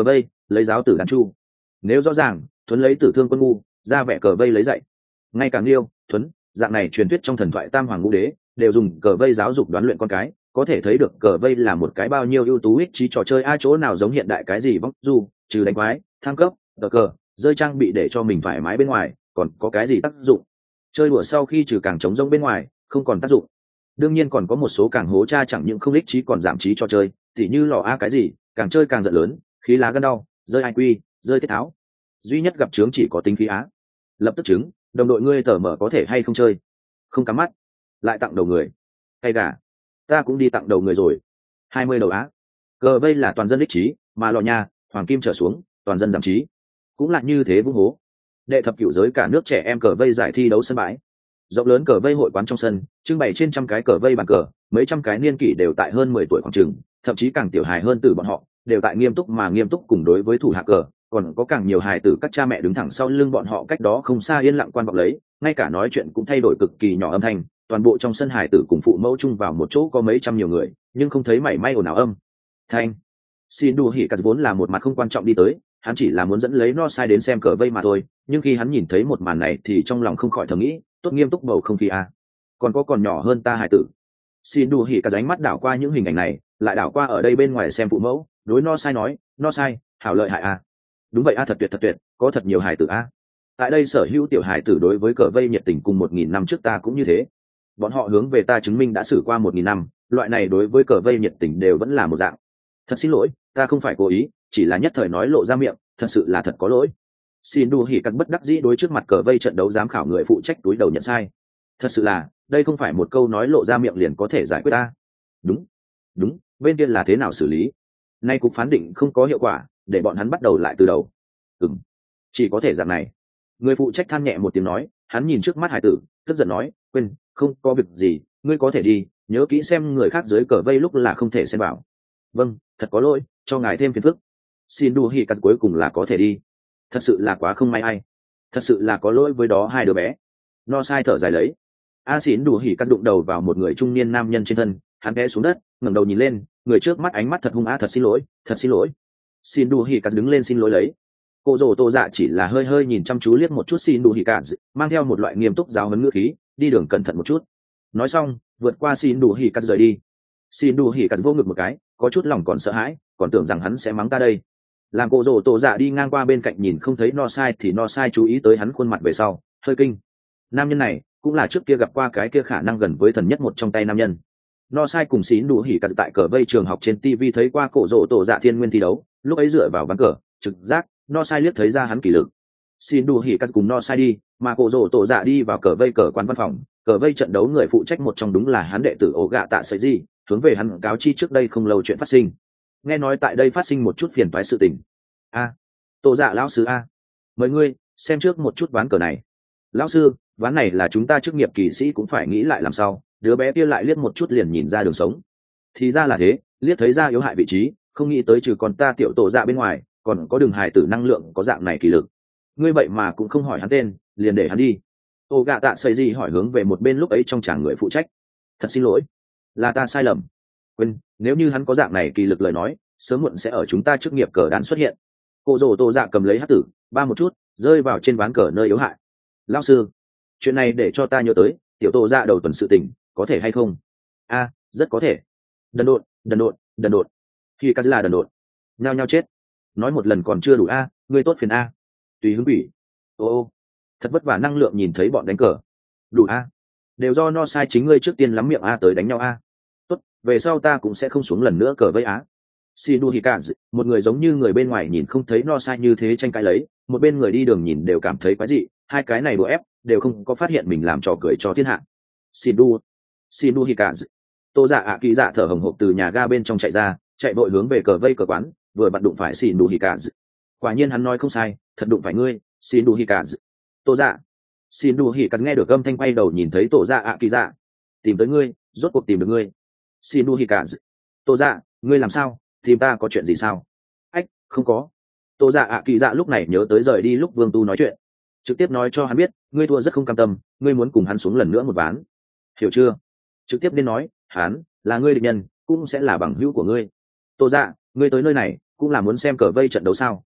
lấy giáo tử đàn chu. Nếu rõ ràng thuấn lấy tử thương quân ngu, ra vẻ cờ vây lấy dạy. Ngay cả Liêu, thuấn dạng này truyền thuyết trong thần thoại tam hoàng ngũ đế đều dùng cờ vây giáo dục đoán luyện con cái, có thể thấy được cờ vây là một cái bao nhiêu ưu tú ích trí trò chơi. Ai chỗ nào giống hiện đại cái gì bóc du trừ đánh quái thăng cấp cờ cờ rơi trang bị để cho mình thoải mái bên ngoài, còn có cái gì tác dụng? Chơi đùa sau khi trừ càng trống rỗng bên ngoài không còn tác dụng. Đương nhiên còn có một số càng hố cha chẳng những không ích trí còn giảm trí trò chơi, tỉ như lò a cái gì càng chơi càng giận lớn, khí lá gân đau, rơi ai quy rơi thiết tháo. Duy nhất gặp trướng chỉ có tính khí á. Lập tức chứng đồng đội ngươi tờ mở có thể hay không chơi, không cắm mắt lại tặng đầu người hay gà, ta cũng đi tặng đầu người rồi. Hai mươi đầu á. Cờ vây là toàn dân ích trí, mà lò nhà hoàng kim trở xuống toàn dân giảm trí, cũng là như thế vung hố. Đệ thập cửu giới cả nước trẻ em cờ vây giải thi đấu sân bãi rộng lớn, cờ vây hội quán trong sân trưng bày trên trăm cái cờ vây bàn cờ, mấy trăm cái niên kỷ đều tại hơn mười tuổi khoảng chừng, thậm chí càng tiểu hài hơn từ bọn họ đều tại nghiêm túc mà nghiêm túc cùng đối với thủ hạ cờ, còn có càng nhiều hài tử các cha mẹ đứng thẳng sau lưng bọn họ cách đó không xa yên lặng quan vọng lấy, ngay cả nói chuyện cũng thay đổi cực kỳ nhỏ âm thanh. Toàn bộ trong sân hài tử cùng phụ mẫu chung vào một chỗ có mấy trăm nhiều người, nhưng không thấy mảy may ồn ào âm thanh. Xin đù hỉ cắt vốn là một mặt không quan trọng đi tới, hắn chỉ là muốn dẫn lấy no sai đến xem cờ vây mà thôi, nhưng khi hắn nhìn thấy một màn này thì trong lòng không khỏi thầm nghĩ, tốt nghiêm túc bầu không khí à. Còn có còn nhỏ hơn ta hài tử. Xin đù hỉ cắt ánh mắt đảo qua những hình ảnh này, lại đảo qua ở đây bên ngoài xem phụ mẫu, đối no sai nói, no sai hảo lợi hại à. Đúng vậy a à, thật tuyệt thật tuyệt, có thật nhiều hài tử a à. Tại đây sở hữu tiểu hài tử đối với cờ vây nhiệt tình cùng một nghìn năm trước ta cũng như thế, bọn họ hướng về ta chứng minh đã xử qua một nghìn năm, loại này đối với cờ vây nhiệt tình đều vẫn là một dạng. Thật xin lỗi, ta không phải cố ý, chỉ là nhất thời nói lộ ra miệng, thật sự là thật có lỗi. Xin đù hỉ cắt bất đắc dĩ đối trước mặt cờ vây trận đấu giám khảo người phụ trách túi đầu nhận sai. Thật sự là đây không phải một câu nói lộ ra miệng liền có thể giải quyết ta. Đúng đúng, bên kia là thế nào xử lý? Nay cục phán định không có hiệu quả, để bọn hắn bắt đầu lại từ đầu. Ừm, chỉ có thể dạng này. Người phụ trách than nhẹ một tiếng nói, hắn nhìn trước mắt hải tử tức giận nói, quên, không có việc gì, ngươi có thể đi, nhớ kỹ xem người khác dưới cờ vây lúc là không thể xem bảo. Vâng, thật có lỗi, cho ngài thêm phiền phức. Xin đù hỉ cắt cuối cùng là có thể đi. Thật sự là quá không may ai, thật sự là có lỗi với đó hai đứa bé. No sai thở dài lấy. A xin đù hỉ cắt đụng đầu vào một người trung niên nam nhân trên thân, hắn té xuống đất, ngẩng đầu nhìn lên, người trước mắt ánh mắt thật hung á, thật xin lỗi, thật xin lỗi. Xin đù hỉ cắt đứng lên xin lỗi lấy. Cô rồ tô dạ chỉ là hơi hơi nhìn chăm chú liếc một chút xin đù hỉ cắt, mang theo một loại nghiêm túc giáo huấn ngữ khí, đi đường cẩn thận một chút. Nói xong vượt qua xin đù hỉ cắt rời đi. Xin đù hỉ cắt vô ngực một cái, có chút lòng còn sợ hãi, còn tưởng rằng hắn sẽ mắng ta đây. Làm cô rồ tô dạ đi ngang qua bên cạnh nhìn không thấy no sai thì no sai chú ý tới hắn khuôn mặt về sau hơi kinh. Nam nhân này cũng là trước kia gặp qua cái kia khả năng gần với thần nhất một trong tay nam nhân. No sai cùng xin đù hỉ cắt tại cờ vây trường học trên tv thấy qua cổ rồ tô dạ thiên nguyên thi đấu, lúc ấy dựa vào ván cờ trực giác no sai liếc thấy ra hắn kỷ lực. Xin đù hỉ cắt cùng no sai đi, mà cổ rồ tô dạ đi vào cờ vây cờ quan văn phòng. Cờ vây trận đấu người phụ trách một trong đúng là hắn đệ tử ổ gạ tạ sợi gì, hướng về hắn cáo chi trước đây không lâu chuyện phát sinh. Nghe nói tại đây phát sinh một chút phiền toái sự tình. A, tô dạ lão sư a, mời ngươi xem trước một chút ván cờ này. Lão sư, ván này là chúng ta chức nghiệp kỳ sĩ cũng phải nghĩ lại làm sao. Đứa bé kia lại liếc một chút liền nhìn ra đường sống. Thì ra là thế, liếc thấy ra yếu hại vị trí, không nghĩ tới trừ còn ta tiểu tổ dạ bên ngoài còn có đường hài tử năng lượng có dạng này kỳ lực. Ngươi vậy mà cũng không hỏi hắn tên, liền để hắn đi. Ô gạ tạ xây gì hỏi hướng về một bên lúc ấy trong chàng người phụ trách. Thật xin lỗi, là ta sai lầm. Quên, nếu như hắn có dạng này kỳ lực lời nói, sớm muộn sẽ ở chúng ta chức nghiệp cờ đán xuất hiện. Cô rồ tô dạ cầm lấy hát tử ba một chút rơi vào trên ván cờ nơi yếu hại. Lão sư, chuyện này để cho ta nhớ tới tiểu tô dạ đầu tuần sự tình, có thể hay không? A, rất có thể. Đần độn đần độn đần độn khi ca là đần độn, nhao nhao chết. Nói một lần còn chưa đủ a, ngươi tốt phiền a. Tùy hứng quỷ. Ô ô, thật vất vả năng lượng nhìn thấy bọn đánh cờ. Đủ a, đều do no sai chính ngươi trước tiên lắm miệng a tới đánh nhau a. Tốt, về sau ta cũng sẽ không xuống lần nữa cờ vây á. Shidu Hikazu, một người giống như người bên ngoài nhìn không thấy no sai như thế tranh cãi lấy, một bên người đi đường nhìn đều cảm thấy quái dị, hai cái này đùa ép, đều không có phát hiện mình làm trò cười cho thiên hạ. Shidu, Shidu Hikazu. Tô Dạ ạ kỳ dạ thở hồng hộc từ nhà ga bên trong chạy ra, chạy vội hướng về cờ vây cờ quán, vừa vặn đụng phải Shidu Hikazu. Quả nhiên hắn nói không sai, thật đụng phải ngươi, Shidu Hikazu. Tô Dạ. Shidu Hikazu nghe được âm thanh quay đầu nhìn thấy Tô Dạ ạ kỳ dạ. Tìm tới ngươi, rốt cuộc tìm được ngươi. Shidu Hikazu. Tô Dạ, ngươi làm sao? Tìm ta có chuyện gì sao? Ách, không có. Tô Dạ ạ kỳ dạ lúc này nhớ tới rời đi lúc Vương Tu nói chuyện, trực tiếp nói cho hắn biết, ngươi thua rất không cam tâm, ngươi muốn cùng hắn xuống lần nữa một ván, hiểu chưa? Trực tiếp nên nói, hắn là ngươi địch nhân, cũng sẽ là bằng hữu của ngươi. Tô Dạ, ngươi tới nơi này cũng là muốn xem cờ vây trận đấu sao?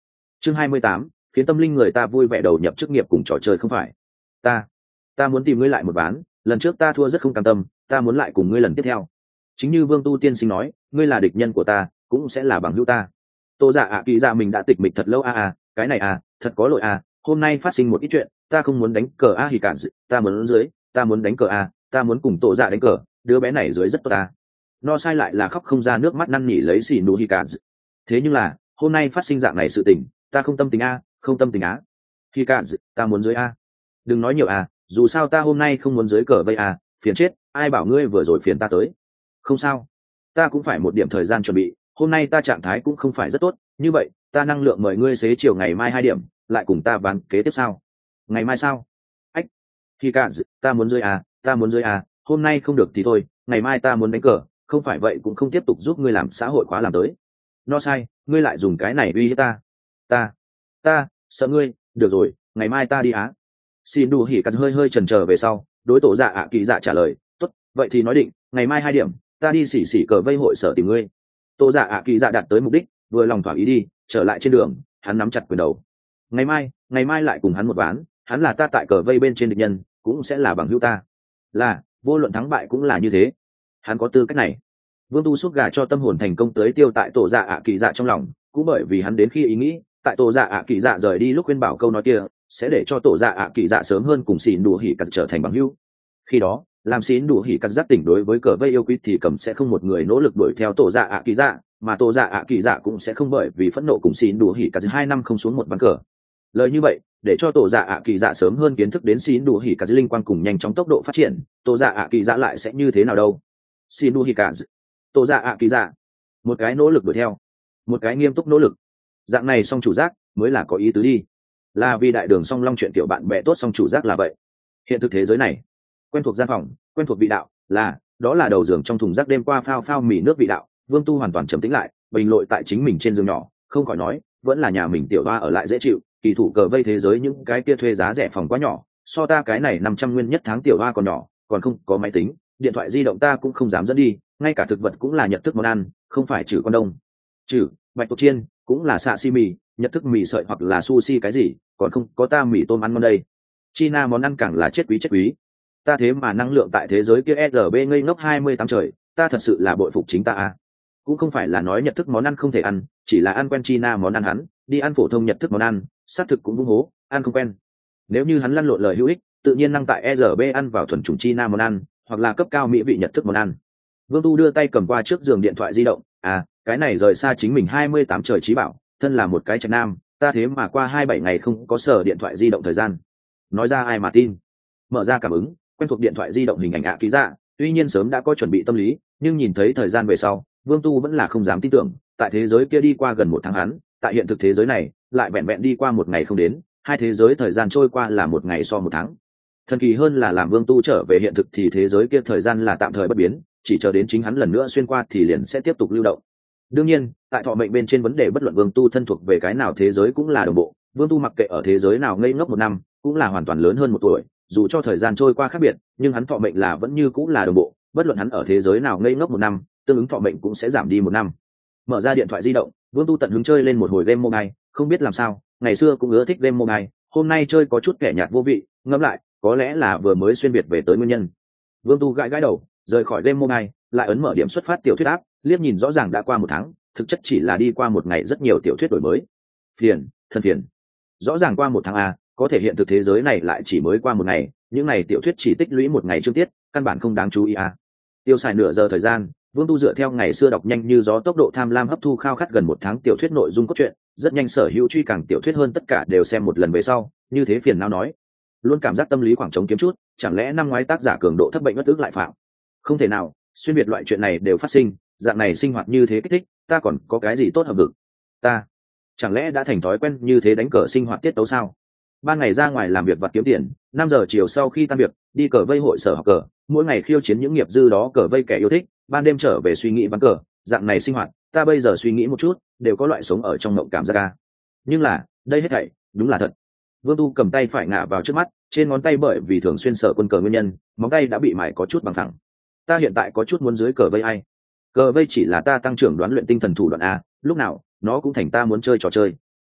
chương hai mươi tám, khiến tâm linh người ta vui vẻ đầu nhập chức nghiệp cùng trò chơi không phải. Ta, ta muốn tìm ngươi lại một ván, lần trước ta thua rất không cam tâm, ta muốn lại cùng ngươi lần tiếp theo. Chính như Vương Tu tiên sinh nói, ngươi là địch nhân của ta, cũng sẽ là bằng hữu ta. Tô Dạ ạ kỳ dạ mình đã tịch mịch thật lâu a à, à, cái này à, thật có lỗi à, hôm nay phát sinh một ít chuyện, ta không muốn đánh cờ a à hỉ cả, ta muốn dưới, ta muốn đánh cờ a, à, ta muốn cùng Tô Dạ đánh cờ, đứa bé này dưới rất tốt ta. No sai lại là khóc không ra nước mắt năn nỉ lấy xì nụ hỉ cả. Thế nhưng là, hôm nay phát sinh dạng này sự tình, ta không tâm tình a, không tâm tình á. Hỉ cả, ta muốn dưới a. Đừng nói nhiều à, dù sao ta hôm nay không muốn dưới cờ vây à, phiền chết, ai bảo ngươi vừa rồi phiền ta tới. Không sao, ta cũng phải một điểm thời gian chuẩn bị, hôm nay ta trạng thái cũng không phải rất tốt, như vậy ta năng lượng mời ngươi xế chiều ngày mai hai điểm lại cùng ta bán kế tiếp sao? Ngày mai sao? Ách, thì cả ta muốn dưới à, ta muốn dưới à, hôm nay không được thì thôi, ngày mai ta muốn đánh cờ, không phải vậy cũng không tiếp tục giúp ngươi làm xã hội khóa làm tới. No sai, ngươi lại dùng cái này uy hiếp ta, ta, ta sợ ngươi, được rồi, ngày mai ta đi á. Xin đủ hỉ cắt hơi hơi chần chờ về sau, đối tổ dạ ạ kỳ dạ trả lời, tốt, vậy thì nói định, ngày mai hai điểm, ta đi xỉ xỉ cờ vây hội sở tìm ngươi. Tổ dạ ạ kỳ dạ đạt tới mục đích, vừa lòng thỏa ý đi, trở lại trên đường, hắn nắm chặt quyền đầu. Ngày mai, ngày mai lại cùng hắn một ván, hắn là ta tại cờ vây bên trên địch nhân, cũng sẽ là bằng hữu ta. Là, vô luận thắng bại cũng là như thế. Hắn có tư cách này. Vương Tu suốt gà cho tâm hồn thành công tới tiêu tại tổ dạ ạ kỳ dạ trong lòng, cũng bởi vì hắn đến khi ý nghĩ, tại tổ dạ ạ kỳ dạ rời đi lúc khuyên bảo câu nói kia, sẽ để cho tổ dạ ạ kỳ dạ sớm hơn cùng xỉn đủ hỉ cắt trở thành bằng hữu. Khi đó, làm xỉn đủ hỉ cắt giác tỉnh đối với cờ vây yêu quý thì cầm sẽ không một người nỗ lực đuổi theo tổ dạ ạ kỳ dạ, mà tổ dạ ạ kỳ dạ cũng sẽ không bởi vì phẫn nộ cùng xỉn đủ hỉ cắt hai năm không xuống một ván cờ. Lời như vậy, để cho tổ dạ ạ kỳ dạ sớm hơn kiến thức đến xỉn đủ hỉ cắt linh quan cùng nhanh chóng tốc độ phát triển, tổ dạ ạ kỳ dạ lại sẽ như thế nào đâu? Xỉn đủ hỉ cắt, tổ dạ ạ kỳ dạ, một cái nỗ lực đuổi theo, một cái nghiêm túc nỗ lực, dạng này song chủ giác mới là có ý tứ đi. Là vì đại đường song long chuyện tiểu bạn bè tốt song chủ giác là vậy. Hiện thực thế giới này, quen thuộc gian phòng, quen thuộc vị đạo, là đó là đầu giường trong thùng rác đêm qua phao phao mì nước vị đạo. Vương Tu hoàn toàn trầm tĩnh lại, bình lội tại chính mình trên giường nhỏ, không khỏi nói, vẫn là nhà mình tiểu hoa ở lại dễ chịu, kỳ thủ cờ vây thế giới những cái kia thuê giá rẻ phòng quá nhỏ, so ta cái này năm trăm nguyên nhất tháng tiểu hoa còn nhỏ, còn không có máy tính, điện thoại di động ta cũng không dám dẫn đi, ngay cả thực vật cũng là nhật thức món ăn, không phải trừ con đông, trừ bạch tuộc chiên cũng là sashimi, nhật thức mì sợi hoặc là sushi cái gì, còn không có ta mì tôm ăn ngon đây. China món ăn càng là chết quý chết quý. Ta thế mà năng lượng tại thế giới kia rờ bê ngây ngốc hai mươi tám trời, ta thật sự là bội phục chính ta à. Cũng không phải là nói nhật thức món ăn không thể ăn, chỉ là ăn quen China món ăn hắn, đi ăn phổ thông nhật thức món ăn, xác thực cũng vung hố, ăn không quen. Nếu như hắn lăn lộn lời hữu ích, tự nhiên năng tại rờ bê ăn vào thuần chủng China món ăn, hoặc là cấp cao mỹ vị nhật thức món ăn. Vương Tu đưa tay cầm qua trước giường điện thoại di động, à, cái này rời xa chính mình hai mươi tám trời trí bảo, thân là một cái trạch nam, ta thế mà qua hai bảy ngày không có sờ điện thoại di động thời gian. Nói ra ai mà tin. Mở ra cảm ứng, quen thuộc điện thoại di động hình ảnh ạ ký dạ, tuy nhiên sớm đã có chuẩn bị tâm lý, nhưng nhìn thấy thời gian về sau, Vương Tu vẫn là không dám tin tưởng, tại thế giới kia đi qua gần một tháng hắn, tại hiện thực thế giới này, lại vẹn vẹn đi qua một ngày không đến, hai thế giới thời gian trôi qua là một ngày so một tháng. Thần kỳ hơn là làm Vương Tu trở về hiện thực thì thế giới kia thời gian là tạm thời bất biến, chỉ chờ đến chính hắn lần nữa xuyên qua thì liền sẽ tiếp tục lưu động. Đương nhiên, tại thọ mệnh bên trên vấn đề bất luận Vương Tu thân thuộc về cái nào thế giới cũng là đồng bộ, Vương Tu mặc kệ ở thế giới nào ngây ngốc một năm, cũng là hoàn toàn lớn hơn một tuổi, dù cho thời gian trôi qua khác biệt, nhưng hắn thọ mệnh là vẫn như cũng là đồng bộ, bất luận hắn ở thế giới nào ngây ngốc một năm, tương ứng thọ mệnh cũng sẽ giảm đi một năm. Mở ra điện thoại di động, Vương Tu tận hứng chơi lên một hồi game mobile, không biết làm sao, ngày xưa cũng ưa thích game mobile, hôm nay chơi có chút kẻ nhạt vô vị, ngẫm lại, có lẽ là vừa mới xuyên việt về tới nguyên nhân. Vương Tu gãi gãi đầu, rời khỏi game mobile, lại ấn mở điểm xuất phát tiểu thuyết áp, liếc nhìn rõ ràng đã qua một tháng, thực chất chỉ là đi qua một ngày rất nhiều tiểu thuyết đổi mới. Phiền, thân phiền. Rõ ràng qua một tháng a, có thể hiện thực thế giới này lại chỉ mới qua một ngày, những này tiểu thuyết chỉ tích lũy một ngày chương tiết, căn bản không đáng chú ý a. Tiêu xài nửa giờ thời gian, Vương Tu dựa theo ngày xưa đọc nhanh như gió tốc độ tham lam hấp thu khao khát gần một tháng tiểu thuyết nội dung cốt truyện, rất nhanh sở hữu truy càng tiểu thuyết hơn tất cả đều xem một lần về sau, như thế phiền não nói, luôn cảm giác tâm lý khoảng trống kiếm chút, chẳng lẽ năm ngoái tác giả cường độ thấp bệnh bất ức lại phạm? Không thể nào, xuyên biệt loại chuyện này đều phát sinh, dạng này sinh hoạt như thế kích thích, ta còn có cái gì tốt hợp vực? Ta chẳng lẽ đã thành thói quen như thế đánh cờ sinh hoạt tiết tấu sao? Ban ngày ra ngoài làm việc vặt kiếm tiền, năm giờ chiều sau khi tan việc, đi cờ vây hội sở học cờ, mỗi ngày khiêu chiến những nghiệp dư đó cờ vây kẻ yêu thích, ban đêm trở về suy nghĩ ván cờ, dạng này sinh hoạt, ta bây giờ suy nghĩ một chút, đều có loại sống ở trong mộng cảm giác ca. Nhưng là, đây hết thảy, đúng là thật. Vương Tu cầm tay phải ngả vào trước mắt, trên ngón tay bởi vì thường xuyên sở quân cờ nguyên nhân, móng tay đã bị mài có chút bằng thẳng. Ta hiện tại có chút muốn dưới cờ vây ai. Cờ vây chỉ là ta tăng trưởng đoán luyện tinh thần thủ đoạn a, lúc nào nó cũng thành ta muốn chơi trò chơi.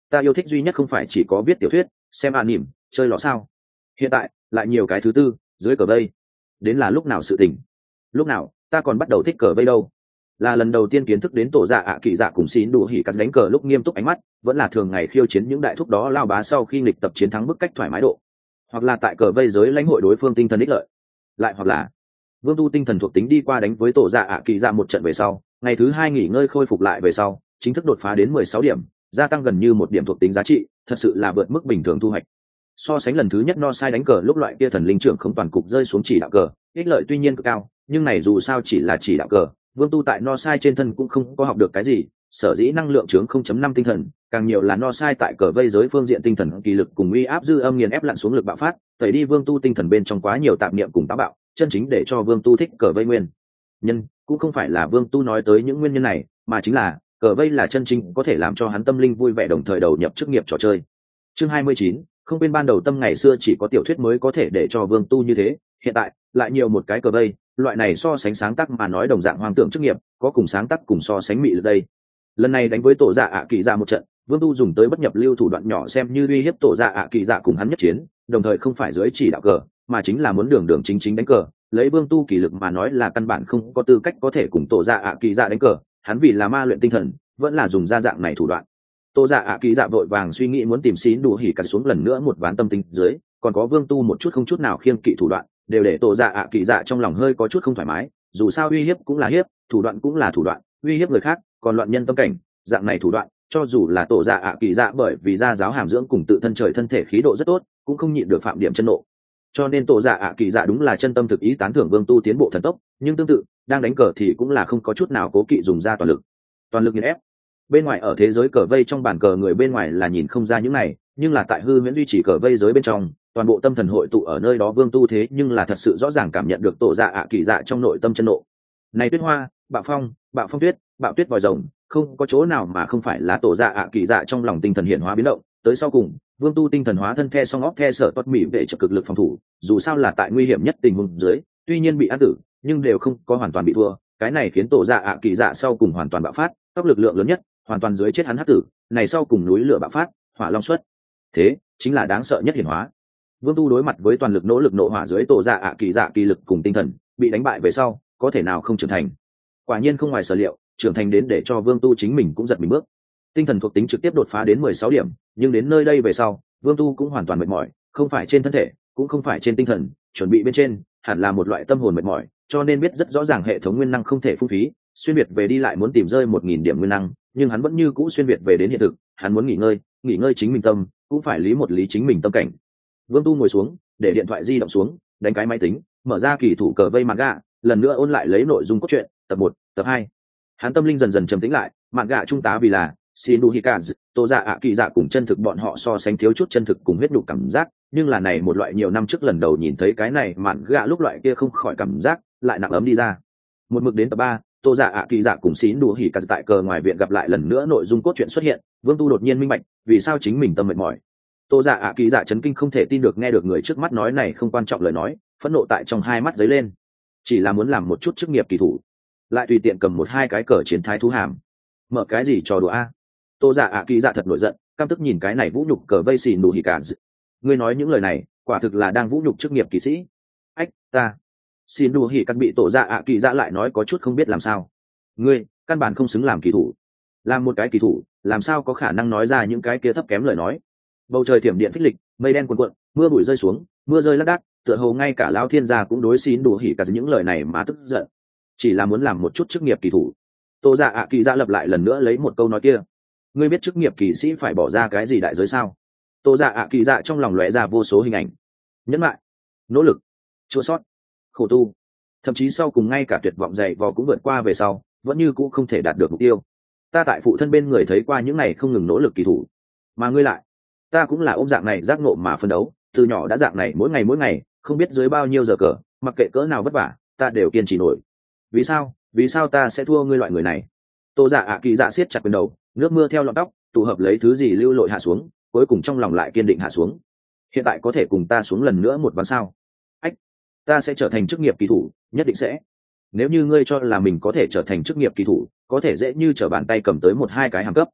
Ta yêu thích duy nhất không phải chỉ có viết tiểu thuyết, xem anime, chơi lọ sao. Hiện tại lại nhiều cái thứ tư dưới cờ vây. Đến là lúc nào sự tình? Lúc nào ta còn bắt đầu thích cờ vây đâu? Là lần đầu tiên kiến thức đến tổ dạ ạ kỳ dạ cùng xín đủ hỉ cắt đánh cờ lúc nghiêm túc ánh mắt, vẫn là thường ngày khiêu chiến những đại thúc đó lao bá sau khi nghịch tập chiến thắng bức cách thoải mái độ, hoặc là tại cờ vây giới lãnh hội đối phương tinh thần ích lợi, lại hoặc là vương tu tinh thần thuộc tính đi qua đánh với tổ dạ ạ kỳ dạ một trận về sau, ngày thứ hai nghỉ ngơi khôi phục lại về sau, chính thức đột phá đến mười sáu điểm, gia tăng gần như một điểm thuộc tính giá trị, thật sự là vượt mức bình thường thu hoạch. So sánh lần thứ nhất no sai đánh cờ lúc loại kia thần linh trưởng không toàn cục rơi xuống chỉ đạo cờ, ích lợi tuy nhiên cực cao, nhưng này dù sao chỉ là chỉ đạo cờ, vương tu tại no sai trên thân cũng không có học được cái gì, sở dĩ năng lượng chướng không chấm năm tinh thần, càng nhiều là no sai tại cờ vây giới phương diện tinh thần kỳ lực cùng uy áp dư âm nghiền ép lặn xuống lực bạo phát, tẩy đi vương tu tinh thần bên trong quá nhiều tạp niệm cùng táo bạo, chân chính để cho vương tu thích cờ vây nguyên nhân cũng không phải là vương tu nói tới những nguyên nhân này, mà chính là cờ vây là chân chính có thể làm cho hắn tâm linh vui vẻ đồng thời đầu nhập chức nghiệp trò chơi. Chương hai mươi chín, không quên ban đầu tâm ngày xưa chỉ có tiểu thuyết mới có thể để cho vương tu như thế, hiện tại lại nhiều một cái cờ vây, loại này so sánh sáng tác mà nói đồng dạng hoang tưởng chức nghiệp, có cùng sáng tác cùng so sánh mị lực đây. Lần này đánh với tổ dạ ạ kỳ dạ một trận, vương tu dùng tới bất nhập lưu thủ đoạn nhỏ xem như uy hiếp tổ dạ ạ kỳ dạ cùng hắn nhất chiến, đồng thời không phải dưới chỉ đạo cờ, mà chính là muốn đường đường chính chính đánh cờ, lấy vương tu kỳ lực mà nói là căn bản không có tư cách có thể cùng tổ dạ ạ kỳ dạ đánh cờ, hắn vì là ma luyện tinh thần, vẫn là dùng ra dạng này thủ đoạn. Tổ dạ ạ kỳ dạ vội vàng suy nghĩ muốn tìm xín đủ hỉ cắt xuống lần nữa một ván tâm tính dưới, còn có vương tu một chút không chút nào khiêng kỵ thủ đoạn, đều để tổ dạ ạ kỳ dạ trong lòng hơi có chút không thoải mái, dù sao uy hiếp cũng là hiếp, thủ đoạn cũng là thủ đoạn, uy hiếp người khác còn loạn nhân tâm cảnh, dạng này thủ đoạn cho dù là tổ dạ ạ kỳ dạ bởi vì gia giáo hàm dưỡng cùng tự thân trời thân thể khí độ rất tốt, cũng không nhịn được phạm điểm chân nộ. Cho nên tổ dạ ạ kỳ dạ đúng là chân tâm thực ý tán thưởng vương tu tiến bộ thần tốc, nhưng tương tự đang đánh cờ thì cũng là không có chút nào cố kỵ dùng ra toàn lực toàn lực nghiền ép. Bên ngoài ở thế giới cờ vây trong bàn cờ người bên ngoài là nhìn không ra những này, nhưng là tại hư huyễn duy trì cờ vây giới bên trong, toàn bộ tâm thần hội tụ ở nơi đó vương tu thế nhưng là thật sự rõ ràng cảm nhận được tổ dạ ạ kỳ dạ trong nội tâm chân nộ. Này tuyết hoa, bạo phong, bạo phong tuyết, bạo tuyết vòi rồng, không có chỗ nào mà không phải là tổ dạ ạ kỳ dạ trong lòng tinh thần hiện hóa biến động. Tới sau cùng, vương tu tinh thần hóa thân the song óc the sở toát mỉ vệ trợ cực lực phòng thủ, dù sao là tại nguy hiểm nhất tình huống dưới, tuy nhiên bị ăn tử, nhưng đều không có hoàn toàn bị thua. Cái này khiến tổ dạ ạ kỳ dạ sau cùng hoàn toàn bạo phát, tốc lực lượng lớn nhất, hoàn toàn dưới chết hắn hắc tử, này sau cùng núi lửa bạo phát, hỏa long xuất. Thế chính là đáng sợ nhất hiển hóa. Vương tu đối mặt với toàn lực nỗ lực nộ hỏa dưới tổ dạ ạ kỳ dạ kỳ lực cùng tinh thần, bị đánh bại về sau, có thể nào không trưởng thành? Quả nhiên không ngoài sở liệu, trưởng thành đến để cho vương tu chính mình cũng giật mình bước. Tinh thần thuộc tính trực tiếp đột phá đến mười sáu điểm, nhưng đến nơi đây về sau, vương tu cũng hoàn toàn mệt mỏi, không phải trên thân thể, cũng không phải trên tinh thần, chuẩn bị bên trên, hẳn là một loại tâm hồn mệt mỏi, cho nên biết rất rõ ràng hệ thống nguyên năng không thể phung phí, xuyên việt về đi lại muốn tìm rơi một nghìn điểm nguyên năng, nhưng hắn vẫn như cũ xuyên việt về đến hiện thực, hắn muốn nghỉ ngơi, nghỉ ngơi chính mình tâm, cũng phải lý một lý chính mình tâm cảnh. Vương tu ngồi xuống, để điện thoại di động xuống, đánh cái máy tính, mở ra kỳ thủ cờ vây manga, lần nữa ôn lại lấy nội dung cốt truyện, tập một, tập hai. Hắn tâm linh dần dần trầm tĩnh lại, manga trung tá vì là Shindu Hikazu, Tô Dạ ạ kỳ dạ cùng chân thực bọn họ so sánh thiếu chút chân thực cùng huyết nhục cảm giác, nhưng là này một loại nhiều năm trước lần đầu nhìn thấy cái này manga lúc loại kia không khỏi cảm giác lại nặng ấm đi ra. Một mực đến tập ba, Tô Dạ ạ kỳ dạ cùng Shindu Hikazu tại cờ ngoài viện gặp lại lần nữa nội dung cốt truyện xuất hiện, Vương tu đột nhiên minh bạch, vì sao chính mình tâm mệt mỏi. Tô Dạ ạ kỳ dạ chấn kinh không thể tin được nghe được người trước mắt nói này không quan trọng lời nói, phẫn nộ tại trong hai mắt dấy lên, chỉ là muốn làm một chút chức nghiệp kỳ thủ, lại tùy tiện cầm một hai cái cờ chiến thái thú hàm, mở cái gì trò đùa a. Tô Dạ ạ kỳ dạ thật nổi giận, căm tức nhìn cái này vũ nhục cờ vây xìn đủ hỉ cả. Ngươi nói những lời này quả thực là đang vũ nhục chức nghiệp kỳ sĩ. Ách, ta xin đủ hỉ cắt bị Tô Dạ ạ kỳ dạ lại nói có chút không biết làm sao. Ngươi căn bản không xứng làm kỳ thủ, làm một cái kỳ thủ làm sao có khả năng nói ra những cái kia thấp kém lời nói. Bầu trời thiểm điện phích lịch, mây đen cuồn cuộn, mưa bụi rơi xuống, mưa rơi lác đác, tựa hồ ngay cả lão thiên gia cũng đối xin đủ hỉ cả những lời này mà tức giận, chỉ là muốn làm một chút chức nghiệp kỳ thủ. Tô Dạ ạ kỳ dạ lập lại lần nữa lấy một câu nói kia. Ngươi biết chức nghiệp kỳ sĩ phải bỏ ra cái gì đại giới sao? Tô Dạ ạ kỳ dạ trong lòng lóe ra vô số hình ảnh, nhẫn lại, nỗ lực, chua sót, khổ tu, thậm chí sau cùng ngay cả tuyệt vọng dày vò cũng vượt qua về sau, vẫn như cũ không thể đạt được mục tiêu. Ta tại phụ thân bên người thấy qua những này không ngừng nỗ lực kỳ thủ, mà ngươi lại, ta cũng là ôm dạng này giác ngộ mà phân đấu, từ nhỏ đã dạng này mỗi ngày mỗi ngày, không biết dưới bao nhiêu giờ cờ, mặc kệ cỡ nào vất vả, ta đều kiên trì nổi. Vì sao? Vì sao ta sẽ thua ngươi loại người này? Tô Dạ ạ kỳ dạ siết chặt quyền đầu, nước mưa theo lọn tóc, tụ hợp lấy thứ gì lưu lội hạ xuống, cuối cùng trong lòng lại kiên định hạ xuống. Hiện tại có thể cùng ta xuống lần nữa một ván sao? Ách, ta sẽ trở thành chức nghiệp kỳ thủ, nhất định sẽ. Nếu như ngươi cho là mình có thể trở thành chức nghiệp kỳ thủ, có thể dễ như trở bàn tay cầm tới một hai cái hàm cấp,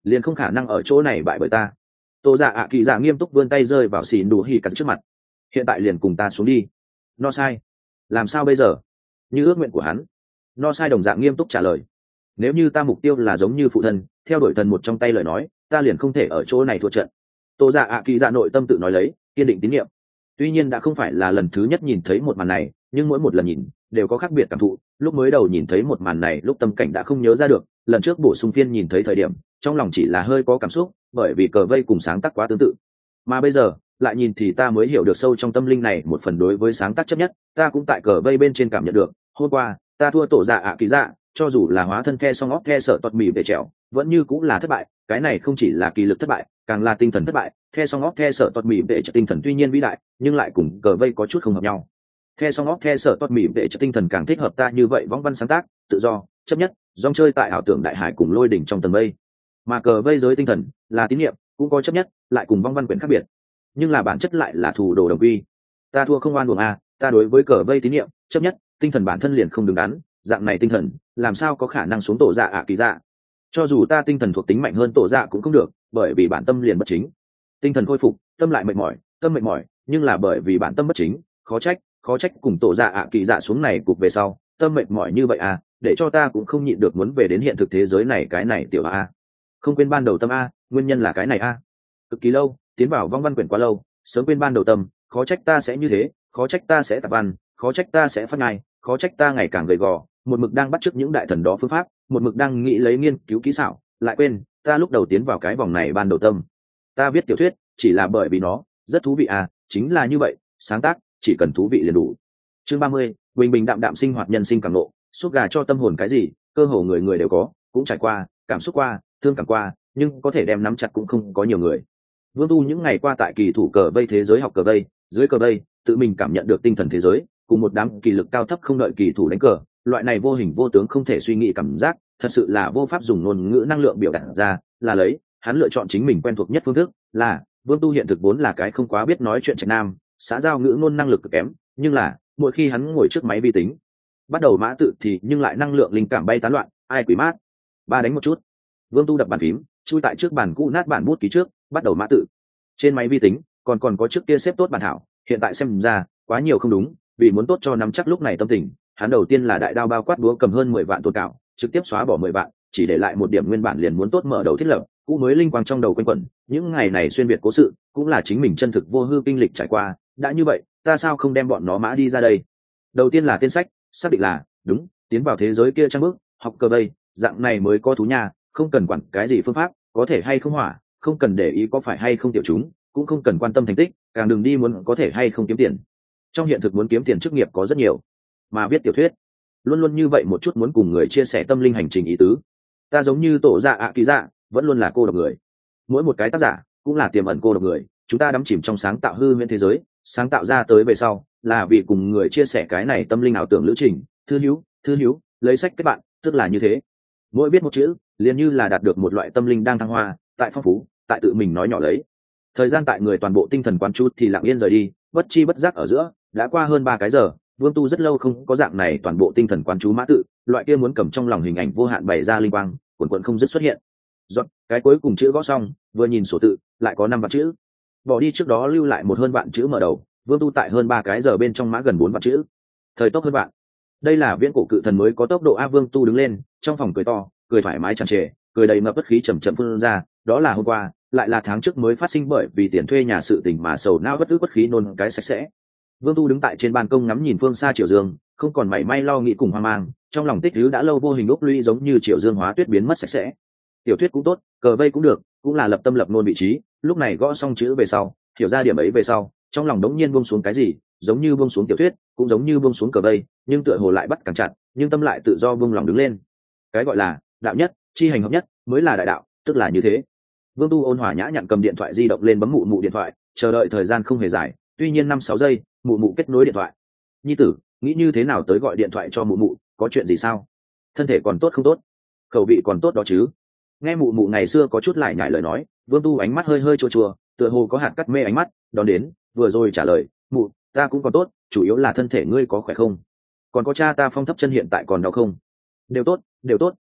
liền không khả năng ở chỗ này bại bởi ta. Tô Dạ ạ kỳ dạ nghiêm túc vươn tay rơi vào xỉn đủ hỉ cắt trước mặt. Hiện tại liền cùng ta xuống đi. No sai. Làm sao bây giờ? Như ước nguyện của hắn. No sai đồng dạng nghiêm túc trả lời. Nếu như ta mục tiêu là giống như phụ thân, theo đuổi thần một trong tay lời nói, ta liền không thể ở chỗ này thua trận. Tô Dạ ạ kỳ dạ nội tâm tự nói lấy, kiên định tín nhiệm. Tuy nhiên đã không phải là lần thứ nhất nhìn thấy một màn này, nhưng mỗi một lần nhìn đều có khác biệt cảm thụ. Lúc mới đầu nhìn thấy một màn này, lúc tâm cảnh đã không nhớ ra được, lần trước bổ sung phiên nhìn thấy thời điểm, trong lòng chỉ là hơi có cảm xúc, bởi vì cờ vây cùng sáng tác quá tương tự. Mà bây giờ, lại nhìn thì ta mới hiểu được sâu trong tâm linh này một phần đối với sáng tác chấp nhất, ta cũng tại cờ vây bên trên cảm nhận được. Hôm qua, ta thua Tổ Dạ ạ kỳ dạ, cho dù là hóa thân the song óc the sợ tuột mì về trèo, vẫn như cũng là thất bại. Cái này không chỉ là kỳ lực thất bại, càng là tinh thần thất bại. The song óc the sợ tuột mì về trèo tinh thần tuy nhiên vĩ đại, nhưng lại cùng cờ vây có chút không hợp nhau. The song óc the sợ tuột mì về trèo tinh thần càng thích hợp ta như vậy võng văn sáng tác, tự do, chấp nhất, dòng chơi tại ảo tưởng đại hải cùng lôi đỉnh trong tầng mây. Mà cờ vây giới tinh thần là tín nhiệm, cũng có chấp nhất, lại cùng vong văn quyển khác biệt, nhưng là bản chất lại là thủ đồ đồng quy. Ta thua không oan uổng a, ta đối với cờ vây tín nhiệm, chấp nhất, tinh thần bản thân liền không đứng đắn, dạng này tinh thần làm sao có khả năng xuống Tổ Dạ ạ kỳ dạ. Cho dù ta tinh thần thuộc tính mạnh hơn Tổ Dạ cũng không được, bởi vì bản tâm liền bất chính. Tinh thần khôi phục, tâm lại mệt mỏi, tâm mệt mỏi, nhưng là bởi vì bản tâm bất chính, khó trách, khó trách cùng Tổ Dạ ạ kỳ dạ xuống này cục về sau, tâm mệt mỏi như vậy à, để cho ta cũng không nhịn được muốn về đến hiện thực thế giới này. Cái này tiểu a, không quên ban đầu tâm a, nguyên nhân là cái này a. Cực kỳ lâu, tiến vào vong văn quyển quá lâu, sớm quên ban đầu tâm, khó trách ta sẽ như thế, khó trách ta sẽ tạp văn, khó trách ta sẽ phát ngai, khó trách ta ngày càng gầy gò, một mực đang bắt chước những đại thần đó phương pháp, một mực đang nghĩ lấy nghiên cứu kỹ xảo, lại quên ta lúc đầu tiến vào cái vòng này ban đầu tâm. Ta viết tiểu thuyết chỉ là bởi vì nó rất thú vị à, chính là như vậy, sáng tác chỉ cần thú vị liền đủ. Chương ba mươi, bình bình đạm đạm sinh hoạt nhân sinh cảm ngộ, xúc gà cho tâm hồn cái gì, cơ hồ người người đều có, cũng trải qua, cảm xúc qua, thương cảm qua, nhưng có thể đem nắm chặt cũng không có nhiều người. Vương Tu những ngày qua tại kỳ thủ cờ vây thế giới học cờ vây, dưới cờ vây, tự mình cảm nhận được tinh thần thế giới, cùng một đám kỳ lực cao thấp không đợi kỳ thủ đánh cờ, loại này vô hình vô tướng không thể suy nghĩ cảm giác, thật sự là vô pháp dùng ngôn ngữ năng lượng biểu đạt ra, là lấy, hắn lựa chọn chính mình quen thuộc nhất phương thức, là Vương Tu hiện thực vốn là cái không quá biết nói chuyện trạch nam, xã giao ngữ ngôn năng lực cực kém, nhưng là, mỗi khi hắn ngồi trước máy vi tính, bắt đầu mã tự thì nhưng lại năng lượng linh cảm bay tán loạn, ai quỷ mát. Ba đánh một chút. Vương Tu đập bàn phím, chui tại trước bàn cũ nát bản bút ký trước, bắt đầu mã tự. Trên máy vi tính, còn còn có trước kia xếp tốt bản thảo, hiện tại xem ra, quá nhiều không đúng, vì muốn tốt cho nắm chắc lúc này tâm tình, hắn đầu tiên là đại đao bao quát búa cầm hơn mười vạn tồn cảo, trực tiếp xóa bỏ mười vạn, chỉ để lại một điểm nguyên bản liền muốn tốt mở đầu thiết lập, cũ mới linh quang trong đầu quanh quẩn, những ngày này xuyên việt cố sự, cũng là chính mình chân thực vô hư kinh lịch trải qua, đã như vậy, ta sao không đem bọn nó mã đi ra đây? Đầu tiên là tên sách, xác định là, đúng, tiến vào thế giới kia trang bước, học cơ vây, dạng này mới có thú nha, không cần quản cái gì phương pháp, có thể hay không hỏa, không cần để ý có phải hay không tiểu chúng, cũng không cần quan tâm thành tích, càng đừng đi muốn có thể hay không kiếm tiền. Trong hiện thực muốn kiếm tiền chức nghiệp có rất nhiều, mà viết tiểu thuyết luôn luôn như vậy một chút muốn cùng người chia sẻ tâm linh hành trình ý tứ. Ta giống như Tổ Dạ ạ kỳ dạ, vẫn luôn là cô độc người. Mỗi một cái tác giả cũng là tiềm ẩn cô độc người, chúng ta đắm chìm trong sáng tạo hư huyễn thế giới, sáng tạo ra tới về sau là vì cùng người chia sẻ cái này tâm linh ảo tưởng lữ trình. Thư hữu, thư hữu, lấy sách kết bạn, tức là như thế. Mỗi viết một chữ, liền như là đạt được một loại tâm linh đang thăng hoa, tại phong phú, tại tự mình nói nhỏ lấy. Thời gian tại người toàn bộ tinh thần quán chút thì lặng yên rời đi, bất chi bất giác ở giữa, đã qua hơn ba cái giờ. Vương Tu rất lâu không có dạng này toàn bộ tinh thần quán chú mã tự, loại kia muốn cầm trong lòng hình ảnh vô hạn bày ra linh quang, cuồn cuộn không dứt xuất hiện. Giọt, cái cuối cùng chữ gõ xong, vừa nhìn sổ tự, lại có năm vạn chữ. Bỏ đi trước đó lưu lại một hơn vạn chữ mở đầu, Vương Tu tại hơn ba cái giờ bên trong mã gần bốn vạn chữ. Thời tốc hơn vạn. Đây là viễn cổ cự thần mới có tốc độ a. Vương Tu đứng lên, trong phòng cười to, cười thoải mái tràn trề, cười đầy ngập bất khí chậm chậm phun ra, đó là hôm qua, lại là tháng trước mới phát sinh bởi vì tiền thuê nhà sự tình mà sầu não bất ức bất khí nôn cái sạch sẽ. Vương Tu đứng tại trên ban công ngắm nhìn phương xa Triều Dương, không còn mảy may lo nghĩ cùng hoang mang, trong lòng tích trữ đã lâu vô hình ốc lũy giống như Triều Dương hóa tuyết biến mất sạch sẽ. Tiểu thuyết cũng tốt, cờ vây cũng được, cũng là lập tâm lập nôn vị trí, lúc này gõ xong chữ về sau, hiểu ra điểm ấy về sau, trong lòng đống nhiên buông xuống cái gì, giống như buông xuống tiểu thuyết, cũng giống như buông xuống cờ vây, nhưng tựa hồ lại bắt càng chặt, nhưng tâm lại tự do buông lòng đứng lên. Cái gọi là đạo nhất, chi hành hợp nhất, mới là đại đạo, tức là như thế. Vương Tu ôn hòa nhã nhặn cầm điện thoại di động lên bấm mụ mụ điện thoại, chờ đợi thời gian không hề dài, tuy nhiên năm sáu giây, mụ mụ kết nối điện thoại. Nhi tử, nghĩ như thế nào tới gọi điện thoại cho mụ mụ, có chuyện gì sao? Thân thể còn tốt không tốt? Khẩu vị còn tốt đó chứ? Nghe mụ mụ ngày xưa có chút lại nhải lời nói, Vương Tu ánh mắt hơi hơi chua chua, tựa hồ có hạt cắt mê ánh mắt, đón đến, vừa rồi trả lời, mụ, ta cũng còn tốt, chủ yếu là thân thể ngươi có khỏe không? Còn có cha ta Phong Thấp Chân hiện tại còn đau không? Đều tốt, đều tốt,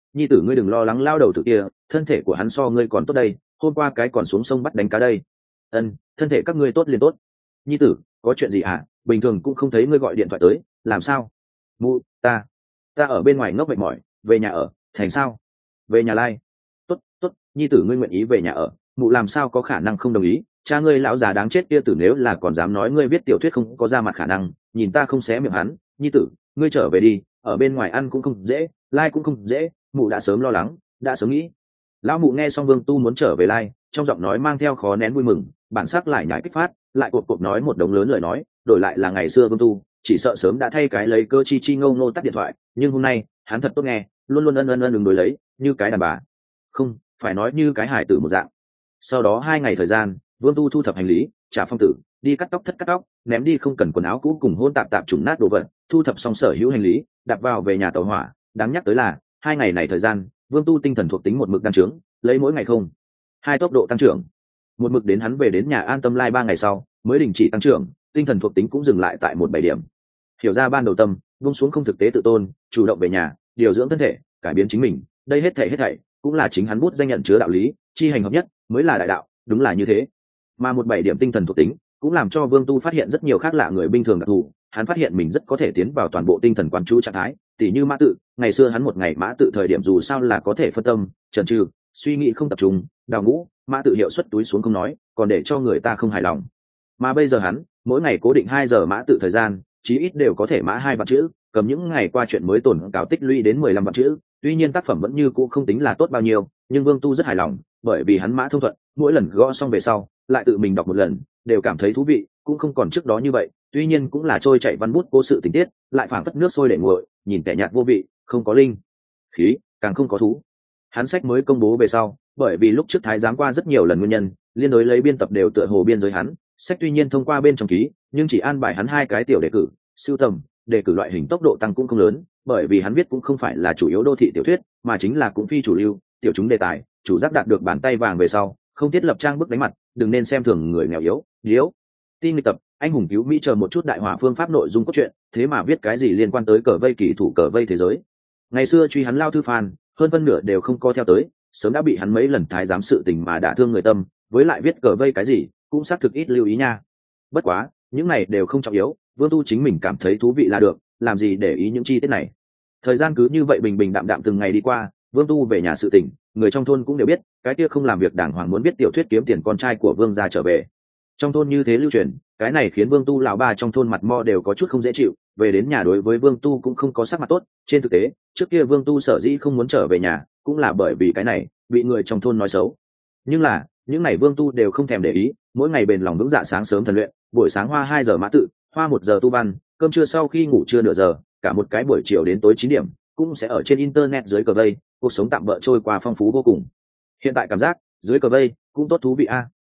nhi tử ngươi đừng lo lắng lao đầu tử kia, thân thể của hắn so ngươi còn tốt đây, hôm qua cái còn xuống sông bắt đánh cá đây. Ân, thân thể các ngươi tốt liền tốt. Nhi tử, có chuyện gì à, bình thường cũng không thấy ngươi gọi điện thoại tới, làm sao? Mụ, ta ta ở bên ngoài ngốc mệt mỏi, về nhà ở, thành sao? Về nhà lai. Tốt tốt, nhi tử ngươi nguyện ý về nhà ở, mụ làm sao có khả năng không đồng ý, cha ngươi lão già đáng chết kia tử nếu là còn dám nói ngươi viết tiểu thuyết không có ra mặt khả năng, nhìn ta không xé miệng hắn. Nhi tử, ngươi trở về đi, ở bên ngoài ăn cũng không dễ, lai cũng không dễ, mụ đã sớm lo lắng, đã sớm nghĩ. Lão mụ nghe xong Vương Tu muốn trở về lai, trong giọng nói mang theo khó nén vui mừng, bản sắc lại nhảy kích phát, lại cột cột nói một đống lớn lời nói, đổi lại là ngày xưa Vương Tu chỉ sợ sớm đã thay cái lấy cơ chi chi ngâu nô tắt điện thoại, nhưng hôm nay hắn thật tốt nghe, luôn luôn ân ân ân đừng đối lấy, như cái đàn bà, không phải nói như cái hải tử một dạng. Sau đó hai ngày thời gian, Vương Tu thu thập hành lý, trả phong tử, đi cắt tóc thất cắt tóc, ném đi không cần quần áo cũ cùng hôn tạp tạp trùng nát đồ vật, thu thập xong sở hữu hành lý, đặt vào về nhà tàu hỏa. Đáng nhắc tới là hai ngày này thời gian, Vương Tu tinh thần thuộc tính một mực tăng trưởng, lấy mỗi ngày không hai tốc độ tăng trưởng, một mực đến hắn về đến nhà an tâm lai ba ngày sau mới đình chỉ tăng trưởng, tinh thần thuộc tính cũng dừng lại tại một bảy điểm. Hiểu ra ban đầu tâm vung xuống không thực tế tự tôn, chủ động về nhà điều dưỡng thân thể, cải biến chính mình, đây hết thảy hết thảy cũng là chính hắn bút danh nhận chứa đạo lý, chi hành hợp nhất mới là đại đạo, đúng là như thế. Mà một bảy điểm tinh thần thuộc tính cũng làm cho Vương Tu phát hiện rất nhiều khác lạ người bình thường đặc thù, hắn phát hiện mình rất có thể tiến vào toàn bộ tinh thần quan chú trạng thái, tỉ như mã tự, ngày xưa hắn một ngày mã tự thời điểm dù sao là có thể phân tâm, chần chừ, suy nghĩ không tập trung, đào ngũ, mã tự hiệu suất túi xuống không nói, còn để cho người ta không hài lòng. Mà bây giờ hắn mỗi ngày cố định hai giờ mã tự thời gian, chí ít đều có thể mã hai vạn chữ, cầm những ngày qua chuyện mới tổn cáo tích lũy đến mười lăm vạn chữ. Tuy nhiên tác phẩm vẫn như cũ không tính là tốt bao nhiêu, nhưng Vương Tu rất hài lòng, bởi vì hắn mã thông thuận, mỗi lần gõ xong về sau lại tự mình đọc một lần, đều cảm thấy thú vị, cũng không còn trước đó như vậy. Tuy nhiên cũng là trôi chảy văn bút cố sự tình tiết, lại phảng phất nước sôi để nguội, nhìn tẻ nhạt vô vị, không có linh khí, càng không có thú. Hắn sách mới công bố về sau, bởi vì lúc trước thái giám qua rất nhiều lần nguyên nhân, liên đối lấy biên tập đều tựa hồ biên giới hắn sách, tuy nhiên thông qua bên trong ký, nhưng chỉ an bài hắn hai cái tiểu đề cử, sưu tầm, đề cử loại hình tốc độ tăng cũng không lớn, bởi vì hắn viết cũng không phải là chủ yếu đô thị tiểu thuyết, mà chính là cũng phi chủ lưu, tiểu chúng đề tài, chủ giác đạt được bàn tay vàng về sau, không thiết lập trang bức đánh mặt, đừng nên xem thường người nghèo yếu, yếu. Tin nghịch tập, anh hùng cứu Mỹ chờ một chút đại hỏa phương pháp nội dung cốt truyện, thế mà viết cái gì liên quan tới cờ vây kỳ thủ cờ vây thế giới. Ngày xưa truy hắn lao thư fan, hơn phân nửa đều không co theo tới, sớm đã bị hắn mấy lần thái giám sự tình mà đả thương người tâm, với lại viết cờ vây cái gì, cũng xác thực ít lưu ý nha. Bất quá, những này đều không trọng yếu, Vương Tu chính mình cảm thấy thú vị là được, làm gì để ý những chi tiết này. Thời gian cứ như vậy bình bình đạm đạm từng ngày đi qua, Vương Tu về nhà sự tình, người trong thôn cũng đều biết, cái kia không làm việc đàng hoàng muốn biết tiểu thuyết kiếm tiền con trai của Vương gia trở về. Trong thôn như thế lưu truyền, cái này khiến Vương Tu lão ba trong thôn mặt mo đều có chút không dễ chịu, về đến nhà đối với Vương Tu cũng không có sắc mặt tốt. Trên thực tế, trước kia Vương Tu sở dĩ không muốn trở về nhà, cũng là bởi vì cái này, bị người trong thôn nói xấu. Nhưng là, những ngày Vương Tu đều không thèm để ý, mỗi ngày bền lòng vững dạ sáng sớm thần luyện, buổi sáng hoa hai giờ mã tự, hoa một giờ tu văn, cơm trưa sau khi ngủ trưa nửa giờ, cả một cái buổi chiều đến tối chín điểm, cũng sẽ ở trên internet dưới cờ vây, cuộc sống tạm bỡ trôi qua phong phú vô cùng. Hiện tại cảm giác, dưới cờ vây cũng tốt thú vị a.